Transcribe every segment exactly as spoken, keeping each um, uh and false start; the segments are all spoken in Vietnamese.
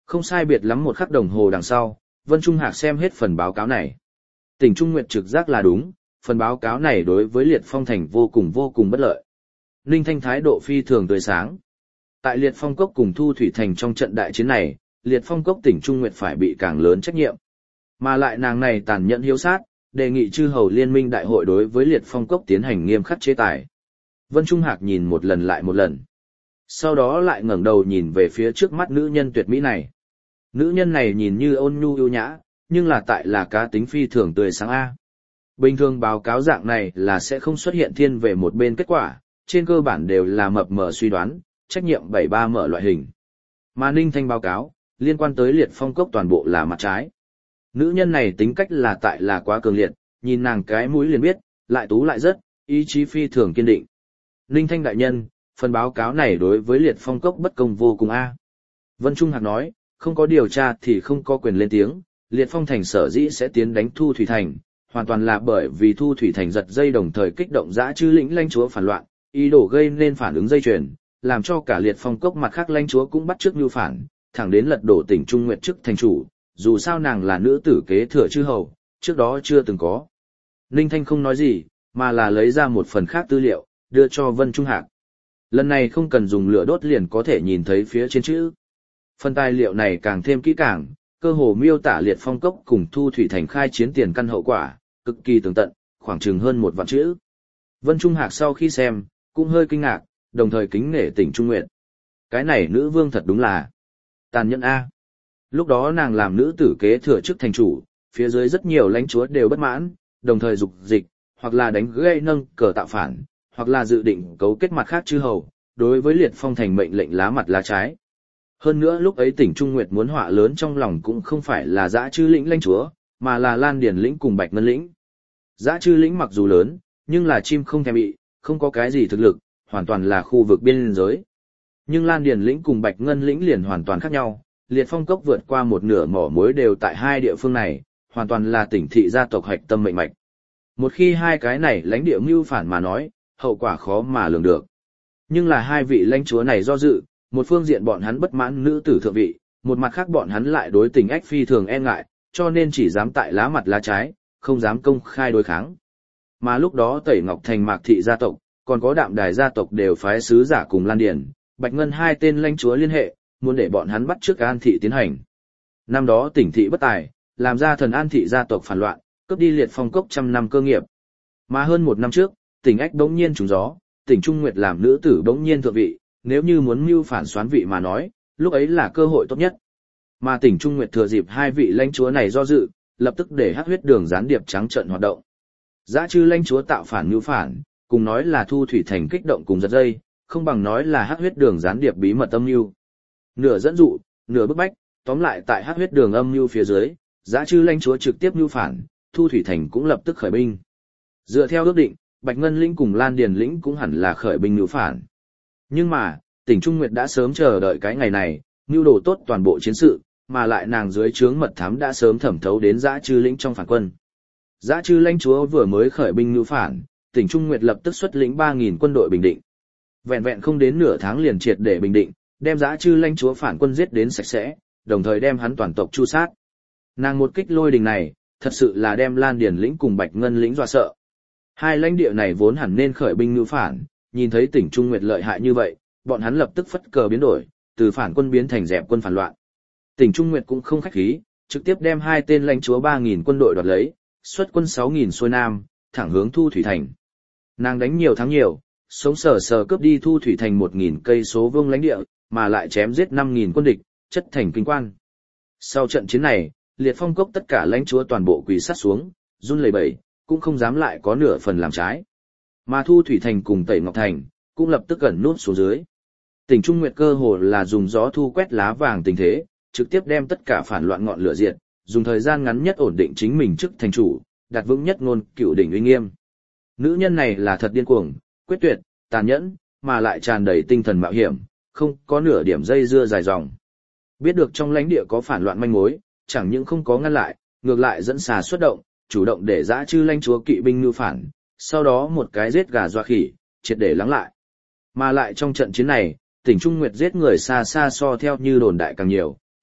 Không sai biệt lắm một khắc đồng hồ đằng sau, Vân Trung Hạc xem hết phần báo cáo này. Tỉnh Trung Nguyệt trực giác là đúng, phần báo cáo này đối với Liệt Phong Thành vô cùng vô cùng bất lợi. Ninh Thanh thái độ phi thường tươi sáng. Tại Liệt Phong Cốc cùng Thu Thủy Thành trong trận đại chiến này, Liệt Phong Cốc tỉnh Trung Nguyệt phải bị càng lớn trách nhiệm. Mà lại nàng này tàn nhẫn hiếu sát, đề nghị chư hầu liên minh đại hội đối với Liệt Phong Cốc tiến hành nghiêm khắc chế tài. Vân Trung Hạc nhìn một lần lại một lần. Sau đó lại ngẩng đầu nhìn về phía trước mắt nữ nhân tuyệt mỹ này. Nữ nhân này nhìn như ôn nhu yêu nhã, nhưng là tại là cá tính phi thường tươi sáng A. Bình thường báo cáo dạng này là sẽ không xuất hiện thiên về một bên kết quả, trên cơ bản đều là mập mờ suy đoán, trách nhiệm bảy ba mở loại hình. Mà Ninh Thanh báo cáo, liên quan tới Liệt Phong Cốc toàn bộ là mặt trái. Nữ nhân này tính cách là tại là quá cường liệt, nhìn nàng cái mũi liền biết, lại tú lại rất, ý chí phi thường kiên định. Ninh Thanh đại nhân, phần báo cáo này đối với Liệt Phong Cốc bất công vô cùng A. Vân Trung Hạc nói, không có điều tra thì không có quyền lên tiếng, Liệt Phong Thành sở dĩ sẽ tiến đánh Thu Thủy Thành, hoàn toàn là bởi vì Thu Thủy Thành giật dây đồng thời kích động dã chư lĩnh lãnh chúa phản loạn, ý đồ gây nên phản ứng dây chuyền, làm cho cả Liệt Phong Cốc mặt khác lãnh chúa cũng bắt chước mưu phản, thẳng đến lật đổ tỉnh Trung Nguyệt chức thành chủ, dù sao nàng là nữ tử kế thừa chư hầu, trước đó chưa từng có. Ninh Thanh không nói gì, mà là lấy ra một phần khác tư liệu, đưa cho Vân Trung Hạc. Lần này không cần dùng lửa đốt liền có thể nhìn thấy phía trên chữ. Phần tài liệu này càng thêm kỹ càng, cơ hồ miêu tả Liệt Phong Cốc cùng Thu Thủy Thành khai chiến tiền căn hậu quả, cực kỳ tường tận, khoảng chừng hơn một vạn chữ. Vân Trung Hạc sau khi xem, cũng hơi kinh ngạc, đồng thời kính nể tỉnh Trung Nguyệt. Cái này nữ vương thật đúng là tàn nhẫn A. Lúc đó nàng làm nữ tử kế thừa chức thành chủ, phía dưới rất nhiều lãnh chúa đều bất mãn, đồng thời dục dịch, hoặc là đánh gây nâng cờ tạo phản, hoặc là dự định cấu kết mặt khác chư hầu, đối với Liệt Phong Thành mệnh lệnh lá mặt lá trái. Hơn nữa lúc ấy tỉnh Trung Nguyệt muốn họa lớn trong lòng cũng không phải là dã chư lĩnh lãnh chúa, mà là Lan Điền lĩnh cùng Bạch Ngân lĩnh. Dã chư lĩnh mặc dù lớn, nhưng là chim không thèm bị, không có cái gì thực lực, hoàn toàn là khu vực biên giới. Nhưng Lan Điền lĩnh cùng Bạch Ngân lĩnh liền hoàn toàn khác nhau, Liệt Phong Cốc vượt qua một nửa mỏ muối đều tại hai địa phương này, hoàn toàn là tỉnh thị gia tộc hạch tâm mệnh mạch. Một khi hai cái này lãnh địa mưu phản mà nói, hậu quả khó mà lường được. Nhưng là hai vị lãnh chúa này do dự, một phương diện bọn hắn bất mãn nữ tử thượng vị, một mặt khác bọn hắn lại đối tình ách phi thường e ngại, cho nên chỉ dám tại lá mặt lá trái, không dám công khai đối kháng. Mà lúc đó Tẩy Ngọc Thành Mạc thị gia tộc, còn có Đạm Đài gia tộc đều phái sứ giả cùng Lan Điền, Bạch Ngân hai tên lãnh chúa liên hệ, muốn để bọn hắn bắt trước An thị tiến hành. Năm đó tỉnh thị bất tài, làm ra thần An thị gia tộc phản loạn, cướp đi Liệt Phong Cốc trăm năm cơ nghiệp. Mà hơn một năm trước, tỉnh ách bỗng nhiên trúng gió, tỉnh Trung Nguyệt làm nữ tử bỗng nhiên thượng vị, nếu như muốn mưu phản xoán vị mà nói, lúc ấy là cơ hội tốt nhất. Mà tỉnh Trung Nguyệt thừa dịp hai vị lãnh chúa này do dự, lập tức để Hắc Huyết Đường gián điệp trắng trợn hoạt động. Dã chư lãnh chúa tạo phản mưu phản, cùng nói là Thu Thủy Thành kích động cùng giật dây, không bằng nói là Hắc Huyết Đường gián điệp bí mật âm mưu. Nửa dẫn dụ, nửa bức bách, tóm lại tại Hắc Huyết Đường âm mưu phía dưới, dã chư lãnh chúa trực tiếp mưu phản, Thu Thủy Thành cũng lập tức khởi binh. Dựa theo ước định, Bạch Ngân lĩnh cùng Lan Điền lĩnh cũng hẳn là khởi binh mưu phản. Nhưng mà, tỉnh Trung Nguyệt đã sớm chờ đợi cái ngày này, mưu đồ tốt toàn bộ chiến sự, mà lại nàng dưới trướng mật thám đã sớm thẩm thấu đến dã chư lĩnh trong phản quân. Dã chư lãnh chúa vừa mới khởi binh mưu phản, tỉnh Trung Nguyệt lập tức xuất lĩnh ba nghìn quân đội bình định. Vẹn vẹn không đến nửa tháng liền triệt để bình định, đem dã chư lãnh chúa phản quân giết đến sạch sẽ, đồng thời đem hắn toàn tộc chu sát. Nàng một kích lôi đình này, thật sự là đem Lan Điền lĩnh cùng Bạch Ngân lĩnh dọa sợ. Hai lãnh địa này vốn hẳn nên khởi binh mưu phản, nhìn thấy tỉnh Trung Nguyệt lợi hại như vậy, bọn hắn lập tức phất cờ biến đổi, từ phản quân biến thành dẹp quân phản loạn. Tỉnh Trung Nguyệt cũng không khách khí, trực tiếp đem hai tên lãnh chúa ba nghìn quân đội đoạt lấy, xuất quân sáu nghìn xuôi nam, thẳng hướng Thu Thủy Thành. Nàng đánh nhiều thắng nhiều, sống sờ sờ cướp đi Thu Thủy Thành một nghìn cây số vuông lãnh địa, mà lại chém giết năm nghìn quân địch, chất thành kinh quan. Sau trận chiến này, Liệt Phong Cốc tất cả lãnh chúa toàn bộ quỳ sát xuống, run lẩy bẩy, cũng không dám lại có nửa phần làm trái. Mà Thu Thủy Thành cùng Tẩy Ngọc Thành, cũng lập tức gần nút xuống dưới. Tỉnh Trung Nguyệt cơ hồ là dùng gió thu quét lá vàng tình thế, trực tiếp đem tất cả phản loạn ngọn lửa diệt, dùng thời gian ngắn nhất ổn định chính mình chức thành chủ, đạt vững nhất ngôn cựu đỉnh uy nghiêm. Nữ nhân này là thật điên cuồng, quyết tuyệt, tàn nhẫn, mà lại tràn đầy tinh thần mạo hiểm, không có nửa điểm dây dưa dài dòng. Biết được trong lãnh địa có phản loạn manh mối, chẳng những không có ngăn lại, ngược lại dẫn xà xuất động, chủ động để dã chư lãnh chúa kỵ binh mưu phản, sau đó một cái giết gà dọa khỉ, triệt để lắng lại. Mà lại trong trận chiến này, tỉnh Trung Nguyệt giết người xa xa so theo như đồn đại càng nhiều,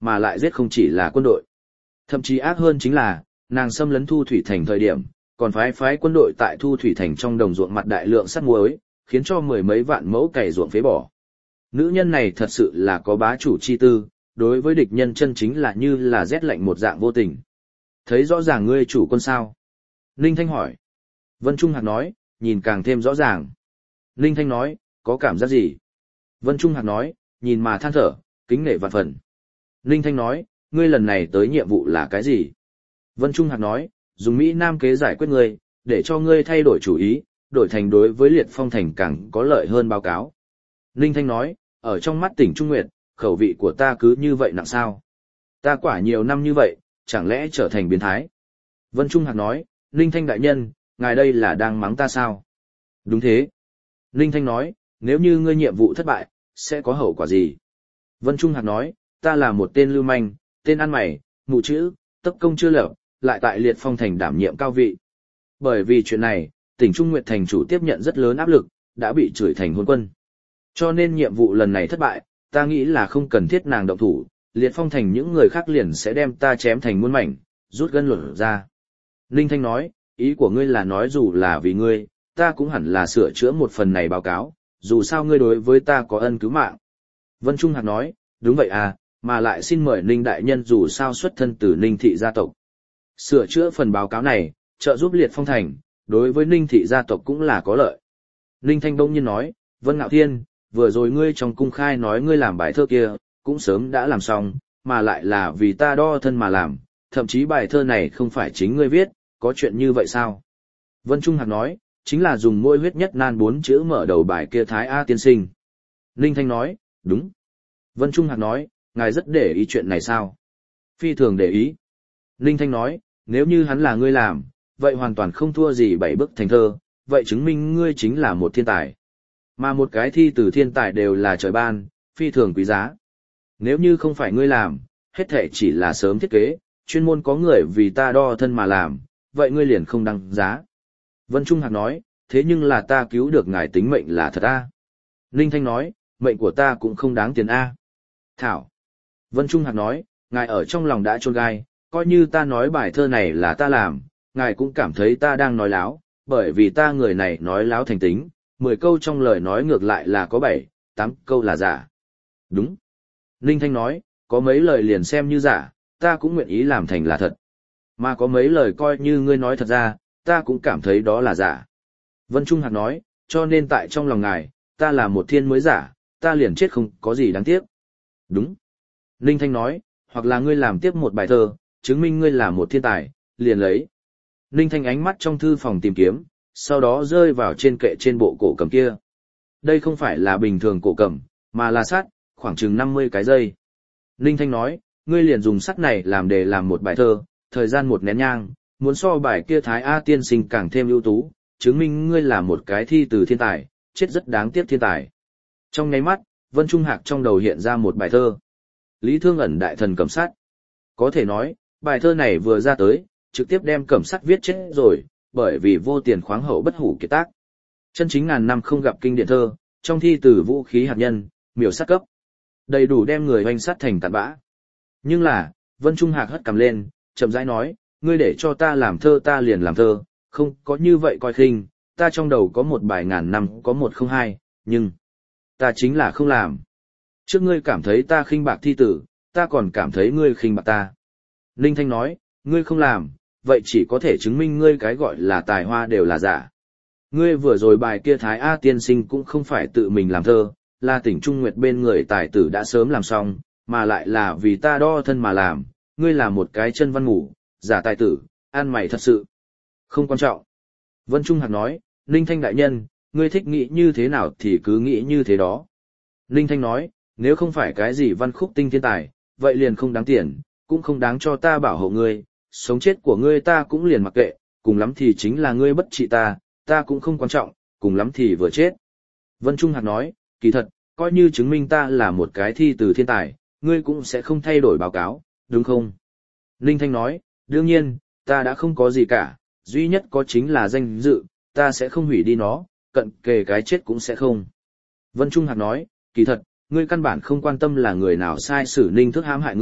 mà lại giết không chỉ là quân đội. Thậm chí ác hơn chính là, nàng xâm lấn Thu Thủy Thành thời điểm, còn phái phái quân đội tại Thu Thủy Thành trong đồng ruộng mặt đại lượng sắt muối, khiến cho mười mấy vạn mẫu cày ruộng phế bỏ. Nữ nhân này thật sự là có bá chủ chi tư, đối với địch nhân chân chính là như là rét lạnh một dạng vô tình. Thấy rõ ràng ngươi chủ quân sao? Ninh Thanh hỏi. Vân Trung Hạc nói, nhìn càng thêm rõ ràng. Ninh Thanh nói, có cảm giác gì? Vân Trung Hạc nói, nhìn mà than thở, kính nể vạn phần. Ninh Thanh nói, ngươi lần này tới nhiệm vụ là cái gì? Vân Trung Hạc nói, dùng Mỹ Nam kế giải quyết ngươi, để cho ngươi thay đổi chủ ý, đổi thành đối với Liệt Phong Thành càng có lợi hơn báo cáo. Ninh Thanh nói, ở trong mắt tỉnh Trung Nguyệt, khẩu vị của ta cứ như vậy nặng sao? Ta quả nhiều năm như vậy, chẳng lẽ trở thành biến thái? Vân Trung Hạc nói, Ninh Thanh đại nhân, ngài đây là đang mắng ta sao? Đúng thế. Ninh Thanh nói, nếu như ngươi nhiệm vụ thất bại, sẽ có hậu quả gì? Vân Trung Hạc nói, ta là một tên lưu manh, tên ăn mày, mù chữ, tất công chưa lập, lại tại Liệt Phong Thành đảm nhiệm cao vị. Bởi vì chuyện này, tỉnh Trung Nguyệt thành chủ tiếp nhận rất lớn áp lực, đã bị chửi thành hôn quân. Cho nên nhiệm vụ lần này thất bại, ta nghĩ là không cần thiết nàng động thủ, Liệt Phong Thành những người khác liền sẽ đem ta chém thành muôn mảnh, rút gân lột ra. Ninh Thanh nói, ý của ngươi là nói dù là vì ngươi, ta cũng hẳn là sửa chữa một phần này báo cáo, dù sao ngươi đối với ta có ân cứu mạng. Vân Trung Hạc nói, đúng vậy à, mà lại xin mời Ninh đại nhân dù sao xuất thân từ Ninh thị gia tộc. Sửa chữa phần báo cáo này, trợ giúp Liệt Phong Thành, đối với Ninh thị gia tộc cũng là có lợi. Ninh Thanh bỗng nhiên nói, Vân Ngạo Thiên, vừa rồi ngươi trong cung khai nói ngươi làm bài thơ kia, cũng sớm đã làm xong, mà lại là vì ta đo thân mà làm, thậm chí bài thơ này không phải chính ngươi viết, có chuyện như vậy sao? Vân Trung Hạc nói, chính là dùng môi huyết nhất nan bốn chữ mở đầu bài kia Thái A tiên sinh. Ninh Thanh nói, đúng. Vân Trung Hạc nói, ngài rất để ý chuyện này sao? Phi thường để ý. Ninh Thanh nói, nếu như hắn là ngươi làm, vậy hoàn toàn không thua gì bảy bức thành thơ, vậy chứng minh ngươi chính là một thiên tài. Mà một cái thi từ thiên tài đều là trời ban, phi thường quý giá. Nếu như không phải ngươi làm, hết thể chỉ là sớm thiết kế, chuyên môn có người vì ta đo thân mà làm, vậy ngươi liền không đăng giá. Vân Trung Hạc nói, thế nhưng là ta cứu được ngài tính mệnh là thật a. Ninh Thanh nói, mệnh của ta cũng không đáng tiền a. Thảo. Vân Trung Hạc nói, ngài ở trong lòng đã chôn gai, coi như ta nói bài thơ này là ta làm, ngài cũng cảm thấy ta đang nói láo, bởi vì ta người này nói láo thành tính, mười câu trong lời nói ngược lại là có bảy, tám câu là giả. Đúng. Ninh Thanh nói, có mấy lời liền xem như giả, ta cũng nguyện ý làm thành là thật. Mà có mấy lời coi như ngươi nói thật ra, ta cũng cảm thấy đó là giả. Vân Trung Hạc nói, cho nên tại trong lòng ngài, ta là một thiên mới giả, ta liền chết không có gì đáng tiếc. Đúng. Ninh Thanh nói, hoặc là ngươi làm tiếp một bài thơ, chứng minh ngươi là một thiên tài, liền lấy. Ninh Thanh ánh mắt trong thư phòng tìm kiếm, sau đó rơi vào trên kệ trên bộ cổ cầm kia. Đây không phải là bình thường cổ cầm, mà là sắt, khoảng chừng năm mươi cái dây. Ninh Thanh nói, ngươi liền dùng sắt này làm để làm một bài thơ, thời gian một nén nhang, muốn so bài kia Thái A tiên sinh càng thêm ưu tú, chứng minh ngươi là một cái thi từ thiên tài, chết rất đáng tiếc thiên tài. Trong nháy mắt, Vân Trung Hạc trong đầu hiện ra một bài thơ. Lý Thương Ẩn đại thần Cẩm Sắt. Có thể nói, bài thơ này vừa ra tới, trực tiếp đem Cẩm Sắt viết chết rồi, bởi vì vô tiền khoáng hậu bất hủ kiệt tác. Chân chính ngàn năm không gặp kinh điển thơ, trong thi từ vũ khí hạt nhân, miểu sát cấp. Đầy đủ đem người hoành sát thành tàn bã. Nhưng là, Vân Trung Hạc hất cằm lên, chậm rãi nói, ngươi để cho ta làm thơ ta liền làm thơ, không có như vậy coi khinh, ta trong đầu có một bài ngàn năm có một không hai, nhưng ta chính là không làm. Trước ngươi cảm thấy ta khinh bạc thi tử, ta còn cảm thấy ngươi khinh bạc ta. Ninh Thanh nói, ngươi không làm, vậy chỉ có thể chứng minh ngươi cái gọi là tài hoa đều là giả. Ngươi vừa rồi bài kia Thái A tiên sinh cũng không phải tự mình làm thơ, là tỉnh Trung Nguyệt bên người tài tử đã sớm làm xong, mà lại là vì ta đo thân mà làm, ngươi là một cái chân văn ngủ, giả tài tử, ăn mày thật sự. Không quan trọng. Vân Trung Hạc nói, Ninh Thanh đại nhân, ngươi thích nghĩ như thế nào thì cứ nghĩ như thế đó. Ninh Thanh nói, nếu không phải cái gì văn khúc tinh thiên tài, vậy liền không đáng tiền, cũng không đáng cho ta bảo hộ ngươi, sống chết của ngươi ta cũng liền mặc kệ, cùng lắm thì chính là ngươi bất trị ta, ta cũng không quan trọng, cùng lắm thì vừa chết. Vân Trung Hạc nói, kỳ thật, coi như chứng minh ta là một cái thi từ thiên tài, ngươi cũng sẽ không thay đổi báo cáo, đúng không? Ninh Thanh nói, đương nhiên, ta đã không có gì cả, duy nhất có chính là danh dự, ta sẽ không hủy đi nó, cận kề cái chết cũng sẽ không. Vân Trung Hạc nói, kỳ thật, ngươi căn bản không quan tâm là người nào sai xử Ninh Thức hãm hại ngươi,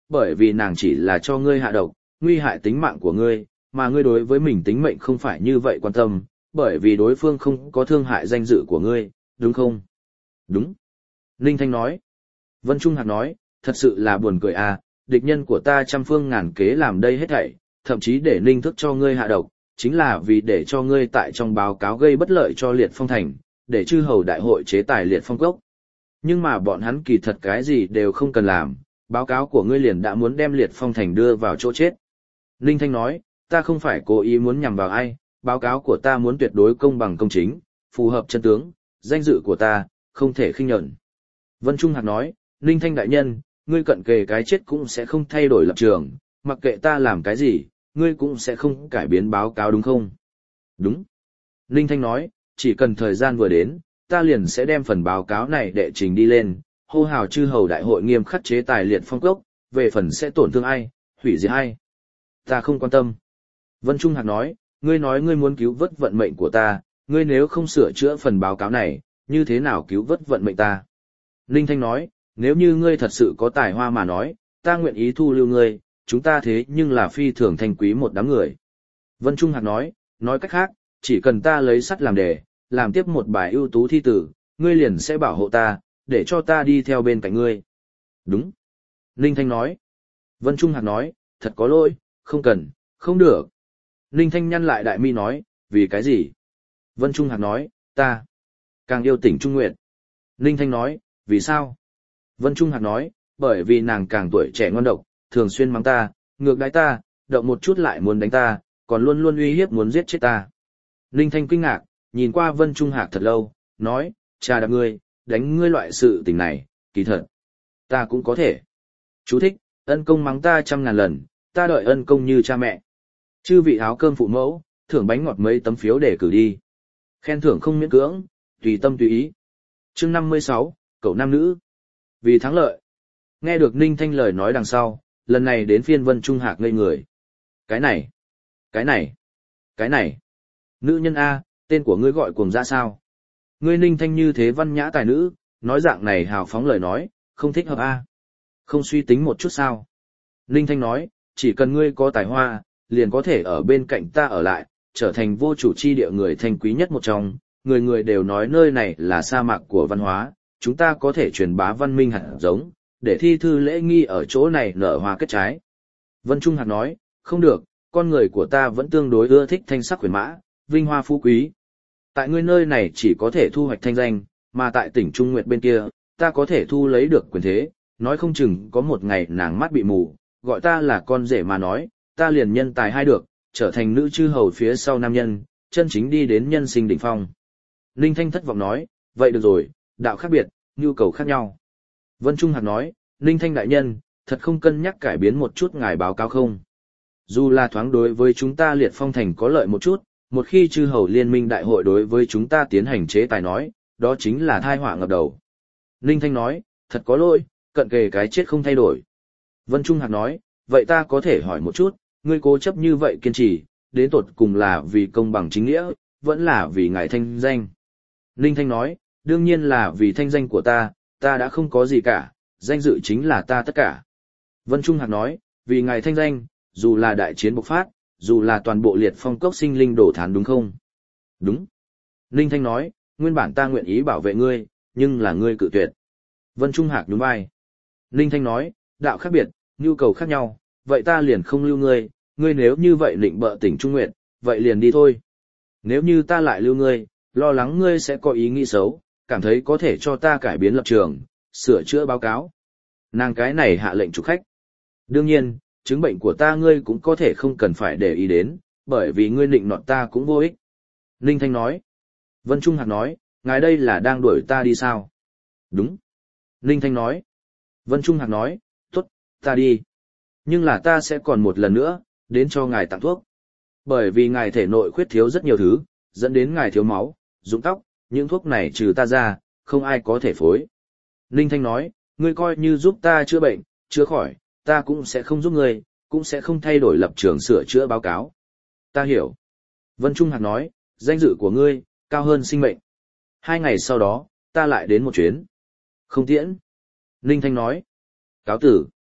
bởi vì nàng chỉ là cho ngươi hạ độc, nguy hại tính mạng của ngươi, mà ngươi đối với mình tính mệnh không phải như vậy quan tâm, bởi vì đối phương không có thương hại danh dự của ngươi, đúng không? Đúng. Ninh Thanh nói. Vân Trung Hạc nói, thật sự là buồn cười à, địch nhân của ta trăm phương ngàn kế làm đây hết thảy, thậm chí để Ninh Thức cho ngươi hạ độc, chính là vì để cho ngươi tại trong báo cáo gây bất lợi cho Liệt Phong Thành, để chư hầu đại hội chế tài Liệt Phong Cốc. Nhưng mà bọn hắn kỳ thật cái gì đều không cần làm, báo cáo của ngươi liền đã muốn đem Liệt Phong Thành đưa vào chỗ chết. Ninh Thanh nói, ta không phải cố ý muốn nhằm vào ai, báo cáo của ta muốn tuyệt đối công bằng công chính, phù hợp chân tướng, danh dự của ta, không thể khinh nhẫn. Vân Trung Hạc nói, Ninh Thanh đại nhân, ngươi cận kề cái chết cũng sẽ không thay đổi lập trường, mặc kệ ta làm cái gì, ngươi cũng sẽ không cải biến báo cáo đúng không? Đúng. Ninh Thanh nói, chỉ cần thời gian vừa đến, ta liền sẽ đem phần báo cáo này đệ trình đi lên, hô hào chư hầu đại hội nghiêm khắc chế tài Liệt Phong Cốc, về phần sẽ tổn thương ai, hủy diệt ai. Ta không quan tâm. Vân Trung Hạc nói, ngươi nói ngươi muốn cứu vớt vận mệnh của ta, ngươi nếu không sửa chữa phần báo cáo này, như thế nào cứu vớt vận mệnh ta? Ninh Thanh nói, nếu như ngươi thật sự có tài hoa mà nói, ta nguyện ý thu lưu ngươi, chúng ta thế nhưng là phi thường thanh quý một đám người. Vân Trung Hạc nói, nói cách khác, chỉ cần ta lấy sắt làm đề, làm tiếp một bài ưu tú thi tử, ngươi liền sẽ bảo hộ ta, để cho ta đi theo bên cạnh ngươi. Đúng. Ninh Thanh nói. Vân Trung Hạc nói, thật có lỗi, không cần, không được. Ninh Thanh nhăn lại đại mi nói, vì cái gì? Vân Trung Hạc nói, ta càng yêu Tỉnh Trung Nguyệt. Ninh Thanh nói, vì sao? Vân Trung Hạc nói, bởi vì nàng càng tuổi trẻ ngon độc, thường xuyên mắng ta, ngược đãi ta, động một chút lại muốn đánh ta, còn luôn luôn uy hiếp muốn giết chết ta. Ninh Thanh kinh ngạc, nhìn qua Vân Trung Hạc thật lâu, nói, cha đạp ngươi, đánh ngươi loại sự tình này, kỳ thật. Ta cũng có thể. Chú thích, ân công mắng ta trăm ngàn lần, ta đợi ân công như cha mẹ. Chư vị áo cơm phụ mẫu, thưởng bánh ngọt mấy tấm phiếu để cử đi. Khen thưởng không miễn cưỡng, tùy tâm tùy ý. Chương năm mươi sáu, cậu nam nữ. Vì thắng lợi. Nghe được Ninh Thanh lời nói đằng sau, lần này đến phiên Vân Trung Hạc ngây người. Cái này, cái này, cái này. Nữ nhân A, tên của ngươi gọi cuồng ra sao? Ngươi Ninh Thanh như thế văn nhã tài nữ, nói dạng này hào phóng lời nói, không thích hợp A. Không suy tính một chút sao? Ninh Thanh nói, chỉ cần ngươi có tài hoa, liền có thể ở bên cạnh ta ở lại, trở thành vô chủ chi địa người thanh quý nhất một trong, người người đều nói nơi này là sa mạc của văn hóa, chúng ta có thể truyền bá văn minh hạt giống, để thi thư lễ nghi ở chỗ này nở hoa kết trái. Vân Trung Hạc nói, không được, con người của ta vẫn tương đối ưa thích thanh sắc huyền mã, vinh hoa phú quý. Tại ngươi nơi này chỉ có thể thu hoạch thanh danh, mà tại tỉnh Trung Nguyệt bên kia, ta có thể thu lấy được quyền thế, nói không chừng có một ngày nàng mắt bị mù, gọi ta là con rể mà nói, ta liền nhân tài hai được, trở thành nữ chư hầu phía sau nam nhân, chân chính đi đến nhân sinh đỉnh phong. Ninh Thanh thất vọng nói, vậy được rồi, đạo khác biệt, nhu cầu khác nhau. Vân Trung Hạc nói, Ninh Thanh đại nhân, thật không cân nhắc cải biến một chút ngài báo cáo không? Dù là thoáng đối với chúng ta Liệt Phong Thành có lợi một chút, một khi chư hầu liên minh đại hội đối với chúng ta tiến hành chế tài nói, đó chính là thai họa ngập đầu. Ninh Thanh nói, thật có lỗi, cận kề cái chết không thay đổi. Vân Trung Hạc nói, vậy ta có thể hỏi một chút, ngươi cố chấp như vậy kiên trì, đến tột cùng là vì công bằng chính nghĩa, vẫn là vì ngài thanh danh. Ninh Thanh nói, đương nhiên là vì thanh danh của ta, ta đã không có gì cả, danh dự chính là ta tất cả. Vân Trung Hạc nói, vì ngài thanh danh, dù là đại chiến bộc phát, dù là toàn bộ Liệt Phong Cốc sinh linh đổ thán đúng không? Đúng. Ninh Thanh nói, nguyên bản ta nguyện ý bảo vệ ngươi, nhưng là ngươi cự tuyệt. Vân Trung Hạc nhún vai. Ninh Thanh nói, đạo khác biệt, nhu cầu khác nhau, vậy ta liền không lưu ngươi, ngươi nếu như vậy định bợ Tỉnh Trung Nguyệt, vậy liền đi thôi. Nếu như ta lại lưu ngươi, lo lắng ngươi sẽ có ý nghĩ xấu, cảm thấy có thể cho ta cải biến lập trường, sửa chữa báo cáo. Nàng cái này hạ lệnh chủ khách. Đương nhiên, chứng bệnh của ta ngươi cũng có thể không cần phải để ý đến, bởi vì ngươi định nọt ta cũng vô ích. Ninh Thanh nói. Vân Trung Hạc nói, ngài đây là đang đuổi ta đi sao? Đúng. Ninh Thanh nói. Vân Trung Hạc nói, tốt, ta đi. Nhưng là ta sẽ còn một lần nữa, đến cho ngài tặng thuốc. Bởi vì ngài thể nội khuyết thiếu rất nhiều thứ, dẫn đến ngài thiếu máu, rụng tóc, những thuốc này trừ ta ra, không ai có thể phối. Ninh Thanh nói, ngươi coi như giúp ta chữa bệnh, chữa khỏi, ta cũng sẽ không giúp ngươi, cũng sẽ không thay đổi lập trường sửa chữa báo cáo. Ta hiểu. Vân Trung Hạc nói, danh dự của ngươi, cao hơn sinh mệnh. Hai ngày sau đó, ta lại đến một chuyến. Không tiễn. Ninh Thanh nói. Cáo tử.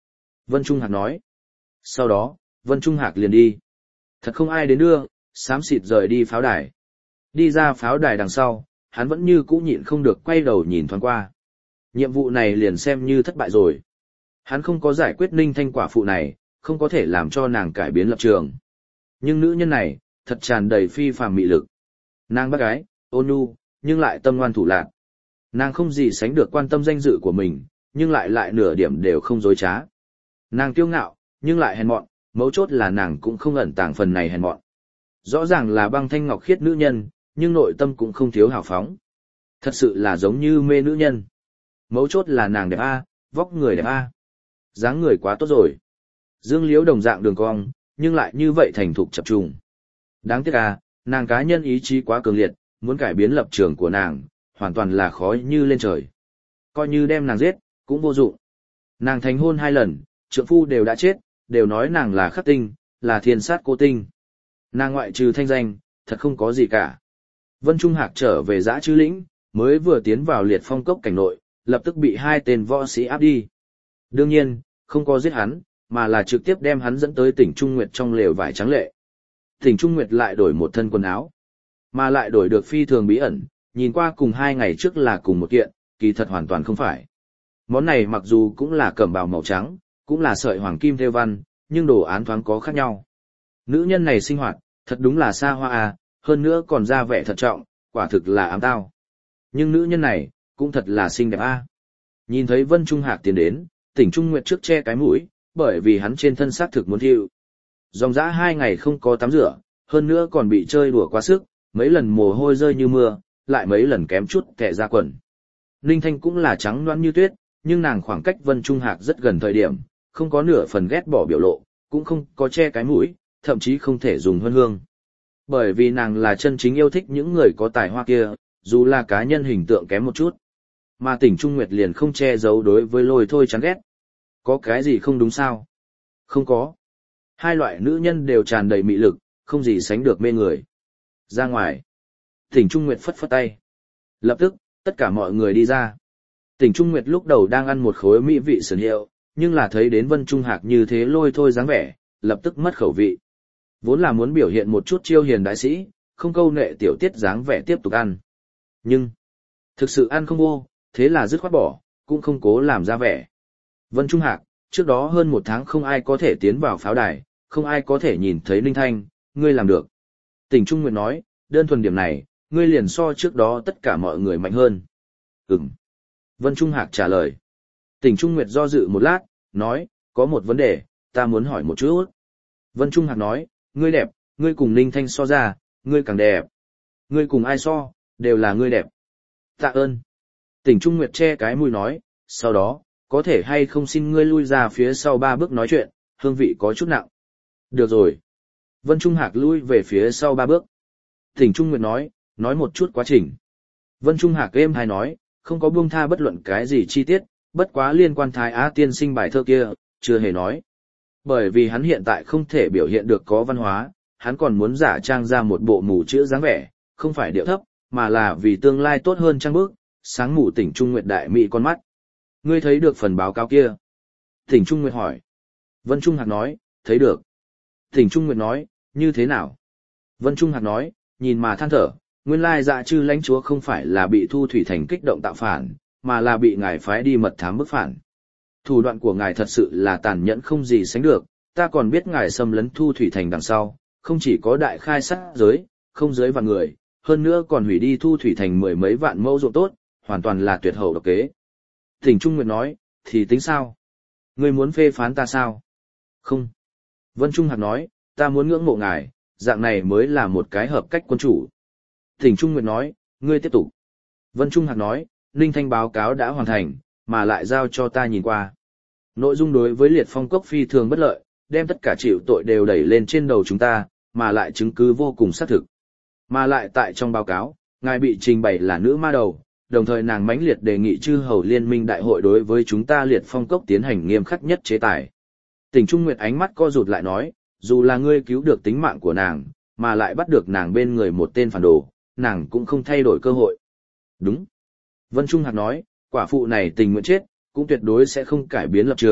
Vân Trung Hạc nói. Sau đó, Vân Trung Hạc liền đi. Thật không ai đến đưa, xám xịt rời đi pháo đài. Đi ra pháo đài đằng sau, hắn vẫn như cũ nhịn không được quay đầu nhìn thoáng qua. Nhiệm vụ này liền xem như thất bại rồi. Hắn không có giải quyết Ninh Thanh quả phụ này, không có thể làm cho nàng cải biến lập trường. Nhưng nữ nhân này, thật tràn đầy phi phàm mị lực. Nàng bác gái, ôn nhu, nhưng lại tâm ngoan thủ lạn. Nàng không gì sánh được quan tâm danh dự của mình, nhưng lại lại nửa điểm đều không dối trá. Nàng kiêu ngạo, nhưng lại hèn mọn, mấu chốt là nàng cũng không ẩn tàng phần này hèn mọn. Rõ ràng là băng thanh ngọc khiết nữ nhân, nhưng nội tâm cũng không thiếu hào phóng. Thật sự là giống như mê nữ nhân. Mấu chốt là nàng đẹp a, vóc người đẹp a. Dáng người quá tốt rồi. Dương Liễu đồng dạng đường cong, nhưng lại như vậy thành thục chập trùng. Đáng tiếc à, nàng cá nhân ý chí quá cường liệt, muốn cải biến lập trường của nàng, hoàn toàn là khó như lên trời. Coi như đem nàng giết, cũng vô dụng. Nàng thành hôn hai lần, trượng phu đều đã chết, đều nói nàng là khắc tinh, là thiên sát cô tinh. Nàng ngoại trừ thanh danh, thật không có gì cả. Vân Trung Hạc trở về Dã Trư Lĩnh, mới vừa tiến vào Liệt Phong cốc cảnh nội, lập tức bị hai tên võ sĩ áp đi. Đương nhiên, không có giết hắn, mà là trực tiếp đem hắn dẫn tới tỉnh Trung Nguyệt trong lều vải trắng lệ. Tỉnh Trung Nguyệt lại đổi một thân quần áo, mà lại đổi được phi thường bí ẩn, nhìn qua cùng hai ngày trước là cùng một kiện, kỳ thật hoàn toàn không phải. Món này mặc dù cũng là cẩm bào màu trắng, cũng là sợi hoàng kim thêu văn, nhưng đồ án thoáng có khác nhau. Nữ nhân này sinh hoạt, thật đúng là xa hoa à, hơn nữa còn ra vẻ thật trọng, quả thực là ám tao. Nhưng nữ nhân này, cũng thật là xinh đẹp à. Nhìn thấy Vân Trung Hạc tiến đến, tỉnh Trung Nguyệt trước che cái mũi, bởi vì hắn trên thân xác thực muốn thiêu. Dòng dã hai ngày không có tắm rửa, hơn nữa còn bị chơi đùa quá sức, mấy lần mồ hôi rơi như mưa, lại mấy lần kém chút kẻ ra quần. Ninh Thanh cũng là trắng loãng như tuyết, nhưng nàng khoảng cách Vân Trung Hạc rất gần thời điểm, không có nửa phần ghét bỏ biểu lộ, cũng không có che cái mũi, thậm chí không thể dùng huân hương. Bởi vì nàng là chân chính yêu thích những người có tài hoa kia, dù là cá nhân hình tượng kém một chút. Mà tỉnh Trung Nguyệt liền không che giấu đối với Lôi Thôi chán ghét. Có cái gì không đúng sao? Không có. Hai loại nữ nhân đều tràn đầy mị lực, không gì sánh được mê người. Ra ngoài. Tỉnh Trung Nguyệt phất phất tay. Lập tức, tất cả mọi người đi ra. Tỉnh Trung Nguyệt lúc đầu đang ăn một khối mỹ vị sườn hiệu, nhưng là thấy đến Vân Trung Hạc như thế Lôi Thôi dáng vẻ, lập tức mất khẩu vị. Vốn là muốn biểu hiện một chút chiêu hiền đại sĩ, không câu nệ tiểu tiết dáng vẻ tiếp tục ăn. Nhưng, thực sự ăn không vô, thế là dứt khoát bỏ, cũng không cố làm ra vẻ. Vân Trung Hạc, trước đó hơn một tháng không ai có thể tiến vào pháo đài, không ai có thể nhìn thấy Ninh Thanh, ngươi làm được. Tỉnh Trung Nguyệt nói, đơn thuần điểm này, ngươi liền so trước đó tất cả mọi người mạnh hơn. Ừm. Vân Trung Hạc trả lời. Tỉnh Trung Nguyệt do dự một lát, nói, có một vấn đề, ta muốn hỏi một chút. Vân Trung Hạc nói, ngươi đẹp, ngươi cùng Ninh Thanh so ra, ngươi càng đẹp. Ngươi cùng ai so, đều là ngươi đẹp. Tạ ơn. Tỉnh Trung Nguyệt che cái mũi nói, sau đó, có thể hay không xin ngươi lui ra phía sau ba bước nói chuyện, hương vị có chút nặng. Được rồi. Vân Trung Hạc lui về phía sau ba bước. Tỉnh Trung Nguyệt nói, nói một chút quá trình. Vân Trung Hạc êm hay nói, không có buông tha bất luận cái gì chi tiết, bất quá liên quan Thái Á tiên sinh bài thơ kia, chưa hề nói. Bởi vì hắn hiện tại không thể biểu hiện được có văn hóa, hắn còn muốn giả trang ra một bộ mù chữ dáng vẻ, không phải điệu thấp, mà là vì tương lai tốt hơn trang bước, sáng mù Tỉnh Trung Nguyệt đại mỹ con mắt. Ngươi thấy được phần báo cáo kia? Tỉnh Trung Nguyệt hỏi. Vân Trung Hạc nói, thấy được. Tỉnh Trung Nguyệt nói, như thế nào? Vân Trung Hạc nói, nhìn mà than thở, nguyên lai Dạ Trư lãnh chúa không phải là bị Thu Thủy Thành kích động tạo phản, mà là bị ngài phái đi mật thám bức phản. Thủ đoạn của ngài thật sự là tàn nhẫn không gì sánh được, ta còn biết ngài xâm lấn Thu Thủy Thành đằng sau, không chỉ có đại khai sát giới, không giới vạn người, hơn nữa còn hủy đi Thu Thủy Thành mười mấy vạn mẫu ruộng tốt, hoàn toàn là tuyệt hậu độc kế. Tỉnh Trung Nguyệt nói, thì tính sao? Ngươi muốn phê phán ta sao? Không. Vân Trung Hạc nói, ta muốn ngưỡng mộ ngài, dạng này mới là một cái hợp cách quân chủ. Tỉnh Trung Nguyệt nói, ngươi tiếp tục. Vân Trung Hạc nói, Ninh Thanh báo cáo đã hoàn thành, mà lại giao cho ta nhìn qua. Nội dung đối với Liệt Phong cốc phi thường bất lợi, đem tất cả chịu tội đều đẩy lên trên đầu chúng ta, mà lại chứng cứ vô cùng xác thực. Mà lại tại trong báo cáo, ngài bị trình bày là nữ ma đầu, đồng thời nàng mãnh liệt đề nghị chư hầu liên minh đại hội đối với chúng ta Liệt Phong cốc tiến hành nghiêm khắc nhất chế tài. Tỉnh Trung Nguyệt ánh mắt co rụt lại nói, dù là ngươi cứu được tính mạng của nàng, mà lại bắt được nàng bên người một tên phản đồ, nàng cũng không thay đổi cơ hội. Đúng. Vân Trung Hạc nói, quả phụ này tình nguyện chết, cũng tuyệt đối sẽ không cải biến lập trường,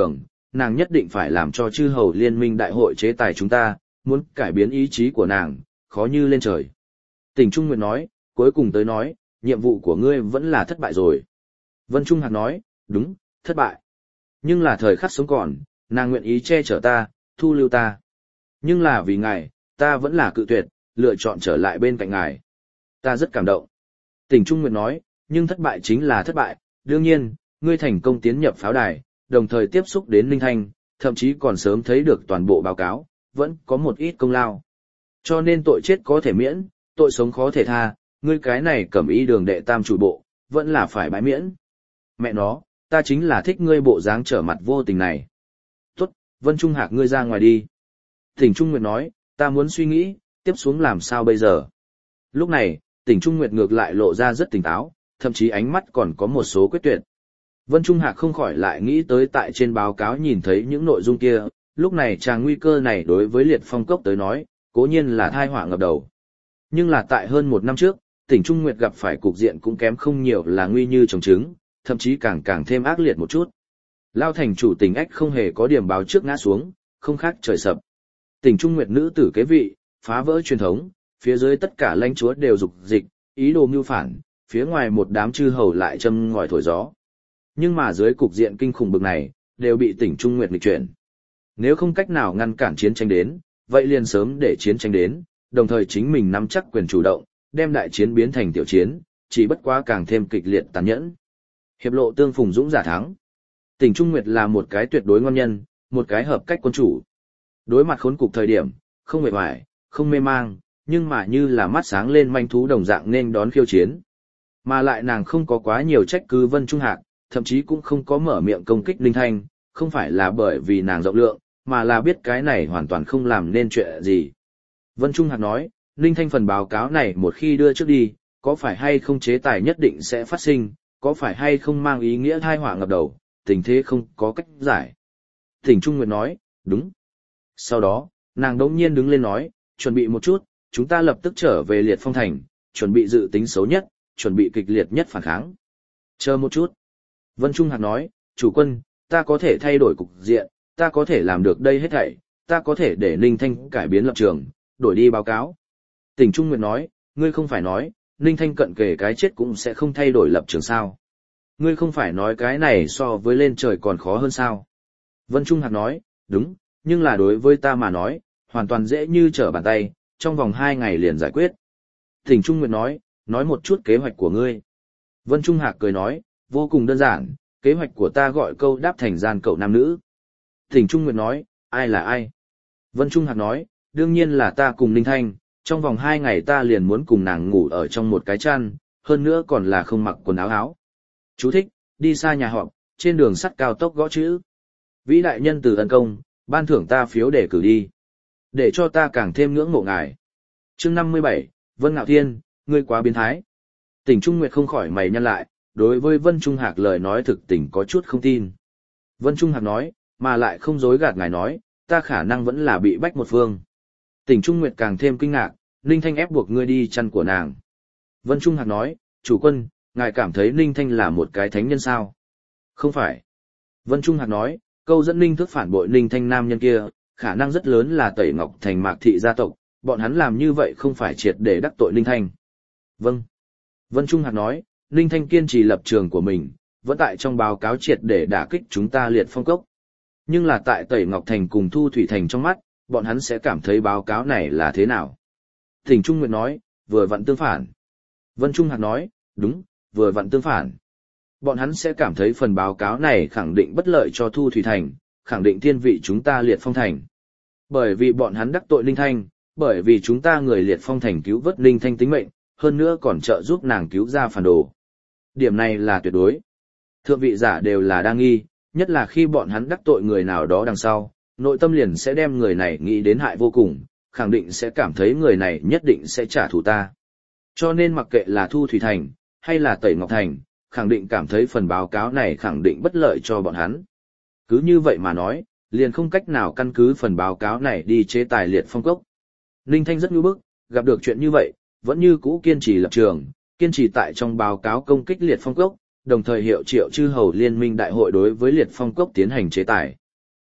nàng nhất định phải làm cho chư hầu liên minh đại hội chế tài chúng ta, muốn cải biến ý chí của nàng, khó như lên trời. Tỉnh Trung Nguyệt nói, cuối cùng tới nói, nhiệm vụ của ngươi vẫn là thất bại rồi. Vân Trung Hạc nói, đúng, thất bại. Nhưng là thời khắc sống còn, nàng nguyện ý che chở ta, thu lưu ta. Nhưng là vì ngài, ta vẫn là cự tuyệt, lựa chọn trở lại bên cạnh ngài. Ta rất cảm động. Tỉnh Trung Nguyệt nói, nhưng thất bại chính là thất bại, đương nhiên, ngươi thành công tiến nhập pháo đài, đồng thời tiếp xúc đến Ninh Thanh, thậm chí còn sớm thấy được toàn bộ báo cáo, vẫn có một ít công lao. Cho nên tội chết có thể miễn, tội sống khó thể tha, ngươi cái này cẩm y đường đệ tam chủ bộ, vẫn là phải bãi miễn. Mẹ nó, ta chính là thích ngươi bộ dáng trở mặt vô tình này. Tốt, Vân Trung Hạc ngươi ra ngoài đi. Tỉnh Trung Nguyệt nói, ta muốn suy nghĩ, tiếp xuống làm sao bây giờ. Lúc này, Tỉnh Trung Nguyệt ngược lại lộ ra rất tỉnh táo, thậm chí ánh mắt còn có một số quyết tuyệt. Vân Trung Hạc không khỏi lại nghĩ tới tại trên báo cáo nhìn thấy những nội dung kia, lúc này tràng nguy cơ này đối với Liệt Phong Cốc tới nói, cố nhiên là thai họa ngập đầu. Nhưng là tại hơn một năm trước, Tỉnh Trung Nguyệt gặp phải cục diện cũng kém không nhiều là nguy như trồng trứng, thậm chí càng càng thêm ác liệt một chút. Lao thành chủ Tỉnh Ách không hề có điểm báo trước ngã xuống, không khác trời sập. Tỉnh Trung Nguyệt nữ tử kế vị, phá vỡ truyền thống, phía dưới tất cả lãnh chúa đều dục dịch, ý đồ mưu phản, phía ngoài một đám chư hầu lại châm ngòi thổi gió. Nhưng mà dưới cục diện kinh khủng bực này, đều bị Tỉnh Trung Nguyệt nghịch chuyển. Nếu không cách nào ngăn cản chiến tranh đến, vậy liền sớm để chiến tranh đến, đồng thời chính mình nắm chắc quyền chủ động, đem đại chiến biến thành tiểu chiến, chỉ bất quá càng thêm kịch liệt tàn nhẫn. Hiệp lộ tương phùng dũng giả thắng. Tỉnh Trung Nguyệt là một cái tuyệt đối ngon nhân, một cái hợp cách quân chủ. Đối mặt khốn cục thời điểm, không mệt mỏi, không mê mang, nhưng mà như là mắt sáng lên manh thú đồng dạng nên đón khiêu chiến. Mà lại nàng không có quá nhiều trách cứ Vân Trung Hạc, thậm chí cũng không có mở miệng công kích Ninh Thanh, không phải là bởi vì nàng rộng lượng, mà là biết cái này hoàn toàn không làm nên chuyện gì. Vân Trung Hạc nói, Ninh Thanh phần báo cáo này một khi đưa trước đi, có phải hay không chế tài nhất định sẽ phát sinh, có phải hay không mang ý nghĩa thai họa ngập đầu, tình thế không có cách giải. Tỉnh Trung Nguyệt nói, đúng. Sau đó, nàng đống nhiên đứng lên nói, chuẩn bị một chút, chúng ta lập tức trở về Liệt Phong Thành, chuẩn bị dự tính xấu nhất, chuẩn bị kịch liệt nhất phản kháng. Chờ một chút. Vân Trung Hạc nói, chủ quân, ta có thể thay đổi cục diện, ta có thể làm được đây hết thảy, ta có thể để Ninh Thanh cải biến lập trường, đổi đi báo cáo. Tỉnh Trung Nguyệt nói, ngươi không phải nói, Ninh Thanh cận kề cái chết cũng sẽ không thay đổi lập trường sao. Ngươi không phải nói cái này so với lên trời còn khó hơn sao. Vân Trung Hạc nói, đúng, nhưng là đối với ta mà nói, hoàn toàn dễ như trở bàn tay, trong vòng hai ngày liền giải quyết. Tỉnh Trung Nguyệt nói, nói một chút kế hoạch của ngươi. Vân Trung Hạc cười nói, vô cùng đơn giản, kế hoạch của ta gọi câu đáp thành gian cậu nam nữ. Tỉnh Trung Nguyệt nói, ai là ai? Vân Trung Hạc nói, đương nhiên là ta cùng Ninh Thanh, trong vòng hai ngày ta liền muốn cùng nàng ngủ ở trong một cái chăn, hơn nữa còn là không mặc quần áo áo. Chú thích, đi xa nhà họp, trên đường sắt cao tốc gõ chữ. Vĩ đại nhân từ ân công, ban thưởng ta phiếu để cử đi. Để cho ta càng thêm ngưỡng mộ ngài. Chương năm mươi bảy, Vân Ngạo Thiên, ngươi quá biến thái. Tỉnh Trung Nguyệt không khỏi mày nhăn lại, đối với Vân Trung Hạc lời nói thực tình có chút không tin. Vân Trung Hạc nói, mà lại không dối gạt ngài nói, ta khả năng vẫn là bị bách một phương. Tỉnh Trung Nguyệt càng thêm kinh ngạc, Ninh Thanh ép buộc ngươi đi chăn của nàng. Vân Trung Hạc nói, chủ quân, ngài cảm thấy Ninh Thanh là một cái thánh nhân sao? Không phải. Vân Trung Hạc nói, câu dẫn Ninh Thức phản bội Ninh Thanh nam nhân kia, khả năng rất lớn là Tẩy Ngọc Thành Mạc thị gia tộc, bọn hắn làm như vậy không phải triệt để đắc tội Ninh Thanh. Vâng. Vân Trung Hạc nói, Ninh Thanh kiên trì lập trường của mình, vẫn tại trong báo cáo triệt để đả kích chúng ta Liệt Phong Cốc. Nhưng là tại Tẩy Ngọc Thành cùng Thu Thủy Thành trong mắt, bọn hắn sẽ cảm thấy báo cáo này là thế nào? Tỉnh Trung Nguyệt nói, vừa vặn tương phản. Vân Trung Hạc nói, đúng, vừa vặn tương phản. Bọn hắn sẽ cảm thấy phần báo cáo này khẳng định bất lợi cho Thu Thủy Thành, khẳng định thiên vị chúng ta Liệt Phong Thành. Bởi vì bọn hắn đắc tội Ninh Thanh, bởi vì chúng ta người Liệt Phong Thành cứu vớt Ninh Thanh tính mệnh, hơn nữa còn trợ giúp nàng cứu ra phản đồ. Điểm này là tuyệt đối. Thượng vị giả đều là đa nghi, nhất là khi bọn hắn đắc tội người nào đó đằng sau, nội tâm liền sẽ đem người này nghĩ đến hại vô cùng, khẳng định sẽ cảm thấy người này nhất định sẽ trả thù ta. Cho nên mặc kệ là Thu Thủy Thành, hay là Tẩy Ngọc Thành, khẳng định cảm thấy phần báo cáo này khẳng định bất lợi cho bọn hắn. Cứ như vậy mà nói, liền không cách nào căn cứ phần báo cáo này đi chế tài Liệt Phong Cốc. Ninh Thanh rất nhu bức, gặp được chuyện như vậy, vẫn như cũ kiên trì lập trường, kiên trì tại trong báo cáo công kích Liệt Phong Cốc, đồng thời hiệu triệu chư hầu liên minh đại hội đối với Liệt Phong Cốc tiến hành chế tài.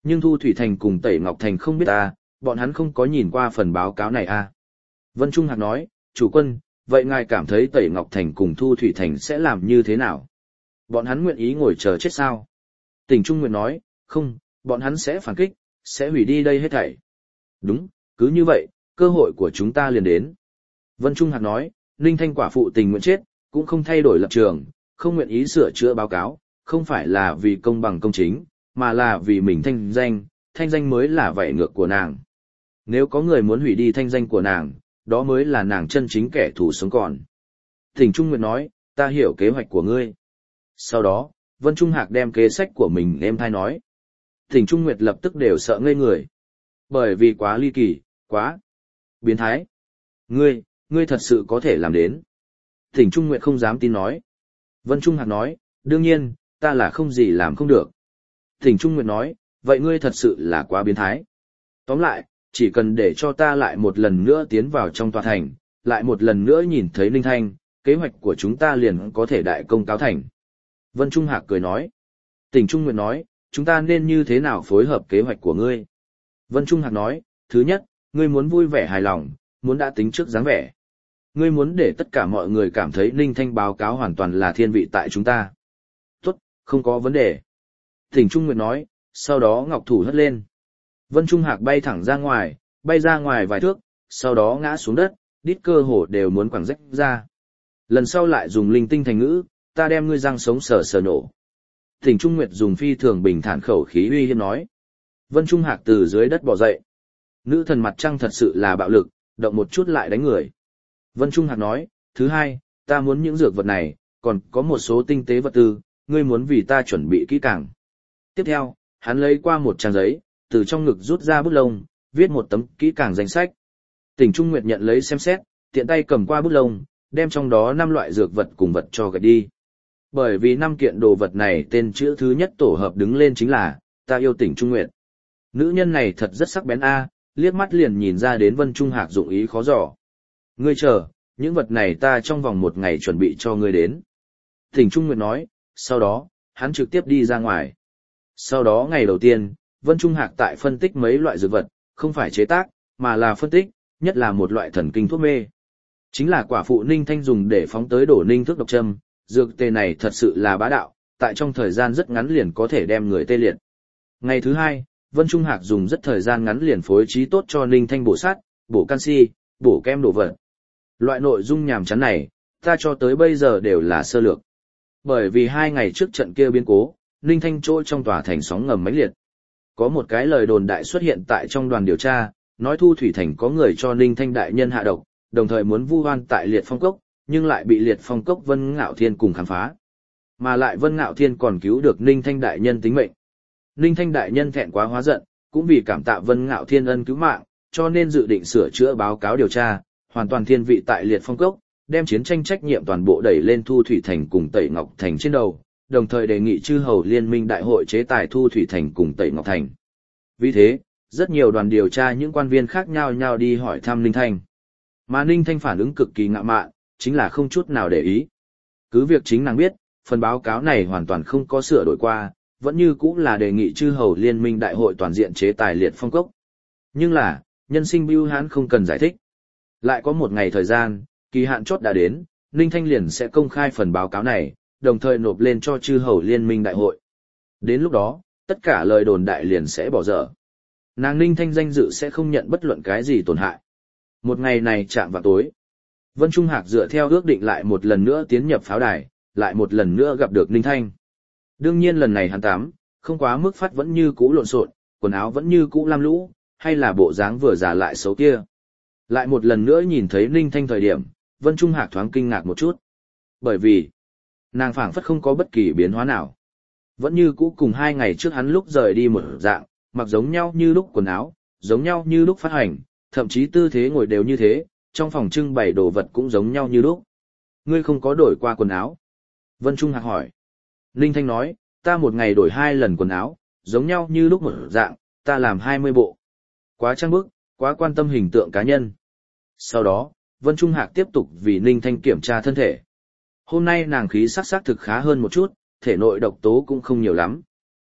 Nhưng Thu Thủy Thành cùng Tẩy Ngọc Thành không biết ta, bọn hắn không có nhìn qua phần báo cáo này à. Vân Trung Hạc nói, chủ quân, vậy ngài cảm thấy Tẩy Ngọc Thành cùng Thu Thủy Thành sẽ làm như thế nào? Bọn hắn nguyện ý ngồi chờ chết sao? Tỉnh Trung Nguyệt nói, không, bọn hắn sẽ phản kích, sẽ hủy đi đây hết thảy. Đúng, cứ như vậy, cơ hội của chúng ta liền đến. Vân Trung Hạc nói, Ninh Thanh quả phụ tình nguyện chết, cũng không thay đổi lập trường, không nguyện ý sửa chữa báo cáo, không phải là vì công bằng công chính, mà là vì mình thanh danh, thanh danh mới là vảy ngược của nàng. Nếu có người muốn hủy đi thanh danh của nàng, đó mới là nàng chân chính kẻ thù sống còn. Tỉnh Trung Nguyệt nói, ta hiểu kế hoạch của ngươi. Sau đó, Vân Trung Hạc đem kế sách của mình em thai nói. Tỉnh Trung Nguyệt lập tức đều sợ ngây người. Bởi vì quá ly kỳ, quá biến thái. Ngươi, ngươi thật sự có thể làm đến. Tỉnh Trung Nguyệt không dám tin nói. Vân Trung Hạc nói, đương nhiên, ta là không gì làm không được. Tỉnh Trung Nguyệt nói, vậy ngươi thật sự là quá biến thái. Tóm lại, chỉ cần để cho ta lại một lần nữa tiến vào trong tòa thành, lại một lần nữa nhìn thấy Ninh Thanh, kế hoạch của chúng ta liền có thể đại công cáo thành. Vân Trung Hạc cười nói. Tỉnh Trung Nguyệt nói, chúng ta nên như thế nào phối hợp kế hoạch của ngươi? Vân Trung Hạc nói, thứ nhất, ngươi muốn vui vẻ hài lòng, muốn đã tính trước dáng vẻ. Ngươi muốn để tất cả mọi người cảm thấy Ninh Thanh báo cáo hoàn toàn là thiên vị tại chúng ta. Tốt, không có vấn đề. Tỉnh Trung Nguyệt nói, sau đó ngọc thủ hất lên. Vân Trung Hạc bay thẳng ra ngoài, bay ra ngoài vài thước, sau đó ngã xuống đất, đít cơ hồ đều muốn quẳng rách ra. Lần sau lại dùng linh tinh thành ngữ, ta đem ngươi răng sống sờ sờ nổ. Tỉnh Trung Nguyệt dùng phi thường bình thản khẩu khí uy hiếp nói. Vân Trung Hạc từ dưới đất bò dậy. Nữ thần mặt trăng thật sự là bạo lực, động một chút lại đánh người. Vân Trung Hạc nói, thứ hai, ta muốn những dược vật này, còn có một số tinh tế vật tư, ngươi muốn vì ta chuẩn bị kỹ càng. Tiếp theo, hắn lấy qua một trang giấy, từ trong ngực rút ra bút lông, viết một tấm kỹ càng danh sách. Tỉnh Trung Nguyệt nhận lấy xem xét, tiện tay cầm qua bút lông, đem trong đó năm loại dược vật cùng vật cho gạch đi. Bởi vì năm kiện đồ vật này tên chữ thứ nhất tổ hợp đứng lên chính là, ta yêu Tỉnh Trung Nguyệt. Nữ nhân này thật rất sắc bén a, liếc mắt liền nhìn ra đến Vân Trung Hạc dụng ý khó dò. Ngươi chờ, những vật này ta trong vòng một ngày chuẩn bị cho ngươi đến. Tỉnh Trung Nguyệt nói, sau đó, hắn trực tiếp đi ra ngoài. Sau đó ngày đầu tiên, Vân Trung Hạc tại phân tích mấy loại dược vật, không phải chế tác, mà là phân tích, nhất là một loại thần kinh thuốc mê. Chính là quả phụ Ninh Thanh dùng để phóng tới đổ ninh thức độc châm, dược tê này thật sự là bá đạo, tại trong thời gian rất ngắn liền có thể đem người tê liệt. Ngày thứ hai, Vân Trung Hạc dùng rất thời gian ngắn liền phối trí tốt cho Ninh Thanh bổ sắt, bổ canxi, bổ kem đổ vật. Loại nội dung nhàm chán này, ta cho tới bây giờ đều là sơ lược. Bởi vì hai ngày trước trận kia biến cố, Ninh Thanh trôi trong tòa thành sóng ngầm mãnh liệt. Có một cái lời đồn đại xuất hiện tại trong đoàn điều tra, nói Thu Thủy Thành có người cho Ninh Thanh đại nhân hạ độc, đồng thời muốn vu oan tại Liệt Phong Cốc, nhưng lại bị Liệt Phong Cốc Vân Ngạo Thiên cùng khám phá. Mà lại Vân Ngạo Thiên còn cứu được Ninh Thanh đại nhân tính mệnh. Ninh Thanh đại nhân thẹn quá hóa giận, cũng vì cảm tạ Vân Ngạo Thiên ân cứu mạng, cho nên dự định sửa chữa báo cáo điều tra, hoàn toàn thiên vị tại Liệt Phong Cốc, đem chiến tranh trách nhiệm toàn bộ đẩy lên Thu Thủy Thành cùng Tẩy Ngọc Thành trên đầu, đồng thời đề nghị chư hầu liên minh đại hội chế tài Thu Thủy Thành cùng Tẩy Ngọc Thành. Vì thế, rất nhiều đoàn điều tra những quan viên khác nhau nhau đi hỏi thăm Ninh Thanh. Mà Ninh Thanh phản ứng cực kỳ ngạo mạn, chính là không chút nào để ý. Cứ việc chính nàng biết, phần báo cáo này hoàn toàn không có sửa đổi qua, vẫn như cũng là đề nghị chư hầu liên minh đại hội toàn diện chế tài Liệt Phong Cốc. Nhưng là, nhân sinh bưu hãn không cần giải thích. Lại có một ngày thời gian, kỳ hạn chót đã đến, Ninh Thanh liền sẽ công khai phần báo cáo này, đồng thời nộp lên cho chư hầu liên minh đại hội. Đến lúc đó, tất cả lời đồn đại liền sẽ bỏ dở. Nàng Ninh Thanh danh dự sẽ không nhận bất luận cái gì tổn hại. Một ngày này chạm vào tối, Vân Trung Hạc dựa theo ước định lại một lần nữa tiến nhập pháo đài, lại một lần nữa gặp được Ninh Thanh. Đương nhiên lần này hắn tắm, không quá mức phát vẫn như cũ lộn xộn, quần áo vẫn như cũ lam lũ, hay là bộ dáng vừa già lại xấu kia. Lại một lần nữa nhìn thấy Ninh Thanh thời điểm, Vân Trung Hạc thoáng kinh ngạc một chút. Bởi vì, nàng phảng phất không có bất kỳ biến hóa nào. Vẫn như cũ cùng hai ngày trước hắn lúc rời đi một dạng, mặc giống nhau như lúc quần áo, giống nhau như lúc phát hành, thậm chí tư thế ngồi đều như thế, trong phòng trưng bày đồ vật cũng giống nhau như lúc. Ngươi không có đổi qua quần áo? Vân Trung Hạc hỏi. Ninh Thanh nói, ta một ngày đổi hai lần quần áo, giống nhau như lúc một dạng, ta làm hai mươi bộ. Quá trang bức, quá quan tâm hình tượng cá nhân. Sau đó, Vân Trung Hạc tiếp tục vì Ninh Thanh kiểm tra thân thể. Hôm nay nàng khí sắc sắc thực khá hơn một chút, thể nội độc tố cũng không nhiều lắm.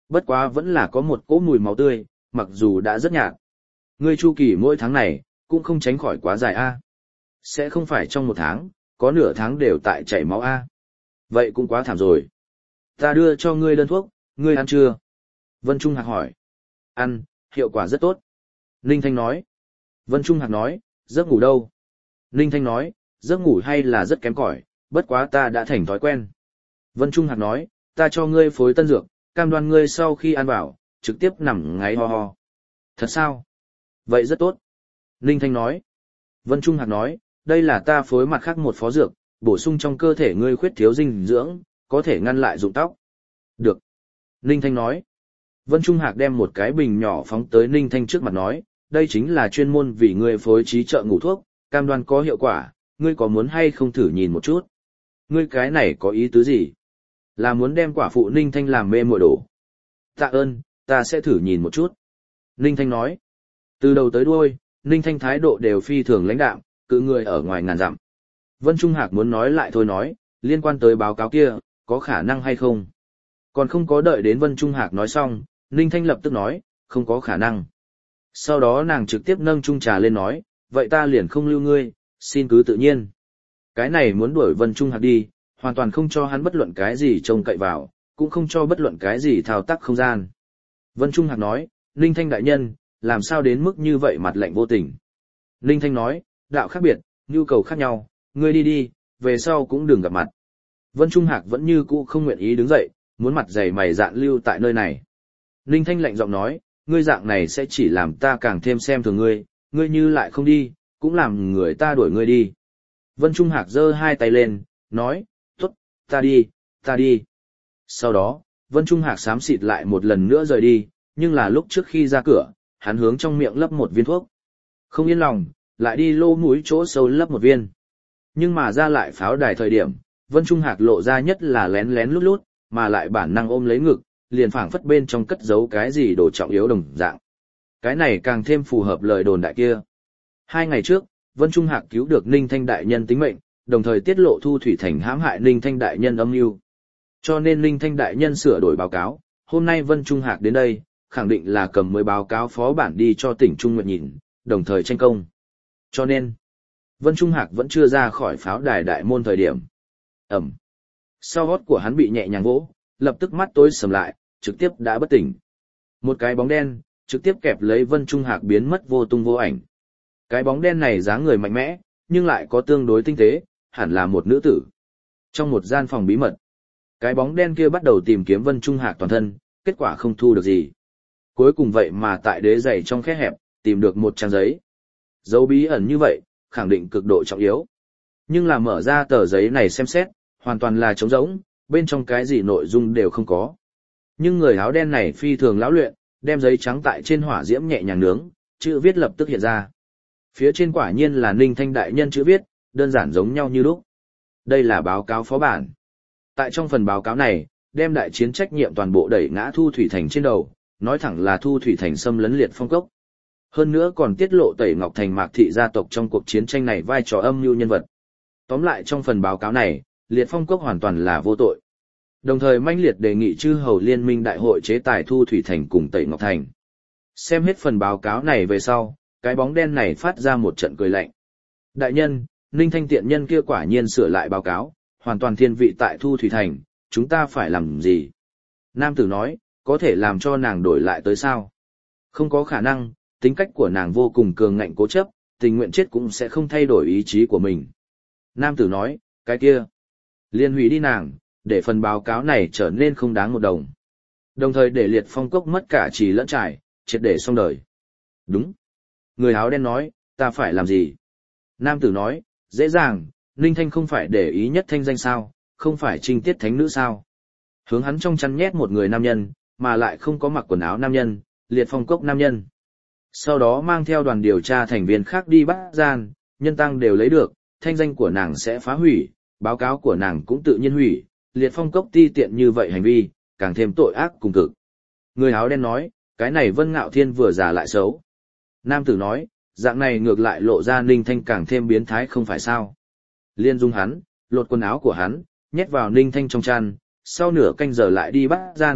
Bất quá vẫn là có một cỗ mùi máu tươi, mặc dù đã rất nhạt. Ngươi chu kỳ mỗi tháng này, cũng không tránh khỏi quá dài a. Sẽ không phải trong một tháng, có nửa tháng đều tại chảy máu a. Vậy cũng quá thảm rồi. Ta đưa cho ngươi đơn thuốc, ngươi ăn chưa? Vân Trung Hạc hỏi. Ăn, hiệu quả rất tốt. Ninh Thanh nói. Vân Trung Hạc nói, giấc ngủ đâu? Ninh Thanh nói, giấc ngủ hay là rất kém cỏi, bất quá ta đã thành thói quen. Vân Trung Hạc nói, ta cho ngươi phối tân dược, cam đoan ngươi sau khi ăn vào, trực tiếp nằm ngáy ho ho. Thật sao? Vậy rất tốt. Ninh Thanh nói. Vân Trung Hạc nói, đây là ta phối mặt khác một phó dược, bổ sung trong cơ thể ngươi khuyết thiếu dinh dưỡng, có thể ngăn lại rụng tóc. Được. Ninh Thanh nói. Vân Trung Hạc đem một cái bình nhỏ phóng tới Ninh Thanh trước mặt nói, đây chính là chuyên môn vì ngươi phối trí trợ ngủ thuốc, cam đoan có hiệu quả, ngươi có muốn hay không thử nhìn một chút? Ngươi cái này có ý tứ gì? Là muốn đem quả phụ Ninh Thanh làm mê muội đổ. Tạ ơn, ta sẽ thử nhìn một chút. Ninh Thanh nói. Từ đầu tới đuôi, Ninh Thanh thái độ đều phi thường lãnh đạm, cự người ở ngoài ngàn dặm. Vân Trung Hạc muốn nói lại thôi nói, liên quan tới báo cáo kia, có khả năng hay không? Còn không có đợi đến Vân Trung Hạc nói xong, Ninh Thanh lập tức nói, không có khả năng. Sau đó nàng trực tiếp nâng chung trà lên nói, vậy ta liền không lưu ngươi, xin cứ tự nhiên. Cái này muốn đuổi Vân Trung Hạc đi, hoàn toàn không cho hắn bất luận cái gì trông cậy vào, cũng không cho bất luận cái gì thao tác không gian. Vân Trung Hạc nói, Ninh Thanh đại nhân, làm sao đến mức như vậy mặt lạnh vô tình. Ninh Thanh nói, đạo khác biệt, nhu cầu khác nhau, ngươi đi đi, về sau cũng đừng gặp mặt. Vân Trung Hạc vẫn như cũ không nguyện ý đứng dậy, muốn mặt dày mày dạn lưu tại nơi này. Ninh Thanh lạnh giọng nói, ngươi dạng này sẽ chỉ làm ta càng thêm xem thường ngươi, ngươi như lại không đi, cũng làm người ta đuổi ngươi đi. Vân Trung Hạc giơ hai tay lên, nói, tốt, ta đi, ta đi. Sau đó, Vân Trung Hạc xám xịt lại một lần nữa rời đi, nhưng là lúc trước khi ra cửa, hắn hướng trong miệng lấp một viên thuốc. Không yên lòng, lại đi lô mũi chỗ sâu lấp một viên. Nhưng mà ra lại pháo đài thời điểm, Vân Trung Hạc lộ ra nhất là lén lén lút lút, mà lại bản năng ôm lấy ngực, liền phảng phất bên trong cất giấu cái gì đồ trọng yếu đồng dạng. Cái này càng thêm phù hợp lời đồn đại kia. Hai ngày trước, Vân Trung Hạc cứu được Ninh Thanh đại nhân tính mệnh, đồng thời tiết lộ Thu Thủy Thành hãm hại Ninh Thanh đại nhân âm mưu. Cho nên Ninh Thanh đại nhân sửa đổi báo cáo, hôm nay Vân Trung Hạc đến đây, khẳng định là cầm mới báo cáo phó bản đi cho tỉnh Trung Nguyệt nhìn, đồng thời tranh công. Cho nên, Vân Trung Hạc vẫn chưa ra khỏi pháo đài đại môn thời điểm. Ẩm. Sau gót của hắn bị nhẹ nhàng vỗ, lập tức mắt tối sầm lại, trực tiếp đã bất tỉnh. Một cái bóng đen, trực tiếp kẹp lấy Vân Trung Hạc biến mất vô tung vô ảnh. Cái bóng đen này dáng người mạnh mẽ, nhưng lại có tương đối tinh tế, hẳn là một nữ tử. Trong một gian phòng bí mật, cái bóng đen kia bắt đầu tìm kiếm Vân Trung Hạc toàn thân, kết quả không thu được gì. Cuối cùng vậy mà tại đế giày trong khe hẹp, tìm được một trang giấy. Dấu bí ẩn như vậy, khẳng định cực độ trọng yếu. Nhưng là mở ra tờ giấy này xem xét, hoàn toàn là trống rỗng, bên trong cái gì nội dung đều không có. Nhưng người áo đen này phi thường lão luyện, đem giấy trắng tại trên hỏa diễm nhẹ nhàng nướng, chữ viết lập tức hiện ra. Phía trên quả nhiên là Ninh Thanh đại nhân chữ viết, đơn giản giống nhau như lúc. Đây là báo cáo phó bản. Tại trong phần báo cáo này, đem đại chiến trách nhiệm toàn bộ đẩy ngã Thu Thủy Thành trên đầu, nói thẳng là Thu Thủy Thành xâm lấn Liệt Phong Cốc. Hơn nữa còn tiết lộ Tẩy Ngọc Thành Mạc thị gia tộc trong cuộc chiến tranh này vai trò âm mưu nhân vật. Tóm lại trong phần báo cáo này, Liệt Phong Cốc hoàn toàn là vô tội. Đồng thời manh liệt đề nghị chư hầu liên minh đại hội chế tài Thu Thủy Thành cùng Tẩy Ngọc Thành. Xem hết phần báo cáo này về sau, cái bóng đen này phát ra một trận cười lạnh. Đại nhân, Ninh Thanh tiện nhân kia quả nhiên sửa lại báo cáo, hoàn toàn thiên vị tại Thu Thủy Thành, chúng ta phải làm gì? Nam tử nói, có thể làm cho nàng đổi lại tới sao? Không có khả năng, tính cách của nàng vô cùng cường ngạnh cố chấp, tình nguyện chết cũng sẽ không thay đổi ý chí của mình. Nam tử nói, cái kia, liên hủy đi nàng, để phần báo cáo này trở nên không đáng một đồng. Đồng thời để Liệt Phong Cốc mất cả trì lẫn trải, triệt để xong đời. Đúng. Người áo đen nói, ta phải làm gì? Nam tử nói, dễ dàng, Ninh Thanh không phải để ý nhất thanh danh sao, không phải trinh tiết thánh nữ sao. Hướng hắn trong chăn nhét một người nam nhân, mà lại không có mặc quần áo nam nhân, Liệt Phong Cốc nam nhân. Sau đó mang theo đoàn điều tra thành viên khác đi bắt gian, nhân tăng đều lấy được, thanh danh của nàng sẽ phá hủy, báo cáo của nàng cũng tự nhiên hủy, Liệt Phong Cốc ti tiện như vậy hành vi, càng thêm tội ác cùng cực. Người áo đen nói, cái này Vân Ngạo Thiên vừa già lại xấu. Nam tử nói, dạng này ngược lại lộ ra Ninh Thanh càng thêm biến thái không phải sao. Liên dung hắn, lột quần áo của hắn, nhét vào Ninh Thanh trong chăn, sau nửa canh giờ lại đi bắt gian,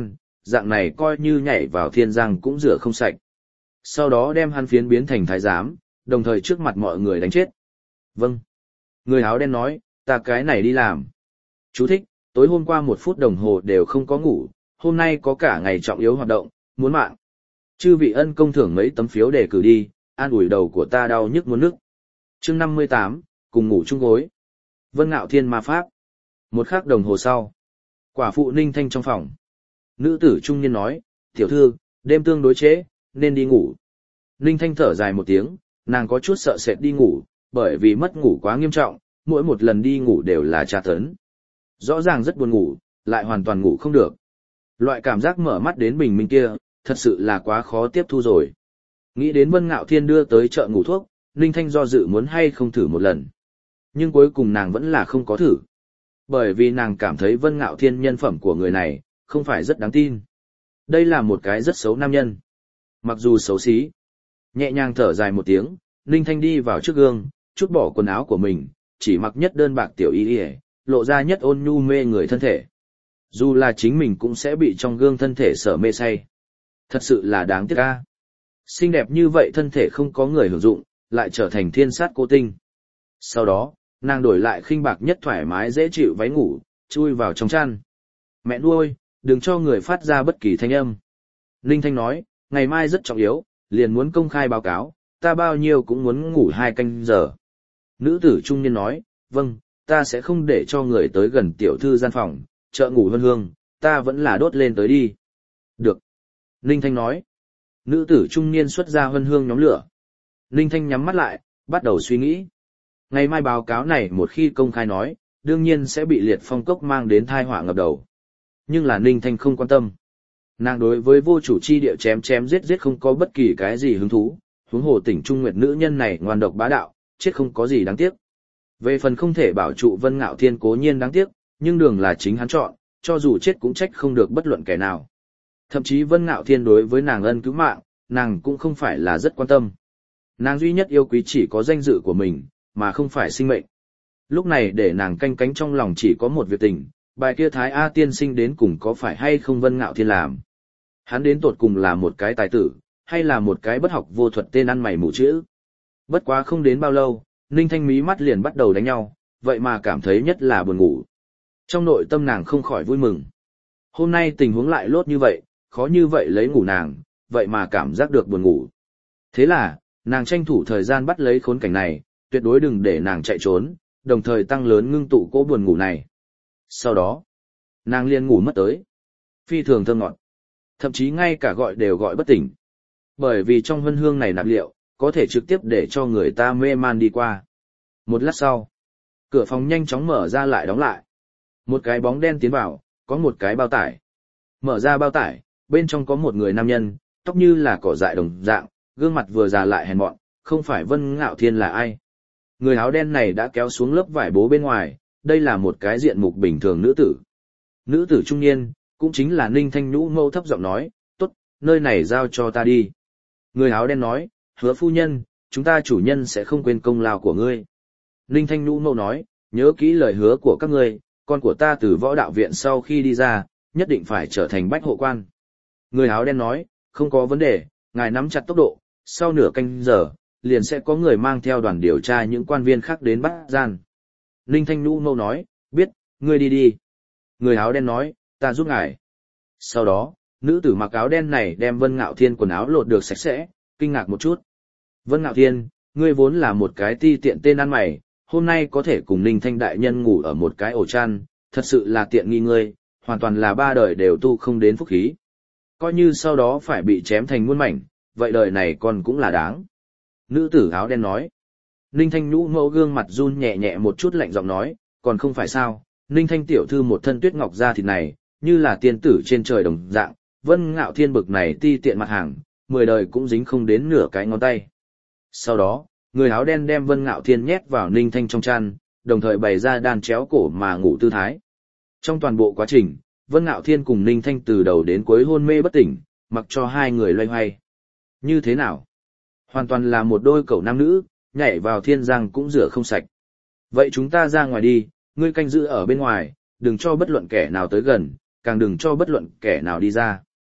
dạng này coi như nhảy vào thiên giang cũng rửa không sạch. Sau đó đem hắn phiến biến thành thái giám, đồng thời trước mặt mọi người đánh chết. Vâng. Người áo đen nói, ta cái này đi làm. Chú thích, tối hôm qua một phút đồng hồ đều không có ngủ, hôm nay có cả ngày trọng yếu hoạt động, muốn mạng. Chư vị ân công thưởng mấy tấm phiếu để cử đi, an ủi đầu của ta đau nhức muốn nức. Chương năm mươi tám, cùng ngủ chung gối. Vân Ngạo Thiên ma pháp. Một khắc đồng hồ sau. Quả phụ Ninh Thanh trong phòng. Nữ tử trung niên nói, tiểu thư, đêm tương đối trễ, nên đi ngủ. Ninh Thanh thở dài một tiếng, nàng có chút sợ sệt đi ngủ, bởi vì mất ngủ quá nghiêm trọng, mỗi một lần đi ngủ đều là tra tấn. Rõ ràng rất buồn ngủ, lại hoàn toàn ngủ không được. Loại cảm giác mở mắt đến bình minh kia, thật sự là quá khó tiếp thu rồi. Nghĩ đến Vân Ngạo Thiên đưa tới chợ ngủ thuốc, Ninh Thanh do dự muốn hay không thử một lần. Nhưng cuối cùng nàng vẫn là không có thử. Bởi vì nàng cảm thấy Vân Ngạo Thiên nhân phẩm của người này, không phải rất đáng tin. Đây là một cái rất xấu nam nhân. Mặc dù xấu xí. Nhẹ nhàng thở dài một tiếng, Ninh Thanh đi vào trước gương, chút bỏ quần áo của mình, chỉ mặc nhất đơn bạc tiểu y y, lộ ra nhất ôn nhu mê người thân thể. Dù là chính mình cũng sẽ bị trong gương thân thể sở mê say. Thật sự là đáng tiếc a. Xinh đẹp như vậy thân thể không có người hưởng dụng, lại trở thành thiên sát cô tinh. Sau đó, nàng đổi lại khinh bạc nhất thoải mái dễ chịu váy ngủ, chui vào trong chăn. Mẹ nuôi, đừng cho người phát ra bất kỳ thanh âm. Ninh Thanh nói, ngày mai rất trọng yếu, liền muốn công khai báo cáo, ta bao nhiêu cũng muốn ngủ hai canh giờ. Nữ tử trung niên nói, vâng, ta sẽ không để cho người tới gần tiểu thư gian phòng, chợ ngủ hương hương, ta vẫn là đốt lên tới đi. Được. Ninh Thanh nói. Nữ tử trung niên xuất ra hân hương nhóm lửa. Ninh Thanh nhắm mắt lại, bắt đầu suy nghĩ. Ngày mai báo cáo này một khi công khai nói, đương nhiên sẽ bị liệt phong cốc mang đến thai họa ngập đầu. Nhưng là Ninh Thanh không quan tâm. Nàng đối với vô chủ chi địa chém chém giết giết không có bất kỳ cái gì hứng thú, huống hồ tỉnh Trung Nguyệt nữ nhân này ngoan độc bá đạo, chết không có gì đáng tiếc. Về phần không thể bảo trụ Vân Ngạo Thiên cố nhiên đáng tiếc, nhưng đường là chính hắn chọn, cho dù chết cũng trách không được bất luận kẻ nào. Thậm chí Vân Ngạo Thiên đối với nàng ân cứu mạng, nàng cũng không phải là rất quan tâm. Nàng duy nhất yêu quý chỉ có danh dự của mình, mà không phải sinh mệnh. Lúc này để nàng canh cánh trong lòng chỉ có một việc tình, bài kia Thái A tiên sinh đến cùng có phải hay không Vân Ngạo Thiên làm. Hắn đến tột cùng là một cái tài tử, hay là một cái bất học vô thuật tên ăn mày mù chữ. Bất quá không đến bao lâu, Ninh Thanh mí mắt liền bắt đầu đánh nhau, vậy mà cảm thấy nhất là buồn ngủ. Trong nội tâm nàng không khỏi vui mừng. Hôm nay tình huống lại lốt như vậy, khó như vậy lấy ngủ nàng, vậy mà cảm giác được buồn ngủ. Thế là, nàng tranh thủ thời gian bắt lấy khốn cảnh này, tuyệt đối đừng để nàng chạy trốn, đồng thời tăng lớn ngưng tụ cỗ buồn ngủ này. Sau đó, nàng liền ngủ mất tới. Phi thường thơm ngọt. Thậm chí ngay cả gọi đều gọi bất tỉnh. Bởi vì trong hân hương này nạp liệu, có thể trực tiếp để cho người ta mê man đi qua. Một lát sau, cửa phòng nhanh chóng mở ra lại đóng lại. Một cái bóng đen tiến vào, có một cái bao tải. Mở ra bao tải, bên trong có một người nam nhân, tóc như là cỏ dại đồng dạng, gương mặt vừa già lại hèn mọn, không phải Vân Ngạo Thiên là ai. Người áo đen này đã kéo xuống lớp vải bố bên ngoài, đây là một cái diện mục bình thường nữ tử. Nữ tử trung niên, cũng chính là Ninh Thanh Nhũ mâu thấp giọng nói, tốt, nơi này giao cho ta đi. Người áo đen nói, hứa phu nhân, chúng ta chủ nhân sẽ không quên công lao của ngươi. Ninh Thanh Nhũ mâu nói, nhớ kỹ lời hứa của các ngươi, con của ta từ võ đạo viện sau khi đi ra, nhất định phải trở thành bách hộ quan. Người áo đen nói, không có vấn đề, ngài nắm chặt tốc độ, sau nửa canh giờ, liền sẽ có người mang theo đoàn điều tra những quan viên khác đến bắt gian. Ninh Thanh Nhũ mâu nói, biết, ngươi đi đi. Người áo đen nói, ta giúp ngài. Sau đó, nữ tử mặc áo đen này đem Vân Ngạo Thiên quần áo lột được sạch sẽ, kinh ngạc một chút. Vân Ngạo Thiên, ngươi vốn là một cái ti tiện tên ăn mày, hôm nay có thể cùng Ninh Thanh đại nhân ngủ ở một cái ổ chăn, thật sự là tiện nghi ngươi, hoàn toàn là ba đời đều tu không đến phúc khí. Coi như sau đó phải bị chém thành muôn mảnh, vậy đời này còn cũng là đáng. Nữ tử áo đen nói. Ninh Thanh Nhũ mẫu gương mặt run nhẹ nhẹ một chút lạnh giọng nói, còn không phải sao, Ninh Thanh tiểu thư một thân tuyết ngọc da thịt này, như là tiên tử trên trời đồng dạng, Vân Ngạo Thiên bực này ti tiện mặt hàng, mười đời cũng dính không đến nửa cái ngón tay. Sau đó, người áo đen đem Vân Ngạo Thiên nhét vào Ninh Thanh trong chăn, đồng thời bày ra đàn chéo cổ mà ngủ tư thái. Trong toàn bộ quá trình, Vân Ngạo Thiên cùng Ninh Thanh từ đầu đến cuối hôn mê bất tỉnh, mặc cho hai người loay hoay. Như thế nào? Hoàn toàn là một đôi cẩu nam nữ, nhảy vào thiên giang cũng rửa không sạch. Vậy chúng ta ra ngoài đi, ngươi canh giữ ở bên ngoài, đừng cho bất luận kẻ nào tới gần, càng đừng cho bất luận kẻ nào đi ra.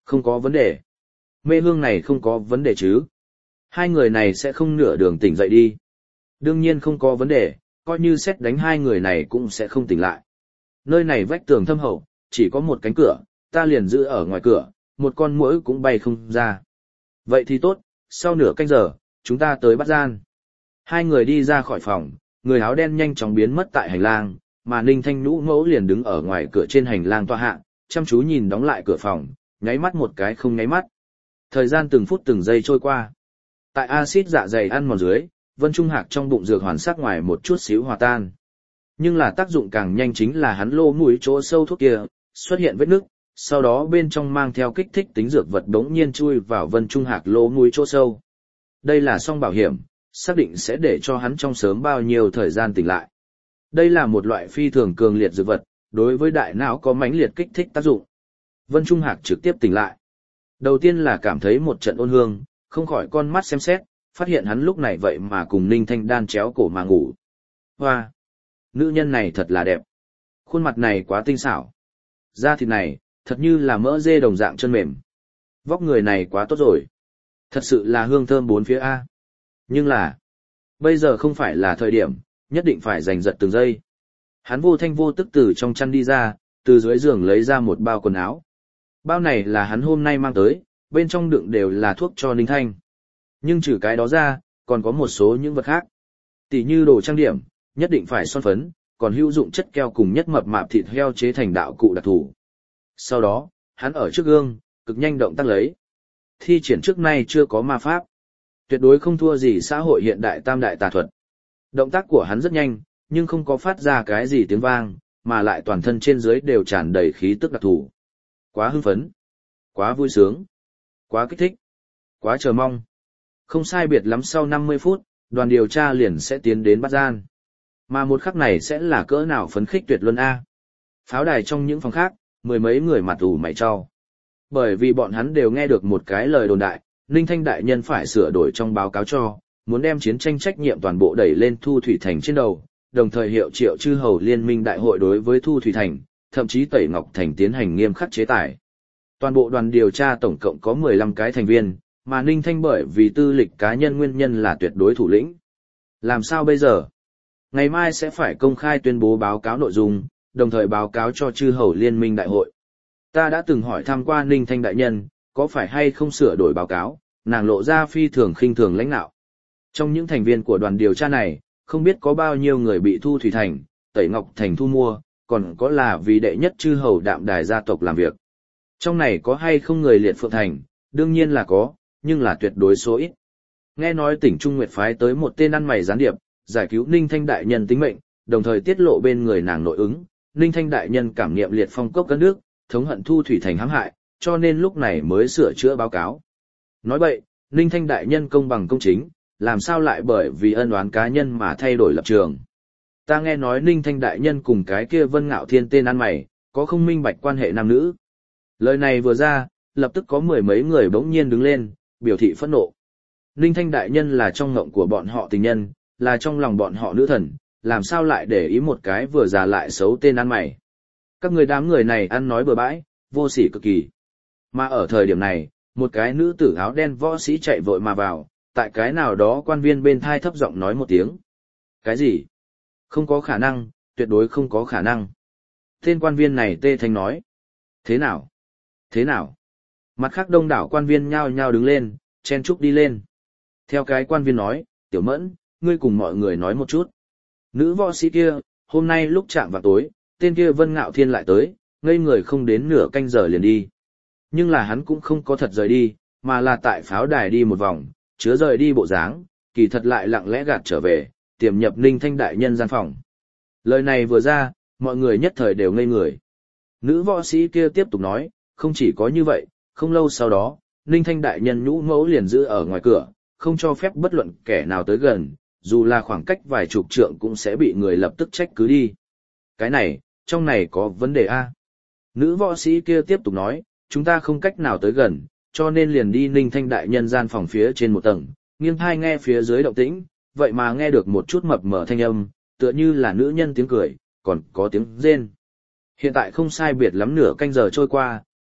Không có vấn đề. Mê hương này không có vấn đề chứ. Hai người này sẽ không nửa đường tỉnh dậy đi. Đương nhiên không có vấn đề, coi như xét đánh hai người này cũng sẽ không tỉnh lại. Nơi này vách tường thâm hậu, chỉ có một cánh cửa, ta liền giữ ở ngoài cửa, một con muỗi cũng bay không ra. Vậy thì tốt, sau nửa canh giờ, chúng ta tới bắt gian. Hai người đi ra khỏi phòng, người áo đen nhanh chóng biến mất tại hành lang, mà Ninh Thanh Nhũ mẫu liền đứng ở ngoài cửa trên hành lang tọa hạ, chăm chú nhìn đóng lại cửa phòng, nháy mắt một cái không nháy mắt. Thời gian từng phút từng giây trôi qua. Tại axit dạ dày ăn mòn dưới, Vân Trung Hạc trong bụng dược hoàn sắc ngoài một chút xíu hòa tan. Nhưng là tác dụng càng nhanh chính là hắn lô mũi chỗ sâu thuốc kia, xuất hiện vết nứt, sau đó bên trong mang theo kích thích tính dược vật đống nhiên chui vào Vân Trung Hạc lô mũi chỗ sâu. Đây là song bảo hiểm, xác định sẽ để cho hắn trong sớm bao nhiêu thời gian tỉnh lại. Đây là một loại phi thường cường liệt dược vật, đối với đại não có mãnh liệt kích thích tác dụng. Vân Trung Hạc trực tiếp tỉnh lại. Đầu tiên là cảm thấy một trận ôn hương, không khỏi con mắt xem xét, phát hiện hắn lúc này vậy mà cùng Ninh Thanh Đan chéo cổ mà ngủ. Hoa! Nữ nhân này thật là đẹp. Khuôn mặt này quá tinh xảo. Da thịt này, thật như là mỡ dê đồng dạng chân mềm. Vóc người này quá tốt rồi. Thật sự là hương thơm bốn phía A. Nhưng là, bây giờ không phải là thời điểm, nhất định phải giành giật từng giây. Hắn vô thanh vô tức từ trong chăn đi ra, từ dưới giường lấy ra một bao quần áo. Bao này là hắn hôm nay mang tới, bên trong đựng đều là thuốc cho Ninh Thanh. Nhưng trừ cái đó ra, còn có một số những vật khác. Tỷ như đồ trang điểm, nhất định phải son phấn, còn hữu dụng chất keo cùng nhất mập mạp thịt heo chế thành đạo cụ đặc thù. Sau đó, hắn ở trước gương, cực nhanh động tác lấy. Thi triển trước nay chưa có ma pháp. Tuyệt đối không thua gì xã hội hiện đại tam đại tà thuật. Động tác của hắn rất nhanh, nhưng không có phát ra cái gì tiếng vang, mà lại toàn thân trên dưới đều tràn đầy khí tức đặc thù. Quá hưng phấn, quá vui sướng, quá kích thích, quá chờ mong. Không sai biệt lắm sau năm mươi phút, đoàn điều tra liền sẽ tiến đến bắt gian. Mà một khắc này sẽ là cỡ nào phấn khích tuyệt luân A. Pháo đài trong những phòng khác, mười mấy người mặt ủ mày cho. Bởi vì bọn hắn đều nghe được một cái lời đồn đại, Ninh Thanh đại nhân phải sửa đổi trong báo cáo cho, muốn đem chiến tranh trách nhiệm toàn bộ đẩy lên Thu Thủy Thành trên đầu, đồng thời hiệu triệu chư hầu liên minh đại hội đối với Thu Thủy Thành, thậm chí Tẩy Ngọc Thành tiến hành nghiêm khắc chế tài. Toàn bộ đoàn điều tra tổng cộng có mười lăm cái thành viên, mà Ninh Thanh bởi vì tư lịch cá nhân nguyên nhân là tuyệt đối thủ lĩnh. Làm sao bây giờ? Ngày mai sẽ phải công khai tuyên bố báo cáo nội dung, đồng thời báo cáo cho chư hầu liên minh đại hội. Ta đã từng hỏi thăm qua Ninh Thanh đại nhân, có phải hay không sửa đổi báo cáo, nàng lộ ra phi thường khinh thường lãnh đạo. Trong những thành viên của đoàn điều tra này, không biết có bao nhiêu người bị Thu Thủy Thành, Tẩy Ngọc Thành thu mua, còn có là vì đệ nhất chư hầu đạm đài gia tộc làm việc. Trong này có hay không người liệt Phượng Thành, đương nhiên là có, nhưng là tuyệt đối số ít. Nghe nói tỉnh Trung Nguyệt phái tới một tên ăn mày gián điệp, giải cứu Ninh Thanh đại nhân tính mệnh, đồng thời tiết lộ bên người nàng nội ứng, Ninh Thanh đại nhân cảm nghiệm liệt phong cốc cất nước, thống hận Thu Thủy Thành hãm hại, cho nên lúc này mới sửa chữa báo cáo. Nói vậy, Ninh Thanh đại nhân công bằng công chính, làm sao lại bởi vì ân oán cá nhân mà thay đổi lập trường. Ta nghe nói Ninh Thanh đại nhân cùng cái kia Vân Ngạo Thiên tên ăn mày, có không minh bạch quan hệ nam nữ. Lời này vừa ra, lập tức có mười mấy người bỗng nhiên đứng lên, biểu thị phẫn nộ. Ninh Thanh đại nhân là trong ngộng của bọn họ tình nhân, là trong lòng bọn họ nữ thần, làm sao lại để ý một cái vừa già lại xấu tên ăn mày. Các người đám người này ăn nói bừa bãi, vô sỉ cực kỳ. Mà ở thời điểm này, một cái nữ tử áo đen võ sĩ chạy vội mà vào, tại cái nào đó quan viên bên thai thấp giọng nói một tiếng. Cái gì? Không có khả năng, tuyệt đối không có khả năng. Tên quan viên này tê thanh nói. Thế nào? Thế nào? Mặt khác đông đảo quan viên nhao nhao đứng lên, chen chúc đi lên. Theo cái quan viên nói, Tiểu Mẫn, ngươi cùng mọi người nói một chút. Nữ võ sĩ kia, hôm nay lúc chạm vào tối, tên kia Vân Ngạo Thiên lại tới, ngây người không đến nửa canh giờ liền đi. Nhưng là hắn cũng không có thật rời đi, mà là tại pháo đài đi một vòng, chứa rời đi bộ dáng, kỳ thật lại lặng lẽ gạt trở về, tiềm nhập Ninh Thanh đại nhân gian phòng. Lời này vừa ra, mọi người nhất thời đều ngây người. Nữ võ sĩ kia tiếp tục nói, không chỉ có như vậy, không lâu sau đó, Ninh Thanh đại nhân nhũ mẫu liền giữ ở ngoài cửa, không cho phép bất luận kẻ nào tới gần, dù là khoảng cách vài chục trượng cũng sẽ bị người lập tức trách cứ đi. Cái này, trong này có vấn đề A. Nữ võ sĩ kia tiếp tục nói, chúng ta không cách nào tới gần, cho nên liền đi Ninh Thanh đại nhân gian phòng phía trên một tầng, nghiêng tai nghe phía dưới động tĩnh, vậy mà nghe được một chút mập mờ thanh âm, tựa như là nữ nhân tiếng cười, còn có tiếng rên. Hiện tại không sai biệt lắm nửa canh giờ trôi qua,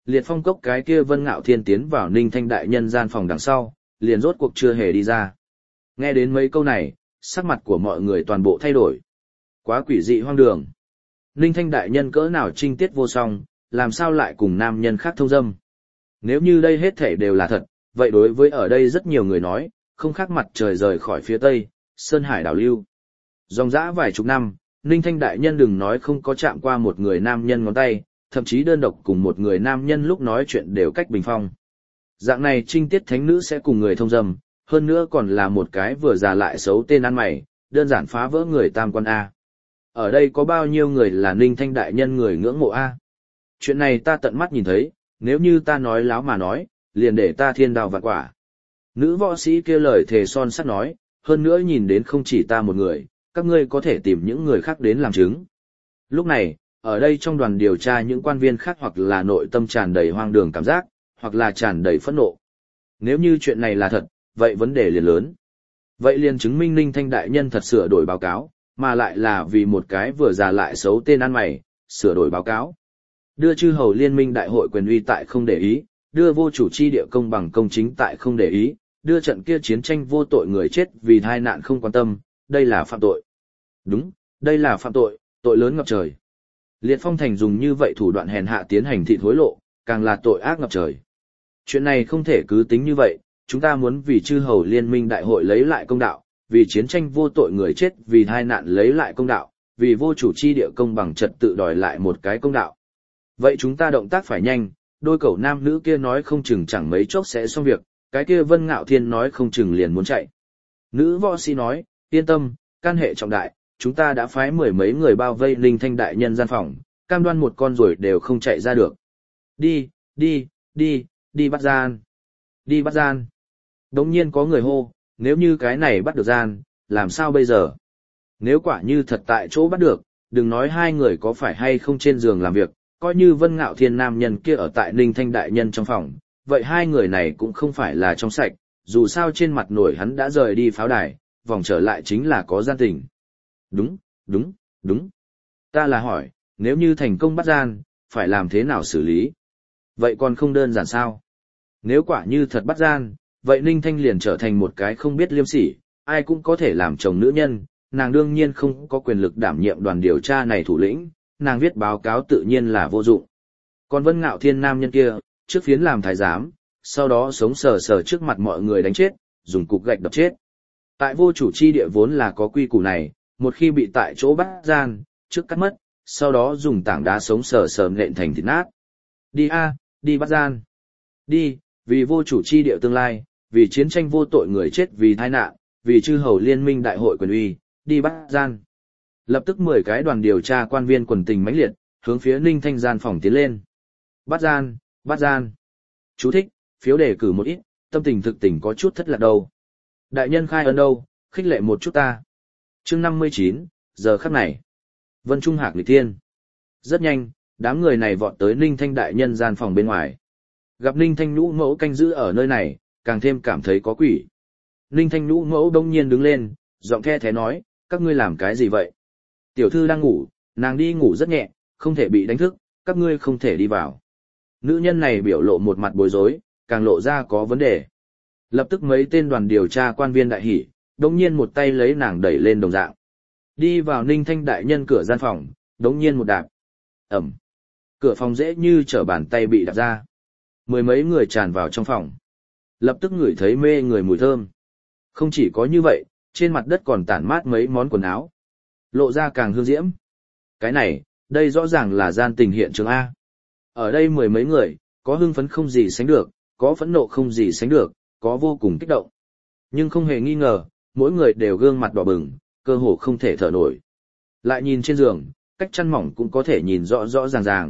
Liệt phong cốc cái kia Vân Ngạo Thiên tiến vào Ninh Thanh đại nhân gian phòng đằng sau, liền rốt cuộc chưa hề đi ra. Nghe đến mấy câu này, sắc mặt của mọi người toàn bộ thay đổi. Quá quỷ dị hoang đường. Ninh Thanh đại nhân cỡ nào trinh tiết vô song, làm sao lại cùng nam nhân khác thông dâm. Nếu như đây hết thể đều là thật, vậy đối với ở đây rất nhiều người nói, không khác mặt trời rời khỏi phía tây, Sơn Hải đảo lưu. Dòng dã vài chục năm, Ninh Thanh đại nhân đừng nói không có chạm qua một người nam nhân ngón tay, thậm chí đơn độc cùng một người nam nhân lúc nói chuyện đều cách bình phong. Dạng này trinh tiết thánh nữ sẽ cùng người thông dâm, hơn nữa còn là một cái vừa già lại xấu tên ăn mày, đơn giản phá vỡ người tam quan A. Ở đây có bao nhiêu người là Ninh Thanh đại nhân người ngưỡng mộ A? Chuyện này ta tận mắt nhìn thấy, nếu như ta nói láo mà nói, liền để ta thiên đao vạn quả. Nữ võ sĩ kia lời thề son sắt nói, hơn nữa nhìn đến không chỉ ta một người, các ngươi có thể tìm những người khác đến làm chứng. Lúc này, ở đây trong đoàn điều tra những quan viên khác hoặc là nội tâm tràn đầy hoang đường cảm giác, hoặc là tràn đầy phẫn nộ. Nếu như chuyện này là thật, vậy vấn đề liền lớn. Vậy liền chứng minh Ninh Thanh đại nhân thật sửa đổi báo cáo, mà lại là vì một cái vừa già lại xấu tên ăn mày, sửa đổi báo cáo. Đưa chư hầu liên minh đại hội quyền uy tại không để ý, đưa vô chủ chi địa công bằng công chính tại không để ý, đưa trận kia chiến tranh vô tội người chết vì tai nạn không quan tâm, đây là phạm tội. Đúng, đây là phạm tội, tội lớn ngập trời. Liệt Phong Thành dùng như vậy thủ đoạn hèn hạ tiến hành thịt hối lộ, càng là tội ác ngập trời. Chuyện này không thể cứ tính như vậy, chúng ta muốn vì chư hầu liên minh đại hội lấy lại công đạo, vì chiến tranh vô tội người chết vì tai nạn lấy lại công đạo, vì vô chủ chi địa công bằng trật tự đòi lại một cái công đạo. Vậy chúng ta động tác phải nhanh, đôi cậu nam nữ kia nói không chừng chẳng mấy chốc sẽ xong việc, cái kia Vân Ngạo Thiên nói không chừng liền muốn chạy. Nữ võ sĩ nói, yên tâm, can hệ trọng đại, chúng ta đã phái mười mấy người bao vây Ninh Thanh đại nhân gian phòng, cam đoan một con ruồi đều không chạy ra được. Đi, đi, đi, đi bắt gian. Đi bắt gian. Đống nhiên có người hô, nếu như cái này bắt được gian, làm sao bây giờ? Nếu quả như thật tại chỗ bắt được, đừng nói hai người có phải hay không trên giường làm việc, coi như Vân Ngạo Thiên nam nhân kia ở tại Ninh Thanh đại nhân trong phòng, vậy hai người này cũng không phải là trong sạch, dù sao trên mặt nổi hắn đã rời đi pháo đài, vòng trở lại chính là có gian tình. Đúng, đúng, đúng. Ta là hỏi, nếu như thành công bắt gian, phải làm thế nào xử lý? Vậy còn không đơn giản sao? Nếu quả như thật bắt gian, vậy Ninh Thanh liền trở thành một cái không biết liêm sỉ, ai cũng có thể làm chồng nữ nhân, nàng đương nhiên không có quyền lực đảm nhiệm đoàn điều tra này thủ lĩnh, nàng viết báo cáo tự nhiên là vô dụng. Còn Vân Ngạo Thiên nam nhân kia, trước phiến làm thái giám, sau đó sống sờ sờ trước mặt mọi người đánh chết, dùng cục gạch đập chết. Tại vô chủ chi địa vốn là có quy củ này, một khi bị tại chỗ bắt gian, trước cắt mất, sau đó dùng tảng đá sống sờ sờ nện thành thịt nát. Đi a, đi bắt gian. Đi, vì vô chủ chi địa tương lai, vì chiến tranh vô tội người chết vì tai nạn, vì chư hầu liên minh đại hội quyền uy, đi bắt gian. Lập tức mười cái đoàn điều tra quan viên quần tình mãnh liệt, hướng phía Ninh Thanh gian phòng tiến lên. Bắt gian, bắt gian. Chú thích, phiếu đề cử một ít, tâm tình thực tình có chút thất lạc đâu. Đại nhân khai ơn đâu, khích lệ một chút ta. Chương năm mươi chín, giờ khắc này. Vân Trung Hạc nghịch thiên. Rất nhanh, đám người này vọt tới Ninh Thanh đại nhân gian phòng bên ngoài. Gặp Ninh Thanh nhũ mẫu canh giữ ở nơi này, càng thêm cảm thấy có quỷ. Ninh Thanh nhũ mẫu đông nhiên đứng lên, giọng the thế nói, các ngươi làm cái gì vậy? Tiểu thư đang ngủ, nàng đi ngủ rất nhẹ, không thể bị đánh thức, các ngươi không thể đi vào. Nữ nhân này biểu lộ một mặt bối rối, càng lộ ra có vấn đề. Lập tức mấy tên đoàn điều tra quan viên đại hỉ, đống nhiên một tay lấy nàng đẩy lên đồng dạng. Đi vào Ninh Thanh đại nhân cửa gian phòng, đống nhiên một đạp. Ẩm. Cửa phòng dễ như trở bàn tay bị đạp ra. Mười mấy người tràn vào trong phòng. Lập tức ngửi thấy mê người mùi thơm. Không chỉ có như vậy, trên mặt đất còn tản mát mấy món quần áo. Lộ ra càng hương diễm. Cái này, đây rõ ràng là gian tình hiện trường A. Ở đây mười mấy người, có hưng phấn không gì sánh được, có phẫn nộ không gì sánh được, có vô cùng kích động. Nhưng không hề nghi ngờ, mỗi người đều gương mặt đỏ bừng, cơ hồ không thể thở nổi. Lại nhìn trên giường, cách chăn mỏng cũng có thể nhìn rõ rõ ràng ràng.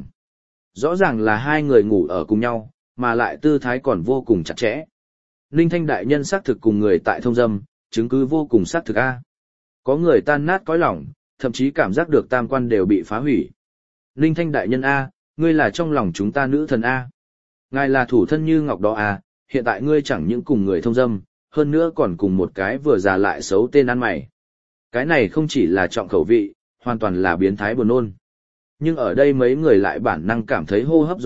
Rõ ràng là hai người ngủ ở cùng nhau, mà lại tư thái còn vô cùng chặt chẽ. Ninh Thanh đại nhân xác thực cùng người tại thông dâm, chứng cứ vô cùng xác thực A. Có người tan nát cõi lòng, thậm chí cảm giác được tam quan đều bị phá hủy. Ninh Thanh đại nhân A, ngươi là trong lòng chúng ta nữ thần A. Ngài là thủ thân như ngọc đó A, hiện tại ngươi chẳng những cùng người thông dâm, hơn nữa còn cùng một cái vừa già lại xấu tên ăn mày. Cái này không chỉ là trọng khẩu vị, hoàn toàn là biến thái buồn nôn. Nhưng ở đây mấy người lại bản năng cảm thấy hô hấp dồn dập,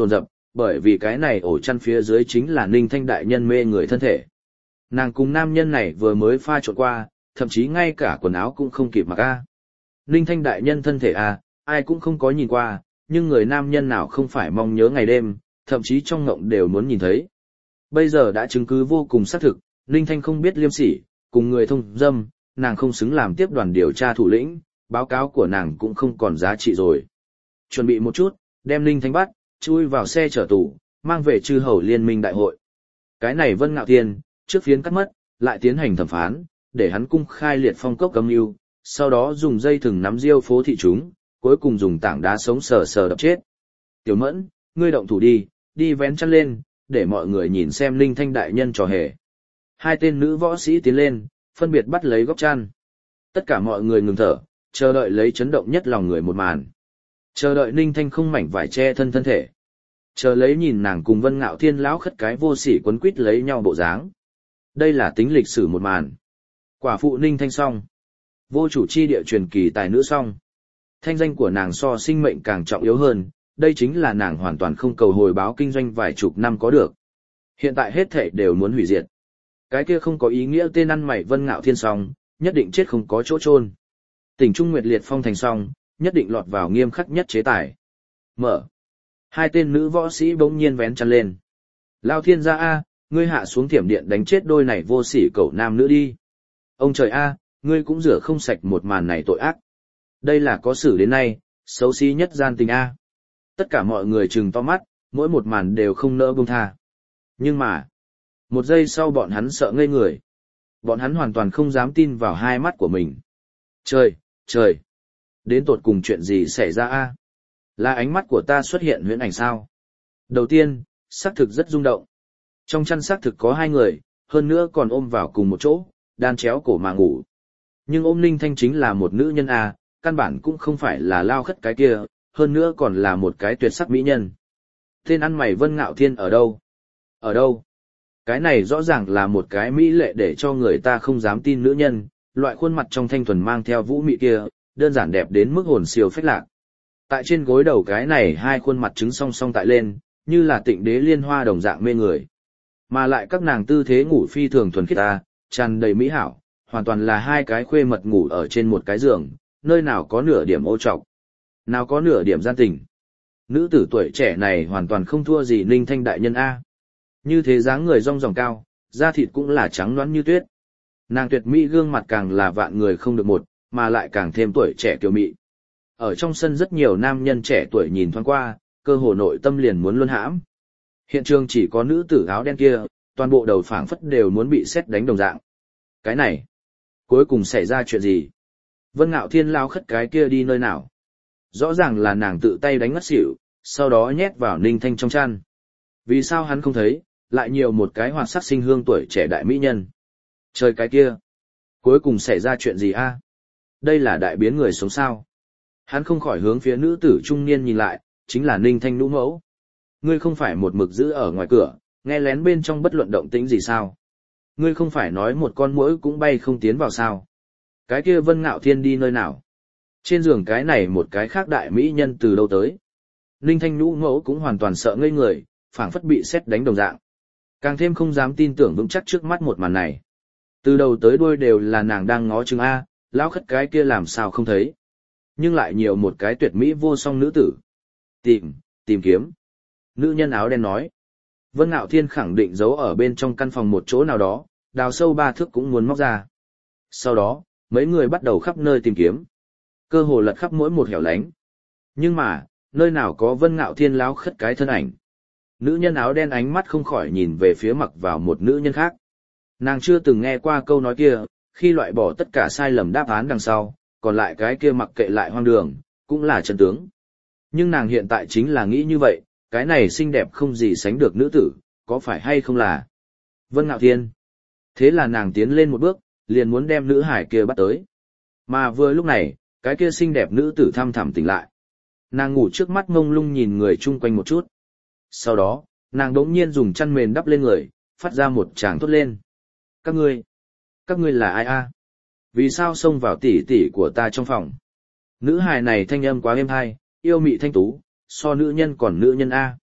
bởi vì cái này ổ chăn phía dưới chính là Ninh Thanh đại nhân mê người thân thể. Nàng cùng nam nhân này vừa mới pha trộn qua, thậm chí ngay cả quần áo cũng không kịp mặc a. Ninh Thanh đại nhân thân thể a, ai cũng không có nhìn qua, nhưng người nam nhân nào không phải mong nhớ ngày đêm, thậm chí trong ngộng đều muốn nhìn thấy. Bây giờ đã chứng cứ vô cùng xác thực, Ninh Thanh không biết liêm sỉ, cùng người thông dâm, nàng không xứng làm tiếp đoàn điều tra thủ lĩnh, báo cáo của nàng cũng không còn giá trị rồi. Chuẩn bị một chút, đem Ninh Thanh bắt, chui vào xe chở tù, mang về chư hầu liên minh đại hội. Cái này Vân Ngạo Thiên, trước phiến cắt mất, lại tiến hành thẩm phán, để hắn cung khai liệt phong cốc âm mưu, sau đó dùng dây thừng nắm diêu phố thị chúng, cuối cùng dùng tảng đá sống sờ sờ đập chết. Tiểu Mẫn, ngươi động thủ đi, đi vén chăn lên, để mọi người nhìn xem Ninh Thanh đại nhân trò hề. Hai tên nữ võ sĩ tiến lên, phân biệt bắt lấy góc chăn. Tất cả mọi người ngừng thở, chờ đợi lấy chấn động nhất lòng người một màn. Chờ đợi Ninh Thanh không mảnh vải che thân thân thể. Chờ lấy nhìn nàng cùng Vân Ngạo Thiên lão khất cái vô sỉ quấn quýt lấy nhau bộ dáng. Đây là tính lịch sử một màn. Quả phụ Ninh Thanh song. Vô chủ chi địa truyền kỳ tài nữ song. Thanh danh của nàng so sinh mệnh càng trọng yếu hơn, đây chính là nàng hoàn toàn không cầu hồi báo kinh doanh vài chục năm có được. Hiện tại hết thảy đều muốn hủy diệt. Cái kia không có ý nghĩa tên ăn mày Vân Ngạo Thiên song, nhất định chết không có chỗ chôn. Tỉnh Trung Nguyệt Liệt Phong thành song, nhất định lọt vào nghiêm khắc nhất chế tài. Mở. Hai tên nữ võ sĩ bỗng nhiên vén chăn lên. Lao Thiên gia a, ngươi hạ xuống thiểm điện đánh chết đôi này vô sỉ cẩu nam nữ đi. Ông trời a, ngươi cũng rửa không sạch một màn này tội ác. Đây là có xử đến nay, xấu xí nhất gian tình a. Tất cả mọi người trừng to mắt, mỗi một màn đều không nỡ buông tha. Nhưng mà, một giây sau bọn hắn sợ ngây người. Bọn hắn hoàn toàn không dám tin vào hai mắt của mình. Trời, trời! Đến tột cùng chuyện gì xảy ra a? Là ánh mắt của ta xuất hiện huyễn ảnh sao? Đầu tiên, xác thực rất rung động. Trong chăn xác thực có hai người, hơn nữa còn ôm vào cùng một chỗ, đan chéo cổ mà ngủ. Nhưng ôm Ninh Thanh chính là một nữ nhân a, căn bản cũng không phải là lao khất cái kia, hơn nữa còn là một cái tuyệt sắc mỹ nhân. Tên ăn mày Vân Ngạo Thiên ở đâu? Ở đâu? Cái này rõ ràng là một cái mỹ lệ để cho người ta không dám tin nữ nhân, loại khuôn mặt trong thanh thuần mang theo vũ mị kia, đơn giản đẹp đến mức hồn siêu phách lạc. Tại trên gối đầu cái này hai khuôn mặt trứng song song tại lên, như là tịnh đế liên hoa đồng dạng mê người. Mà lại các nàng tư thế ngủ phi thường thuần khiết ta, tràn đầy mỹ hảo, hoàn toàn là hai cái khuê mật ngủ ở trên một cái giường, nơi nào có nửa điểm ô trọc, nào có nửa điểm gian tình. Nữ tử tuổi trẻ này hoàn toàn không thua gì Ninh Thanh đại nhân A. Như thế dáng người rong ròng cao, da thịt cũng là trắng nõn như tuyết. Nàng tuyệt mỹ gương mặt càng là vạn người không được một, mà lại càng thêm tuổi trẻ kiều mỹ. Ở trong sân rất nhiều nam nhân trẻ tuổi nhìn thoáng qua, cơ hồ nội tâm liền muốn luân hãm. Hiện trường chỉ có nữ tử áo đen kia, toàn bộ đầu phảng phất đều muốn bị sét đánh đồng dạng. Cái này, cuối cùng xảy ra chuyện gì? Vân Ngạo Thiên lao khất cái kia đi nơi nào? Rõ ràng là nàng tự tay đánh ngất xỉu, sau đó nhét vào Ninh Thanh trong chăn. Vì sao hắn không thấy, lại nhiều một cái hoạt sắc sinh hương tuổi trẻ đại mỹ nhân? Trời cái kia, cuối cùng xảy ra chuyện gì a? Đây là đại biến người sống sao? Hắn không khỏi hướng phía nữ tử trung niên nhìn lại, chính là Ninh Thanh Nũ mẫu. Ngươi không phải một mực giữ ở ngoài cửa, nghe lén bên trong bất luận động tĩnh gì sao? Ngươi không phải nói một con muỗi cũng bay không tiến vào sao? Cái kia Vân Ngạo Thiên đi nơi nào? Trên giường cái này một cái khác đại mỹ nhân từ đâu tới? Ninh Thanh Nũ mẫu cũng hoàn toàn sợ ngây người, phảng phất bị sét đánh đồng dạng. Càng thêm không dám tin tưởng vững chắc trước mắt một màn này. Từ đầu tới đuôi đều là nàng đang ngó chừng a, lão khất cái kia làm sao không thấy? Nhưng lại nhiều một cái tuyệt mỹ vô song nữ tử. Tìm, tìm kiếm. Nữ nhân áo đen nói. Vân Ngạo Thiên khẳng định giấu ở bên trong căn phòng một chỗ nào đó, đào sâu ba thước cũng muốn móc ra. Sau đó, mấy người bắt đầu khắp nơi tìm kiếm. Cơ hồ lật khắp mỗi một hẻo lánh. Nhưng mà, nơi nào có Vân Ngạo Thiên láo khất cái thân ảnh. Nữ nhân áo đen ánh mắt không khỏi nhìn về phía mặc vào một nữ nhân khác. Nàng chưa từng nghe qua câu nói kia, khi loại bỏ tất cả sai lầm đáp án đằng sau, còn lại cái kia mặc kệ lại hoang đường, cũng là chân tướng. Nhưng nàng hiện tại chính là nghĩ như vậy, cái này xinh đẹp không gì sánh được nữ tử, có phải hay không là Vân Ngạo Thiên. Thế là nàng tiến lên một bước, liền muốn đem nữ hải kia bắt tới. Mà vừa lúc này, cái kia xinh đẹp nữ tử thăm thẳm tỉnh lại. Nàng ngủ trước mắt ngông lung nhìn người chung quanh một chút. Sau đó, nàng đống nhiên dùng chăn mền đắp lên người, phát ra một tràng thốt lên. Các ngươi, các ngươi là ai a? Vì sao xông vào tỉ tỉ của ta trong phòng? Nữ hài này thanh âm quá êm hay, yêu mị thanh tú, so nữ nhân còn nữ nhân a.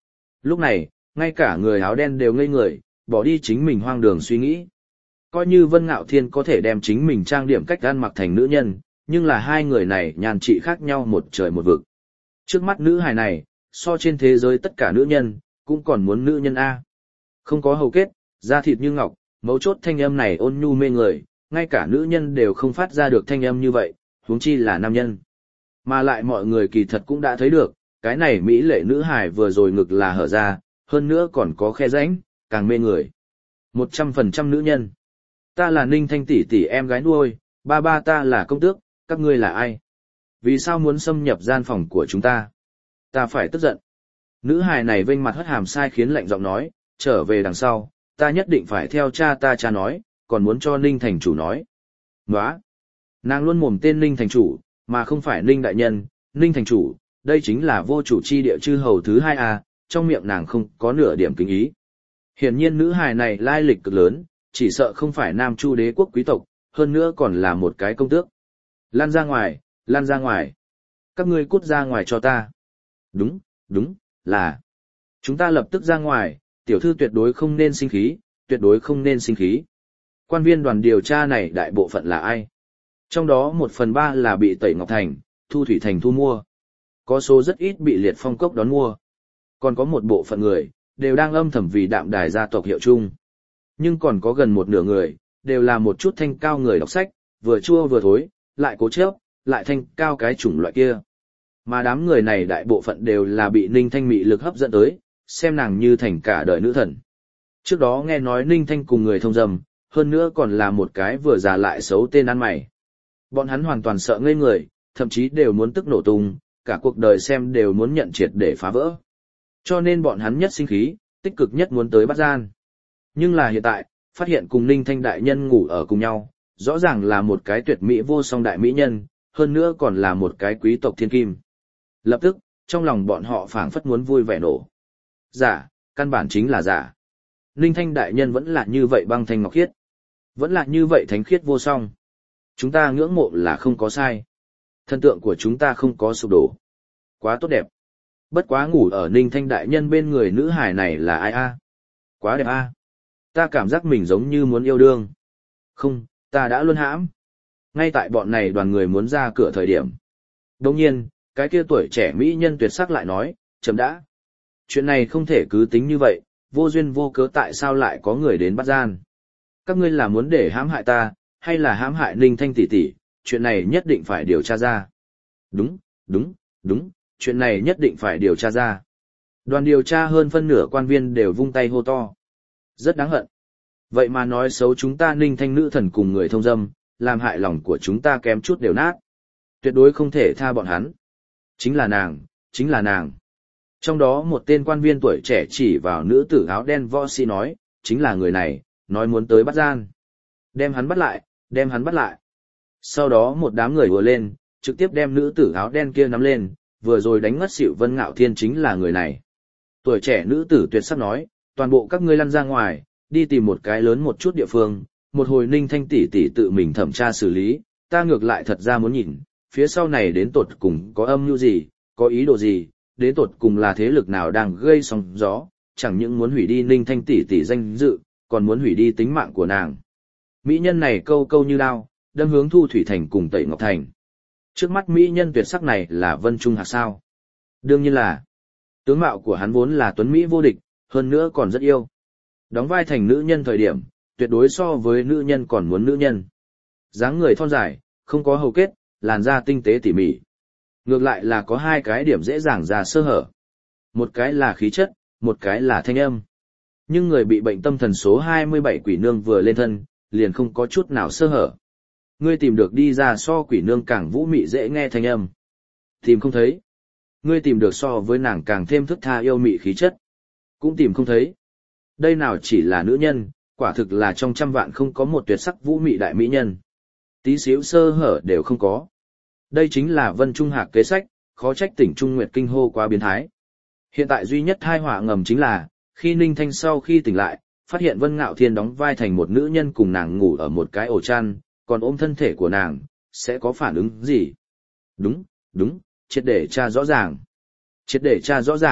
Lúc này, ngay cả người áo đen đều ngây người, bỏ đi chính mình hoang đường suy nghĩ. Coi như Vân Ngạo Thiên có thể đem chính mình trang điểm cách ăn mặc thành nữ nhân, nhưng là hai người này nhàn trị khác nhau một trời một vực. Trước mắt nữ hài này, so trên thế giới tất cả nữ nhân, cũng còn muốn nữ nhân A. Không có hầu kết, da thịt như ngọc, mấu chốt thanh âm này ôn nhu mê người, ngay cả nữ nhân đều không phát ra được thanh âm như vậy, huống chi là nam nhân. Mà lại mọi người kỳ thật cũng đã thấy được, cái này mỹ lệ nữ hài vừa rồi ngực là hở ra, hơn nữa còn có khe rãnh, càng mê người. Một trăm phần trăm nữ nhân. Ta là Ninh Thanh tỷ tỷ em gái nuôi, ba ba ta là công tước, các ngươi là ai? Vì sao muốn xâm nhập gian phòng của chúng ta? Ta phải tức giận. Nữ hài này vênh mặt hất hàm sai khiến lạnh giọng nói, trở về đằng sau, ta nhất định phải theo cha ta cha nói, còn muốn cho Ninh thành chủ nói. Nóa! Nàng luôn mồm tên Ninh thành chủ, mà không phải Ninh đại nhân, Ninh thành chủ, đây chính là vô chủ chi địa chư hầu thứ hai a, trong miệng nàng không có nửa điểm kính ý. Hiển nhiên nữ hài này lai lịch cực lớn, chỉ sợ không phải Nam Chu đế quốc quý tộc, hơn nữa còn là một cái công tước. Lan ra ngoài, lan ra ngoài. Các ngươi cút ra ngoài cho ta. Đúng, đúng, là. Chúng ta lập tức ra ngoài, tiểu thư tuyệt đối không nên sinh khí, tuyệt đối không nên sinh khí. Quan viên đoàn điều tra này đại bộ phận là ai? Trong đó một phần ba là bị Tẩy Ngọc Thành, Thu Thủy Thành thu mua. Có số rất ít bị Liệt Phong Cốc đón mua. Còn có một bộ phận người, đều đang âm thầm vì đạm đài gia tộc hiệu chung. Nhưng còn có gần một nửa người, đều là một chút thanh cao người đọc sách, vừa chua vừa thối, lại cố chấp, lại thanh cao cái chủng loại kia. Mà đám người này đại bộ phận đều là bị Ninh Thanh mị lực hấp dẫn tới, xem nàng như thành cả đời nữ thần. Trước đó nghe nói Ninh Thanh cùng người thông dâm, hơn nữa còn là một cái vừa già lại xấu tên ăn mày. Bọn hắn hoàn toàn sợ ngây người, thậm chí đều muốn tức nổ tung, cả cuộc đời xem đều muốn nhận triệt để phá vỡ. Cho nên bọn hắn nhất sinh khí, tích cực nhất muốn tới bắt gian. Nhưng là hiện tại, phát hiện cùng Ninh Thanh đại nhân ngủ ở cùng nhau, rõ ràng là một cái tuyệt mỹ vô song đại mỹ nhân, hơn nữa còn là một cái quý tộc thiên kim. Lập tức, trong lòng bọn họ phảng phất muốn vui vẻ nổ. Giả, căn bản chính là giả. Ninh Thanh đại nhân vẫn là như vậy băng thanh ngọc khiết. Vẫn là như vậy thánh khiết vô song. Chúng ta ngưỡng mộ là không có sai. Thần tượng của chúng ta không có sụp đổ. Quá tốt đẹp. Bất quá ngủ ở Ninh Thanh đại nhân bên người nữ hải này là ai a? Quá đẹp a. Ta cảm giác mình giống như muốn yêu đương. Không, ta đã luôn hãm. Ngay tại bọn này đoàn người muốn ra cửa thời điểm. Đồng nhiên, cái kia tuổi trẻ mỹ nhân tuyệt sắc lại nói, chấm đã. Chuyện này không thể cứ tính như vậy, vô duyên vô cớ tại sao lại có người đến bắt gian. Các ngươi là muốn để hãm hại ta, hay là hãm hại Ninh Thanh tỷ tỷ, chuyện này nhất định phải điều tra ra. Đúng, đúng, đúng, chuyện này nhất định phải điều tra ra. Đoàn điều tra hơn phân nửa quan viên đều vung tay hô to. Rất đáng hận. Vậy mà nói xấu chúng ta Ninh Thanh nữ thần cùng người thông dâm, làm hại lòng của chúng ta kém chút đều nát. Tuyệt đối không thể tha bọn hắn. Chính là nàng, chính là nàng. Trong đó một tên quan viên tuổi trẻ chỉ vào nữ tử áo đen võ sĩ nói, chính là người này, nói muốn tới bắt gian. Đem hắn bắt lại, đem hắn bắt lại. Sau đó một đám người vừa lên, trực tiếp đem nữ tử áo đen kia nắm lên, vừa rồi đánh ngất xỉu Vân Ngạo Thiên chính là người này. Tuổi trẻ nữ tử tuyệt sắc nói, toàn bộ các ngươi lăn ra ngoài, đi tìm một cái lớn một chút địa phương, một hồi Ninh Thanh tỷ tỷ tự mình thẩm tra xử lý, ta ngược lại thật ra muốn nhìn, phía sau này đến tột cùng có âm mưu gì, có ý đồ gì, đến tột cùng là thế lực nào đang gây sóng gió, chẳng những muốn hủy đi Ninh Thanh tỷ tỷ danh dự, còn muốn hủy đi tính mạng của nàng. Mỹ nhân này câu câu như đao, đâm hướng Thu Thủy Thành cùng Tẩy Ngọc Thành. Trước mắt mỹ nhân tuyệt sắc này là Vân Trung Hạc sao? Đương nhiên là. Tướng mạo của hắn vốn là tuấn mỹ vô địch, hơn nữa còn rất yêu. Đóng vai thành nữ nhân thời điểm, tuyệt đối so với nữ nhân còn muốn nữ nhân. Dáng người thon dài, không có hầu kết, làn da tinh tế tỉ mỉ. Ngược lại là có hai cái điểm dễ dàng ra sơ hở. Một cái là khí chất, một cái là thanh âm. Nhưng người bị bệnh tâm thần số hai mươi bảy quỷ nương vừa lên thân, liền không có chút nào sơ hở. Ngươi tìm được đi ra so quỷ nương càng vũ mị dễ nghe thanh âm. Tìm không thấy. Ngươi tìm được so với nàng càng thêm thức tha yêu mị khí chất. Cũng tìm không thấy. Đây nào chỉ là nữ nhân, quả thực là trong trăm vạn không có một tuyệt sắc vũ mị đại mỹ nhân. Tí xíu sơ hở đều không có. Đây chính là Vân Trung Hạc kế sách, khó trách tỉnh Trung Nguyệt kinh hô quá biến thái. Hiện tại duy nhất tai họa ngầm chính là, khi Ninh Thanh sau khi tỉnh lại, phát hiện Vân Ngạo Thiên đóng vai thành một nữ nhân cùng nàng ngủ ở một cái ổ chăn, còn ôm thân thể của nàng, sẽ có phản ứng gì? Đúng, đúng, triệt để tra rõ ràng. Triệt để tra rõ ràng,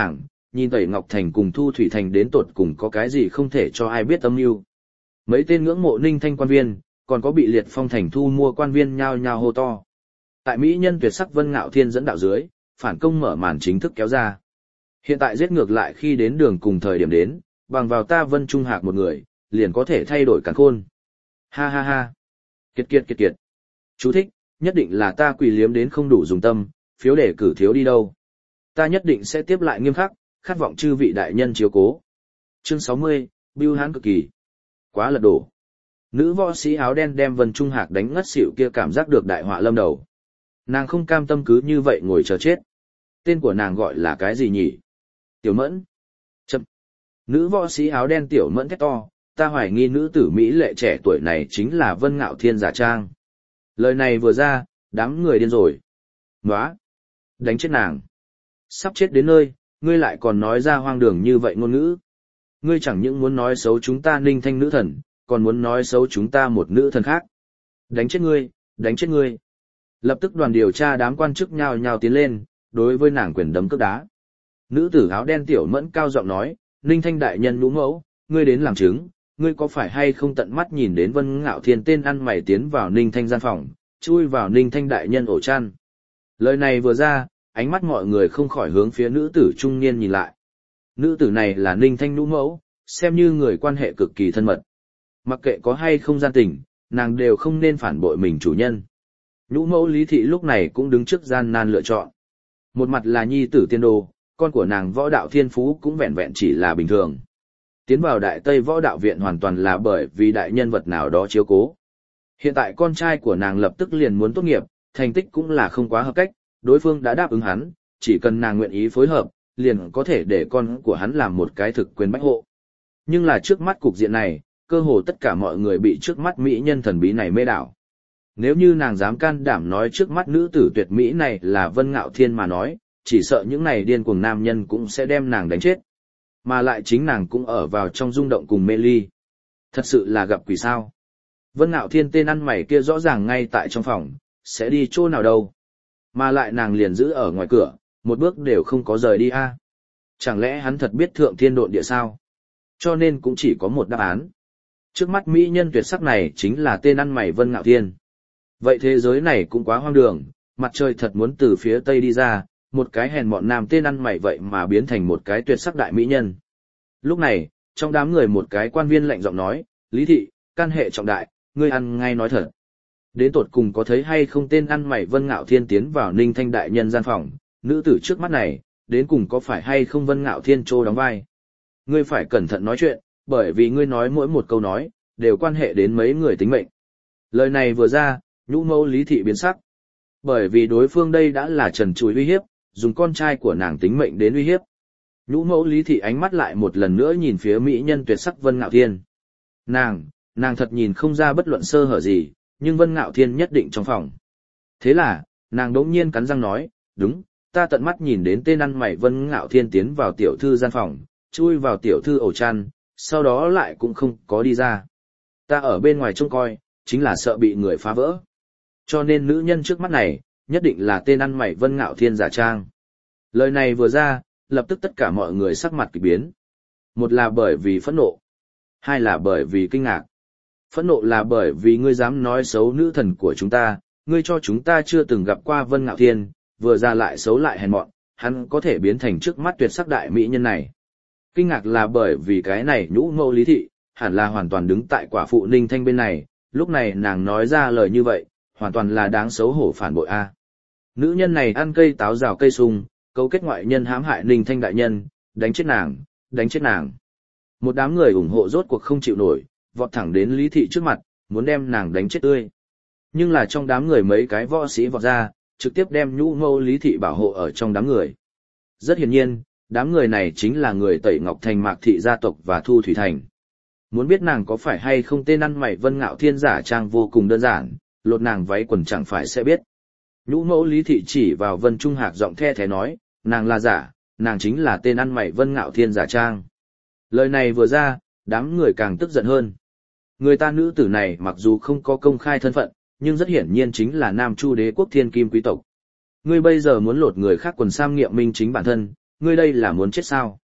nhìn Tẩy Ngọc Thành cùng Thu Thủy Thành đến tột cùng có cái gì không thể cho ai biết âm mưu. Mấy tên ngưỡng mộ Ninh Thanh quan viên, còn có bị Liệt Phong Thành thu mua quan viên nhao nhao hô to. Tại mỹ nhân tuyệt sắc Vân Ngạo Thiên dẫn đạo dưới, phản công mở màn chính thức kéo ra. Hiện tại giết ngược lại khi đến đường cùng thời điểm đến, bằng vào ta Vân Trung Hạc một người, liền có thể thay đổi càn khôn. Ha ha ha. Kiệt kiệt kiệt kiệt. Chú thích, nhất định là ta quỳ liếm đến không đủ dùng tâm, phiếu đề cử thiếu đi đâu. Ta nhất định sẽ tiếp lại nghiêm khắc, khát vọng chư vị đại nhân chiếu cố. Chương sáu mươi, bưu hán cực kỳ. Quá lật đổ. Nữ võ sĩ áo đen đem Vân Trung Hạc đánh ngất xỉu kia cảm giác được đại họa lâm đầu. Nàng không cam tâm cứ như vậy ngồi chờ chết. Tên của nàng gọi là cái gì nhỉ? Tiểu Mẫn. Chậm. Nữ võ sĩ áo đen Tiểu Mẫn thét to, ta hoài nghi nữ tử Mỹ lệ trẻ tuổi này chính là Vân Ngạo Thiên giả trang. Lời này vừa ra, đám người điên rồi. Nóa. Đánh chết nàng. Sắp chết đến nơi, ngươi lại còn nói ra hoang đường như vậy ngôn ngữ. Ngươi chẳng những muốn nói xấu chúng ta Ninh Thanh nữ thần, còn muốn nói xấu chúng ta một nữ thần khác. Đánh chết ngươi, đánh chết ngươi. Lập tức đoàn điều tra đám quan chức nhao nhao tiến lên, đối với nàng quyền đấm cước đá. Nữ tử áo đen Tiểu Mẫn cao giọng nói, Ninh Thanh đại nhân lũ mẫu, ngươi đến làm chứng, ngươi có phải hay không tận mắt nhìn đến Vân Ngạo Thiên tên ăn mày tiến vào Ninh Thanh gian phòng, chui vào Ninh Thanh đại nhân ổ chăn. Lời này vừa ra, ánh mắt mọi người không khỏi hướng phía nữ tử trung niên nhìn lại. Nữ tử này là Ninh Thanh lũ mẫu, xem như người quan hệ cực kỳ thân mật. Mặc kệ có hay không gian tình, nàng đều không nên phản bội mình chủ nhân. Nhũ mẫu Lý Thị lúc này cũng đứng trước gian nan lựa chọn. Một mặt là nhi tử tiên đồ, con của nàng võ đạo thiên phú cũng vẹn vẹn chỉ là bình thường. Tiến vào Đại Tây Võ Đạo Viện hoàn toàn là bởi vì đại nhân vật nào đó chiếu cố. Hiện tại con trai của nàng lập tức liền muốn tốt nghiệp, thành tích cũng là không quá hợp cách, đối phương đã đáp ứng hắn, chỉ cần nàng nguyện ý phối hợp, liền có thể để con của hắn làm một cái thực quyền bách hộ. Nhưng là trước mắt cục diện này, cơ hồ tất cả mọi người bị trước mắt mỹ nhân thần bí này mê đảo. Nếu như nàng dám can đảm nói trước mắt nữ tử tuyệt mỹ này là Vân Ngạo Thiên mà nói, chỉ sợ những này điên cuồng nam nhân cũng sẽ đem nàng đánh chết. Mà lại chính nàng cũng ở vào trong rung động cùng mê ly. Thật sự là gặp quỷ sao. Vân Ngạo Thiên tên ăn mày kia rõ ràng ngay tại trong phòng, sẽ đi chỗ nào đâu. Mà lại nàng liền giữ ở ngoài cửa, một bước đều không có rời đi a. À? Chẳng lẽ hắn thật biết thượng thiên độn địa sao? Cho nên cũng chỉ có một đáp án. Trước mắt mỹ nhân tuyệt sắc này chính là tên ăn mày Vân Ngạo Thiên. Vậy thế giới này cũng quá hoang đường, mặt trời thật muốn từ phía tây đi ra, một cái hèn mọn nam tên ăn mày vậy mà biến thành một cái tuyệt sắc đại mỹ nhân. Lúc này, trong đám người một cái quan viên lạnh giọng nói, Lý Thị, can hệ trọng đại, ngươi ăn ngay nói thật. Đến tột cùng có thấy hay không tên ăn mày Vân Ngạo Thiên tiến vào Ninh Thanh đại nhân gian phòng, nữ tử trước mắt này, đến cùng có phải hay không Vân Ngạo Thiên trô đóng vai. Ngươi phải cẩn thận nói chuyện, bởi vì ngươi nói mỗi một câu nói, đều quan hệ đến mấy người tính mệnh. Lời này vừa ra, nhũ mẫu Lý Thị biến sắc. Bởi vì đối phương đây đã là trần trụi uy hiếp, dùng con trai của nàng tính mệnh đến uy hiếp. Nhũ mẫu Lý Thị ánh mắt lại một lần nữa nhìn phía mỹ nhân tuyệt sắc Vân Ngạo Thiên. Nàng, nàng thật nhìn không ra bất luận sơ hở gì, nhưng Vân Ngạo Thiên nhất định trong phòng. Thế là, nàng đống nhiên cắn răng nói, đúng, ta tận mắt nhìn đến tên ăn mày Vân Ngạo Thiên tiến vào tiểu thư gian phòng, chui vào tiểu thư ổ chăn, sau đó lại cũng không có đi ra. Ta ở bên ngoài trông coi, chính là sợ bị người phá vỡ. Cho nên nữ nhân trước mắt này, nhất định là tên ăn mày Vân Ngạo Thiên giả trang. Lời này vừa ra, lập tức tất cả mọi người sắc mặt kỳ biến. Một là bởi vì phẫn nộ, hai là bởi vì kinh ngạc. Phẫn nộ là bởi vì ngươi dám nói xấu nữ thần của chúng ta, ngươi cho chúng ta chưa từng gặp qua Vân Ngạo Thiên, vừa ra lại xấu lại hèn mọn, hắn có thể biến thành trước mắt tuyệt sắc đại mỹ nhân này. Kinh ngạc là bởi vì cái này nhũ mẫu Lý Thị, hẳn là hoàn toàn đứng tại quả phụ Ninh Thanh bên này, lúc này nàng nói ra lời như vậy, hoàn toàn là đáng xấu hổ phản bội a. Nữ nhân này ăn cây táo rào cây sung, cấu kết ngoại nhân hãm hại Ninh Thanh đại nhân, đánh chết nàng, đánh chết nàng. Một đám người ủng hộ rốt cuộc không chịu nổi, vọt thẳng đến Lý Thị trước mặt, muốn đem nàng đánh chết tươi. Nhưng là trong đám người mấy cái võ sĩ vọt ra, trực tiếp đem nhũ mẫu Lý Thị bảo hộ ở trong đám người. Rất hiển nhiên, đám người này chính là người Tẩy Ngọc Thành Mạc Thị gia tộc và Thu Thủy Thành. Muốn biết nàng có phải hay không tên ăn mày Vân Ngạo Thiên giả trang vô cùng đơn giản, lột nàng váy quần chẳng phải sẽ biết. Nhũ mẫu Lý Thị chỉ vào Vân Trung Hạc giọng the thế nói, nàng là giả, nàng chính là tên ăn mày Vân Ngạo Thiên giả trang. Lời này vừa ra, đám người càng tức giận hơn. Người ta nữ tử này mặc dù không có công khai thân phận, nhưng rất hiển nhiên chính là Nam Chu Đế quốc thiên kim quý tộc. Ngươi bây giờ muốn lột người khác quần sam nghiệm minh chính bản thân, ngươi đây là muốn chết sao?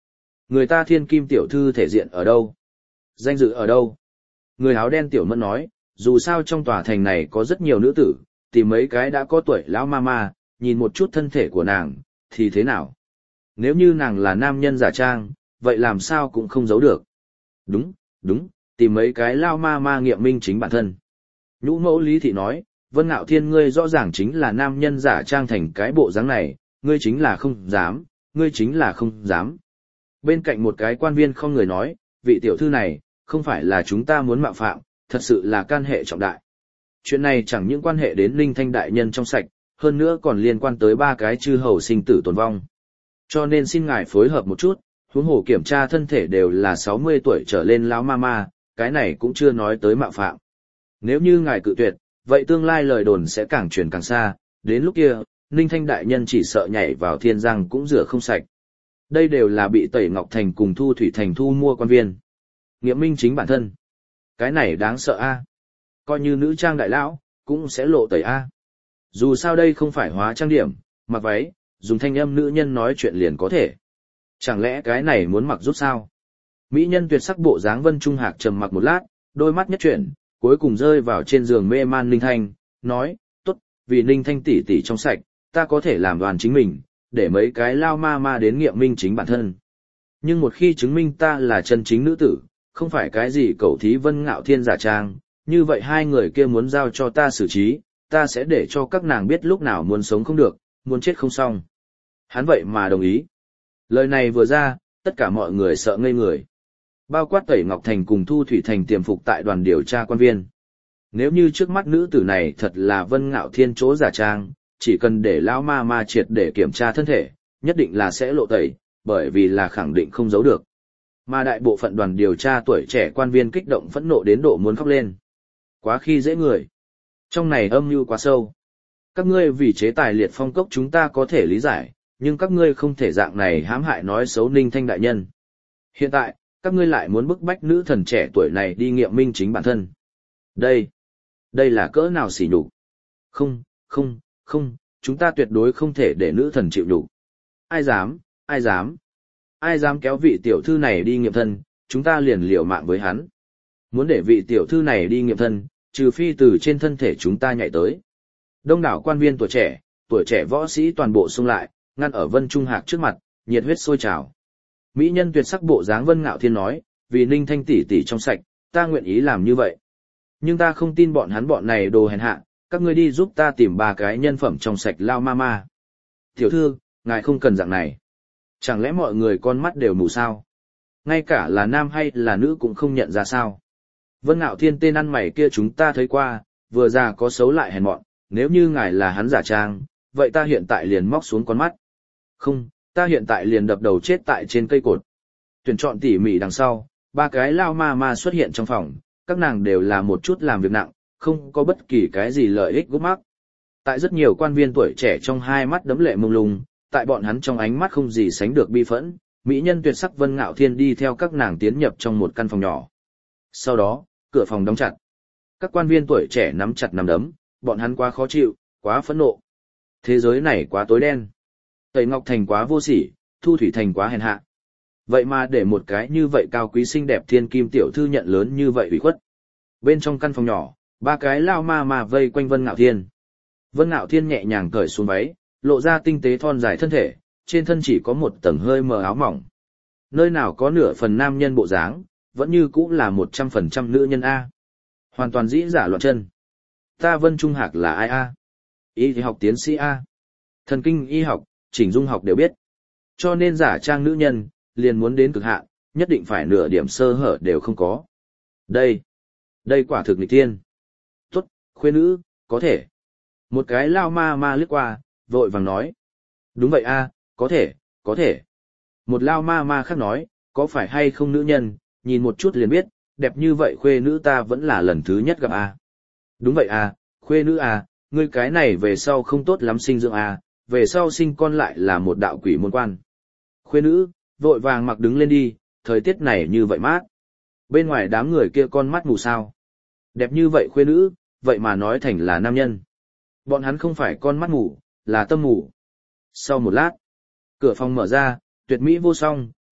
Người ta thiên kim tiểu thư thể diện ở đâu? Danh dự ở đâu? Người áo đen tiểu mẫn nói, dù sao trong tòa thành này có rất nhiều nữ tử, tìm mấy cái đã có tuổi lão ma ma, nhìn một chút thân thể của nàng, thì thế nào? Nếu như nàng là nam nhân giả trang, vậy làm sao cũng không giấu được. Đúng, đúng, tìm mấy cái lao ma ma nghiệm minh chính bản thân. Nhũ mẫu Lý Thị nói, Vân Ngạo Thiên ngươi rõ ràng chính là nam nhân giả trang thành cái bộ dáng này, ngươi chính là không dám, ngươi chính là không dám. Bên cạnh một cái quan viên không người nói, vị tiểu thư này, không phải là chúng ta muốn mạo phạm, thật sự là can hệ trọng đại. Chuyện này chẳng những quan hệ đến Linh Thanh đại nhân trong sạch, hơn nữa còn liên quan tới ba cái chư hầu sinh tử tồn vong. Cho nên xin ngài phối hợp một chút, huống hồ kiểm tra thân thể đều là sáu mươi tuổi trở lên lão ma ma, cái này cũng chưa nói tới mạo phạm. Nếu như ngài cự tuyệt, vậy tương lai lời đồn sẽ càng truyền càng xa, đến lúc kia, Ninh Thanh đại nhân chỉ sợ nhảy vào thiên giang cũng rửa không sạch. Đây đều là bị Tẩy Ngọc Thành cùng Thu Thủy Thành thu mua quan viên. Nghiệm minh chính bản thân. Cái này đáng sợ a. Coi như nữ trang đại lão, cũng sẽ lộ tẩy a. Dù sao đây không phải hóa trang điểm, mặc váy, dùng thanh âm nữ nhân nói chuyện liền có thể. Chẳng lẽ cái này muốn mặc giúp sao? Mỹ nhân tuyệt sắc bộ dáng Vân Trung Hạc trầm mặc một lát, đôi mắt nhất chuyển, cuối cùng rơi vào trên giường mê man Ninh Thanh, nói, tốt, vì Ninh Thanh tỷ tỷ trong sạch, ta có thể làm đoàn chính mình, để mấy cái lao ma ma đến nghiệm minh chính bản thân. Nhưng một khi chứng minh ta là chân chính nữ tử, không phải cái gì cẩu thí Vân Ngạo Thiên giả trang, như vậy hai người kia muốn giao cho ta xử trí, ta sẽ để cho các nàng biết lúc nào muốn sống không được, muốn chết không xong. Hắn vậy mà đồng ý. Lời này vừa ra, tất cả mọi người sợ ngây người. Bao quát Tẩy Ngọc Thành cùng Thu Thủy Thành tiềm phục tại đoàn điều tra quan viên. Nếu như trước mắt nữ tử này thật là Vân Ngạo Thiên chỗ giả trang, chỉ cần để lão ma ma triệt để kiểm tra thân thể, nhất định là sẽ lộ tẩy, bởi vì là khẳng định không giấu được. Mà đại bộ phận đoàn điều tra tuổi trẻ quan viên kích động phẫn nộ đến độ muốn khóc lên. Quá khi dễ người. Trong này âm mưu quá sâu. Các ngươi vì chế tài liệt phong cốc chúng ta có thể lý giải, nhưng các ngươi không thể dạng này hãm hại nói xấu Ninh Thanh đại nhân. Hiện tại, các ngươi lại muốn bức bách nữ thần trẻ tuổi này đi nghiệm minh chính bản thân. Đây, đây là cỡ nào xỉ nhục? Không, không, không, chúng ta tuyệt đối không thể để nữ thần chịu nhục. Ai dám, ai dám, ai dám kéo vị tiểu thư này đi nghiệm thân, chúng ta liền liều mạng với hắn. Muốn để vị tiểu thư này đi nghiệm thân, trừ phi từ trên thân thể chúng ta nhảy tới. Đông đảo quan viên tuổi trẻ, tuổi trẻ võ sĩ toàn bộ xung lại, ngăn ở Vân Trung Hạc trước mặt, nhiệt huyết sôi trào. Mỹ nhân tuyệt sắc bộ dáng Vân Ngạo Thiên nói, vì Ninh Thanh tỷ tỷ trong sạch, ta nguyện ý làm như vậy. Nhưng ta không tin bọn hắn bọn này đồ hèn hạ, các ngươi đi giúp ta tìm ba cái nhân phẩm trong sạch lao ma ma. Tiểu thư, ngài không cần dạng này. Chẳng lẽ mọi người con mắt đều mù sao? Ngay cả là nam hay là nữ cũng không nhận ra sao? Vân Ngạo Thiên tên ăn mày kia chúng ta thấy qua, vừa già có xấu lại hèn mọn, nếu như ngài là hắn giả trang, vậy ta hiện tại liền móc xuống con mắt. Không, ta hiện tại liền đập đầu chết tại trên cây cột. Tuyển chọn tỉ mỉ đằng sau, ba cái lao ma ma xuất hiện trong phòng, các nàng đều là một chút làm việc nặng, không có bất kỳ cái gì lợi ích gút mắc. Tại rất nhiều quan viên tuổi trẻ trong hai mắt đấm lệ mông lung, tại bọn hắn trong ánh mắt không gì sánh được bi phẫn, mỹ nhân tuyệt sắc Vân Ngạo Thiên đi theo các nàng tiến nhập trong một căn phòng nhỏ. Sau đó, cửa phòng đóng chặt. Các quan viên tuổi trẻ nắm chặt nắm đấm, bọn hắn quá khó chịu, quá phẫn nộ. Thế giới này quá tối đen. Tẩy Ngọc Thành quá vô sỉ, Thu Thủy Thành quá hèn hạ. Vậy mà để một cái như vậy cao quý xinh đẹp thiên kim tiểu thư nhận lớn như vậy ủy khuất. Bên trong căn phòng nhỏ, ba cái lao ma ma vây quanh Vân Ngạo Thiên. Vân Ngạo Thiên nhẹ nhàng cởi xuống váy, lộ ra tinh tế thon dài thân thể, trên thân chỉ có một tầng hơi mờ áo mỏng. Nơi nào có nửa phần nam nhân bộ dáng, vẫn như cũ là một trăm phần trăm nữ nhân A. Hoàn toàn dĩ giả loạn chân. Ta Vân Trung Hạc là ai A? Y thì học tiến sĩ A. Thần kinh y học, chỉnh dung học đều biết. Cho nên giả trang nữ nhân, liền muốn đến cực hạn, nhất định phải nửa điểm sơ hở đều không có. Đây, đây quả thực nghịch tiên. Tốt, khuê nữ, có thể. Một cái lao ma ma lướt qua, vội vàng nói. Đúng vậy a, có thể, có thể. Một lao ma ma khác nói, có phải hay không nữ nhân, nhìn một chút liền biết, đẹp như vậy khuê nữ ta vẫn là lần thứ nhất gặp a. Đúng vậy a, khuê nữ a, ngươi cái này về sau không tốt lắm sinh dưỡng a, về sau sinh con lại là một đạo quỷ môn quan. Khuê nữ, vội vàng mặc đứng lên đi, thời tiết này như vậy mát. Bên ngoài đám người kia con mắt mù sao. Đẹp như vậy khuê nữ, vậy mà nói thành là nam nhân. Bọn hắn không phải con mắt mù, là tâm mù. Sau một lát, cửa phòng mở ra, tuyệt mỹ vô song,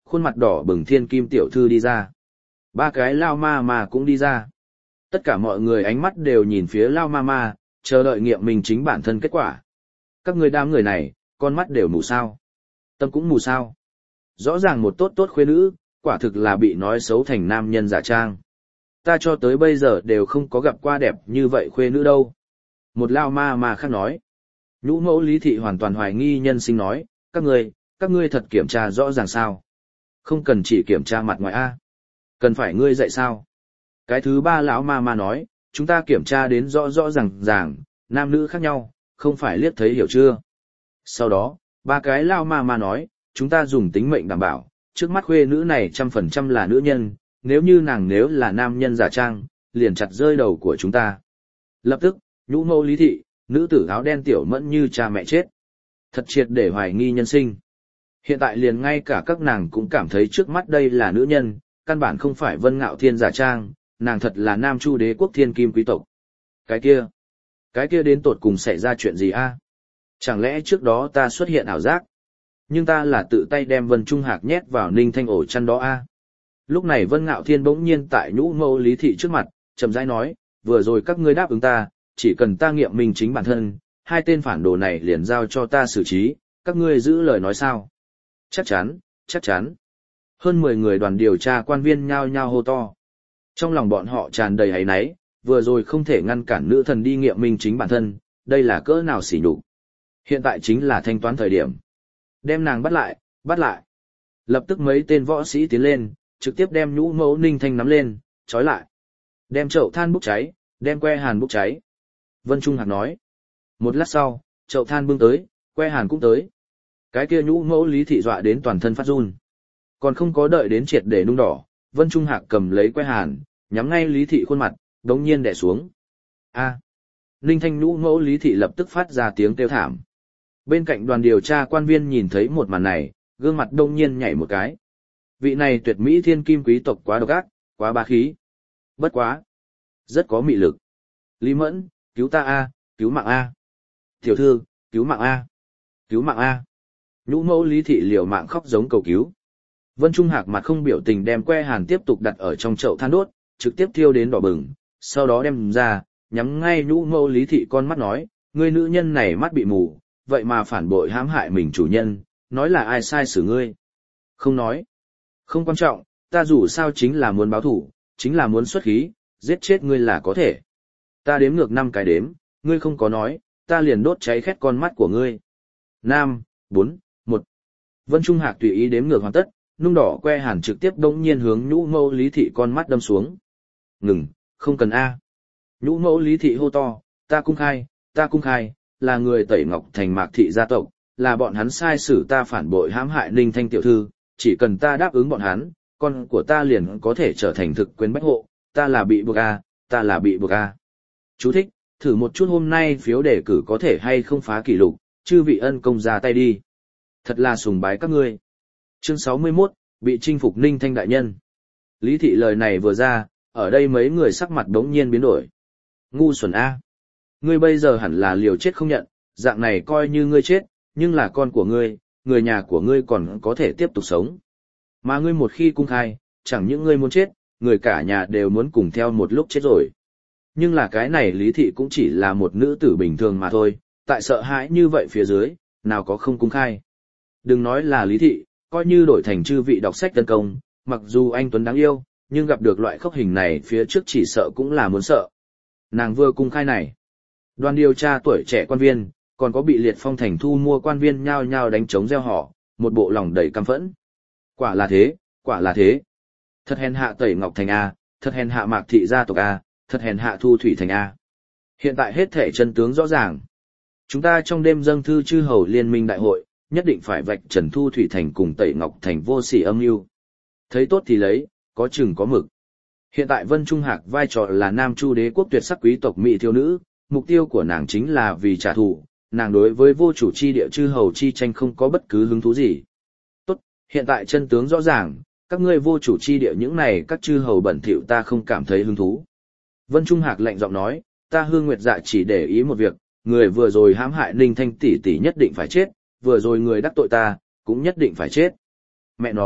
khuôn mặt đỏ bừng thiên kim tiểu thư đi ra. Ba cái lao ma ma cũng đi ra. Tất cả mọi người ánh mắt đều nhìn phía lao ma ma, chờ đợi nghiệm minh chính bản thân kết quả. Các người đám người này, con mắt đều mù sao. Tâm cũng mù sao. Rõ ràng một tốt tốt khuê nữ, quả thực là bị nói xấu thành nam nhân giả trang. Ta cho tới bây giờ đều không có gặp qua đẹp như vậy khuê nữ đâu. Một lao ma ma khác nói. Nhũ mẫu Lý Thị hoàn toàn hoài nghi nhân sinh nói, các ngươi, các ngươi thật kiểm tra rõ ràng sao. Không cần chỉ kiểm tra mặt ngoài A. Cần phải ngươi dạy sao. Cái thứ ba lão ma ma nói, chúng ta kiểm tra đến rõ rõ ràng ràng, nam nữ khác nhau, không phải liếc thấy hiểu chưa. Sau đó, ba cái lão ma ma nói, chúng ta dùng tính mệnh đảm bảo, trước mắt khuê nữ này trăm phần trăm là nữ nhân, nếu như nàng nếu là nam nhân giả trang, liền chặt rơi đầu của chúng ta. Lập tức, nhũ mẫu Lý Thị, nữ tử áo đen tiểu mẫn như cha mẹ chết. Thật triệt để hoài nghi nhân sinh. Hiện tại liền ngay cả các nàng cũng cảm thấy trước mắt đây là nữ nhân, căn bản không phải Vân Ngạo Thiên giả trang, nàng thật là Nam Chu Đế quốc thiên kim quý tộc. Cái kia, cái kia đến tột cùng xảy ra chuyện gì a? Chẳng lẽ trước đó ta xuất hiện ảo giác? Nhưng ta là tự tay đem Vân Trung Hạc nhét vào Ninh Thanh ổ chăn đó a. Lúc này Vân Ngạo Thiên bỗng nhiên tại nhũ mẫu Lý Thị trước mặt, chậm rãi nói, vừa rồi các ngươi đáp ứng ta, chỉ cần ta nghiệm minh chính bản thân, hai tên phản đồ này liền giao cho ta xử trí, các ngươi giữ lời nói sao? Chắc chắn, chắc chắn. Hơn mười người đoàn điều tra quan viên nhao nhao hô to. Trong lòng bọn họ tràn đầy áy náy, vừa rồi không thể ngăn cản nữ thần đi nghiệm minh chính bản thân, đây là cỡ nào sỉ nhục. Hiện tại chính là thanh toán thời điểm. Đem nàng bắt lại, bắt lại. Lập tức mấy tên võ sĩ tiến lên, trực tiếp đem nhũ mẫu Ninh Thanh nắm lên, trói lại. Đem chậu than bốc cháy, đem que hàn bốc cháy. Vân Trung Hạc nói. Một lát sau, chậu than bưng tới, que hàn cũng tới. Cái kia nhũ mẫu Lý Thị dọa đến toàn thân phát run. Còn không có đợi đến triệt để nung đỏ, Vân Trung Hạc cầm lấy que hàn, nhắm ngay Lý Thị khuôn mặt, đống nhiên đè xuống. A. Ninh Thanh nhũ mẫu Lý Thị lập tức phát ra tiếng kêu thảm. Bên cạnh đoàn điều tra quan viên nhìn thấy một màn này, gương mặt đống nhiên nhảy một cái. Vị này tuyệt mỹ thiên kim quý tộc quá độc ác, quá bá khí. Bất quá. Rất có mị lực. Lý Mẫn, cứu ta A, cứu mạng A. Tiểu thư, cứu mạng A. Cứu mạng A. Nhũ mẫu Lý Thị liều mạng khóc giống cầu cứu. Vân Trung Hạc mặt không biểu tình đem que hàn tiếp tục đặt ở trong chậu than đốt, trực tiếp thiêu đến đỏ bừng, sau đó đem ra, nhắm ngay nhũ mẫu Lý Thị con mắt nói, ngươi nữ nhân này mắt bị mù, vậy mà phản bội hãm hại mình chủ nhân, nói là ai sai xử ngươi. Không nói. Không quan trọng, ta dù sao chính là muốn báo thủ, chính là muốn xuất khí, giết chết ngươi là có thể. Ta đếm ngược năm cái đếm, ngươi không có nói, ta liền đốt cháy khét con mắt của ngươi. Năm, bốn, một. Vân Trung Hạc tùy ý đếm ngược hoàn tất, nung đỏ que hàn trực tiếp đống nhiên hướng nhũ mẫu Lý Thị con mắt đâm xuống. Ngừng, không cần A. Nhũ mẫu Lý Thị hô to, ta cung khai, ta cung khai, là người Tẩy Ngọc Thành Mạc Thị gia tộc, là bọn hắn sai xử ta phản bội hãm hại Ninh Thanh tiểu thư, chỉ cần ta đáp ứng bọn hắn, con của ta liền có thể trở thành thực quyền bách hộ, ta là bị buộc A, ta là bị buộc A. Chú thích, thử một chút hôm nay phiếu đề cử có thể hay không phá kỷ lục, chư vị ân công ra tay đi. Thật là sùng bái các ngươi. Chương sáu mươi mốt, bị chinh phục Ninh Thanh đại nhân. Lý Thị lời này vừa ra, ở đây mấy người sắc mặt đống nhiên biến đổi. Ngu xuẩn A. Ngươi bây giờ hẳn là liều chết không nhận, dạng này coi như ngươi chết, nhưng là con của ngươi, người nhà của ngươi còn có thể tiếp tục sống. Mà ngươi một khi cung khai, chẳng những ngươi muốn chết, người cả nhà đều muốn cùng theo một lúc chết rồi. Nhưng là cái này Lý Thị cũng chỉ là một nữ tử bình thường mà thôi, tại sợ hãi như vậy phía dưới, nào có không cung khai. Đừng nói là Lý Thị, coi như đổi thành chư vị đọc sách tấn công, mặc dù anh Tuấn đáng yêu, nhưng gặp được loại khốc hình này phía trước chỉ sợ cũng là muốn sợ. Nàng vừa cung khai này. Đoàn điều tra tuổi trẻ quan viên, còn có bị liệt phong thành thu mua quan viên nhao nhao đánh trống reo hò, một bộ lòng đầy căm phẫn. Quả là thế, quả là thế. Thật hèn hạ Tẩy Ngọc Thành A, thật hèn hạ Mạc Thị gia tộc A, thật hèn hạ Thu Thủy Thành A. Hiện tại hết thể chân tướng rõ ràng. Chúng ta trong đêm dâng thư chư hầu liên minh đại hội, nhất định phải vạch trần Thu Thủy Thành cùng Tẩy Ngọc Thành vô sỉ âm mưu. Thấy tốt thì lấy, có chừng có mực. Hiện tại Vân Trung Hạc vai trò là Nam Chu Đế quốc tuyệt sắc quý tộc mỹ thiếu nữ, mục tiêu của nàng chính là vì trả thù, nàng đối với vô chủ chi địa chư hầu chi tranh không có bất cứ hứng thú gì. Tốt, hiện tại chân tướng rõ ràng, các ngươi vô chủ chi địa những này các chư hầu bẩn thỉu ta không cảm thấy hứng thú. Vân Trung Hạc lạnh giọng nói, ta Hương Nguyệt Dạ chỉ để ý một việc, người vừa rồi hãm hại Ninh Thanh tỷ tỷ nhất định phải chết, vừa rồi người đắc tội ta, cũng nhất định phải chết. Mẹ nó,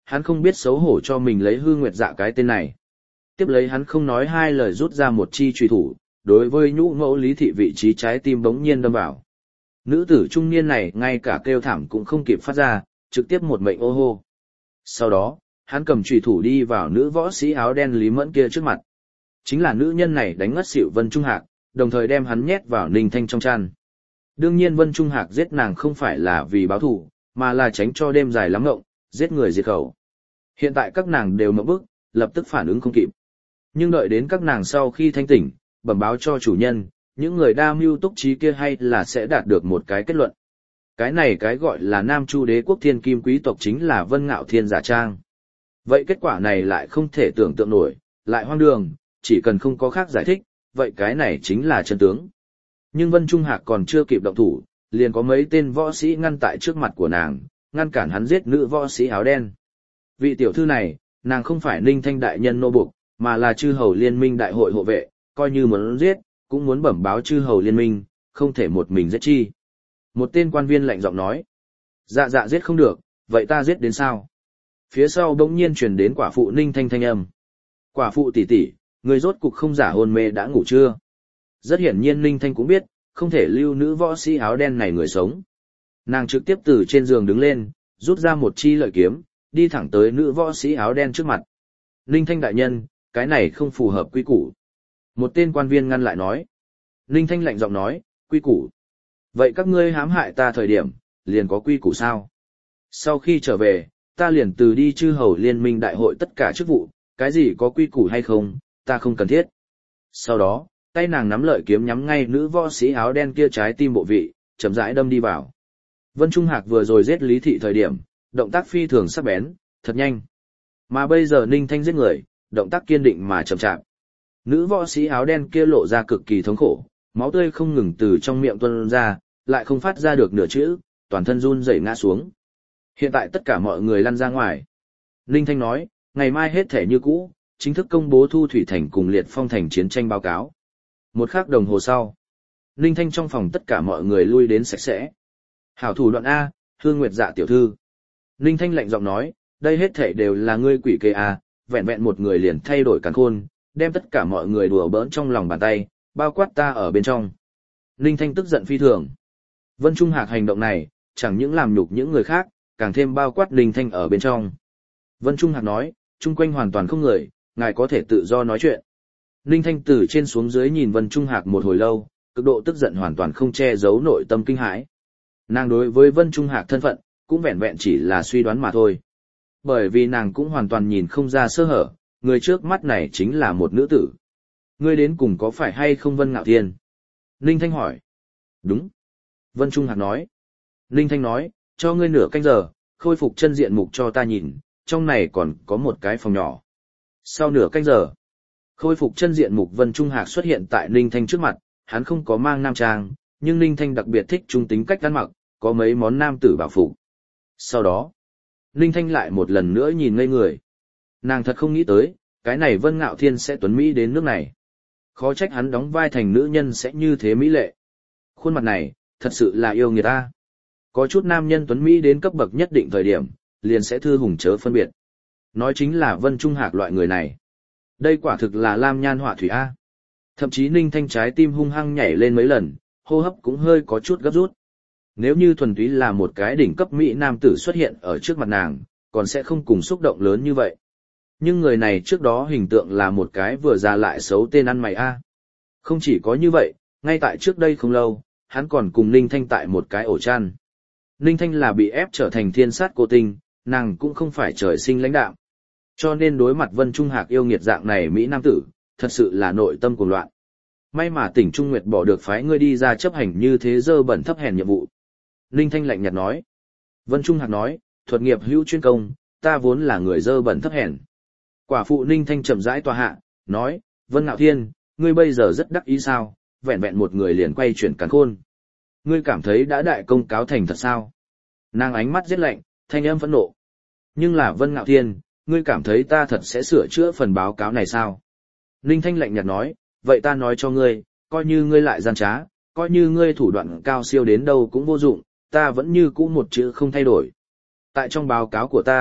hắn không biết xấu hổ cho mình lấy Hư Nguyệt Dạ cái tên này. Tiếp lấy hắn không nói hai lời rút ra một chi truy thủ, đối với nhũ mẫu Lý Thị vị trí trái tim bỗng nhiên đâm vào. Nữ tử trung niên này ngay cả kêu thảm cũng không kịp phát ra, trực tiếp một mệnh ô hô. Sau đó, hắn cầm truy thủ đi vào nữ võ sĩ áo đen Lý Mẫn kia trước mặt. Chính là nữ nhân này đánh ngất xỉu Vân Trung Hạc, đồng thời đem hắn nhét vào Ninh Thanh trong chăn. Đương nhiên Vân Trung Hạc giết nàng không phải là vì báo thù, mà là tránh cho đêm dài lắm ngộng, giết người diệt khẩu. Hiện tại các nàng đều ngậm bức, lập tức phản ứng không kịp. Nhưng đợi đến các nàng sau khi thanh tỉnh, bẩm báo cho chủ nhân, những người đa mưu túc trí kia hay là sẽ đạt được một cái kết luận. Cái này cái gọi là Nam Chu đế quốc thiên kim quý tộc chính là Vân Ngạo Thiên giả trang. Vậy kết quả này lại không thể tưởng tượng nổi, lại hoang đường, chỉ cần không có khác giải thích, vậy cái này chính là chân tướng. Nhưng Vân Trung Hạc còn chưa kịp động thủ, liền có mấy tên võ sĩ ngăn tại trước mặt của nàng, ngăn cản hắn giết nữ võ sĩ áo đen. Vị tiểu thư này, nàng không phải Ninh Thanh đại nhân nô buộc, mà là chư hầu liên minh đại hội hộ vệ, coi như muốn giết, cũng muốn bẩm báo chư hầu liên minh, không thể một mình giết chi. Một tên quan viên lạnh giọng nói, dạ dạ giết không được, vậy ta giết đến sao? Phía sau bỗng nhiên truyền đến quả phụ Ninh Thanh thanh âm. Quả phụ tỷ tỷ, người rốt cục không giả hôn mê đã ngủ chưa? Rất hiển nhiên Ninh Thanh cũng biết, không thể lưu nữ võ sĩ áo đen này người sống. Nàng trực tiếp từ trên giường đứng lên, rút ra một chi lợi kiếm, đi thẳng tới nữ võ sĩ áo đen trước mặt. Ninh Thanh đại nhân, cái này không phù hợp quy củ. Một tên quan viên ngăn lại nói. Ninh Thanh lạnh giọng nói, quy củ. Vậy các ngươi hãm hại ta thời điểm, liền có quy củ sao? Sau khi trở về, ta liền từ đi chư hầu liên minh đại hội tất cả chức vụ, cái gì có quy củ hay không, ta không cần thiết. Sau đó, tay nàng nắm lợi kiếm nhắm ngay nữ võ sĩ áo đen kia trái tim bộ vị, chậm rãi đâm đi vào. Vân Trung Hạc vừa rồi giết Lý Thị thời điểm, động tác phi thường sắc bén, thật nhanh. Mà bây giờ Ninh Thanh giết người, động tác kiên định mà chậm chạp. Nữ võ sĩ áo đen kia lộ ra cực kỳ thống khổ, máu tươi không ngừng từ trong miệng tuôn ra, lại không phát ra được nửa chữ, toàn thân run rẩy ngã xuống. Hiện tại tất cả mọi người lăn ra ngoài. Ninh Thanh nói, ngày mai hết thể như cũ, chính thức công bố Thu Thủy Thành cùng Liệt Phong Thành chiến tranh báo cáo. Một khắc đồng hồ sau, Ninh Thanh trong phòng tất cả mọi người lui đến sạch sẽ. Hảo thủ đoạn A, Hương Nguyệt Dạ tiểu thư. Ninh Thanh lạnh giọng nói, đây hết thể đều là ngươi quỷ kế A, vẹn vẹn một người liền thay đổi càn khôn, đem tất cả mọi người đùa bỡn trong lòng bàn tay, bao quát ta ở bên trong. Ninh Thanh tức giận phi thường. Vân Trung Hạc hành động này, chẳng những làm nhục những người khác, càng thêm bao quát Ninh Thanh ở bên trong. Vân Trung Hạc nói, chung quanh hoàn toàn không người, ngài có thể tự do nói chuyện. Ninh Thanh từ trên xuống dưới nhìn Vân Trung Hạc một hồi lâu, cực độ tức giận hoàn toàn không che giấu nội tâm kinh hãi. Nàng đối với Vân Trung Hạc thân phận, cũng vẹn vẹn chỉ là suy đoán mà thôi. Bởi vì nàng cũng hoàn toàn nhìn không ra sơ hở, người trước mắt này chính là một nữ tử. Ngươi đến cùng có phải hay không Vân Ngạo Thiên? Ninh Thanh hỏi. Đúng. Vân Trung Hạc nói. Ninh Thanh nói, cho ngươi nửa canh giờ, khôi phục chân diện mục cho ta nhìn, trong này còn có một cái phòng nhỏ. Sau nửa canh giờ, khôi phục chân diện mục Vân Trung Hạc xuất hiện tại Ninh Thanh trước mặt, hắn không có mang nam trang, nhưng Ninh Thanh đặc biệt thích trung tính cách ăn mặc, có mấy món nam tử bảo phục. Sau đó, Ninh Thanh lại một lần nữa nhìn ngây người. Nàng thật không nghĩ tới, cái này Vân Ngạo Thiên sẽ tuấn Mỹ đến nước này. Khó trách hắn đóng vai thành nữ nhân sẽ như thế mỹ lệ. Khuôn mặt này, thật sự là yêu người ta. Có chút nam nhân tuấn Mỹ đến cấp bậc nhất định thời điểm, liền sẽ thư hùng chớ phân biệt. Nói chính là Vân Trung Hạc loại người này. Đây quả thực là lam nhan họa thủy A. Thậm chí Ninh Thanh trái tim hung hăng nhảy lên mấy lần, hô hấp cũng hơi có chút gấp rút. Nếu như thuần túy là một cái đỉnh cấp Mỹ nam tử xuất hiện ở trước mặt nàng, còn sẽ không cùng xúc động lớn như vậy. Nhưng người này trước đó hình tượng là một cái vừa già lại xấu tên ăn mày A. Không chỉ có như vậy, ngay tại trước đây không lâu, hắn còn cùng Ninh Thanh tại một cái ổ chăn. Ninh Thanh là bị ép trở thành thiên sát cô tinh, nàng cũng không phải trời sinh lãnh đạo. Cho nên đối mặt Vân Trung Hạc yêu nghiệt dạng này Mỹ nam tử, thật sự là nội tâm cuồng loạn. May mà tỉnh Trung Nguyệt bỏ được phái ngươi đi ra chấp hành như thế dơ bẩn thấp hèn nhiệm vụ. Ninh Thanh lạnh nhạt nói. Vân Trung Hạc nói, thuật nghiệp hữu chuyên công, ta vốn là người dơ bẩn thấp hèn. Quả phụ Ninh Thanh chậm rãi tòa hạ, nói, Vân Ngạo Thiên, ngươi bây giờ rất đắc ý sao, vẹn vẹn một người liền quay chuyển càn khôn. Ngươi cảm thấy đã đại công cáo thành thật sao? Nàng ánh mắt giết lạnh, thanh âm phẫn nộ. Nhưng là Vân Ngạo Thiên, ngươi cảm thấy ta thật sẽ sửa chữa phần báo cáo này sao? Ninh Thanh lạnh nhạt nói, vậy ta nói cho ngươi, coi như ngươi lại gian trá, coi như ngươi thủ đoạn cao siêu đến đâu cũng vô dụng, ta vẫn như cũ một chữ không thay đổi. Tại trong báo cáo của ta,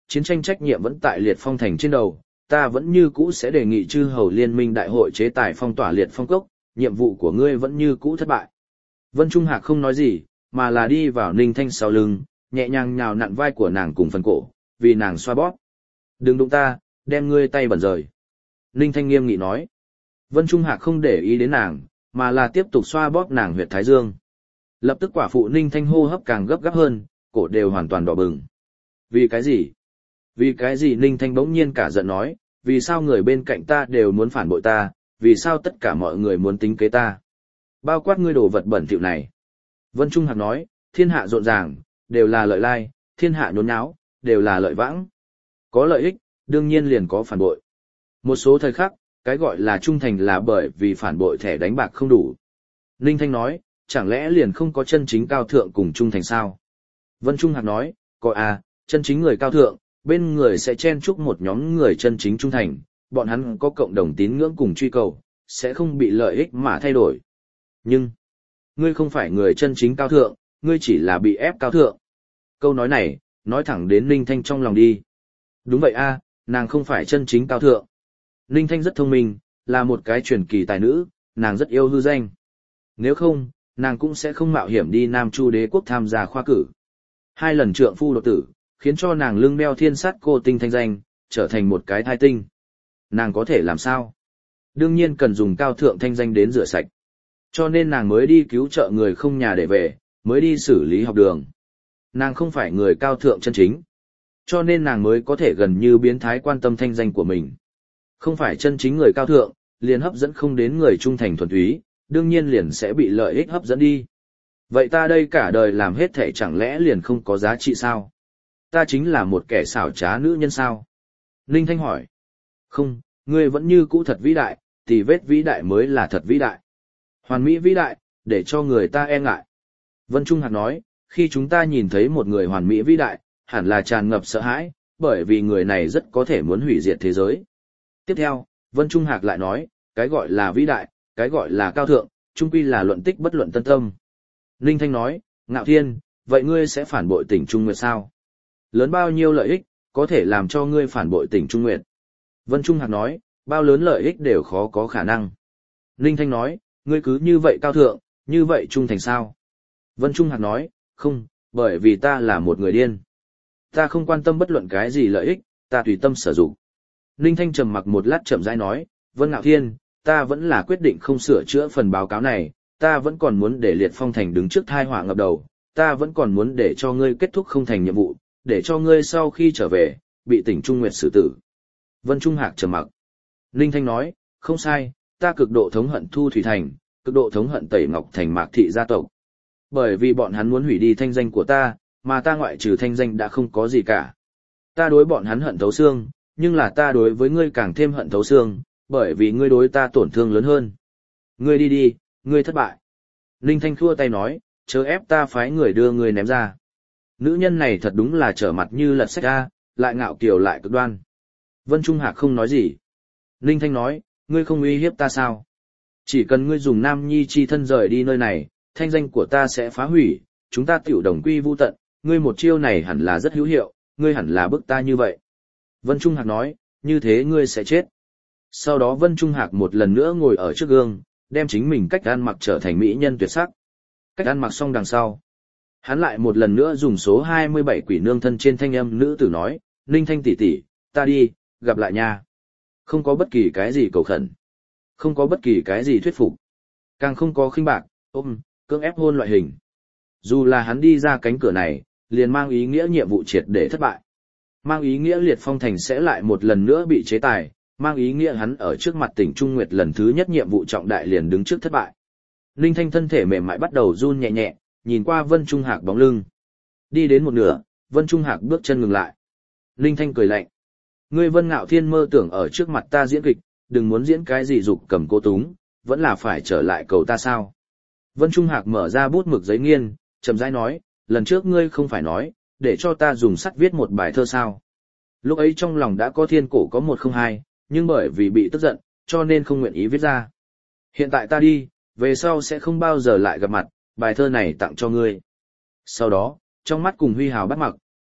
chiến tranh trách nhiệm vẫn tại Liệt Phong thành trên đầu, ta vẫn như cũ sẽ đề nghị chư hầu liên minh đại hội chế tài phong tỏa Liệt Phong cốc, nhiệm vụ của ngươi vẫn như cũ thất bại. Vân Trung Hạc không nói gì, mà là đi vào Ninh Thanh sau lưng, nhẹ nhàng nhào nặn vai của nàng cùng phần cổ, vì nàng xoa bóp. Đừng đụng ta, đem ngươi tay bẩn rời. Ninh Thanh nghiêm nghị nói. Vân Trung Hạc không để ý đến nàng, mà là tiếp tục xoa bóp nàng huyệt thái dương. Lập tức quả phụ Ninh Thanh hô hấp càng gấp gáp hơn, cổ đều hoàn toàn đỏ bừng. Vì cái gì? Vì cái gì? Ninh Thanh bỗng nhiên cả giận nói, vì sao người bên cạnh ta đều muốn phản bội ta, vì sao tất cả mọi người muốn tính kế ta? Bao quát ngươi đồ vật bẩn thỉu này. Vân Trung Hạc nói, thiên hạ rộn ràng, đều là lợi lai, thiên hạ nhốn nháo, đều là lợi vãng. Có lợi ích, đương nhiên liền có phản bội. Một số thời khắc, cái gọi là trung thành là bởi vì phản bội thẻ đánh bạc không đủ. Ninh Thanh nói, chẳng lẽ liền không có chân chính cao thượng cùng trung thành sao? Vân Trung Hạc nói, có à, chân chính người cao thượng, bên người sẽ chen chúc một nhóm người chân chính trung thành, bọn hắn có cộng đồng tín ngưỡng cùng truy cầu, sẽ không bị lợi ích mà thay đổi. Nhưng, ngươi không phải người chân chính cao thượng, ngươi chỉ là bị ép cao thượng. Câu nói này, nói thẳng đến Ninh Thanh trong lòng đi. Đúng vậy a, nàng không phải chân chính cao thượng. Ninh Thanh rất thông minh, là một cái truyền kỳ tài nữ, nàng rất yêu hư danh. Nếu không, nàng cũng sẽ không mạo hiểm đi Nam Chu đế quốc tham gia khoa cử. Hai lần trượng phu đột tử, khiến cho nàng lưng đeo thiên sát cô tinh thanh danh, trở thành một cái thai tinh. Nàng có thể làm sao? Đương nhiên cần dùng cao thượng thanh danh đến rửa sạch. Cho nên nàng mới đi cứu trợ người không nhà để về, mới đi xử lý học đường. Nàng không phải người cao thượng chân chính. Cho nên nàng mới có thể gần như biến thái quan tâm thanh danh của mình. Không phải chân chính người cao thượng, liền hấp dẫn không đến người trung thành thuần túy, đương nhiên liền sẽ bị lợi ích hấp dẫn đi. Vậy ta đây cả đời làm hết thảy chẳng lẽ liền không có giá trị sao? Ta chính là một kẻ xảo trá nữ nhân sao? Ninh Thanh hỏi. Không, ngươi vẫn như cũ thật vĩ đại, tì vết vĩ đại mới là thật vĩ đại. Hoàn mỹ vĩ đại, để cho người ta e ngại. Vân Trung Hạc nói, khi chúng ta nhìn thấy một người hoàn mỹ vĩ đại, hẳn là tràn ngập sợ hãi, bởi vì người này rất có thể muốn hủy diệt thế giới. Tiếp theo, Vân Trung Hạc lại nói, cái gọi là vĩ đại, cái gọi là cao thượng, chung quy là luận tích bất luận tân tâm. Ninh Thanh nói, Ngạo Thiên, vậy ngươi sẽ phản bội tỉnh Trung Nguyệt sao? Lớn bao nhiêu lợi ích, có thể làm cho ngươi phản bội tỉnh Trung Nguyệt? Vân Trung Hạc nói, bao lớn lợi ích đều khó có khả năng. Ninh Thanh nói, ngươi cứ như vậy cao thượng, như vậy trung thành sao? Vân Trung Hạc nói, không, bởi vì ta là một người điên. Ta không quan tâm bất luận cái gì lợi ích, ta tùy tâm sử dụng. Ninh Thanh trầm mặc một lát chậm rãi nói, Vân Ngạo Thiên, ta vẫn là quyết định không sửa chữa phần báo cáo này, ta vẫn còn muốn để Liệt Phong thành đứng trước thai họa ngập đầu, ta vẫn còn muốn để cho ngươi kết thúc không thành nhiệm vụ, để cho ngươi sau khi trở về, bị tỉnh Trung Nguyệt xử tử. Vân Trung Hạc trầm mặc. Ninh Thanh nói, không sai, ta cực độ thống hận Thu Thủy Thành, cực độ thống hận Tẩy Ngọc Thành Mạc Thị gia tộc. Bởi vì bọn hắn muốn hủy đi thanh danh của ta, mà ta ngoại trừ thanh danh đã không có gì cả. Ta đối bọn hắn hận thấu xương, nhưng là ta đối với ngươi càng thêm hận thấu xương, bởi vì ngươi đối ta tổn thương lớn hơn. Ngươi đi đi, ngươi thất bại. Ninh Thanh khua tay nói, chớ ép ta phái người đưa ngươi ném ra. Nữ nhân này thật đúng là trở mặt như lật sách ra, lại ngạo kiều lại cực đoan. Vân Trung Hạc không nói gì. Ninh Thanh nói, ngươi không uy hiếp ta sao? Chỉ cần ngươi dùng nam nhi chi thân rời đi nơi này, thanh danh của ta sẽ phá hủy, chúng ta tiểu đồng quy vu tận, ngươi một chiêu này hẳn là rất hữu hiệu, ngươi hẳn là bức ta như vậy. Vân Trung Hạc nói, như thế ngươi sẽ chết. Sau đó Vân Trung Hạc một lần nữa ngồi ở trước gương, đem chính mình cách ăn mặc trở thành mỹ nhân tuyệt sắc. Cách ăn mặc xong đằng sau. Hắn lại một lần nữa dùng số hai mươi bảy quỷ nương thân trên thanh âm nữ tử nói, Ninh Thanh tỷ tỷ, ta đi, gặp lại nha. Không có bất kỳ cái gì cầu khẩn. Không có bất kỳ cái gì thuyết phục. Càng không có khinh bạc, ôm, cưỡng ép hôn loại hình. Dù là hắn đi ra cánh cửa này, liền mang ý nghĩa nhiệm vụ triệt để thất bại. Mang ý nghĩa Liệt Phong thành sẽ lại một lần nữa bị chế tài, mang ý nghĩa hắn ở trước mặt tỉnh Trung Nguyệt lần thứ nhất nhiệm vụ trọng đại liền đứng trước thất bại. Ninh Thanh thân thể mềm mại bắt đầu run nhẹ nhẹ, nhìn qua Vân Trung Hạc bóng lưng. Đi đến một nửa, Vân Trung Hạc bước chân ngừng lại. Ninh Thanh cười lạnh. Ngươi Vân Ngạo Thiên mơ tưởng ở trước mặt ta diễn kịch, đừng muốn diễn cái gì dục cầm cô túng, vẫn là phải trở lại cầu ta sao. Vân Trung Hạc mở ra bút mực giấy nghiên, chậm rãi nói, lần trước ngươi không phải nói, để cho ta dùng sắt viết một bài thơ sao. Lúc ấy trong lòng đã có thiên cổ có một không hai, nhưng bởi vì bị tức giận, cho nên không nguyện ý viết ra. Hiện tại ta đi, về sau sẽ không bao giờ lại gặp mặt, bài thơ này tặng cho ngươi. Sau đó, trong mắt cùng huy hào bắt mặc,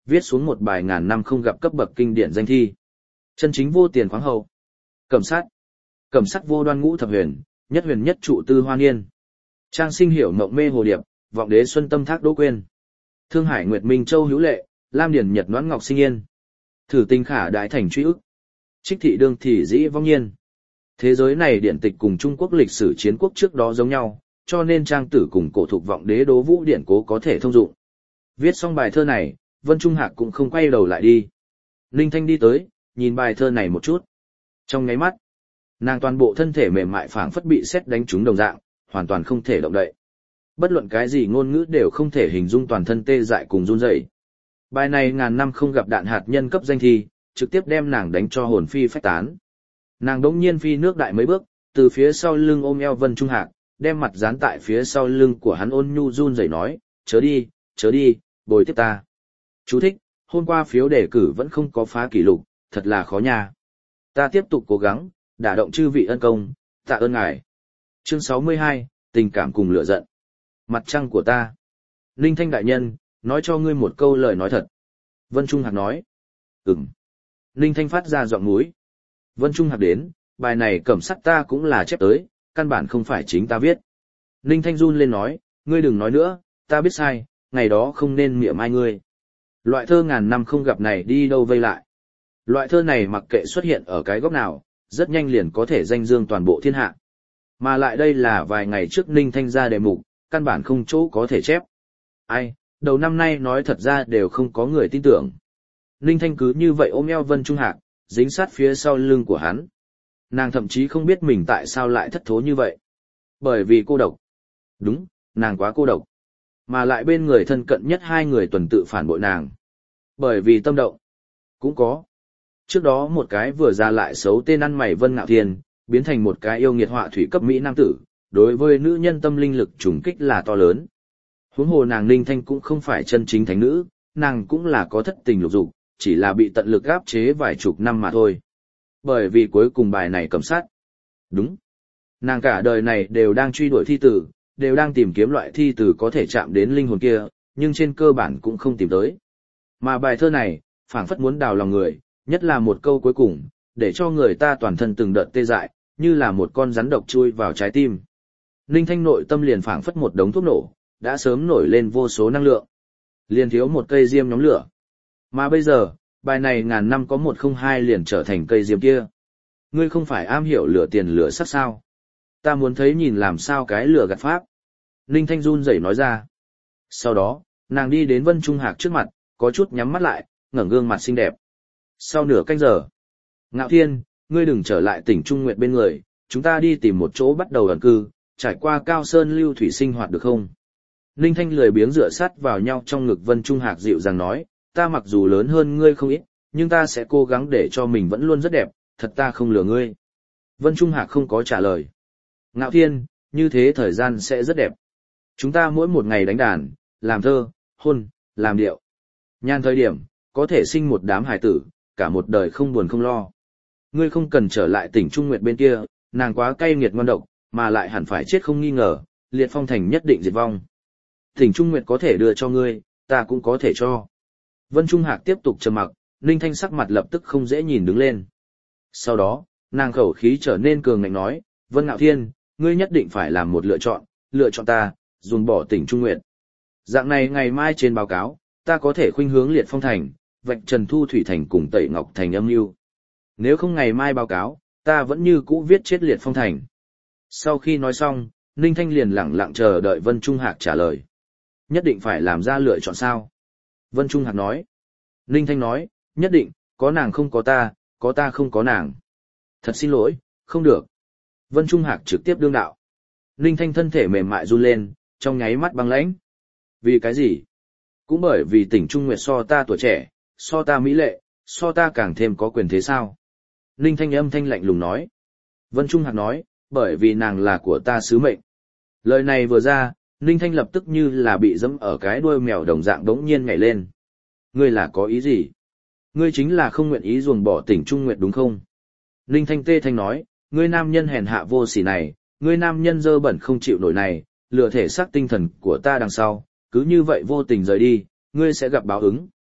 viết xuống một bài ngàn năm không gặp cấp bậc kinh điển danh thi. Chân chính vô tiền khoáng hậu. Cẩm sát. Cẩm sát vô đoan ngũ thập huyền, nhất huyền nhất trụ tư hoa niên. Trang sinh hiểu mộng mê hồ điệp, vọng đế xuân tâm thác đỗ quên. Thương hải nguyệt minh châu hữu lệ, lam điển nhật noãn ngọc sinh yên. Thử tinh khả đại thành truy ức. Trích thị đương thì dĩ vong nhiên. Thế giới này điển tịch cùng Trung Quốc lịch sử chiến quốc trước đó giống nhau, cho nên trang tử cùng cổ thục vọng đế đố vũ điển cố có thể thông dụng. Viết xong bài thơ này, Vân Trung Hạc cũng không quay đầu lại đi. Ninh Thanh đi tới, nhìn bài thơ này một chút. Trong nháy mắt, nàng toàn bộ thân thể mềm mại phảng phất bị sét đánh trúng đồng dạng, hoàn toàn không thể động đậy. Bất luận cái gì ngôn ngữ đều không thể hình dung toàn thân tê dại cùng run rẩy. Bài này ngàn năm không gặp đạn hạt nhân cấp danh thi, trực tiếp đem nàng đánh cho hồn phi phách tán. Nàng đống nhiên phi nước đại mấy bước, từ phía sau lưng ôm eo Vân Trung Hạc, đem mặt dán tại phía sau lưng của hắn ôn nhu run rẩy nói, chớ đi, chớ đi, bồi tiếp ta. Chú thích, hôm qua phiếu đề cử vẫn không có phá kỷ lục, thật là khó nha. Ta tiếp tục cố gắng, đả động chư vị ân công, tạ ơn ngài. Chương sáu mươi hai, tình cảm cùng lửa giận. Mặt trăng của ta. Ninh Thanh đại nhân, nói cho ngươi một câu lời nói thật. Vân Trung Hạc nói. Ừm. Ninh Thanh phát ra giọng mũi. Vân Trung Hạc đến, bài này cẩm sắc ta cũng là chép tới, căn bản không phải chính ta viết. Ninh Thanh run lên nói, ngươi đừng nói nữa, ta biết sai, ngày đó không nên mỉa mai ngươi. Loại thơ ngàn năm không gặp này đi đâu vây lại. Loại thơ này mặc kệ xuất hiện ở cái góc nào, rất nhanh liền có thể danh dương toàn bộ thiên hạ. Mà lại đây là vài ngày trước Ninh Thanh ra đề mục, căn bản không chỗ có thể chép. Ai, đầu năm nay nói thật ra đều không có người tin tưởng. Ninh Thanh cứ như vậy ôm eo Vân Trung Hạc, dính sát phía sau lưng của hắn. Nàng thậm chí không biết mình tại sao lại thất thố như vậy. Bởi vì cô độc. Đúng, nàng quá cô độc. Mà lại bên người thân cận nhất hai người tuần tự phản bội nàng. Bởi vì tâm động. Cũng có. Trước đó một cái vừa ra lại xấu tên ăn mày Vân Ngạo Thiên, biến thành một cái yêu nghiệt họa thủy cấp Mỹ nam tử, đối với nữ nhân tâm linh lực trùng kích là to lớn. Huống hồ nàng Ninh Thanh cũng không phải chân chính thánh nữ, nàng cũng là có thất tình lục dục, chỉ là bị tận lực áp chế vài chục năm mà thôi. Bởi vì cuối cùng bài này cầm sát. Đúng. Nàng cả đời này đều đang truy đuổi thi tử, đều đang tìm kiếm loại thi tử có thể chạm đến linh hồn kia, nhưng trên cơ bản cũng không tìm tới. Mà bài thơ này, phảng phất muốn đào lòng người, nhất là một câu cuối cùng, để cho người ta toàn thân từng đợt tê dại, như là một con rắn độc chui vào trái tim. Ninh Thanh nội tâm liền phảng phất một đống thuốc nổ, đã sớm nổi lên vô số năng lượng. Liền thiếu một cây diêm nhóm lửa. Mà bây giờ, bài này ngàn năm có một không hai liền trở thành cây diêm kia. Ngươi không phải am hiểu lửa tiền lửa sắc sao? Ta muốn thấy nhìn làm sao cái lửa gạt pháp. Ninh Thanh run rẩy nói ra. Sau đó, nàng đi đến Vân Trung Hạc trước mặt, có chút nhắm mắt lại, ngẩng gương mặt xinh đẹp. Sau nửa canh giờ, Ngạo Thiên, ngươi đừng trở lại tỉnh Trung Nguyệt bên người, chúng ta đi tìm một chỗ bắt đầu ẩn cư, trải qua cao sơn lưu thủy sinh hoạt được không? Ninh Thanh lười biếng dựa sát vào nhau trong ngực Vân Trung Hạc dịu dàng nói, ta mặc dù lớn hơn ngươi không ít, nhưng ta sẽ cố gắng để cho mình vẫn luôn rất đẹp, thật ta không lừa ngươi. Vân Trung Hạc không có trả lời. Ngạo Thiên, như thế thời gian sẽ rất đẹp. Chúng ta mỗi một ngày đánh đàn, làm thơ, hôn, làm điệu. Nhan thời điểm, có thể sinh một đám hài tử, cả một đời không buồn không lo. Ngươi không cần trở lại tỉnh Trung Nguyệt bên kia, nàng quá cay nghiệt ngoan độc, mà lại hẳn phải chết không nghi ngờ, Liệt Phong Thành nhất định diệt vong. Tỉnh Trung Nguyệt có thể đưa cho ngươi, ta cũng có thể cho. Vân Trung Hạc tiếp tục trầm mặc, Ninh Thanh sắc mặt lập tức không dễ nhìn đứng lên. Sau đó, nàng khẩu khí trở nên cường ngạnh nói, Vân Ngạo Thiên, ngươi nhất định phải làm một lựa chọn, lựa chọn ta, dùng bỏ tỉnh Trung Nguyệt. Dạng này ngày mai trên báo cáo, ta có thể khuynh hướng Liệt Phong Thành, vạch Trần Thu Thủy Thành cùng Tẩy Ngọc Thành âm mưu. Nếu không ngày mai báo cáo, ta vẫn như cũ viết chết Liệt Phong Thành. Sau khi nói xong, Ninh Thanh liền lặng lặng chờ đợi Vân Trung Hạc trả lời. Nhất định phải làm ra lựa chọn sao? Vân Trung Hạc nói. Ninh Thanh nói, nhất định, có nàng không có ta, có ta không có nàng. Thật xin lỗi, không được. Vân Trung Hạc trực tiếp đương đạo. Ninh Thanh thân thể mềm mại run lên, trong nháy mắt băng lãnh. Vì cái gì? Cũng bởi vì tỉnh Trung Nguyệt so ta tuổi trẻ, so ta mỹ lệ, so ta càng thêm có quyền thế sao? Ninh Thanh âm thanh lạnh lùng nói. Vân Trung Hạc nói, bởi vì nàng là của ta sứ mệnh. Lời này vừa ra, Ninh Thanh lập tức như là bị dẫm ở cái đuôi mèo đồng dạng đống nhiên nhảy lên. Ngươi là có ý gì? Ngươi chính là không nguyện ý ruồng bỏ tỉnh Trung Nguyệt đúng không? Ninh Thanh tê thanh nói, ngươi nam nhân hèn hạ vô sỉ này, ngươi nam nhân dơ bẩn không chịu nổi này, lừa thể xác tinh thần của ta đằng sau, cứ như vậy vô tình rời đi, ngươi sẽ gặp báo ứng.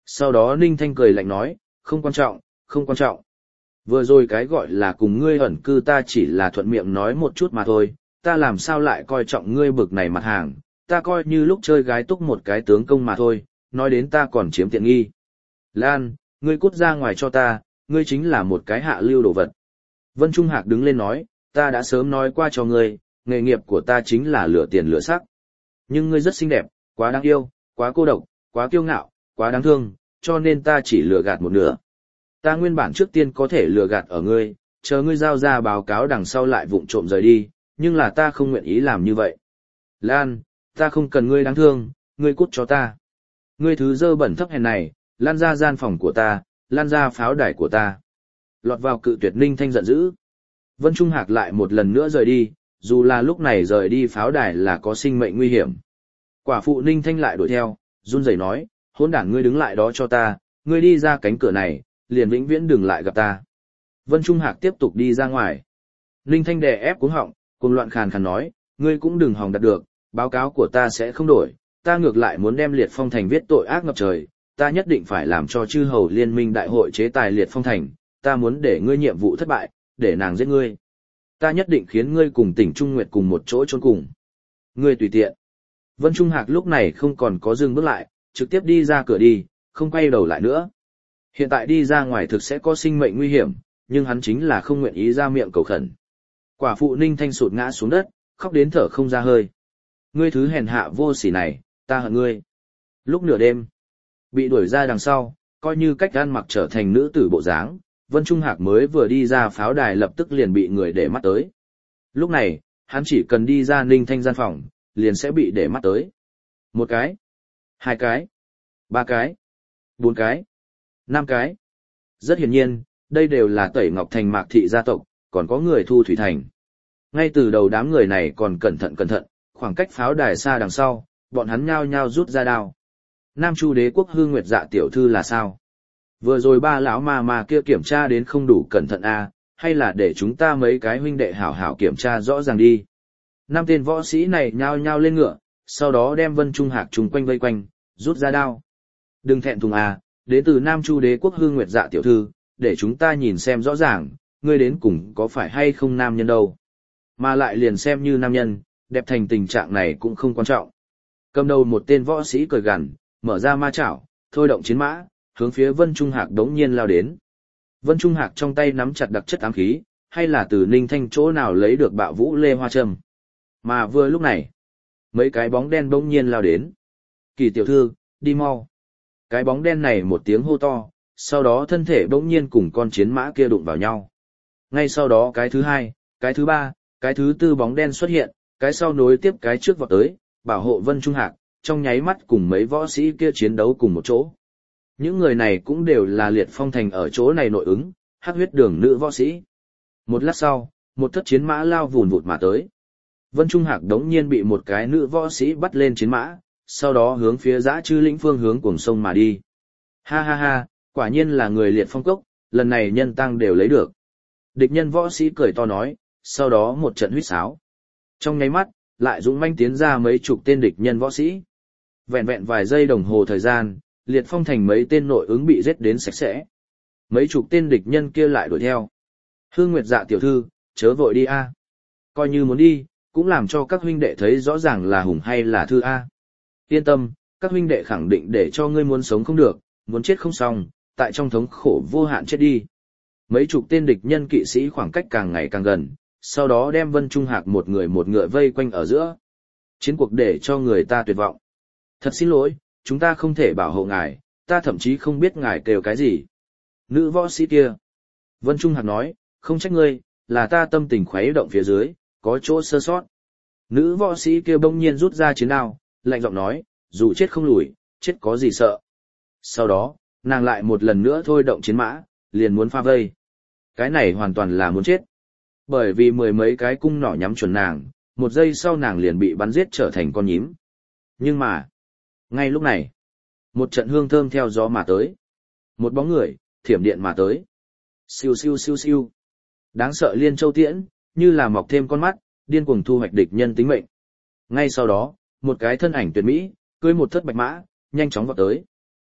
Sau đó Ninh Thanh cười lạnh nói, không quan trọng, không quan trọng. Vừa rồi cái gọi là cùng ngươi ẩn cư ta chỉ là thuận miệng nói một chút mà thôi, ta làm sao lại coi trọng ngươi bực này mặt hàng, ta coi như lúc chơi gái túc một cái tướng công mà thôi, nói đến ta còn chiếm tiện nghi. Lan, ngươi cút ra ngoài cho ta, ngươi chính là một cái hạ lưu đồ vật. Vân Trung Hạc đứng lên nói, ta đã sớm nói qua cho ngươi, nghề nghiệp của ta chính là lửa tiền lửa sắc. Nhưng ngươi rất xinh đẹp, quá đáng yêu, quá cô độc, quá kiêu ngạo, quá đáng thương, cho nên ta chỉ lừa gạt một nửa. Ta nguyên bản trước tiên có thể lừa gạt ở ngươi, chờ ngươi giao ra báo cáo đằng sau lại vụng trộm rời đi, nhưng là ta không nguyện ý làm như vậy. Lan, ta không cần ngươi đáng thương, ngươi cút cho ta. Ngươi thứ dơ bẩn thấp hèn này, lan ra gian phòng của ta, lan ra pháo đài của ta. Lọt vào cự tuyệt Ninh Thanh giận dữ. Vân Trung Hạc lại một lần nữa rời đi, dù là lúc này rời đi pháo đài là có sinh mệnh nguy hiểm. Quả phụ Ninh Thanh lại đuổi theo, run rẩy nói, hỗn đản ngươi đứng lại đó cho ta, ngươi đi ra cánh cửa này, liền vĩnh viễn đừng lại gặp ta. Vân Trung Hạc tiếp tục đi ra ngoài. Ninh Thanh đè ép cuống họng, cuồng loạn khàn khàn nói, ngươi cũng đừng hòng đạt được, báo cáo của ta sẽ không đổi, ta ngược lại muốn đem Liệt Phong Thành viết tội ác ngập trời, ta nhất định phải làm cho chư hầu liên minh đại hội chế tài Liệt Phong Thành, ta muốn để ngươi nhiệm vụ thất bại, để nàng giết ngươi. Ta nhất định khiến ngươi cùng Tỉnh Trung Nguyệt cùng một chỗ chôn cùng. Ngươi tùy tiện. Vân Trung Hạc lúc này không còn có dừng bước lại, trực tiếp đi ra cửa đi, không quay đầu lại nữa. Hiện tại đi ra ngoài thực sẽ có sinh mệnh nguy hiểm, nhưng hắn chính là không nguyện ý ra miệng cầu khẩn. Quả phụ Ninh Thanh sụt ngã xuống đất, khóc đến thở không ra hơi. Ngươi thứ hèn hạ vô sỉ này, ta hận ngươi. Lúc nửa đêm, bị đuổi ra đằng sau, coi như cách ăn mặc trở thành nữ tử bộ dáng, Vân Trung Hạc mới vừa đi ra pháo đài lập tức liền bị người để mắt tới. Lúc này, hắn chỉ cần đi ra Ninh Thanh gian phòng, liền sẽ bị để mắt tới. Một cái, hai cái, ba cái, bốn cái, năm cái. Rất hiển nhiên, đây đều là Tẩy Ngọc Thành Mạc thị gia tộc, còn có người Thu Thủy Thành. Ngay từ đầu đám người này còn cẩn thận cẩn thận, khoảng cách pháo đài xa đằng sau, bọn hắn nhao nhao rút ra đao. Nam Chu Đế quốc Hương Nguyệt Dạ tiểu thư là sao? Vừa rồi ba lão ma ma kia kiểm tra đến không đủ cẩn thận à, hay là để chúng ta mấy cái huynh đệ hảo hảo kiểm tra rõ ràng đi. Năm tên võ sĩ này nhao nhao lên ngựa, sau đó đem Vân Trung Hạc trùng quanh vây quanh, rút ra đao. Đừng thẹn thùng à, đến từ Nam Chu Đế quốc Hương Nguyệt Dạ tiểu thư, để chúng ta nhìn xem rõ ràng, ngươi đến cùng có phải hay không nam nhân đâu. Mà lại liền xem như nam nhân, đẹp thành tình trạng này cũng không quan trọng. Cầm đầu một tên võ sĩ cười gằn, mở ra ma chảo, thôi động chiến mã, hướng phía Vân Trung Hạc đống nhiên lao đến. Vân Trung Hạc trong tay nắm chặt đặc chất ám khí, hay là từ Ninh Thanh chỗ nào lấy được bạo vũ lê hoa châm. Mà vừa lúc này, mấy cái bóng đen đống nhiên lao đến. Kỳ tiểu thư, đi mau. Cái bóng đen này một tiếng hô to, sau đó thân thể bỗng nhiên cùng con chiến mã kia đụng vào nhau. Ngay sau đó cái thứ hai, cái thứ ba, cái thứ tư bóng đen xuất hiện, cái sau nối tiếp cái trước vọt tới, bảo hộ Vân Trung Hạc, trong nháy mắt cùng mấy võ sĩ kia chiến đấu cùng một chỗ. Những người này cũng đều là Liệt Phong Thành ở chỗ này nội ứng, hắc huyết đường nữ võ sĩ. Một lát sau, một thất chiến mã lao vùn vụt mà tới. Vân Trung Hạc đống nhiên bị một cái nữ võ sĩ bắt lên chiến mã, sau đó hướng phía Dã Trư Lĩnh phương hướng cuồng sông mà đi. Ha ha ha, quả nhiên là người Liệt Phong cốc, lần này nhân tăng đều lấy được. Địch nhân võ sĩ cười to nói, sau đó một trận huýt sáo. Trong nháy mắt, lại dũng manh tiến ra mấy chục tên địch nhân võ sĩ. Vẹn vẹn vài giây đồng hồ thời gian, Liệt Phong Thành mấy tên nội ứng bị giết đến sạch sẽ. Mấy chục tên địch nhân kia lại đuổi theo. Hương Nguyệt Dạ tiểu thư, chớ vội đi a. Coi như muốn đi, cũng làm cho các huynh đệ thấy rõ ràng là hùng hay là thư a. Yên tâm, các huynh đệ khẳng định để cho ngươi muốn sống không được, muốn chết không xong, tại trong thống khổ vô hạn chết đi. Mấy chục tên địch nhân kỵ sĩ khoảng cách càng ngày càng gần, sau đó đem Vân Trung Hạc một người một ngựa vây quanh ở giữa. Chiến cuộc để cho người ta tuyệt vọng. Thật xin lỗi, chúng ta không thể bảo hộ ngài, ta thậm chí không biết ngài kêu cái gì. Nữ võ sĩ kia. Vân Trung Hạc nói, không trách ngươi, là ta tâm tình khuấy động phía dưới, có chỗ sơ sót. Nữ võ sĩ kia bỗng nhiên rút ra chiến đao, lạnh giọng nói, dù chết không lùi, chết có gì sợ. Sau đó, nàng lại một lần nữa thôi động chiến mã, liền muốn pha vây. Cái này hoàn toàn là muốn chết. Bởi vì mười mấy cái cung nỏ nhắm chuẩn nàng, một giây sau nàng liền bị bắn giết trở thành con nhím. Nhưng mà, ngay lúc này, một trận hương thơm theo gió mà tới. Một bóng người, thiểm điện mà tới. Siêu siêu siêu siêu. Đáng sợ liên châu tiễn, như là mọc thêm con mắt, điên cuồng thu hoạch địch nhân tính mệnh. Ngay sau đó, một cái thân ảnh tuyệt mỹ, cưỡi một thất bạch mã, nhanh chóng vọt tới.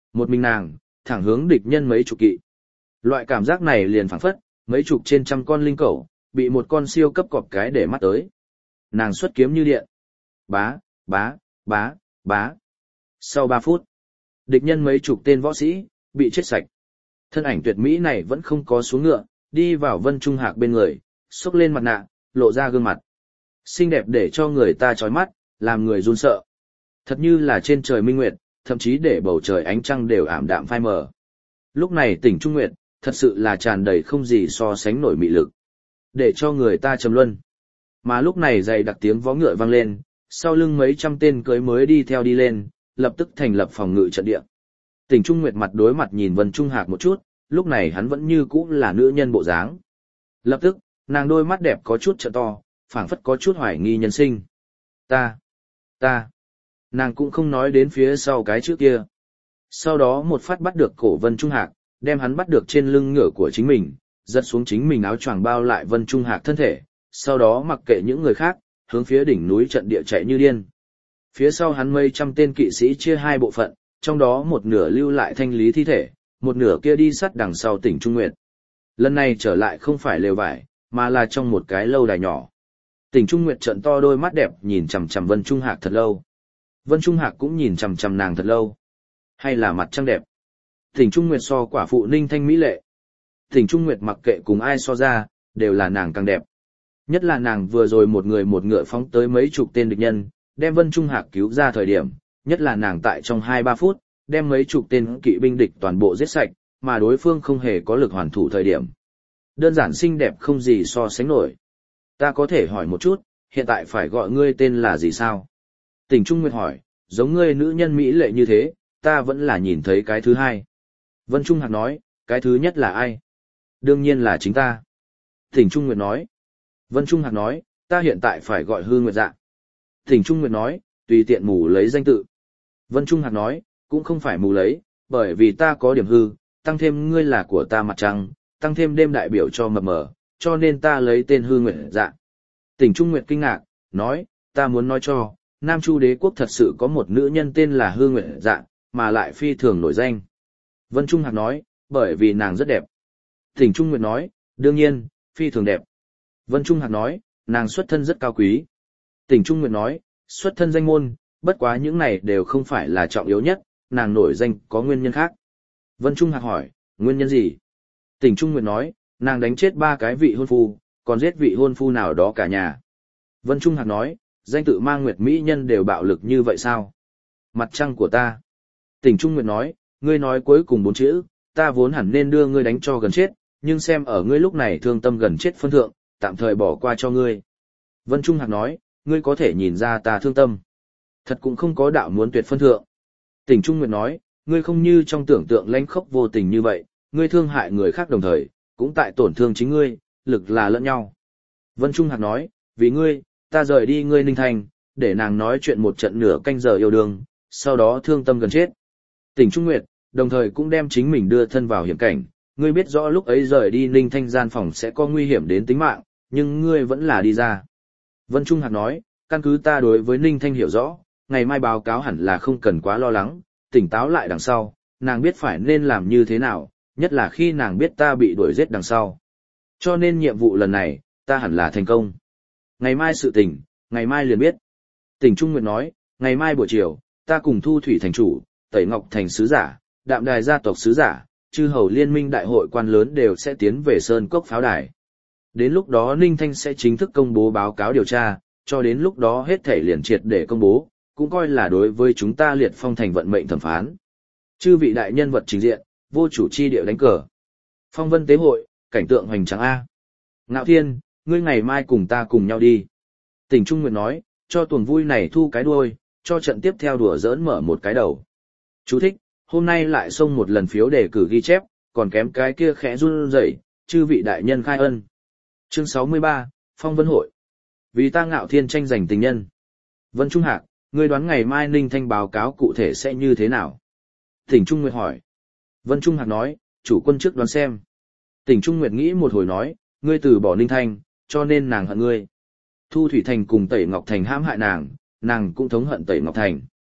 Một mình nàng, thẳng hướng địch nhân mấy chục kỵ. Loại cảm giác này liền phảng phất, mấy chục trên trăm con linh cẩu, bị một con siêu cấp cọp cái để mắt tới. Nàng xuất kiếm như điện. Bá, bá, bá, bá. Sau ba phút, địch nhân mấy chục tên võ sĩ, bị chết sạch. Thân ảnh tuyệt mỹ này vẫn không có xuống ngựa, đi vào Vân Trung Hạc bên người, xốc lên mặt nạ, lộ ra gương mặt. Xinh đẹp để cho người ta chói mắt, làm người run sợ. Thật như là trên trời minh nguyệt, thậm chí để bầu trời ánh trăng đều ảm đạm phai mờ. Lúc này tỉnh Trung Nguyệt, thật sự là tràn đầy không gì so sánh nổi mị lực. Để cho người ta trầm luân. Mà lúc này dày đặc tiếng vó ngựa vang lên, sau lưng mấy trăm tên cưới mới đi theo đi lên, lập tức thành lập phòng ngự trận địa. Tỉnh Trung Nguyệt mặt đối mặt nhìn Vân Trung Hạc một chút, lúc này hắn vẫn như cũ là nữ nhân bộ dáng. Lập tức, nàng đôi mắt đẹp có chút trợ to, phảng phất có chút hoài nghi nhân sinh. Ta, ta, nàng cũng không nói đến phía sau cái trước kia. Sau đó một phát bắt được cổ Vân Trung Hạc, đem hắn bắt được trên lưng ngựa của chính mình, giật xuống chính mình áo choàng bao lại Vân Trung Hạc thân thể, sau đó mặc kệ những người khác, hướng phía đỉnh núi trận địa chạy như điên. Phía sau hắn mấy trăm tên kỵ sĩ chia hai bộ phận, trong đó một nửa lưu lại thanh lý thi thể, một nửa kia đi sát đằng sau tỉnh Trung Nguyệt. Lần này trở lại không phải lều vải, mà là trong một cái lâu đài nhỏ. Tỉnh Trung Nguyệt trợn to đôi mắt đẹp nhìn chằm chằm Vân Trung Hạc thật lâu. Vân Trung Hạc cũng nhìn chằm chằm nàng thật lâu. Hay là mặt trăng đẹp. Tỉnh Trung Nguyệt so quả phụ Ninh Thanh mỹ lệ. Tỉnh Trung Nguyệt mặc kệ cùng ai so ra, đều là nàng càng đẹp. Nhất là nàng vừa rồi một người một ngựa phóng tới mấy chục tên địch nhân, đem Vân Trung Hạc cứu ra thời điểm, nhất là nàng tại trong hai ba phút, đem mấy chục tên kỵ binh địch toàn bộ giết sạch, mà đối phương không hề có lực hoàn thủ thời điểm. Đơn giản xinh đẹp không gì so sánh nổi. Ta có thể hỏi một chút, hiện tại phải gọi ngươi tên là gì sao? Tỉnh Trung Nguyệt hỏi, giống ngươi nữ nhân mỹ lệ như thế, ta vẫn là nhìn thấy cái thứ hai. Vân Trung Hạc nói, cái thứ nhất là ai? Đương nhiên là chính ta. Tỉnh Trung Nguyệt nói. Vân Trung Hạc nói, ta hiện tại phải gọi Hư Nguyệt Dạ. Tỉnh Trung Nguyệt nói, tùy tiện mù lấy danh tự. Vân Trung Hạc nói, cũng không phải mù lấy, bởi vì ta có điểm hư, tăng thêm ngươi là của ta mặt trăng, tăng thêm đêm đại biểu cho mập mờ, cho nên ta lấy tên Hư Nguyệt Dạ. Tỉnh Trung Nguyệt kinh ngạc, nói, ta muốn nói cho, Nam Chu đế quốc thật sự có một nữ nhân tên là Hư Nguyệt Dạ, mà lại phi thường nổi danh. Vân Trung Hạc nói, bởi vì nàng rất đẹp. Tỉnh Trung Nguyệt nói, đương nhiên, phi thường đẹp. Vân Trung Hạc nói, nàng xuất thân rất cao quý. Tỉnh Trung Nguyệt nói, xuất thân danh môn, bất quá những này đều không phải là trọng yếu nhất, nàng nổi danh có nguyên nhân khác. Vân Trung Hạc hỏi, nguyên nhân gì? Tỉnh Trung Nguyệt nói, nàng đánh chết ba cái vị hôn phu, còn giết vị hôn phu nào đó cả nhà. Vân Trung Hạc nói, danh tự mang nguyệt mỹ nhân đều bạo lực như vậy sao? Mặt trăng của ta. Tỉnh Trung Nguyệt nói, ngươi nói cuối cùng bốn chữ, ta vốn hẳn nên đưa ngươi đánh cho gần chết, nhưng xem ở ngươi lúc này thương tâm gần chết phân thượng, tạm thời bỏ qua cho ngươi. Vân Trung Hạc nói, ngươi có thể nhìn ra ta thương tâm. Thật cũng không có đạo muốn tuyệt phân thượng. Tỉnh Trung Nguyệt nói, ngươi không như trong tưởng tượng lãnh khốc vô tình như vậy, ngươi thương hại người khác đồng thời, cũng tại tổn thương chính ngươi, lực là lẫn nhau. Vân Trung Hạc nói, vì ngươi, ta rời đi ngươi Ninh Thành, để nàng nói chuyện một trận nửa canh giờ yêu đương, sau đó thương tâm gần chết. Tỉnh Trung Nguyệt, đồng thời cũng đem chính mình đưa thân vào hiểm cảnh, ngươi biết rõ lúc ấy rời đi Ninh Thanh gian phòng sẽ có nguy hiểm đến tính mạng, nhưng ngươi vẫn là đi ra. Vân Trung Hạc nói, căn cứ ta đối với Ninh Thanh hiểu rõ, ngày mai báo cáo hẳn là không cần quá lo lắng, tỉnh táo lại đằng sau, nàng biết phải nên làm như thế nào, nhất là khi nàng biết ta bị đuổi giết đằng sau. Cho nên nhiệm vụ lần này, ta hẳn là thành công. Ngày mai sự tình, ngày mai liền biết. Tỉnh Trung Nguyệt nói, ngày mai buổi chiều, ta cùng Thu Thủy thành chủ, Tẩy Ngọc thành sứ giả, Đạm Đài gia tộc sứ giả, chư hầu liên minh đại hội quan lớn đều sẽ tiến về Sơn Cốc pháo đài. Đến lúc đó Ninh Thanh sẽ chính thức công bố báo cáo điều tra, cho đến lúc đó hết thể liền triệt để công bố, cũng coi là đối với chúng ta Liệt Phong thành vận mệnh thẩm phán. Chư vị đại nhân vật trình diện, vô chủ chi địa đánh cờ. Phong vân tế hội, cảnh tượng hoành tráng A. Ngạo Thiên, ngươi ngày mai cùng ta cùng nhau đi. Tỉnh Trung Nguyệt nói, cho tuần vui này thu cái đuôi, cho trận tiếp theo đùa giỡn mở một cái đầu. Chú thích, hôm nay lại xông một lần phiếu đề cử ghi chép, còn kém cái kia khẽ run rẩy, chư vị đại nhân khai ân. Chương sáu mươi ba, Phong Vân Hội. Vì ta Ngạo Thiên tranh giành tình nhân. Vân Trung Hạc, ngươi đoán ngày mai Ninh Thanh báo cáo cụ thể sẽ như thế nào? Tỉnh Trung Nguyệt hỏi. Vân Trung Hạc nói, chủ quân trước đoán xem. Tỉnh Trung Nguyệt nghĩ một hồi nói, ngươi từ bỏ Ninh Thanh, cho nên nàng hận ngươi. Thu Thủy Thành cùng Tẩy Ngọc Thành hãm hại nàng, nàng cũng thống hận Tẩy Ngọc Thành.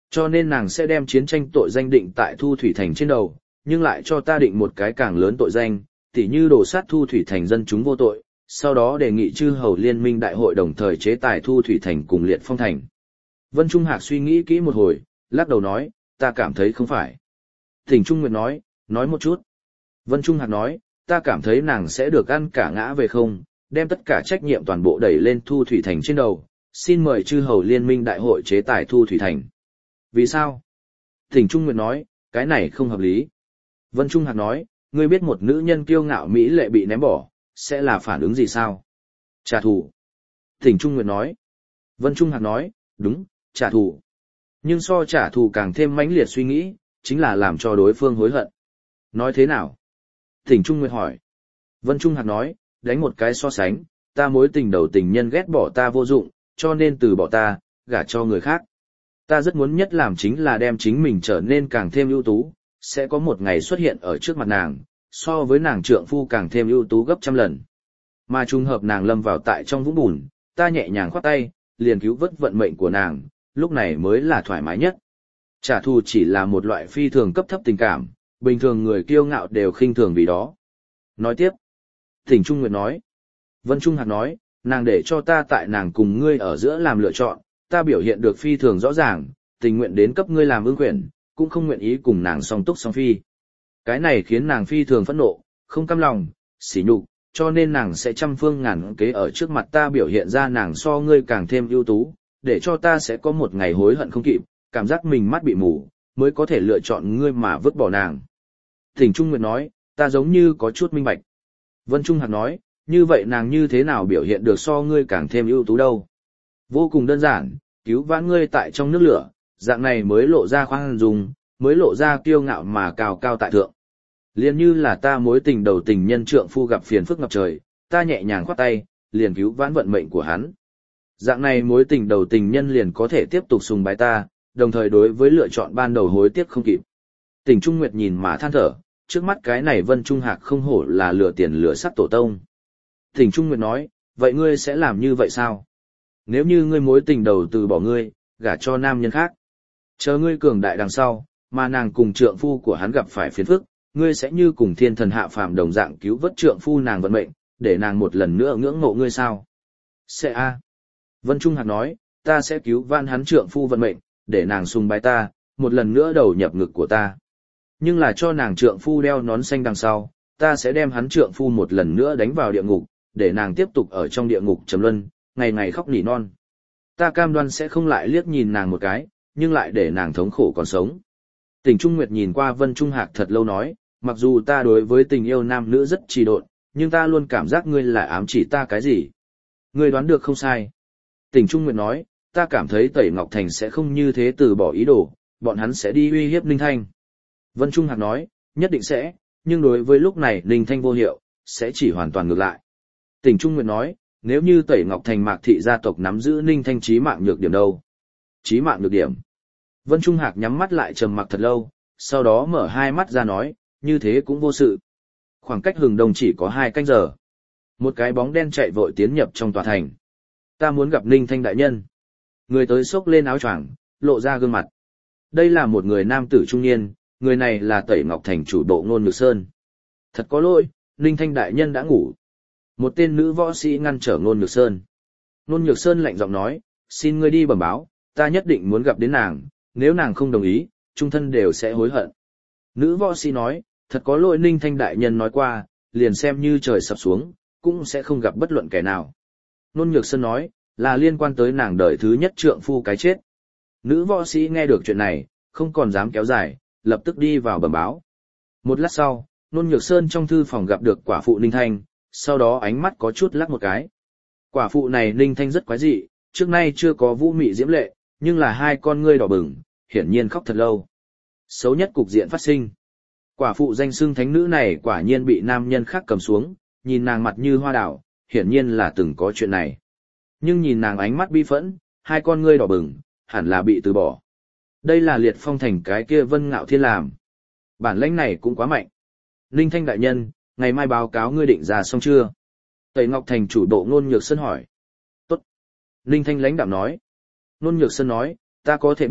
Cho nên nàng sẽ đem chiến tranh tội danh định tại Thu Thủy Thành trên đầu, nhưng lại cho ta định một cái càng lớn tội danh, tỉ như đổ sát Thu Thủy Thành dân chúng vô tội, sau đó đề nghị chư hầu liên minh đại hội đồng thời chế tài Thu Thủy Thành cùng Liệt Phong Thành. Vân Trung Hạc suy nghĩ kỹ một hồi, lắc đầu nói, ta cảm thấy không phải. Thỉnh Trung Nguyệt nói, nói một chút. Vân Trung Hạc nói, ta cảm thấy nàng sẽ được ăn cả ngã về không, đem tất cả trách nhiệm toàn bộ đẩy lên Thu Thủy Thành trên đầu, xin mời chư hầu liên minh đại hội chế tài Thu Thủy Thành. Vì sao? Thỉnh Trung Nguyệt nói, cái này không hợp lý. Vân Trung Hạc nói, ngươi biết một nữ nhân kiêu ngạo mỹ lệ bị ném bỏ, sẽ là phản ứng gì sao? Trả thù. Thỉnh Trung Nguyệt nói. Vân Trung Hạc nói, đúng, trả thù. Nhưng so trả thù càng thêm mãnh liệt suy nghĩ, chính là làm cho đối phương hối hận. Nói thế nào? Thỉnh Trung Nguyệt hỏi. Vân Trung Hạc nói, đánh một cái so sánh, ta mối tình đầu tình nhân ghét bỏ ta vô dụng, cho nên từ bỏ ta, gả cho người khác. Ta rất muốn nhất làm chính là đem chính mình trở nên càng thêm ưu tú, sẽ có một ngày xuất hiện ở trước mặt nàng, so với nàng trượng phu càng thêm ưu tú gấp trăm lần. Mà trùng hợp nàng lâm vào tại trong vũng bùn, ta nhẹ nhàng khoát tay, liền cứu vớt vận mệnh của nàng, lúc này mới là thoải mái nhất. Trả thù chỉ là một loại phi thường cấp thấp tình cảm, bình thường người kiêu ngạo đều khinh thường vì đó. Nói tiếp. Thỉnh Trung Nguyệt nói. Vân Trung Hạc nói, nàng để cho ta tại nàng cùng ngươi ở giữa làm lựa chọn, ta biểu hiện được phi thường rõ ràng, tình nguyện đến cấp ngươi làm ương quyền, cũng không nguyện ý cùng nàng song túc song phi. Cái này khiến nàng phi thường phẫn nộ, không cam lòng, sỉ nhục, cho nên nàng sẽ trăm phương ngàn kế ở trước mặt ta biểu hiện ra nàng so ngươi càng thêm ưu tú, để cho ta sẽ có một ngày hối hận không kịp, cảm giác mình mắt bị mù, mới có thể lựa chọn ngươi mà vứt bỏ nàng. Thỉnh Trung Nguyệt nói, ta giống như có chút minh bạch. Vân Trung Hạc nói, như vậy nàng như thế nào biểu hiện được so ngươi càng thêm ưu tú đâu? Vô cùng đơn giản, cứu vãn ngươi tại trong nước lửa, dạng này mới lộ ra khoan dung, mới lộ ra kiêu ngạo mà cao cao tại thượng. Liền như là ta mối tình đầu tình nhân trượng phu gặp phiền phức ngập trời, ta nhẹ nhàng khoát tay, liền cứu vãn vận mệnh của hắn. Dạng này mối tình đầu tình nhân liền có thể tiếp tục sùng bái ta, đồng thời đối với lựa chọn ban đầu hối tiếc không kịp. Tỉnh Trung Nguyệt nhìn mà than thở, trước mắt cái này Vân Trung Hạc không hổ là lửa tiền lửa sắc tổ tông. Tỉnh Trung Nguyệt nói, vậy ngươi sẽ làm như vậy sao? Nếu như ngươi mối tình đầu từ bỏ ngươi, gả cho nam nhân khác. Chờ ngươi cường đại đằng sau, mà nàng cùng trượng phu của hắn gặp phải phiền phức, ngươi sẽ như cùng thiên thần hạ phàm đồng dạng cứu vớt trượng phu nàng vận mệnh, để nàng một lần nữa ngưỡng mộ ngươi sao? Sẽ a. Vân Trung Hạc nói, ta sẽ cứu van hắn trượng phu vận mệnh, để nàng sùng bái ta, một lần nữa đầu nhập ngực của ta. Nhưng là cho nàng trượng phu đeo nón xanh đằng sau, ta sẽ đem hắn trượng phu một lần nữa đánh vào địa ngục, để nàng tiếp tục ở trong địa ngục trầm luân, ngày ngày khóc nỉ non. Ta cam đoan sẽ không lại liếc nhìn nàng một cái, nhưng lại để nàng thống khổ còn sống. Tỉnh Trung Nguyệt nhìn qua Vân Trung Hạc thật lâu nói, mặc dù ta đối với tình yêu nam nữ rất trì độn, nhưng ta luôn cảm giác ngươi lại ám chỉ ta cái gì. Ngươi đoán được không sai. Tỉnh Trung Nguyệt nói, ta cảm thấy Tẩy Ngọc Thành sẽ không như thế từ bỏ ý đồ, bọn hắn sẽ đi uy hiếp Ninh Thanh. Vân Trung Hạc nói, nhất định sẽ, nhưng đối với lúc này Ninh Thanh vô hiệu, sẽ chỉ hoàn toàn ngược lại. Tỉnh Trung Nguyệt nói, nếu như Tẩy Ngọc Thành Mạc thị gia tộc nắm giữ Ninh Thanh chí mạng nhược điểm đâu? Chí mạng nhược điểm. Vân Trung Hạc nhắm mắt lại trầm mặc thật lâu, sau đó mở hai mắt ra nói, như thế cũng vô sự. Khoảng cách hừng đông chỉ có hai canh giờ. Một cái bóng đen chạy vội tiến nhập trong tòa thành. Ta muốn gặp Ninh Thanh đại nhân. Người tới xốc lên áo choàng, lộ ra gương mặt. Đây là một người nam tử trung niên, người này là Tẩy Ngọc Thành chủ bộ Nôn Nhược Sơn. Thật có lỗi, Ninh Thanh đại nhân đã ngủ. Một tên nữ võ sĩ ngăn trở Nôn Nhược Sơn. Nôn Nhược Sơn lạnh giọng nói, xin ngươi đi bẩm báo, ta nhất định muốn gặp đến nàng, nếu nàng không đồng ý, trung thân đều sẽ hối hận. Nữ võ sĩ nói, thật có lỗi Ninh Thanh đại nhân nói qua, liền xem như trời sập xuống, cũng sẽ không gặp bất luận kẻ nào. Nôn Nhược Sơn nói, là liên quan tới nàng đời thứ nhất trượng phu cái chết. Nữ võ sĩ nghe được chuyện này, không còn dám kéo dài, lập tức đi vào bẩm báo. Một lát sau, Nôn Nhược Sơn trong thư phòng gặp được quả phụ Ninh Thanh, sau đó ánh mắt có chút lắc một cái. Quả phụ này Ninh Thanh rất quái dị, trước nay chưa có vũ mị diễm lệ, nhưng là hai con ngươi đỏ bừng, hiển nhiên khóc thật lâu. Xấu nhất cục diện phát sinh. Quả phụ danh xưng thánh nữ này quả nhiên bị nam nhân khác cầm xuống, nhìn nàng mặt như hoa đào, hiển nhiên là từng có chuyện này. Nhưng nhìn nàng ánh mắt bi phẫn, hai con ngươi đỏ bừng, hẳn là bị từ bỏ. Đây là Liệt Phong Thành cái kia Vân Ngạo Thiên làm. Bản lĩnh này cũng quá mạnh. Ninh Thanh đại nhân, ngày mai báo cáo ngươi định ra xong chưa? Tẩy Ngọc Thành chủ độ Nôn Nhược Sơn hỏi. Tốt. Ninh Thanh lãnh đạm nói. Nôn Nhược Sơn nói, ta có thể biết,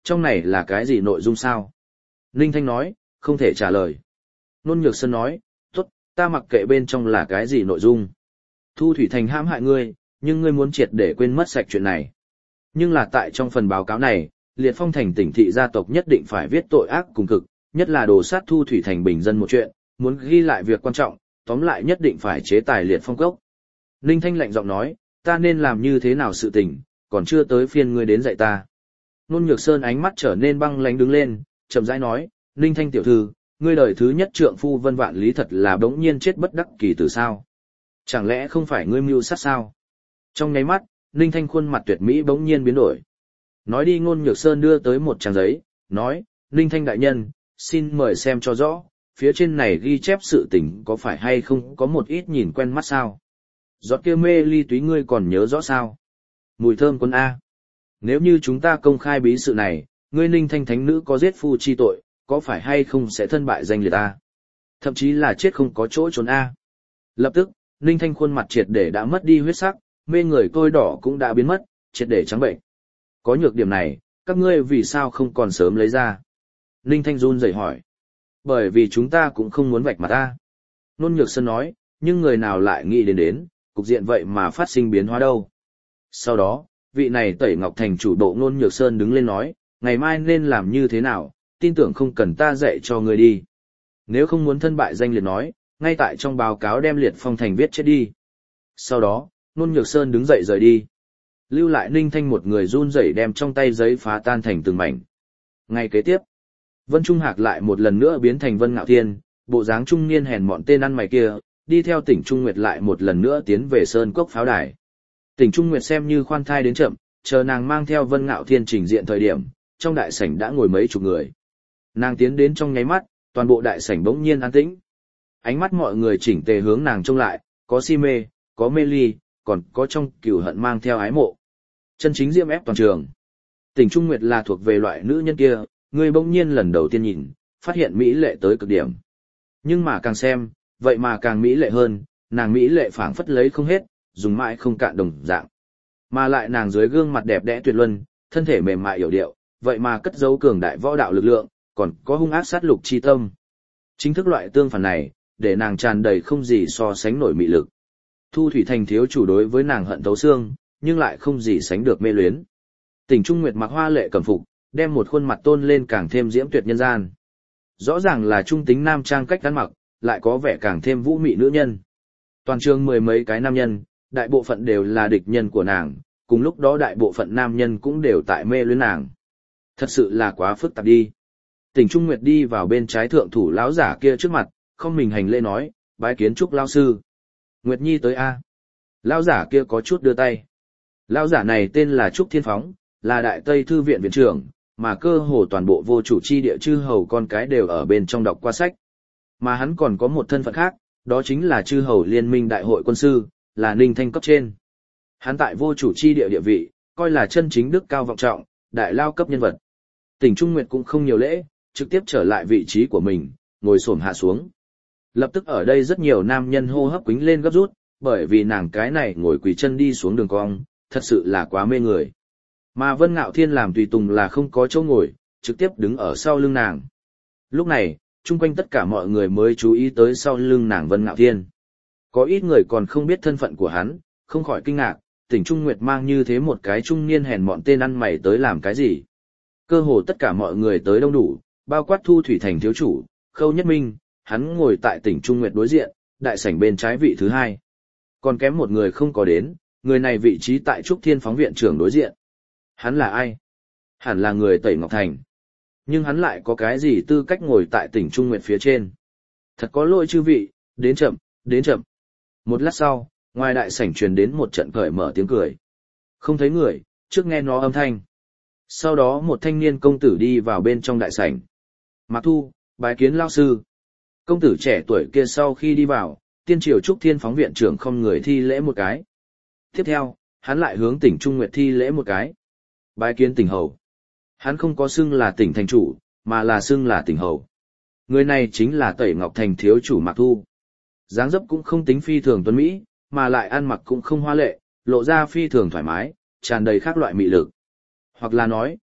Trong này là cái gì nội dung sao? Ninh Thanh nói, không thể trả lời. Nôn Nhược Sơn nói, tốt, ta mặc kệ bên trong là cái gì nội dung. Thu Thủy Thành hãm hại ngươi, nhưng ngươi muốn triệt để quên mất sạch chuyện này. Nhưng là tại trong phần báo cáo này, Liệt Phong Thành tỉnh thị gia tộc nhất định phải viết tội ác cùng cực, nhất là đồ sát Thu Thủy Thành bình dân một chuyện, muốn ghi lại việc quan trọng, tóm lại nhất định phải chế tài Liệt Phong Cốc. Ninh Thanh lạnh giọng nói, ta nên làm như thế nào sự tình, còn chưa tới phiên ngươi đến dạy ta. Nôn Nhược Sơn ánh mắt trở nên băng lãnh đứng lên, chậm rãi nói, Ninh Thanh tiểu thư, ngươi đời thứ nhất trượng phu Vân Vạn Lý thật là bỗng nhiên chết bất đắc kỳ tử sao? Chẳng lẽ không phải ngươi mưu sát sao? Trong nháy mắt, Ninh Thanh khuôn mặt tuyệt mỹ bỗng nhiên biến đổi. Nói đi Nôn Nhược Sơn đưa tới một trang giấy, nói, Ninh Thanh đại nhân, xin mời xem cho rõ, phía trên này ghi chép sự tình có phải hay không có một ít nhìn quen mắt sao? Giọt kia mê ly túy ngươi còn nhớ rõ sao? Mùi thơm quân A. Nếu như chúng ta công khai bí sự này, ngươi Ninh Thanh thánh nữ có giết phu chi tội, có phải hay không sẽ thân bại danh liệt A? Thậm chí là chết không có chỗ trốn A. Lập tức, Ninh Thanh khuôn mặt triệt để đã mất đi huyết sắc, mê người tôi đỏ cũng đã biến mất, triệt để trắng bệnh. Có nhược điểm này, các ngươi vì sao không còn sớm lấy ra? Ninh Thanh run rẩy hỏi. Bởi vì chúng ta cũng không muốn vạch mặt ta. Nôn Nhược Sơn nói, nhưng người nào lại nghĩ đến đến, cục diện vậy mà phát sinh biến hóa đâu. Sau đó, vị này Tẩy Ngọc Thành chủ độ Nôn Nhược Sơn đứng lên nói, ngày mai nên làm như thế nào, tin tưởng không cần ta dạy cho người đi. Nếu không muốn thân bại danh liệt nói, ngay tại trong báo cáo đem Liệt Phong Thành viết chết đi. Sau đó, Nôn Nhược Sơn đứng dậy rời đi. Lưu lại Ninh Thanh một người run rẩy đem trong tay giấy phá tan thành từng mảnh. Ngày kế tiếp, Vân Trung Hạc lại một lần nữa biến thành Vân Ngạo Thiên, bộ dáng trung niên hèn mọn tên ăn mày kia, đi theo Tỉnh Trung Nguyệt lại một lần nữa tiến về Sơn Cốc pháo đài. Tỉnh Trung Nguyệt xem như khoan thai đến chậm, chờ nàng mang theo Vân Ngạo Thiên trình diện thời điểm, trong đại sảnh đã ngồi mấy chục người. Nàng tiến đến trong nháy mắt, toàn bộ đại sảnh bỗng nhiên an tĩnh. Ánh mắt mọi người chỉnh tề hướng nàng trông lại, có si mê, có mê ly, còn có trong cừu hận mang theo ái mộ. Chân chính diễm ép toàn trường. Tỉnh Trung Nguyệt là thuộc về loại nữ nhân kia, người bỗng nhiên lần đầu tiên nhìn, phát hiện mỹ lệ tới cực điểm. Nhưng mà càng xem, vậy mà càng mỹ lệ hơn, nàng mỹ lệ phảng phất lấy không hết, dùng mãi không cạn đồng dạng. Mà lại nàng dưới gương mặt đẹp đẽ tuyệt luân, thân thể mềm mại yểu điệu, vậy mà cất giấu cường đại võ đạo lực lượng, còn có hung ác sát lục chi tâm. Chính thức loại tương phản này, để nàng tràn đầy không gì so sánh nổi mị lực. Thu Thủy Thành thiếu chủ đối với nàng hận thấu xương, nhưng lại không gì sánh được mê luyến. Tỉnh Trung Nguyệt mặc hoa lệ cẩm phục, đem một khuôn mặt tôn lên càng thêm diễm tuyệt nhân gian. Rõ ràng là trung tính nam trang cách ăn mặc, lại có vẻ càng thêm vũ mị nữ nhân. Toàn trường mười mấy cái nam nhân, đại bộ phận đều là địch nhân của nàng, cùng lúc đó đại bộ phận nam nhân cũng đều tại mê luyến nàng. Thật sự là quá phức tạp đi. Tỉnh Trung Nguyệt đi vào bên trái thượng thủ lão giả kia trước mặt, không mình hành lễ nói, bái kiến Trúc lão sư. Nguyệt Nhi tới a. Lão giả kia có chút đưa tay. Lão giả này tên là Trúc Thiên Phóng, là Đại Tây Thư viện viện trưởng, mà cơ hồ toàn bộ vô chủ chi địa chư hầu con cái đều ở bên trong đọc qua sách. Mà hắn còn có một thân phận khác, đó chính là chư hầu liên minh đại hội quân sư, là Ninh Thanh cấp trên. Hắn tại vô chủ chi địa địa vị, coi là chân chính đức cao vọng trọng, đại lao cấp nhân vật. Tỉnh Trung Nguyệt cũng không nhiều lễ, trực tiếp trở lại vị trí của mình, ngồi xổm hạ xuống. Lập tức ở đây rất nhiều nam nhân hô hấp quýnh lên gấp rút, bởi vì nàng cái này ngồi quỳ chân đi xuống đường cong, thật sự là quá mê người. Mà Vân Ngạo Thiên làm tùy tùng là không có chỗ ngồi, trực tiếp đứng ở sau lưng nàng. Lúc này, chung quanh tất cả mọi người mới chú ý tới sau lưng nàng Vân Ngạo Thiên. Có ít người còn không biết thân phận của hắn, không khỏi kinh ngạc, Tỉnh Trung Nguyệt mang như thế một cái trung niên hèn mọn tên ăn mày tới làm cái gì. Cơ hồ tất cả mọi người tới đông đủ, bao quát Thu Thủy Thành thiếu chủ, Khâu Nhất Minh, hắn ngồi tại Tỉnh Trung Nguyệt đối diện, đại sảnh bên trái vị thứ hai. Còn kém một người không có đến, người này vị trí tại Trúc Thiên Phóng viện trưởng đối diện. Hắn là ai? Hẳn là người Tẩy Ngọc Thành. Nhưng hắn lại có cái gì tư cách ngồi tại Tỉnh Trung Nguyệt phía trên? Thật có lỗi chư vị, đến chậm, đến chậm. Một lát sau, ngoài đại sảnh truyền đến một trận cởi mở tiếng cười. Không thấy người, trước nghe nó âm thanh. Sau đó một thanh niên công tử đi vào bên trong đại sảnh. Mạc Thu, bái kiến lao sư. Công tử trẻ tuổi kia sau khi đi vào, tiên triều Trúc Thiên Phóng viện trưởng không người thi lễ một cái. Tiếp theo, hắn lại hướng Tỉnh Trung Nguyệt thi lễ một cái. Bái kiến Tỉnh hầu. Hắn không có xưng là Tỉnh thành chủ, mà là xưng là Tỉnh hầu. Người này chính là Tẩy Ngọc Thành thiếu chủ Mạc Thu. Dáng dấp cũng không tính phi thường tuấn mỹ, mà lại ăn mặc cũng không hoa lệ, lộ ra phi thường thoải mái, tràn đầy các loại mị lực. Hoặc là nói,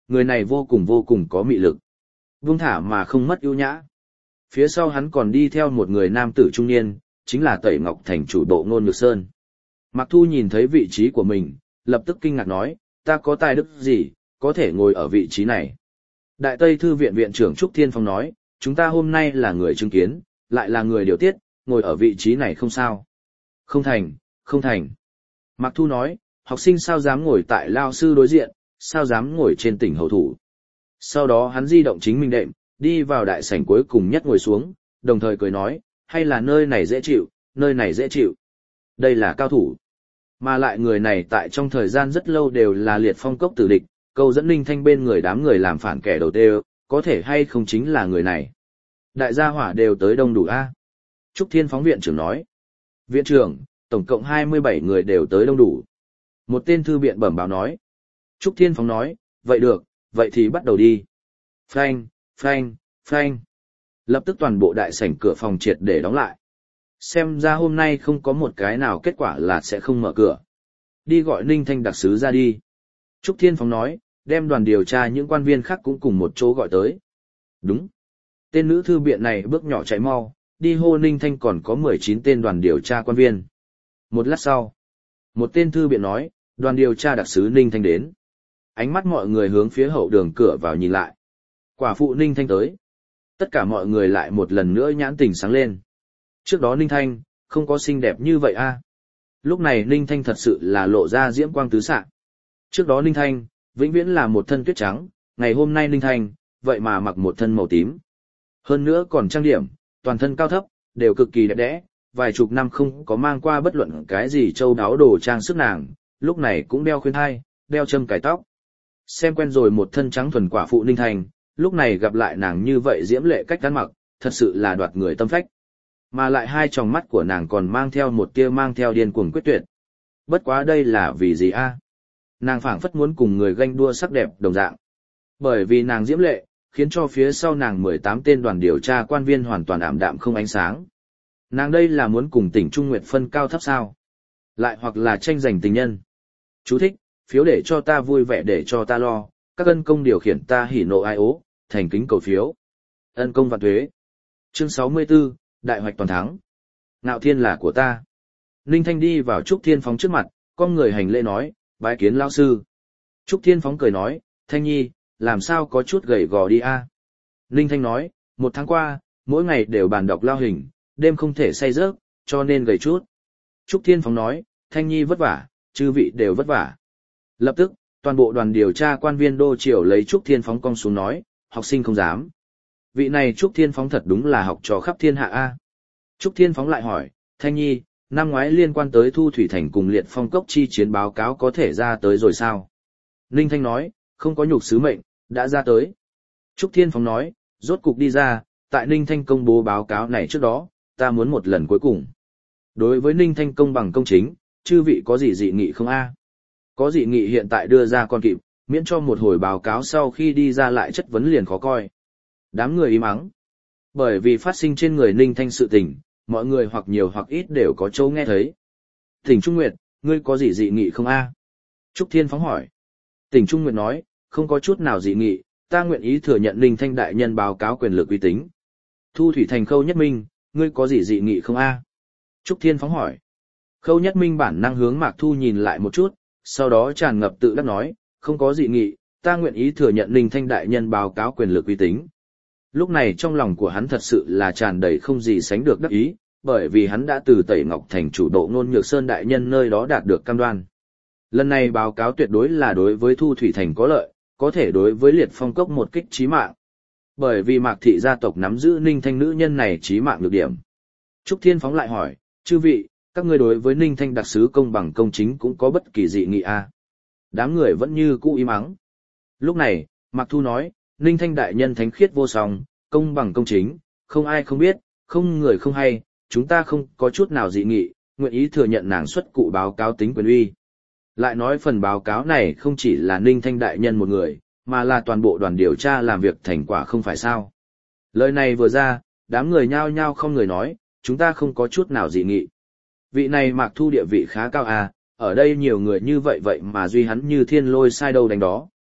người này vô cùng vô cùng có mị lực. Buông thả mà không mất ưu nhã. Phía sau hắn còn đi theo một người nam tử trung niên, chính là Tẩy Ngọc Thành chủ Độ Nôn Nhược Sơn. Mạc Thu nhìn thấy vị trí của mình, lập tức kinh ngạc nói, ta có tài đức gì, có thể ngồi ở vị trí này. Đại Tây Thư viện viện trưởng Trúc Thiên Phong nói, chúng ta hôm nay là người chứng kiến, lại là người điều tiết, ngồi ở vị trí này không sao. Không thành, không thành. Mạc Thu nói, học sinh sao dám ngồi tại lao sư đối diện, sao dám ngồi trên tỉnh hầu thủ. Sau đó hắn di động chính mình đệm, đi vào đại sảnh cuối cùng nhất ngồi xuống, đồng thời cười nói, hay là nơi này dễ chịu, nơi này dễ chịu. Đây là cao thủ. Mà lại người này tại trong thời gian rất lâu đều là liệt phong cốc tử địch, câu dẫn Ninh Thanh bên người đám người làm phản kẻ đầu tiên, có thể hay không chính là người này. Đại gia hỏa đều tới đông đủ a. Trúc Thiên Phóng viện trưởng nói. Viện trưởng, tổng cộng hai mươi bảy người đều tới đông đủ. Một tên thư viện bẩm báo nói. Trúc Thiên Phóng nói, vậy được, vậy thì bắt đầu đi. Phanh, phanh, phanh. Lập tức toàn bộ đại sảnh cửa phòng triệt để đóng lại. Xem ra hôm nay không có một cái nào kết quả là sẽ không mở cửa. Đi gọi Ninh Thanh đặc sứ ra đi. Trúc Thiên Phóng nói, đem đoàn điều tra những quan viên khác cũng cùng một chỗ gọi tới. Đúng. Tên nữ thư biện này bước nhỏ chạy mau, đi hô Ninh Thanh còn có mười chín tên đoàn điều tra quan viên. Một lát sau, một tên thư biện nói, đoàn điều tra đặc sứ Ninh Thanh đến. Ánh mắt mọi người hướng phía hậu đường cửa vào nhìn lại. Quả phụ Ninh Thanh tới. Tất cả mọi người lại một lần nữa nhãn tình sáng lên. Trước đó Ninh Thanh, không có xinh đẹp như vậy a. Lúc này Ninh Thanh thật sự là lộ ra diễm quang tứ xạ. Trước đó Ninh Thanh, vĩnh viễn là một thân tuyết trắng, ngày hôm nay Ninh Thanh, vậy mà mặc một thân màu tím. Hơn nữa còn trang điểm, toàn thân cao thấp, đều cực kỳ đẹp đẽ, vài chục năm không có mang qua bất luận cái gì châu đáo đồ trang sức nàng, lúc này cũng đeo khuyên thai, đeo châm cài tóc. Xem quen rồi một thân trắng thuần quả phụ Ninh Thanh, lúc này gặp lại nàng như vậy diễm lệ cách ăn mặc, thật sự là đoạt người tâm phách. Mà lại hai tròng mắt của nàng còn mang theo một tia mang theo điên cuồng quyết tuyệt. Bất quá đây là vì gì a? Nàng phảng phất muốn cùng người ganh đua sắc đẹp đồng dạng. Bởi vì nàng diễm lệ, khiến cho phía sau nàng mười tám tên đoàn điều tra quan viên hoàn toàn ảm đạm không ánh sáng. Nàng đây là muốn cùng tỉnh Trung Nguyệt phân cao thấp sao? Lại hoặc là tranh giành tình nhân. Chú thích, phiếu để cho ta vui vẻ để cho ta lo, các ân công điều khiển ta hỉ nộ ai ố, thành kính cầu phiếu. Ân công vạn thuế. Chương sáu mươi tư, Đại hoạch toàn thắng. Ngạo thiên là của ta. Ninh Thanh đi vào Trúc Thiên Phóng trước mặt, con người hành lễ nói, bái kiến lão sư. Trúc Thiên Phóng cười nói, Thanh Nhi, làm sao có chút gầy gò đi a? Ninh Thanh nói, một tháng qua, mỗi ngày đều bàn đọc lao hình, đêm không thể say giấc, cho nên gầy chút. Trúc Thiên Phóng nói, Thanh Nhi vất vả, chư vị đều vất vả. Lập tức, toàn bộ đoàn điều tra quan viên đô triều lấy Trúc Thiên Phóng cong xuống nói, học sinh không dám. Vị này Trúc Thiên Phóng thật đúng là học trò khắp thiên hạ a. Trúc Thiên Phóng lại hỏi, Thanh Nhi, năm ngoái liên quan tới Thu Thủy Thành cùng Liệt Phong Cốc chi chiến báo cáo có thể ra tới rồi sao? Ninh Thanh nói, không có nhục sứ mệnh, đã ra tới. Trúc Thiên Phóng nói, rốt cục đi ra, tại Ninh Thanh công bố báo cáo này trước đó, ta muốn một lần cuối cùng. Đối với Ninh Thanh công bằng công chính, chư vị có gì dị nghị không a? Có dị nghị hiện tại đưa ra còn kịp, miễn cho một hồi báo cáo sau khi đi ra lại chất vấn liền khó coi. Đám người im ắng. Bởi vì phát sinh trên người Ninh Thanh sự tình, mọi người hoặc nhiều hoặc ít đều có châu nghe thấy. Tỉnh Trung Nguyệt, ngươi có gì dị nghị không a? Trúc Thiên Phóng hỏi. Tỉnh Trung Nguyệt nói, không có chút nào dị nghị, ta nguyện ý thừa nhận Ninh Thanh đại nhân báo cáo quyền lực uy tín. Thu Thủy Thành Khâu Nhất Minh, ngươi có gì dị nghị không a? Trúc Thiên Phóng hỏi. Khâu Nhất Minh bản năng hướng Mạc Thu nhìn lại một chút, sau đó tràn ngập tự đắc nói, không có dị nghị, ta nguyện ý thừa nhận Ninh Thanh đại nhân báo cáo quyền lực uy tín. Lúc này trong lòng của hắn thật sự là tràn đầy không gì sánh được đắc ý, bởi vì hắn đã từ Tẩy Ngọc Thành chủ Độ Nôn Nhược Sơn đại nhân nơi đó đạt được cam đoan. Lần này báo cáo tuyệt đối là đối với Thu Thủy Thành có lợi, có thể đối với Liệt Phong Cốc một kích chí mạng. Bởi vì Mạc thị gia tộc nắm giữ Ninh Thanh nữ nhân này chí mạng nhược điểm. Trúc Thiên Phóng lại hỏi, chư vị, các ngươi đối với Ninh Thanh đặc sứ công bằng công chính cũng có bất kỳ dị nghị a? Đám người vẫn như cũ im ắng. Lúc này, Mạc Thu nói, Ninh Thanh đại nhân thánh khiết vô song, công bằng công chính, không ai không biết, không người không hay, chúng ta không có chút nào dị nghị, nguyện ý thừa nhận nàng xuất cụ báo cáo tính quyền uy. Lại nói phần báo cáo này không chỉ là Ninh Thanh đại nhân một người, mà là toàn bộ đoàn điều tra làm việc thành quả không phải sao. Lời này vừa ra, đám người nhao nhao không người nói, chúng ta không có chút nào dị nghị. Vị này Mạc Thu địa vị khá cao à, ở đây nhiều người như vậy vậy mà duy hắn như thiên lôi sai đâu đánh đó.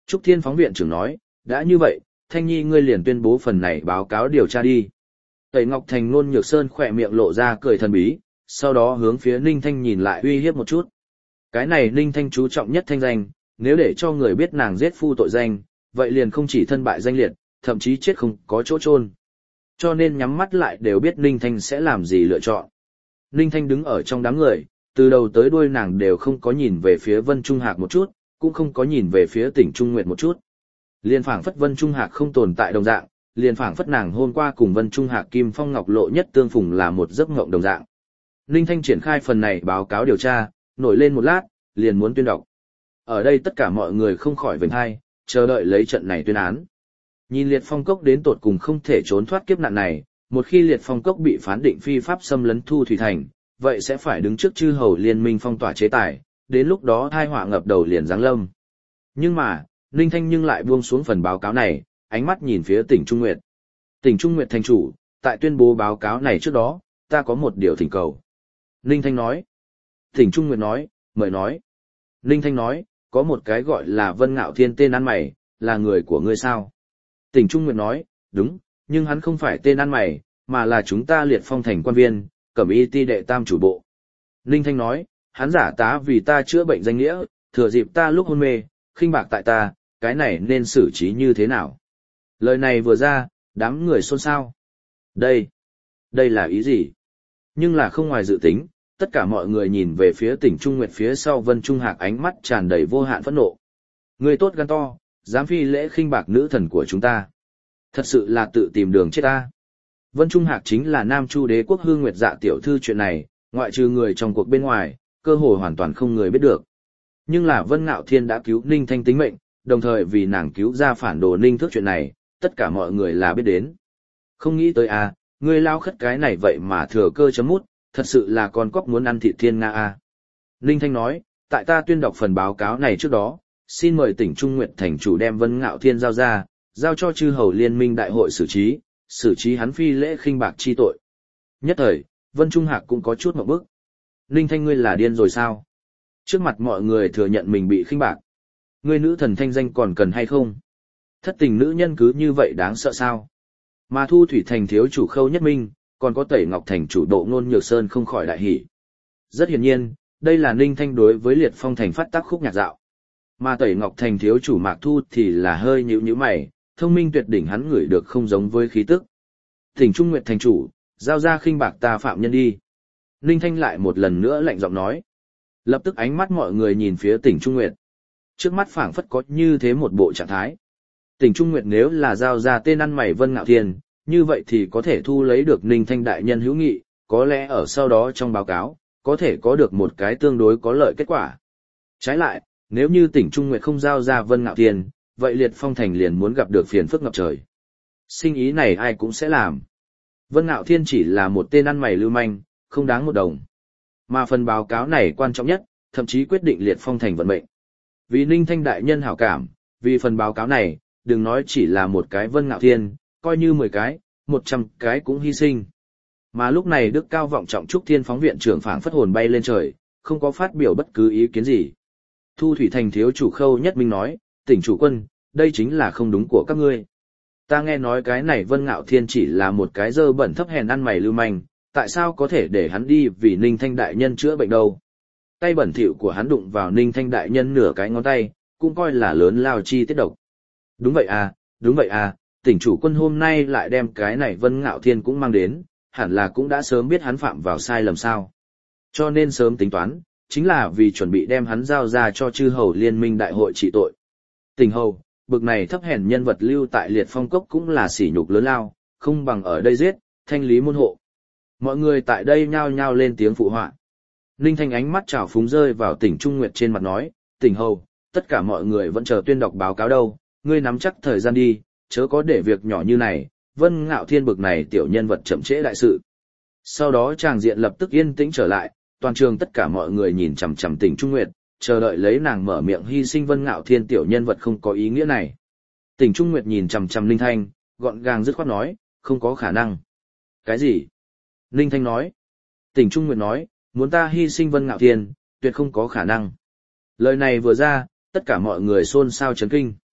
Trúc Thiên phóng viện trưởng nói, đã như vậy, Thanh Nhi ngươi liền tuyên bố phần này báo cáo điều tra đi. Tẩy Ngọc Thành Nôn Nhược Sơn khỏe miệng lộ ra cười thần bí, sau đó hướng phía Ninh Thanh nhìn lại uy hiếp một chút. Cái này Ninh Thanh chú trọng nhất thanh danh, nếu để cho người biết nàng giết phu tội danh, vậy liền không chỉ thân bại danh liệt, thậm chí chết không có chỗ chôn. Cho nên nhắm mắt lại đều biết Ninh Thanh sẽ làm gì lựa chọn. Ninh Thanh đứng ở trong đám người, từ đầu tới đuôi nàng đều không có nhìn về phía Vân Trung Hạc một chút, cũng không có nhìn về phía Tỉnh Trung Nguyệt một chút. Liên phảng phất Vân Trung Hạc không tồn tại đồng dạng, liên phảng phất nàng hôm qua cùng Vân Trung Hạc Kim Phong Ngọc Lộ nhất tương phùng là một giấc mộng đồng dạng. Ninh Thanh triển khai phần này báo cáo điều tra, nổi lên một lát, liền muốn tuyên đọc. Ở đây tất cả mọi người không khỏi vểnh hai, chờ đợi lấy trận này tuyên án. Nhìn Liệt Phong Cốc đến tột cùng không thể trốn thoát kiếp nạn này, một khi Liệt Phong Cốc bị phán định phi pháp xâm lấn Thu Thủy Thành, vậy sẽ phải đứng trước chư hầu liên minh phong tỏa chế tài, đến lúc đó thai họa ngập đầu liền giáng lâm. Nhưng mà, Ninh Thanh nhưng lại buông xuống phần báo cáo này, ánh mắt nhìn phía Tỉnh Trung Nguyệt. Tỉnh Trung Nguyệt thành chủ, tại tuyên bố báo cáo này trước đó, ta có một điều thỉnh cầu. Ninh Thanh nói. Tỉnh Trung Nguyệt nói, mời nói. Ninh Thanh nói, có một cái gọi là Vân Ngạo Thiên tên ăn mày, là người của ngươi sao? Tỉnh Trung Nguyệt nói, đúng, nhưng hắn không phải tên ăn mày, mà là chúng ta Liệt Phong thành quan viên, cẩm y ti đệ tam chủ bộ. Ninh Thanh nói, hắn giả tá vì ta chữa bệnh danh nghĩa, thừa dịp ta lúc hôn mê, khinh bạc tại ta, cái này nên xử trí như thế nào? Lời này vừa ra, đám người xôn xao. Đây, đây là ý gì? Nhưng là không ngoài dự tính, tất cả mọi người nhìn về phía Tỉnh Trung Nguyệt phía sau Vân Trung Hạc ánh mắt tràn đầy vô hạn phẫn nộ. Người tốt gan to, dám phi lễ khinh bạc nữ thần của chúng ta. Thật sự là tự tìm đường chết ta. Vân Trung Hạc chính là Nam Chu Đế quốc Hương Nguyệt Dạ tiểu thư chuyện này, ngoại trừ người trong cuộc bên ngoài, cơ hội hoàn toàn không người biết được. Nhưng là Vân Ngạo Thiên đã cứu Ninh Thanh tính mệnh, đồng thời vì nàng cứu ra phản đồ Ninh Thước chuyện này, tất cả mọi người là biết đến. Không nghĩ tới à, ngươi lao khất cái này vậy mà thừa cơ chấm mút, thật sự là con cóc muốn ăn thịt thiên nga à. Ninh Thanh nói, tại ta tuyên đọc phần báo cáo này trước đó, xin mời Tỉnh Trung Nguyệt thành chủ đem Vân Ngạo Thiên giao ra, giao cho chư hầu liên minh đại hội xử trí, xử trí hắn phi lễ khinh bạc chi tội. Nhất thời, Vân Trung Hạc cũng có chút ngượng bức. Ninh Thanh ngươi là điên rồi sao? Trước mặt mọi người thừa nhận mình bị khinh bạc. Ngươi nữ thần thanh danh còn cần hay không? Thất tình nữ nhân cứ như vậy đáng sợ sao? Mà Thu Thủy Thành thiếu chủ Khâu Nhất Minh, còn có Tẩy Ngọc Thành chủ Độ Nôn Nhược Sơn không khỏi đại hỉ. Rất hiển nhiên, đây là Ninh Thanh đối với Liệt Phong Thành phát tác khúc nhạc dạo. Mà Tẩy Ngọc Thành thiếu chủ Mạc Thu thì là hơi nhíu nhíu mày, thông minh tuyệt đỉnh hắn ngửi được không giống với khí tức. Tỉnh Trung Nguyệt thành chủ, giao ra khinh bạc ta phạm nhân đi. Ninh Thanh lại một lần nữa lạnh giọng nói. Lập tức ánh mắt mọi người nhìn phía Tỉnh Trung Nguyệt. Trước mắt phảng phất có như thế một bộ trạng thái. Tỉnh Trung Nguyệt nếu là giao ra tên ăn mày Vân Ngạo Thiên, như vậy thì có thể thu lấy được Ninh Thanh đại nhân hữu nghị, có lẽ ở sau đó trong báo cáo, có thể có được một cái tương đối có lợi kết quả. Trái lại, nếu như Tỉnh Trung Nguyệt không giao ra Vân Ngạo Thiên, vậy Liệt Phong Thành liền muốn gặp được phiền phức ngập trời. Sinh ý này ai cũng sẽ làm. Vân Ngạo Thiên chỉ là một tên ăn mày lưu manh, không đáng một đồng. Mà phần báo cáo này quan trọng nhất, thậm chí quyết định Liệt Phong Thành vận mệnh. Vì Ninh Thanh đại nhân hảo cảm, vì phần báo cáo này, đừng nói chỉ là một cái Vân Ngạo Thiên, coi như mười cái, một trăm cái cũng hy sinh. Mà lúc này Đức Cao vọng trọng Trúc Thiên phóng viện trưởng phảng phất hồn bay lên trời, không có phát biểu bất cứ ý kiến gì. Thu Thủy Thành thiếu chủ Khâu Nhất Minh nói, Tỉnh chủ quân, đây chính là không đúng của các ngươi. Ta nghe nói cái này Vân Ngạo Thiên chỉ là một cái dơ bẩn thấp hèn ăn mày lưu manh, tại sao có thể để hắn đi vì Ninh Thanh đại nhân chữa bệnh đâu? Tay bẩn thỉu của hắn đụng vào Ninh Thanh đại nhân nửa cái ngón tay, cũng coi là lớn lao chi tiết độc. Đúng vậy à, đúng vậy à, Tỉnh chủ quân hôm nay lại đem cái này Vân Ngạo Thiên cũng mang đến, hẳn là cũng đã sớm biết hắn phạm vào sai lầm sao. Cho nên sớm tính toán, chính là vì chuẩn bị đem hắn giao ra cho chư hầu liên minh đại hội trị tội. Tỉnh hầu, bực này thấp hèn nhân vật lưu tại Liệt Phong Cốc cũng là sỉ nhục lớn lao, không bằng ở đây giết, thanh lý môn hộ. Mọi người tại đây nhao nhao lên tiếng phụ họa. Ninh Thanh ánh mắt trào phúng rơi vào Tỉnh Trung Nguyệt trên mặt nói, Tỉnh hầu, tất cả mọi người vẫn chờ tuyên đọc báo cáo đâu, ngươi nắm chắc thời gian đi, chớ có để việc nhỏ như này, Vân Ngạo Thiên bực này tiểu nhân vật chậm trễ đại sự. Sau đó tràng diện lập tức yên tĩnh trở lại, toàn trường tất cả mọi người nhìn chằm chằm Tỉnh Trung Nguyệt, chờ đợi lấy nàng mở miệng hy sinh Vân Ngạo Thiên tiểu nhân vật không có ý nghĩa này. Tỉnh Trung Nguyệt nhìn chằm chằm Ninh Thanh, gọn gàng dứt khoát nói, không có khả năng. Cái gì? Ninh Thanh nói. Tỉnh Trung Nguyệt nói, muốn ta hy sinh Vân Ngạo Thiên, tuyệt không có khả năng. Lời này vừa ra, tất cả mọi người xôn xao chấn kinh.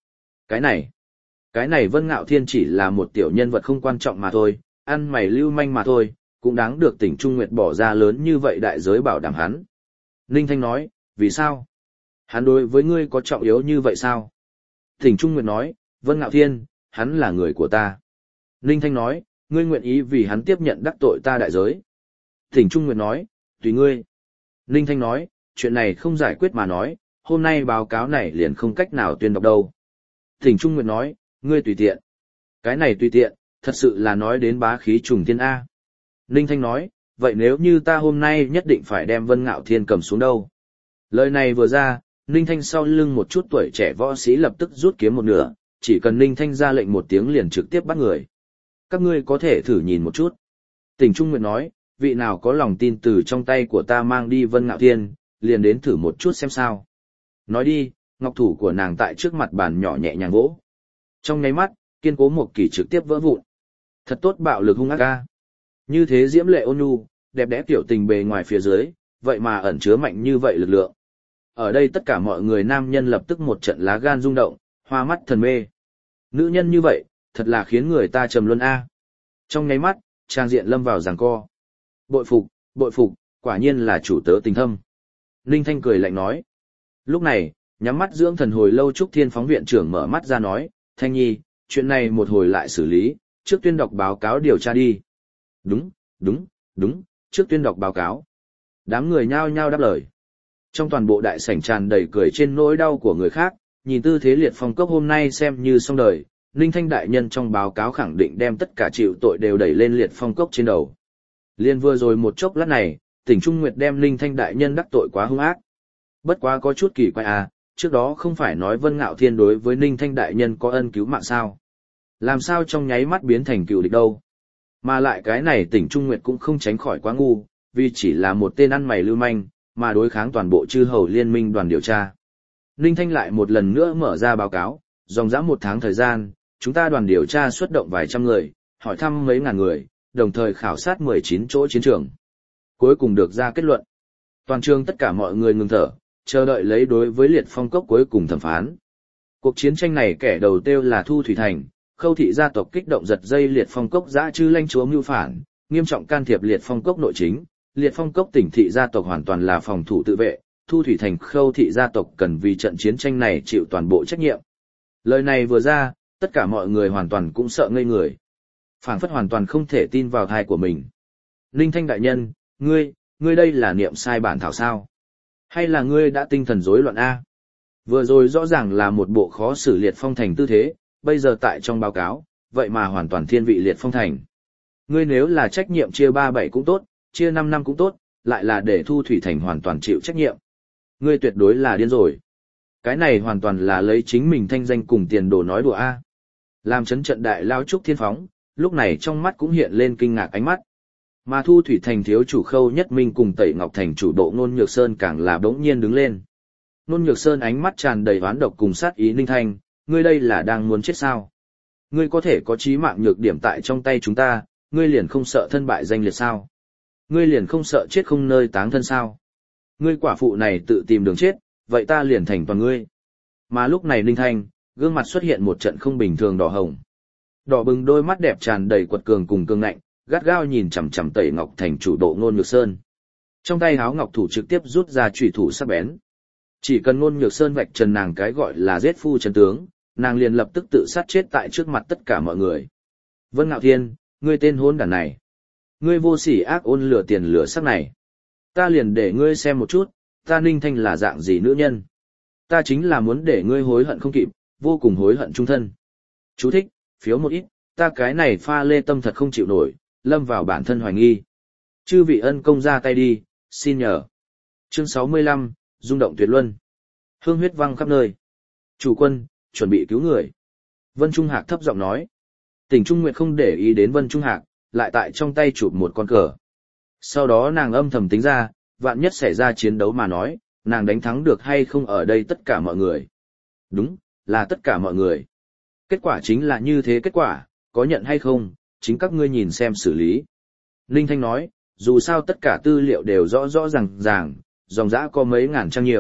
Cái này, cái này Vân Ngạo Thiên chỉ là một tiểu nhân vật không quan trọng mà thôi, ăn mày lưu manh mà thôi, cũng đáng được Tỉnh Trung Nguyệt bỏ ra lớn như vậy đại giới bảo đảm hắn. Ninh Thanh nói, vì sao? Hắn đối với ngươi có trọng yếu như vậy sao? Tỉnh Trung Nguyệt nói, Vân Ngạo Thiên, hắn là người của ta. Ninh Thanh nói, ngươi nguyện ý vì hắn tiếp nhận đắc tội ta đại giới. Tỉnh Trung Nguyệt nói, tùy ngươi. Ninh Thanh nói, chuyện này không giải quyết mà nói, hôm nay báo cáo này liền không cách nào tuyên đọc đâu. Tỉnh Trung Nguyệt nói, ngươi tùy tiện. Cái này tùy tiện, thật sự là nói đến bá khí trùng thiên A. Ninh Thanh nói, vậy nếu như ta hôm nay nhất định phải đem Vân Ngạo Thiên cầm xuống đâu? Lời này vừa ra, Ninh Thanh sau lưng một chút tuổi trẻ võ sĩ lập tức rút kiếm một nửa, chỉ cần Ninh Thanh ra lệnh một tiếng liền trực tiếp bắt người. Các ngươi có thể thử nhìn một chút. Tỉnh Trung Nguyệt nói, vị nào có lòng tin từ trong tay của ta mang đi Vân Ngạo Thiên, liền đến thử một chút xem sao. Nói đi, ngọc thủ của nàng tại trước mặt bàn nhỏ nhẹ nhàng vỗ. Trong nháy mắt, kiên cố một kỳ trực tiếp vỡ vụn. Thật tốt bạo lực hung ác ca. Như thế diễm lệ ôn nhu, đẹp đẽ tiểu tình bề ngoài phía dưới, vậy mà ẩn chứa mạnh như vậy lực lượng. Ở đây tất cả mọi người nam nhân lập tức một trận lá gan rung động, hoa mắt thần mê. Nữ nhân như vậy, thật là khiến người ta trầm luân a. Trong nháy mắt, trang diện lâm vào giằng co. Bội phục, bội phục, quả nhiên là chủ tớ tình thâm. Ninh Thanh cười lạnh nói. Lúc này, nhắm mắt dưỡng thần hồi lâu Trúc Thiên Phóng viện trưởng mở mắt ra nói, Thanh Nhi, chuyện này một hồi lại xử lý, trước tuyên đọc báo cáo điều tra đi. Đúng, đúng, đúng, trước tuyên đọc báo cáo. Đám người nhao nhao đáp lời. Trong toàn bộ đại sảnh tràn đầy cười trên nỗi đau của người khác, nhìn tư thế Liệt Phong Cốc hôm nay xem như xong đời, Ninh Thanh đại nhân trong báo cáo khẳng định đem tất cả chịu tội đều đẩy lên Liệt Phong Cốc trên đầu. Liên vừa rồi một chốc lát này, Tỉnh Trung Nguyệt đem Ninh Thanh đại nhân đắc tội quá hung ác. Bất quá có chút kỳ quái à, trước đó không phải nói Vân Ngạo Thiên đối với Ninh Thanh đại nhân có ân cứu mạng sao? Làm sao trong nháy mắt biến thành cựu địch đâu? Mà lại cái này Tỉnh Trung Nguyệt cũng không tránh khỏi quá ngu, vì chỉ là một tên ăn mày lưu manh, mà đối kháng toàn bộ chư hầu liên minh đoàn điều tra. Ninh Thanh lại một lần nữa mở ra báo cáo, dòng dã một tháng thời gian, chúng ta đoàn điều tra xuất động vài trăm người, hỏi thăm mấy ngàn người, đồng thời khảo sát mười chín chỗ chiến trường. Cuối cùng được ra kết luận. Toàn trường tất cả mọi người ngừng thở, chờ đợi lấy đối với Liệt Phong Cốc cuối cùng thẩm phán. Cuộc chiến tranh này kẻ đầu tiêu là Thu Thủy Thành, Khâu thị gia tộc kích động giật dây Liệt Phong Cốc dã chư lãnh chúa mưu phản, nghiêm trọng can thiệp Liệt Phong Cốc nội chính. Liệt Phong Cốc tỉnh thị gia tộc hoàn toàn là phòng thủ tự vệ, Thu Thủy Thành Khâu thị gia tộc cần vì trận chiến tranh này chịu toàn bộ trách nhiệm. Lời này vừa ra, tất cả mọi người hoàn toàn cũng sợ ngây người. Phảng phất hoàn toàn không thể tin vào thai của mình. Ninh Thanh đại nhân, ngươi, ngươi đây là niệm sai bản thảo sao? Hay là ngươi đã tinh thần rối loạn a? Vừa rồi rõ ràng là một bộ khó xử Liệt Phong Thành tư thế, bây giờ tại trong báo cáo, vậy mà hoàn toàn thiên vị Liệt Phong Thành. Ngươi nếu là trách nhiệm chia ba bảy cũng tốt, chia năm năm cũng tốt, lại là để Thu Thủy Thành hoàn toàn chịu trách nhiệm. Ngươi tuyệt đối là điên rồi. Cái này hoàn toàn là lấy chính mình thanh danh cùng tiền đồ nói đùa a. Làm chấn trận đại lao Trúc Thiên Phóng, lúc này trong mắt cũng hiện lên kinh ngạc ánh mắt. Mà Thu Thủy Thành thiếu chủ Khâu Nhất Minh cùng Tẩy Ngọc Thành chủ độ Nôn Nhược Sơn càng là bỗng nhiên đứng lên. Nôn Nhược Sơn ánh mắt tràn đầy oán độc cùng sát ý. Ninh Thanh, ngươi đây là đang muốn chết sao? Ngươi có thể có chí mạng nhược điểm tại trong tay chúng ta, ngươi liền không sợ thân bại danh liệt sao? Ngươi liền không sợ chết không nơi táng thân sao? Ngươi quả phụ này tự tìm đường chết, vậy ta liền thành toàn ngươi. Mà lúc này Ninh Thanh, gương mặt xuất hiện một trận không bình thường đỏ hồng. Đỏ bừng đôi mắt đẹp tràn đầy quật cường cùng cương ngạnh, gắt gao nhìn chằm chằm Tẩy Ngọc Thành chủ độ Nôn Nhược Sơn. Trong tay háo ngọc thủ trực tiếp rút ra chủy thủ sắc bén. Chỉ cần Nôn Nhược Sơn vạch trần nàng cái gọi là giết phu chân tướng, nàng liền lập tức tự sát chết tại trước mặt tất cả mọi người. Vân Ngạo Thiên, ngươi tên hôn đản này. Ngươi vô sỉ ác ôn lửa tiền lửa sắc này. Ta liền để ngươi xem một chút, ta Ninh Thanh là dạng gì nữ nhân. Ta chính là muốn để ngươi hối hận không kịp, vô cùng hối hận trung thân. Chú thích, phiếu một ít, ta cái này pha lê tâm thật không chịu nổi, lâm vào bản thân hoài nghi. Chư vị ân công ra tay đi, xin nhờ. Chương sáu mươi lăm, rung động tuyệt luân. Hương huyết văng khắp nơi. Chủ quân, chuẩn bị cứu người. Vân Trung Hạc thấp giọng nói. Tỉnh Trung Nguyệt không để ý đến Vân Trung Hạc, lại tại trong tay chụp một con cờ. Sau đó nàng âm thầm tính ra, vạn nhất xảy ra chiến đấu mà nói, nàng đánh thắng được hay không ở đây tất cả mọi người. Đúng, là tất cả mọi người. Kết quả chính là như thế kết quả, có nhận hay không, chính các ngươi nhìn xem xử lý. Ninh Thanh nói, dù sao tất cả tư liệu đều rõ rõ ràng ràng, dòng dã có mấy ngàn trang nhiều,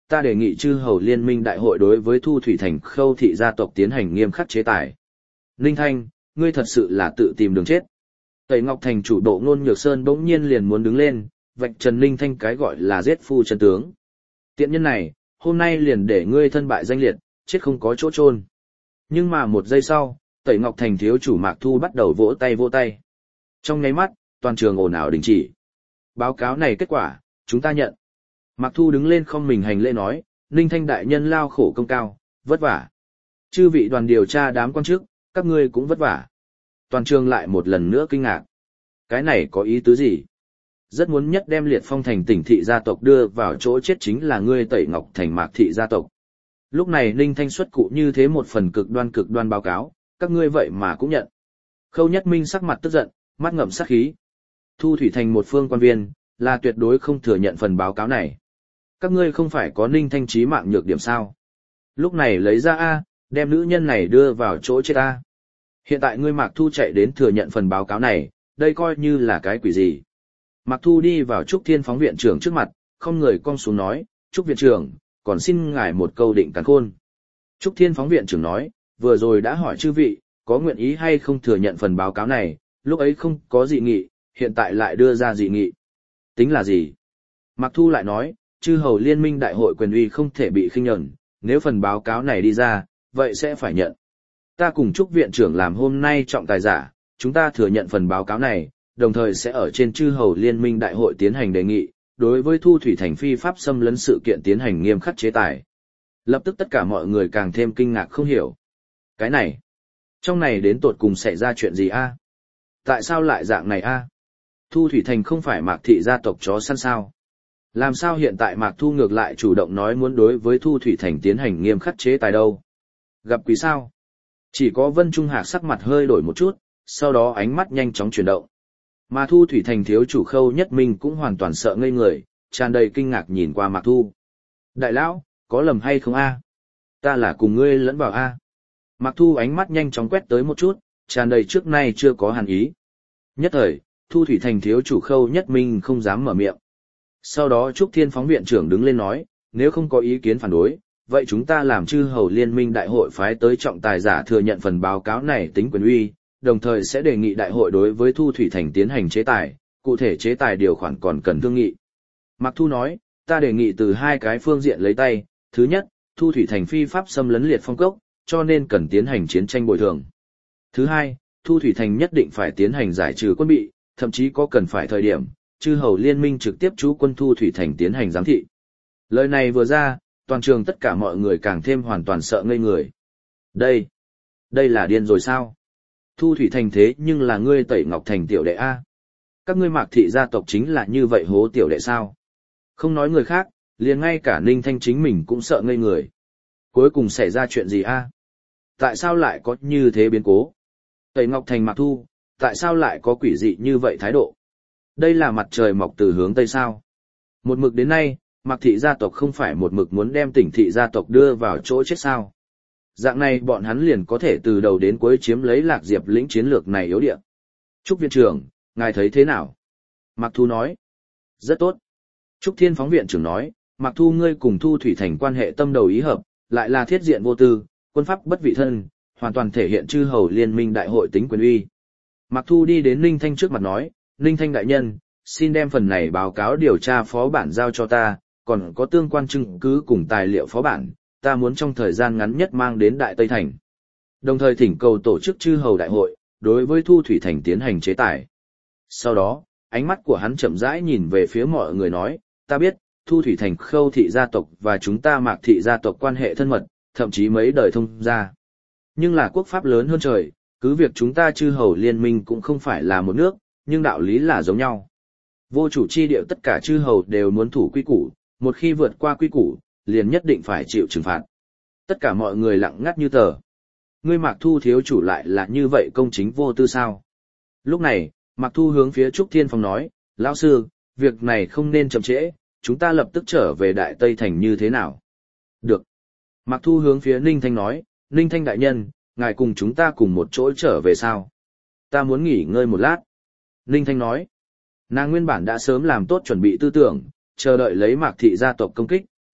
Ta đề nghị chư hầu liên minh đại hội đối với Thu Thủy Thành Khâu thị gia tộc tiến hành nghiêm khắc chế tài. Ninh Thanh, ngươi thật sự là tự tìm đường chết. Tẩy Ngọc Thành chủ độ Nôn Nhược Sơn bỗng nhiên liền muốn đứng lên, vạch trần Ninh Thanh cái gọi là giết phu chân tướng. Tiện nhân này, hôm nay liền để ngươi thân bại danh liệt, chết không có chỗ chôn. Nhưng mà một giây sau, Tẩy Ngọc Thành thiếu chủ Mạc Thu bắt đầu vỗ tay vỗ tay. Trong nháy mắt, toàn trường ồn ào đình chỉ. Báo cáo này kết quả, chúng ta nhận. Mạc Thu đứng lên không mình hành lễ nói, Ninh Thanh đại nhân lao khổ công cao, vất vả. Chư vị đoàn điều tra đám quan chức, các ngươi cũng vất vả. Toàn trường lại một lần nữa kinh ngạc. Cái này có ý tứ gì? Rất muốn nhất đem Liệt Phong Thành tỉnh thị gia tộc đưa vào chỗ chết chính là ngươi Tẩy Ngọc Thành Mạc thị gia tộc. Lúc này Ninh Thanh xuất cụ như thế một phần cực đoan cực đoan báo cáo, các ngươi vậy mà cũng nhận. Khâu Nhất Minh sắc mặt tức giận, mắt ngậm sát khí. Thu Thủy Thành một phương quan viên, là tuyệt đối không thừa nhận phần báo cáo này. Các ngươi không phải có Ninh Thanh chí mạng nhược điểm sao? Lúc này lấy ra A, đem nữ nhân này đưa vào chỗ chết A. Hiện tại ngươi Mạc Thu chạy đến thừa nhận phần báo cáo này, đây coi như là cái quỷ gì? Mạc Thu đi vào Trúc Thiên phóng viện trưởng trước mặt, không người cong xuống nói, Trúc viện trưởng, còn xin ngài một câu định càn khôn. Trúc Thiên phóng viện trưởng nói, vừa rồi đã hỏi chư vị, có nguyện ý hay không thừa nhận phần báo cáo này, lúc ấy không có dị nghị, hiện tại lại đưa ra dị nghị. Tính là gì? Mạc Thu lại nói, chư hầu liên minh đại hội quyền uy không thể bị khinh nhẫn, nếu phần báo cáo này đi ra, vậy sẽ phải nhận. Ta cùng Trúc viện trưởng làm hôm nay trọng tài giả, chúng ta thừa nhận phần báo cáo này, đồng thời sẽ ở trên chư hầu liên minh đại hội tiến hành đề nghị, đối với Thu Thủy Thành phi pháp xâm lấn sự kiện tiến hành nghiêm khắc chế tài. Lập tức tất cả mọi người càng thêm kinh ngạc không hiểu. Cái này, trong này đến tột cùng xảy ra chuyện gì a? Tại sao lại dạng này a? Thu Thủy Thành không phải Mạc thị gia tộc chó săn sao? Làm sao hiện tại Mạc Thu ngược lại chủ động nói muốn đối với Thu Thủy Thành tiến hành nghiêm khắc chế tài đâu? Gặp quý sao? Chỉ có Vân Trung Hạc sắc mặt hơi đổi một chút, sau đó ánh mắt nhanh chóng chuyển động. Mà Thu Thủy Thành thiếu chủ Khâu Nhất Minh cũng hoàn toàn sợ ngây người, tràn đầy kinh ngạc nhìn qua Mạc Thu. Đại lão, có lầm hay không a? Ta là cùng ngươi lẫn vào a. Mạc Thu ánh mắt nhanh chóng quét tới một chút, tràn đầy trước nay chưa có hàn ý. Nhất thời, Thu Thủy Thành thiếu chủ Khâu Nhất Minh không dám mở miệng. Sau đó Trúc Thiên phóng viện trưởng đứng lên nói, nếu không có ý kiến phản đối, vậy chúng ta làm chư hầu liên minh đại hội phái tới trọng tài giả thừa nhận phần báo cáo này tính quyền uy, đồng thời sẽ đề nghị đại hội đối với Thu Thủy Thành tiến hành chế tài, cụ thể chế tài điều khoản còn cần thương nghị. Mạc Thu nói, ta đề nghị từ hai cái phương diện lấy tay, thứ nhất, Thu Thủy Thành phi pháp xâm lấn Liệt Phong Cốc, cho nên cần tiến hành chiến tranh bồi thường. Thứ hai, Thu Thủy Thành nhất định phải tiến hành giải trừ quân bị, thậm chí có cần phải thời điểm, chư hầu liên minh trực tiếp trú quân Thu Thủy Thành tiến hành giám thị. Lời này vừa ra, toàn trường tất cả mọi người càng thêm hoàn toàn sợ ngây người. Đây, đây là điên rồi sao? Thu Thủy Thành thế nhưng là ngươi Tẩy Ngọc Thành tiểu đệ A. Các ngươi Mạc thị gia tộc chính là như vậy hố tiểu đệ sao? Không nói người khác, liền ngay cả Ninh Thanh chính mình cũng sợ ngây người. Cuối cùng xảy ra chuyện gì A? Tại sao lại có như thế biến cố? Tẩy Ngọc Thành Mạc Thu, tại sao lại có quỷ dị như vậy thái độ? Đây là mặt trời mọc từ hướng Tây sao? Một mực đến nay, Mạc thị gia tộc không phải một mực muốn đem Tỉnh thị gia tộc đưa vào chỗ chết sao? Dạng này bọn hắn liền có thể từ đầu đến cuối chiếm lấy Lạc Diệp lĩnh chiến lược này yếu địa. Trúc viện trưởng, ngài thấy thế nào? Mạc Thu nói. Rất tốt. Trúc Thiên phóng viện trưởng nói, Mạc Thu ngươi cùng Thu Thủy Thành quan hệ tâm đầu ý hợp, lại là thiết diện vô tư, quân pháp bất vị thân, hoàn toàn thể hiện chư hầu liên minh đại hội tính quyền uy. Mạc Thu đi đến Ninh Thanh trước mặt nói, Ninh Thanh đại nhân, xin đem phần này báo cáo điều tra phó bản giao cho ta, còn có tương quan chứng cứ cùng tài liệu phó bản, ta muốn trong thời gian ngắn nhất mang đến Đại Tây Thành. Đồng thời thỉnh cầu tổ chức chư hầu đại hội, đối với Thu Thủy Thành tiến hành chế tài. Sau đó, ánh mắt của hắn chậm rãi nhìn về phía mọi người nói, ta biết, Thu Thủy Thành Khâu thị gia tộc và chúng ta Mạc thị gia tộc quan hệ thân mật, thậm chí mấy đời thông gia. Nhưng là quốc pháp lớn hơn trời, cứ việc chúng ta chư hầu liên minh cũng không phải là một nước, nhưng đạo lý là giống nhau. Vô chủ chi địa tất cả chư hầu đều muốn thủ quy củ, một khi vượt qua quy củ, liền nhất định phải chịu trừng phạt. Tất cả mọi người lặng ngắt như tờ. Ngươi Mạc Thu thiếu chủ lại là như vậy công chính vô tư sao? Lúc này, Mạc Thu hướng phía Trúc Thiên Phong nói, lão sư, việc này không nên chậm trễ, chúng ta lập tức trở về Đại Tây Thành như thế nào? Được. Mạc Thu hướng phía Ninh Thanh nói, Ninh Thanh đại nhân, ngài cùng chúng ta cùng một chỗ trở về sao? Ta muốn nghỉ ngơi một lát. Ninh Thanh nói, nàng nguyên bản đã sớm làm tốt chuẩn bị tư tưởng, chờ đợi lấy Mạc thị gia tộc công kích,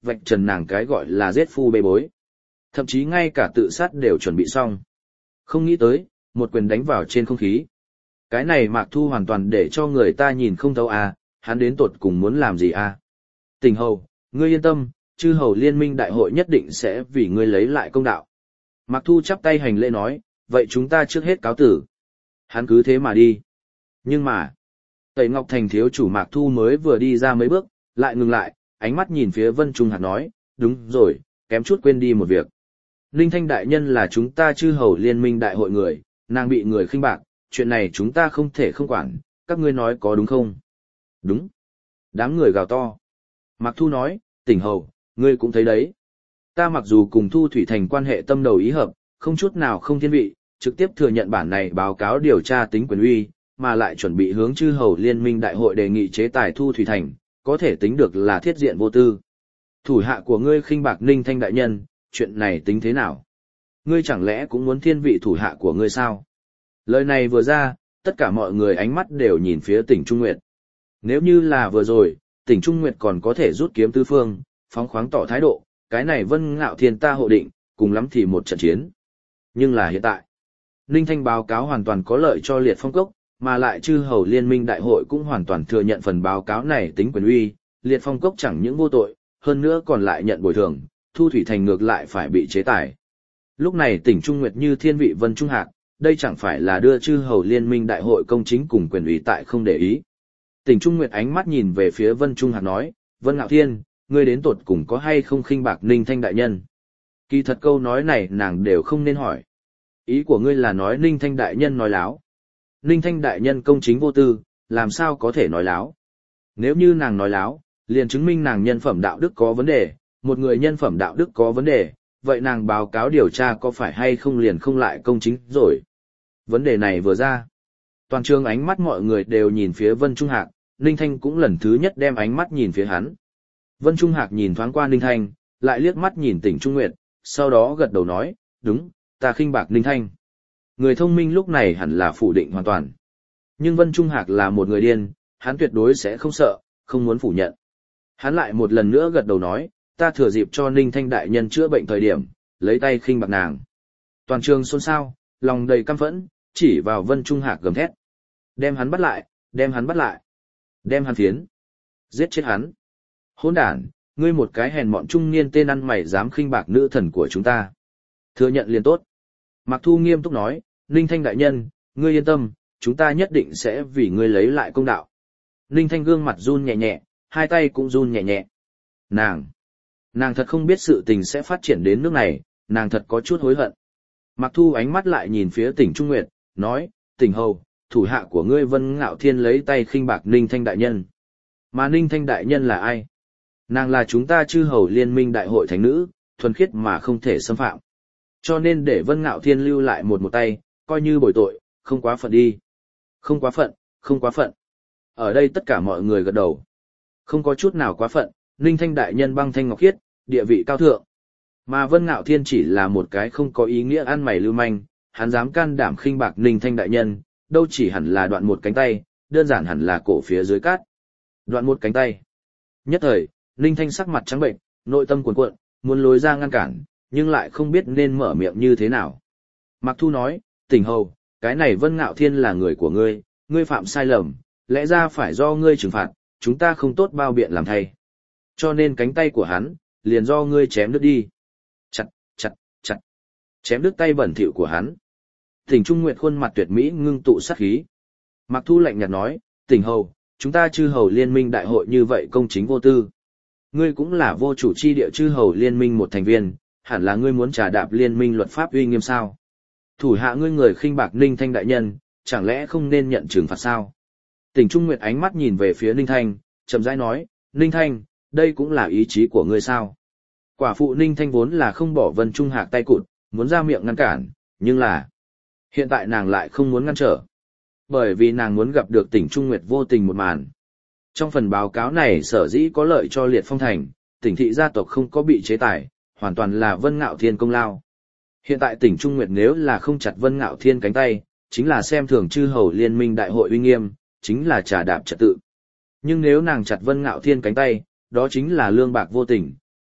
vạch trần nàng cái gọi là giết phu bê bối. Thậm chí ngay cả tự sát đều chuẩn bị xong. Không nghĩ tới, một quyền đánh vào trên không khí. Cái này Mạc Thu hoàn toàn để cho người ta nhìn không thấu à, hắn đến tột cùng muốn làm gì à. Tỉnh hầu, ngươi yên tâm, chư hầu liên minh đại hội nhất định sẽ vì ngươi lấy lại công đạo. Mạc Thu chắp tay hành lễ nói, vậy chúng ta trước hết cáo tử. Hắn cứ thế mà đi. Nhưng mà, Tẩy Ngọc Thành thiếu chủ Mạc Thu mới vừa đi ra mấy bước, lại ngừng lại, ánh mắt nhìn phía Vân Trung Hạc nói, đúng rồi, kém chút quên đi một việc. Ninh Thanh đại nhân là chúng ta chư hầu liên minh đại hội người, nàng bị người khinh bạc, chuyện này chúng ta không thể không quản, các ngươi nói có đúng không? Đúng. Đám người gào to. Mạc Thu nói, Tỉnh hầu, ngươi cũng thấy đấy. Ta mặc dù cùng Thu Thủy Thành quan hệ tâm đầu ý hợp, không chút nào không thiên vị, trực tiếp thừa nhận bản này báo cáo điều tra tính quyền uy, mà lại chuẩn bị hướng chư hầu liên minh đại hội đề nghị chế tài Thu Thủy Thành, có thể tính được là thiết diện vô tư. Thủ hạ của ngươi khinh bạc Ninh Thanh đại nhân, chuyện này tính thế nào? Ngươi chẳng lẽ cũng muốn thiên vị thủ hạ của ngươi sao? Lời này vừa ra, tất cả mọi người ánh mắt đều nhìn phía Tỉnh Trung Nguyệt. Nếu như là vừa rồi, Tỉnh Trung Nguyệt còn có thể rút kiếm tứ phương, phóng khoáng tỏ thái độ, cái này Vân Ngạo Thiên ta hộ định, cùng lắm thì một trận chiến. Nhưng là hiện tại, Ninh Thanh báo cáo hoàn toàn có lợi cho Liệt Phong Cốc, mà lại chư hầu liên minh đại hội cũng hoàn toàn thừa nhận phần báo cáo này tính quyền uy, Liệt Phong Cốc chẳng những vô tội, hơn nữa còn lại nhận bồi thường, Thu Thủy Thành ngược lại phải bị chế tài. Lúc này Tỉnh Trung Nguyệt như thiên vị Vân Trung Hạc, đây chẳng phải là đưa chư hầu liên minh đại hội công chính cùng quyền ủy tại không để ý. Tỉnh Trung Nguyệt ánh mắt nhìn về phía Vân Trung Hạc nói, Vân Ngạo Thiên, ngươi đến tột cùng có hay không khinh bạc Ninh Thanh đại nhân? Kỳ thật câu nói này nàng đều không nên hỏi. Ý của ngươi là nói Ninh Thanh đại nhân nói láo. Ninh Thanh đại nhân công chính vô tư, làm sao có thể nói láo? Nếu như nàng nói láo, liền chứng minh nàng nhân phẩm đạo đức có vấn đề, một người nhân phẩm đạo đức có vấn đề, vậy nàng báo cáo điều tra có phải hay không liền không lại công chính rồi. Vấn đề này vừa ra, toàn trường ánh mắt mọi người đều nhìn phía Vân Trung Hạc, Ninh Thanh cũng lần thứ nhất đem ánh mắt nhìn phía hắn. Vân Trung Hạc nhìn thoáng qua Ninh Thanh, lại liếc mắt nhìn Tỉnh Trung Nguyệt, sau đó gật đầu nói, đúng, ta khinh bạc Ninh Thanh. Người thông minh lúc này hẳn là phủ định hoàn toàn. Nhưng Vân Trung Hạc là một người điên, hắn tuyệt đối sẽ không sợ, không muốn phủ nhận. Hắn lại một lần nữa gật đầu nói, ta thừa dịp cho Ninh Thanh đại nhân chữa bệnh thời điểm, lấy tay khinh bạc nàng. Toàn trường xôn xao, lòng đầy căm phẫn, chỉ vào Vân Trung Hạc gầm thét. Đem hắn bắt lại, đem hắn bắt lại. Đem hắn phiến. Giết chết hắn. Hỗn đản, ngươi một cái hèn mọn trung niên tên ăn mày dám khinh bạc nữ thần của chúng ta. Thừa nhận liền tốt. Mạc Thu nghiêm túc nói, Ninh Thanh đại nhân, ngươi yên tâm, chúng ta nhất định sẽ vì ngươi lấy lại công đạo. Ninh Thanh gương mặt run nhẹ nhẹ, hai tay cũng run nhẹ nhẹ. Nàng, nàng thật không biết sự tình sẽ phát triển đến nước này, nàng thật có chút hối hận. Mạc Thu ánh mắt lại nhìn phía Tỉnh Trung Nguyệt, nói, Tỉnh hầu, thủ hạ của ngươi Vân Ngạo Thiên lấy tay khinh bạc Ninh Thanh đại nhân. Mà Ninh Thanh đại nhân là ai? Nàng là chúng ta chư hầu liên minh đại hội thánh nữ, thuần khiết mà không thể xâm phạm. Cho nên để Vân Ngạo Thiên lưu lại một một tay, coi như bồi tội, không quá phận đi. Không quá phận, không quá phận. Ở đây tất cả mọi người gật đầu. Không có chút nào quá phận, Ninh Thanh đại nhân băng thanh ngọc khiết, địa vị cao thượng. Mà Vân Ngạo Thiên chỉ là một cái không có ý nghĩa ăn mày lưu manh, hắn dám can đảm khinh bạc Ninh Thanh đại nhân, đâu chỉ hẳn là đoạn một cánh tay, đơn giản hẳn là cổ phía dưới cát. Đoạn một cánh tay. Nhất thời, Ninh Thanh sắc mặt trắng bệnh, nội tâm cuồn cuộn, muốn lối ra ngăn cản, nhưng lại không biết nên mở miệng như thế nào. Mạc Thu nói, Tỉnh hầu, cái này Vân Ngạo Thiên là người của ngươi, ngươi phạm sai lầm, lẽ ra phải do ngươi trừng phạt, chúng ta không tốt bao biện làm thay. Cho nên cánh tay của hắn, liền do ngươi chém đứt đi. Chặt, chặt, chặt. Chém đứt tay bẩn thỉu của hắn. Tỉnh Trung Nguyệt khuôn mặt tuyệt mỹ ngưng tụ sát khí. Mạc Thu lạnh nhạt nói, Tỉnh hầu, chúng ta chư hầu liên minh đại hội như vậy công chính vô tư. Ngươi cũng là vô chủ chi địa chư hầu liên minh một thành viên, hẳn là ngươi muốn trà đạp liên minh luật pháp uy nghiêm sao? Thủ hạ ngươi người khinh bạc Ninh Thanh đại nhân, chẳng lẽ không nên nhận trừng phạt sao? Tỉnh Trung Nguyệt ánh mắt nhìn về phía Ninh Thanh, chậm rãi nói, Ninh Thanh, đây cũng là ý chí của ngươi sao? Quả phụ Ninh Thanh vốn là không bỏ Vân Trung Hạc tay cụt, muốn ra miệng ngăn cản, nhưng là hiện tại nàng lại không muốn ngăn trở. Bởi vì nàng muốn gặp được Tỉnh Trung Nguyệt vô tình một màn. Trong phần báo cáo này sở dĩ có lợi cho Liệt Phong Thành, Tỉnh thị gia tộc không có bị chế tài, hoàn toàn là Vân Ngạo Thiên công lao. Hiện tại Tỉnh Trung Nguyệt nếu là không chặt Vân Ngạo Thiên cánh tay, chính là xem thường chư hầu liên minh đại hội uy nghiêm, chính là trà đạp trật tự. Nhưng nếu nàng chặt Vân Ngạo Thiên cánh tay, đó chính là lương bạc vô tình,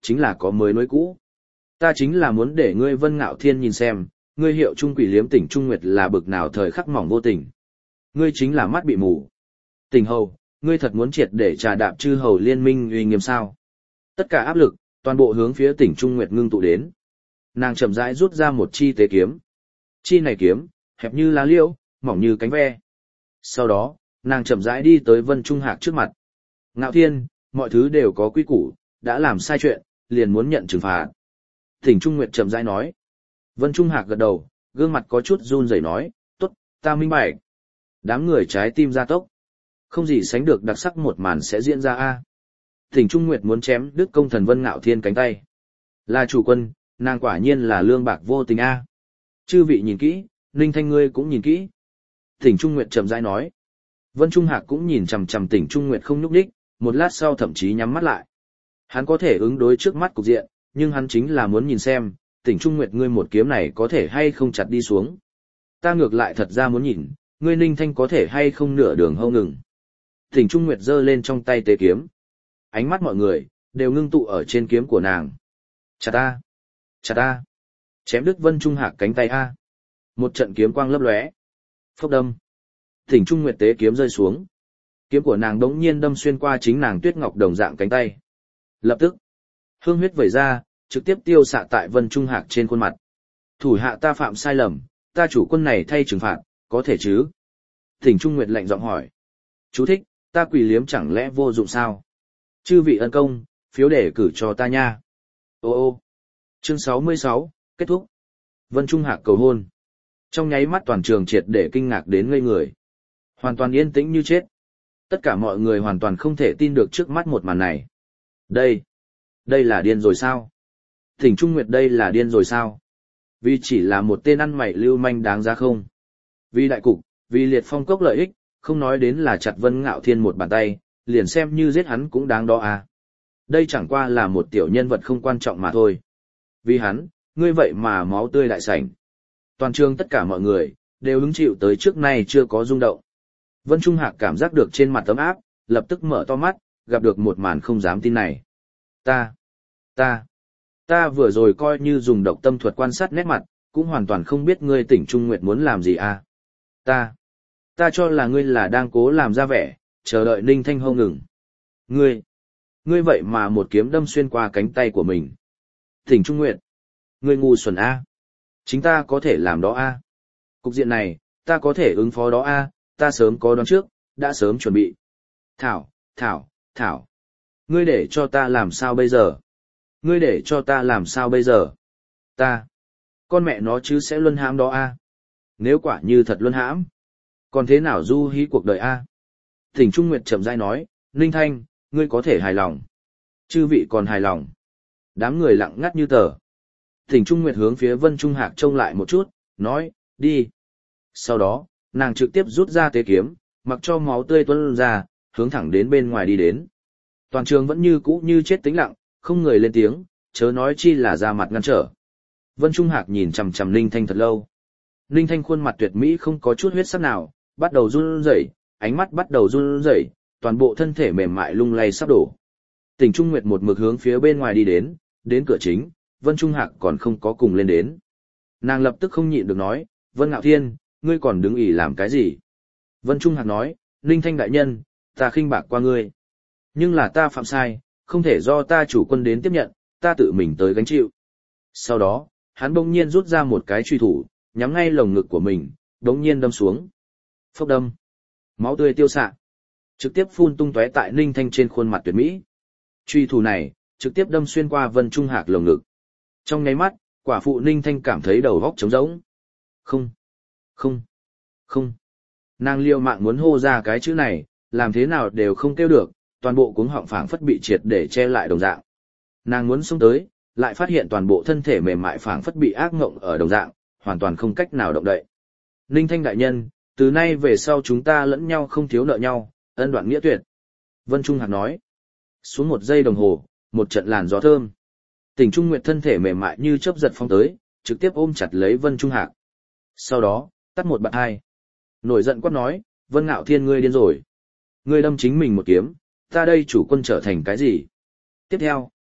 chính là có mới nối cũ. Ta chính là muốn để ngươi Vân Ngạo Thiên nhìn xem, ngươi hiệu trung quỷ liếm tỉnh Trung Nguyệt là bực nào thời khắc mỏng vô tình. Ngươi chính là mắt bị mù. Tỉnh hầu, ngươi thật muốn triệt để trà đạp chư hầu liên minh uy nghiêm sao? Tất cả áp lực, toàn bộ hướng phía tỉnh Trung Nguyệt ngưng tụ đến. Nàng chậm rãi rút ra một chi tế kiếm. Chi này kiếm, hẹp như lá liễu, mỏng như cánh ve. Sau đó, nàng chậm rãi đi tới Vân Trung Hạc trước mặt. Ngạo Thiên, mọi thứ đều có quy củ, đã làm sai chuyện, liền muốn nhận trừng phạt. Tỉnh Trung Nguyệt chậm rãi nói. Vân Trung Hạc gật đầu, gương mặt có chút run rẩy nói, tốt, ta minh bạch. Đám người trái tim gia tốc. Không gì sánh được đặc sắc một màn sẽ diễn ra a. Tỉnh Trung Nguyệt muốn chém đứt công thần Vân Ngạo Thiên cánh tay. Là chủ quân, nàng quả nhiên là lương bạc vô tình a. Chư vị nhìn kỹ, Ninh Thanh ngươi cũng nhìn kỹ. Tỉnh Trung Nguyệt chậm rãi nói. Vân Trung Hạc cũng nhìn chằm chằm Tỉnh Trung Nguyệt không nhúc nhích, một lát sau thậm chí nhắm mắt lại. Hắn có thể ứng đối trước mắt cục diện, nhưng hắn chính là muốn nhìn xem, Tỉnh Trung Nguyệt ngươi một kiếm này có thể hay không chặt đi xuống. Ta ngược lại thật ra muốn nhìn, ngươi Ninh Thanh có thể hay không nửa đường hâu ngừng. Tỉnh Trung Nguyệt giơ lên trong tay tế kiếm. Ánh mắt mọi người, đều ngưng tụ ở trên kiếm của nàng. Chặt ta! Chặt ta! Chém đứt Vân Trung Hạc cánh tay A. Một trận kiếm quang lấp lóe. Phốc đâm. Tỉnh Trung Nguyệt tế kiếm rơi xuống. Kiếm của nàng đống nhiên đâm xuyên qua chính nàng tuyết ngọc đồng dạng cánh tay. Lập tức, hương huyết vẩy ra, trực tiếp tiêu xạ tại Vân Trung Hạc trên khuôn mặt. Thủ hạ ta phạm sai lầm, ta chủ quân này thay trừng phạt, có thể chứ? Tỉnh Trung Nguyệt lạnh giọng hỏi. Chú thích, ta quỷ liếm chẳng lẽ vô dụng sao? Chư vị ân công, phiếu để cử cho ta nha. Ô ô. Chương sáu mươi sáu, kết thúc. Vân Trung Hạc cầu hôn. Trong nháy mắt toàn trường triệt để kinh ngạc đến ngây người. Hoàn toàn yên tĩnh như chết. Tất cả mọi người hoàn toàn không thể tin được trước mắt một màn này. Đây, đây là điên rồi sao? Tỉnh Trung Nguyệt đây là điên rồi sao? Vì chỉ là một tên ăn mày lưu manh đáng giá không? Vì đại cục, vì liệt phong cốc lợi ích, không nói đến là chặt Vân Ngạo Thiên một bàn tay, liền xem như giết hắn cũng đáng đó à. Đây chẳng qua là một tiểu nhân vật không quan trọng mà thôi. Vì hắn, ngươi vậy mà máu tươi đại sảnh. Toàn trường tất cả mọi người, đều hứng chịu tới trước nay chưa có rung động. Vân Trung Hạc cảm giác được trên mặt tấm áp, lập tức mở to mắt, gặp được một màn không dám tin này. Ta, ta, ta vừa rồi coi như dùng độc tâm thuật quan sát nét mặt, cũng hoàn toàn không biết ngươi Tỉnh Trung Nguyệt muốn làm gì à. Ta, ta cho là ngươi là đang cố làm ra vẻ, chờ đợi Ninh Thanh hâu ngừng. Ngươi, ngươi vậy mà một kiếm đâm xuyên qua cánh tay của mình. Tỉnh Trung Nguyệt, ngươi ngu xuẩn a. Chính ta có thể làm đó a. Cục diện này, ta có thể ứng phó đó a, ta sớm có đoán trước, đã sớm chuẩn bị. Thảo, Thảo, Thảo. Ngươi để cho ta làm sao bây giờ? Ngươi để cho ta làm sao bây giờ? Ta, con mẹ nó chứ sẽ luân hãm đó a. Nếu quả như thật luân hãm, còn thế nào du hí cuộc đời a? Tỉnh Trung Nguyệt chậm rãi nói, Ninh Thanh, ngươi có thể hài lòng. Chư vị còn hài lòng. Đám người lặng ngắt như tờ. Tỉnh Trung Nguyệt hướng phía Vân Trung Hạc trông lại một chút, nói, đi. Sau đó, nàng trực tiếp rút ra tế kiếm, mặc cho máu tươi tuôn ra, hướng thẳng đến bên ngoài đi đến. Toàn trường vẫn như cũ như chết tĩnh lặng, không người lên tiếng, chớ nói chi là ra mặt ngăn trở. Vân Trung Hạc nhìn chằm chằm Ninh Thanh thật lâu. Ninh Thanh khuôn mặt tuyệt mỹ không có chút huyết sắc nào, bắt đầu run rẩy, ánh mắt bắt đầu run rẩy, toàn bộ thân thể mềm mại lung lay sắp đổ. Tỉnh Trung Nguyệt một mực hướng phía bên ngoài đi đến, đến cửa chính, Vân Trung Hạc còn không có cùng lên đến. Nàng lập tức không nhịn được nói, Vân Ngạo Thiên, ngươi còn đứng ỉ làm cái gì? Vân Trung Hạc nói, Ninh Thanh đại nhân, ta khinh bạc qua ngươi. Nhưng là ta phạm sai, không thể do ta chủ quân đến tiếp nhận, ta tự mình tới gánh chịu. Sau đó, hắn bỗng nhiên rút ra một cái truy thủ, nhắm ngay lồng ngực của mình, bỗng nhiên đâm xuống. Phốc đâm. Máu tươi tiêu xạ. Trực tiếp phun tung tóe tại Ninh Thanh trên khuôn mặt tuyệt mỹ. Truy thủ này, trực tiếp đâm xuyên qua Vân Trung Hạc lồng ngực. Trong nháy mắt, quả phụ Ninh Thanh cảm thấy đầu óc trống rỗng. Không, không, không. Nàng liều mạng muốn hô ra cái chữ này, làm thế nào đều không kêu được, toàn bộ cuống họng phảng phất bị triệt để che lại đồng dạng. Nàng muốn xông tới, lại phát hiện toàn bộ thân thể mềm mại phảng phất bị ác ngộng ở đồng dạng, hoàn toàn không cách nào động đậy. Ninh Thanh đại nhân, từ nay về sau chúng ta lẫn nhau không thiếu nợ nhau, ân đoạn nghĩa tuyệt. Vân Trung Hạc nói. Xuống một giây đồng hồ, một trận làn gió thơm. Tỉnh Trung Nguyệt thân thể mềm mại như chớp giật phong tới, trực tiếp ôm chặt lấy Vân Trung Hạc. Sau đó, tắt một bạn hai. Nổi giận quát nói, Vân Ngạo Thiên ngươi điên rồi. Ngươi đâm chính mình một kiếm, ta đây chủ quân trở thành cái gì? Tiếp theo,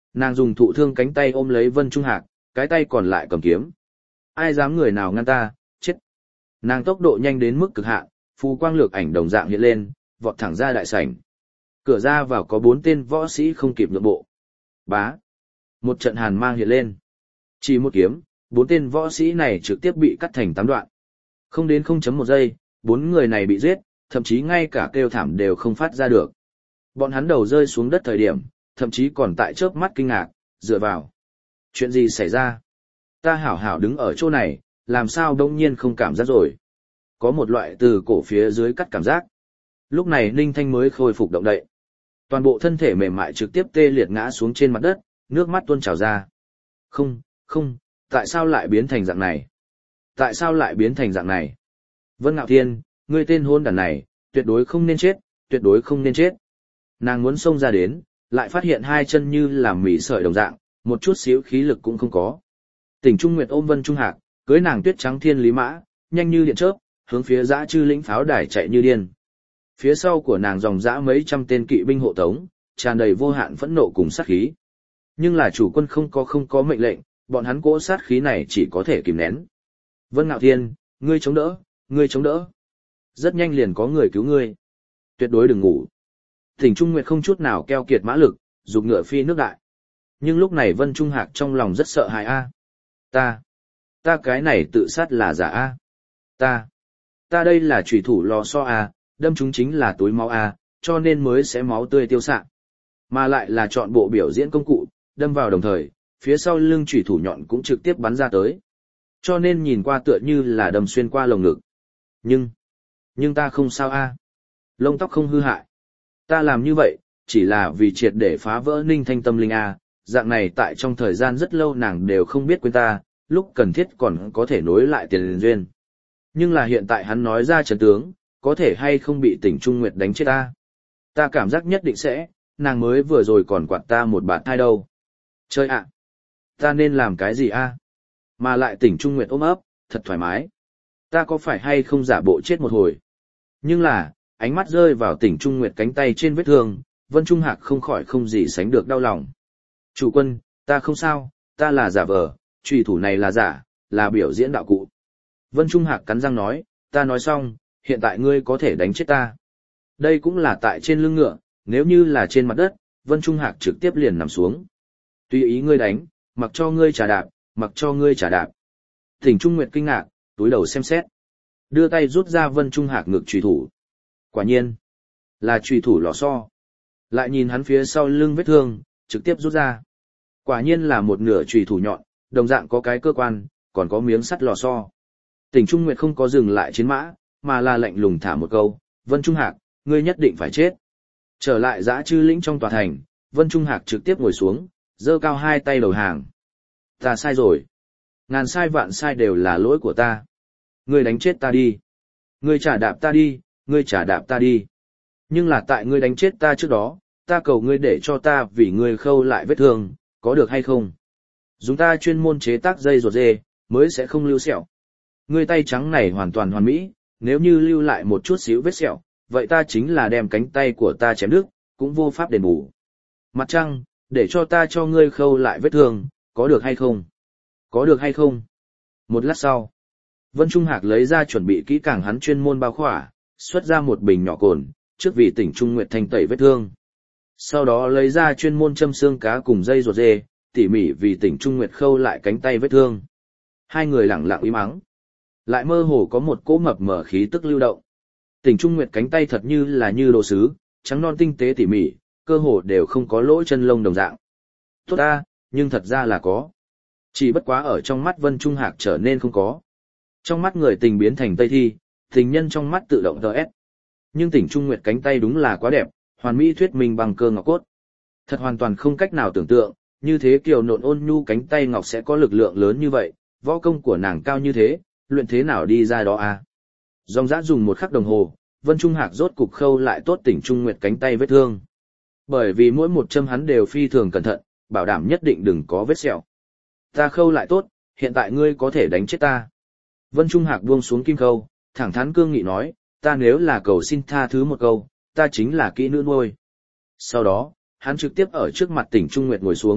nàng dùng thụ thương cánh tay ôm lấy Vân Trung Hạc, cái tay còn lại cầm kiếm. Ai dám người nào ngăn ta, chết. Nàng tốc độ nhanh đến mức cực hạn, phù quang lược ảnh đồng dạng hiện lên, vọt thẳng ra đại sảnh. Cửa ra vào có bốn tên võ sĩ không kịp nhượng bộ. Bá. Một trận hàn mang hiện lên. Chỉ một kiếm, bốn tên võ sĩ này trực tiếp bị cắt thành tám đoạn. Không đến không chấm một giây, bốn người này bị giết, thậm chí ngay cả kêu thảm đều không phát ra được. Bọn hắn đầu rơi xuống đất thời điểm, thậm chí còn tại chớp mắt kinh ngạc, dựa vào. Chuyện gì xảy ra? Ta hảo hảo đứng ở chỗ này, làm sao đông nhiên không cảm giác rồi? Có một loại từ cổ phía dưới cắt cảm giác. Lúc này Ninh Thanh mới khôi phục động đậy. Toàn bộ thân thể mềm mại trực tiếp tê liệt ngã xuống trên mặt đất, nước mắt tuôn trào ra. Không, không, tại sao lại biến thành dạng này? Tại sao lại biến thành dạng này? Vân Ngạo Thiên, ngươi tên hôn đàn này, tuyệt đối không nên chết, tuyệt đối không nên chết. Nàng muốn xông ra đến, lại phát hiện hai chân như làm mỉ sợi đồng dạng, một chút xíu khí lực cũng không có. Tỉnh Trung Nguyệt ôm Vân Trung Hạc, cưới nàng tuyết trắng thiên lý mã, nhanh như điện chớp, hướng phía dã chư lĩnh pháo đài chạy như điên. Phía sau của nàng dòng dã mấy trăm tên kỵ binh hộ tống, tràn đầy vô hạn phẫn nộ cùng sát khí. Nhưng là chủ quân không có không có mệnh lệnh, bọn hắn cỗ sát khí này chỉ có thể kìm nén. Vân Ngạo Thiên, ngươi chống đỡ, ngươi chống đỡ. Rất nhanh liền có người cứu ngươi. Tuyệt đối đừng ngủ. Tỉnh Trung Nguyệt không chút nào keo kiệt mã lực, giục ngựa phi nước đại. Nhưng lúc này Vân Trung Hạc trong lòng rất sợ hãi a. Ta, ta cái này tự sát là giả a. Ta, ta đây là chủy thủ lò xo a, đâm chúng chính là túi máu a, cho nên mới sẽ máu tươi tiêu xạ. Mà lại là chọn bộ biểu diễn công cụ, đâm vào đồng thời, phía sau lưng chủy thủ nhọn cũng trực tiếp bắn ra tới. Cho nên nhìn qua tựa như là đâm xuyên qua lồng ngực. Nhưng, nhưng ta không sao a. Lông tóc không hư hại. Ta làm như vậy, chỉ là vì triệt để phá vỡ Ninh Thanh tâm linh a, dạng này tại trong thời gian rất lâu nàng đều không biết quên ta, lúc cần thiết còn có thể nối lại tiền duyên. Nhưng là hiện tại hắn nói ra trận tướng, có thể hay không bị Tỉnh Trung Nguyệt đánh chết ta. Ta cảm giác nhất định sẽ, nàng mới vừa rồi còn quạt ta một bạt thai đâu. Chơi ạ! Ta nên làm cái gì a? Mà lại Tỉnh Trung Nguyệt ôm ấp, thật thoải mái. Ta có phải hay không giả bộ chết một hồi? Nhưng là, ánh mắt rơi vào Tỉnh Trung Nguyệt cánh tay trên vết thương, Vân Trung Hạc không khỏi không gì sánh được đau lòng. Chủ quân, ta không sao, ta là giả vờ, trùy thủ này là giả, là biểu diễn đạo cụ. Vân Trung Hạc cắn răng nói, ta nói xong, hiện tại ngươi có thể đánh chết ta. Đây cũng là tại trên lưng ngựa, nếu như là trên mặt đất, Vân Trung Hạc trực tiếp liền nằm xuống. Tùy ý ngươi đánh, mặc cho ngươi trả đạp, mặc cho ngươi trả đạp. Tỉnh Trung Nguyệt kinh ngạc, túi đầu xem xét. Đưa tay rút ra Vân Trung Hạc ngực trùy thủ. Quả nhiên, là trùy thủ lò xo. Lại nhìn hắn phía sau lưng vết thương, trực tiếp rút ra. Quả nhiên là một nửa trùy thủ nhọn, đồng dạng có cái cơ quan, còn có miếng sắt lò xo. Tỉnh Trung Nguyệt không có dừng lại chiến mã, mà là lạnh lùng thả một câu, Vân Trung Hạc, ngươi nhất định phải chết. Trở lại dã chư lĩnh trong tòa thành, Vân Trung Hạc trực tiếp ngồi xuống, giơ cao hai tay đầu hàng. Ta sai rồi. Ngàn sai vạn sai đều là lỗi của ta. Ngươi đánh chết ta đi. Ngươi trả đạp ta đi, ngươi trả đạp ta đi. Nhưng là tại ngươi đánh chết ta trước đó, ta cầu ngươi để cho ta vì ngươi khâu lại vết thương, có được hay không? Dùng ta chuyên môn chế tác dây ruột dê, mới sẽ không lưu sẹo. Ngươi tay trắng này hoàn toàn hoàn mỹ, nếu như lưu lại một chút xíu vết sẹo, vậy ta chính là đem cánh tay của ta chém đứt, cũng vô pháp đền bù. Mặt trăng, để cho ta cho ngươi khâu lại vết thương, có được hay không? Có được hay không? Một lát sau, Vân Trung Hạc lấy ra chuẩn bị kỹ càng hắn chuyên môn bao khỏa, xuất ra một bình nhỏ cồn, trước vì Tỉnh Trung Nguyệt thanh tẩy vết thương. Sau đó lấy ra chuyên môn châm xương cá cùng dây ruột dê, tỉ mỉ vì Tỉnh Trung Nguyệt khâu lại cánh tay vết thương. Hai người lặng lặng im mắng. Lại mơ hồ có một cỗ mập mờ khí tức lưu động. Tỉnh Trung Nguyệt cánh tay thật như là như đồ sứ, trắng non tinh tế tỉ mỉ, cơ hồ đều không có lỗ chân lông đồng dạng. Tốt ta, nhưng thật ra là có. Chỉ bất quá ở trong mắt Vân Trung Hạc trở nên không có. Trong mắt người tình biến thành tây thi, tình nhân trong mắt tự động ts. Nhưng Tỉnh Trung Nguyệt cánh tay đúng là quá đẹp, hoàn mỹ thuyết minh bằng cơ ngọc cốt. Thật hoàn toàn không cách nào tưởng tượng, như thế kiều nộn ôn nhu cánh tay ngọc sẽ có lực lượng lớn như vậy, võ công của nàng cao như thế, luyện thế nào đi ra đó à? Dòng dã dùng một khắc đồng hồ, Vân Trung Hạc rốt cục khâu lại tốt Tỉnh Trung Nguyệt cánh tay vết thương. Bởi vì mỗi một châm hắn đều phi thường cẩn thận, bảo đảm nhất định đừng có vết sẹo. Ta khâu lại tốt, hiện tại ngươi có thể đánh chết ta. Vân Trung Hạc buông xuống kim khâu, thẳng thắn cương nghị nói, ta nếu là cầu xin tha thứ một câu, ta chính là kỹ nữ nuôi. Sau đó, hắn trực tiếp ở trước mặt Tỉnh Trung Nguyệt ngồi xuống,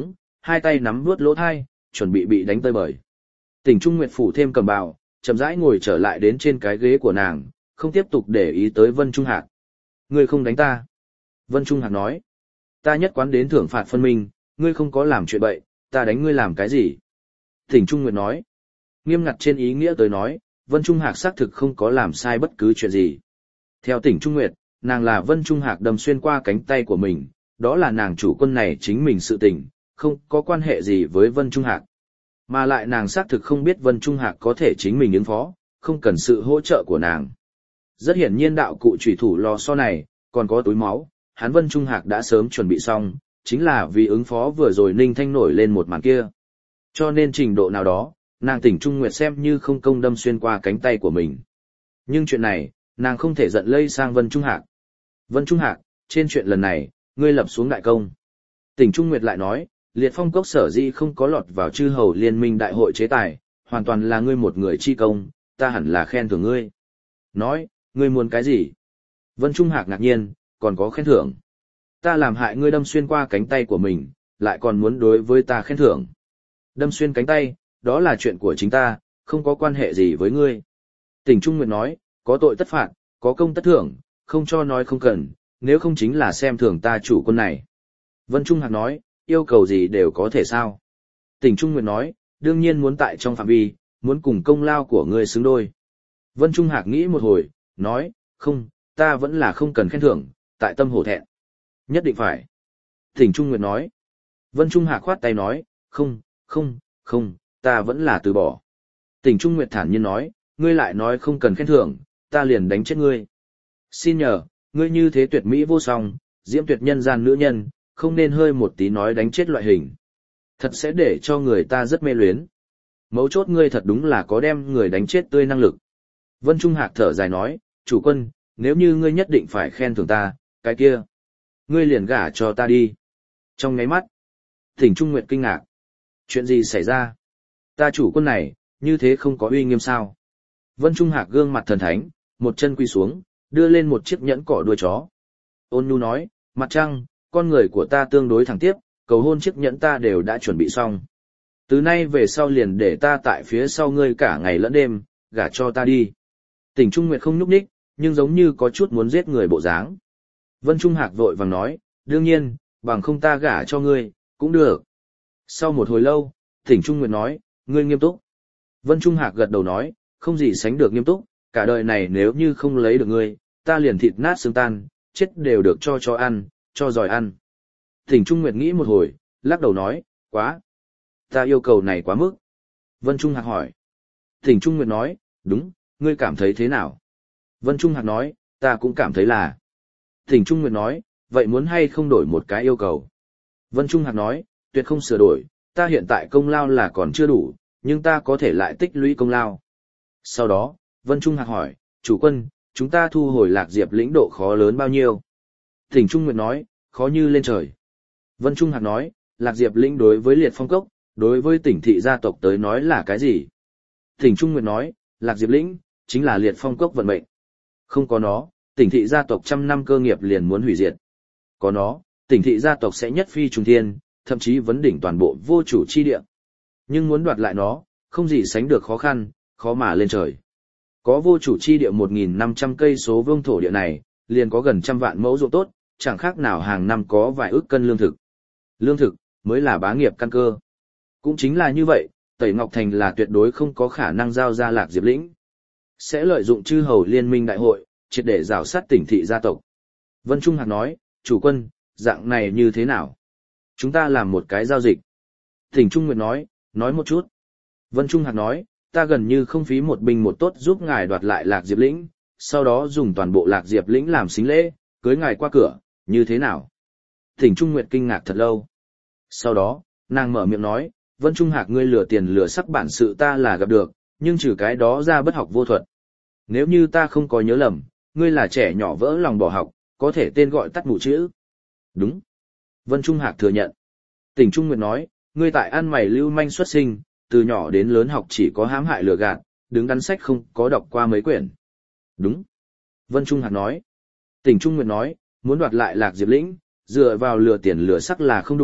hai tay nắm vuốt lỗ thai, chuẩn bị bị đánh tơi bời. Tỉnh Trung Nguyệt phủ thêm cầm bào, chậm rãi ngồi trở lại đến trên cái ghế của nàng, không tiếp tục để ý tới Vân Trung Hạc. Ngươi không đánh ta. Vân Trung Hạc nói. Ta nhất quán đến thưởng phạt phân minh, ngươi không có làm chuyện bậy, ta đánh ngươi làm cái gì? Tỉnh Trung Nguyệt nói. Nghiêm ngặt trên ý nghĩa tới nói, Vân Trung Hạc xác thực không có làm sai bất cứ chuyện gì. Theo Tỉnh Trung Nguyệt, nàng là Vân Trung Hạc đâm xuyên qua cánh tay của mình, đó là nàng chủ quân này chính mình sự tình, không có quan hệ gì với Vân Trung Hạc. Mà lại nàng xác thực không biết Vân Trung Hạc có thể chính mình ứng phó, không cần sự hỗ trợ của nàng. Rất hiển nhiên đạo cụ chủy thủ lò xo này, còn có túi máu, hắn Vân Trung Hạc đã sớm chuẩn bị xong, chính là vì ứng phó vừa rồi Ninh Thanh nổi lên một màn kia. Cho nên trình độ nào đó, nàng Tỉnh Trung Nguyệt xem như không công đâm xuyên qua cánh tay của mình. Nhưng chuyện này, nàng không thể giận lây sang Vân Trung Hạc. Vân Trung Hạc, trên chuyện lần này, ngươi lập xuống đại công. Tỉnh Trung Nguyệt lại nói, Liệt Phong Cốc sở dĩ không có lọt vào chư hầu liên minh đại hội chế tài, hoàn toàn là ngươi một người chi công, ta hẳn là khen thưởng ngươi. Nói, ngươi muốn cái gì? Vân Trung Hạc ngạc nhiên, còn có khen thưởng. Ta làm hại ngươi đâm xuyên qua cánh tay của mình, lại còn muốn đối với ta khen thưởng. Đâm xuyên cánh tay, đó là chuyện của chính ta, không có quan hệ gì với ngươi. Tỉnh Trung Nguyệt nói, có tội tất phạt, có công tất thưởng, không cho nói không cần, nếu không chính là xem thường ta chủ quân này. Vân Trung Hạc nói, yêu cầu gì đều có thể sao. Tỉnh Trung Nguyệt nói, đương nhiên muốn tại trong phạm vi, muốn cùng công lao của ngươi xứng đôi. Vân Trung Hạc nghĩ một hồi, nói, không, ta vẫn là không cần khen thưởng, tại tâm hổ thẹn. Nhất định phải. Tỉnh Trung Nguyệt nói. Vân Trung Hạc khoát tay nói, không, không, không, ta vẫn là từ bỏ. Tỉnh Trung Nguyệt thản nhiên nói, ngươi lại nói không cần khen thưởng, ta liền đánh chết ngươi. Xin nhờ, ngươi như thế tuyệt mỹ vô song, diễm tuyệt nhân gian nữ nhân, không nên hơi một tí nói đánh chết loại hình. Thật sẽ để cho người ta rất mê luyến. Mấu chốt ngươi thật đúng là có đem người đánh chết tươi năng lực. Vân Trung Hạc thở dài nói, chủ quân, nếu như ngươi nhất định phải khen thưởng ta, cái kia. Ngươi liền gả cho ta đi. Trong ngáy mắt, Tỉnh Trung Nguyệt kinh ngạc. Chuyện gì xảy ra? Ta chủ quân này, như thế không có uy nghiêm sao? Vân Trung Hạc gương mặt thần thánh, một chân quỳ xuống, đưa lên một chiếc nhẫn cỏ đuôi chó. Ôn nhu nói, mặt trăng, con người của ta tương đối thẳng tiếp, cầu hôn chiếc nhẫn ta đều đã chuẩn bị xong. Từ nay về sau liền để ta tại phía sau ngươi cả ngày lẫn đêm, gả cho ta đi. Tỉnh Trung Nguyệt không nhúc nhích, nhưng giống như có chút muốn giết người bộ dáng. Vân Trung Hạc vội vàng nói, đương nhiên, bằng không ta gả cho ngươi, cũng được. Sau một hồi lâu, Tỉnh Trung Nguyệt nói, ngươi nghiêm túc. Vân Trung Hạc gật đầu nói, không gì sánh được nghiêm túc, cả đời này nếu như không lấy được ngươi, ta liền thịt nát xương tan, chết đều được cho cho ăn, cho giỏi ăn. Tỉnh Trung Nguyệt nghĩ một hồi, lắc đầu nói, quá. Ta yêu cầu này quá mức. Vân Trung Hạc hỏi. Tỉnh Trung Nguyệt nói, đúng, ngươi cảm thấy thế nào? Vân Trung Hạc nói, ta cũng cảm thấy là. Tỉnh Trung Nguyệt nói, vậy muốn hay không đổi một cái yêu cầu? Vân Trung Hạc nói, tuyệt không sửa đổi, ta hiện tại công lao là còn chưa đủ, nhưng ta có thể lại tích lũy công lao. Sau đó, Vân Trung Hạc hỏi, chủ quân, chúng ta thu hồi Lạc Diệp lĩnh độ khó lớn bao nhiêu? Tỉnh Trung Nguyệt nói, khó như lên trời. Vân Trung Hạc nói, Lạc Diệp lĩnh đối với Liệt Phong Cốc, đối với tỉnh thị gia tộc tới nói là cái gì? Tỉnh Trung Nguyệt nói, Lạc Diệp lĩnh, chính là Liệt Phong Cốc vận mệnh. Không có nó, tỉnh thị gia tộc trăm năm cơ nghiệp liền muốn hủy diệt. Có nó, tỉnh thị gia tộc sẽ nhất phi trùng thiên, thậm chí vấn đỉnh toàn bộ vô chủ chi địa. Nhưng muốn đoạt lại nó, không gì sánh được khó khăn, khó mà lên trời. Có vô chủ chi địa một nghìn năm trăm cây số vuông thổ địa này, liền có gần trăm vạn mẫu ruộng tốt, chẳng khác nào hàng năm có vài ức cân lương thực. Lương thực mới là bá nghiệp căn cơ. Cũng chính là như vậy, Tẩy Ngọc Thành là tuyệt đối không có khả năng giao ra Lạc Diệp lĩnh. Sẽ lợi dụng chư hầu liên minh đại hội, triệt để rào sát tỉnh thị gia tộc. Vân Trung Hạc nói, chủ quân, dạng này như thế nào? Chúng ta làm một cái giao dịch. Tỉnh Trung Nguyệt nói, nói một chút. Vân Trung Hạc nói, ta gần như không phí một binh một tốt giúp ngài đoạt lại Lạc Diệp lĩnh, sau đó dùng toàn bộ Lạc Diệp lĩnh làm xính lễ, cưới ngài qua cửa, như thế nào? Tỉnh Trung Nguyệt kinh ngạc thật lâu. Sau đó, nàng mở miệng nói, Vân Trung Hạc ngươi lừa tiền lừa sắc bản sự ta là gặp được, nhưng trừ cái đó ra bất học vô thuật. Nếu như ta không có nhớ lầm, ngươi là trẻ nhỏ vỡ lòng bỏ học, có thể tên gọi tắt mụ chữ. Đúng. Vân Trung Hạc thừa nhận. Tỉnh Trung Nguyệt nói, ngươi tại ăn mày lưu manh xuất sinh, từ nhỏ đến lớn học chỉ có hãm hại lừa gạt, đứng đắn sách không có đọc qua mấy quyển. Đúng. Vân Trung Hạc nói. Tỉnh Trung Nguyệt nói, muốn đoạt lại Lạc Diệp lĩnh, dựa vào lừa tiền lừa sắc là không đủ,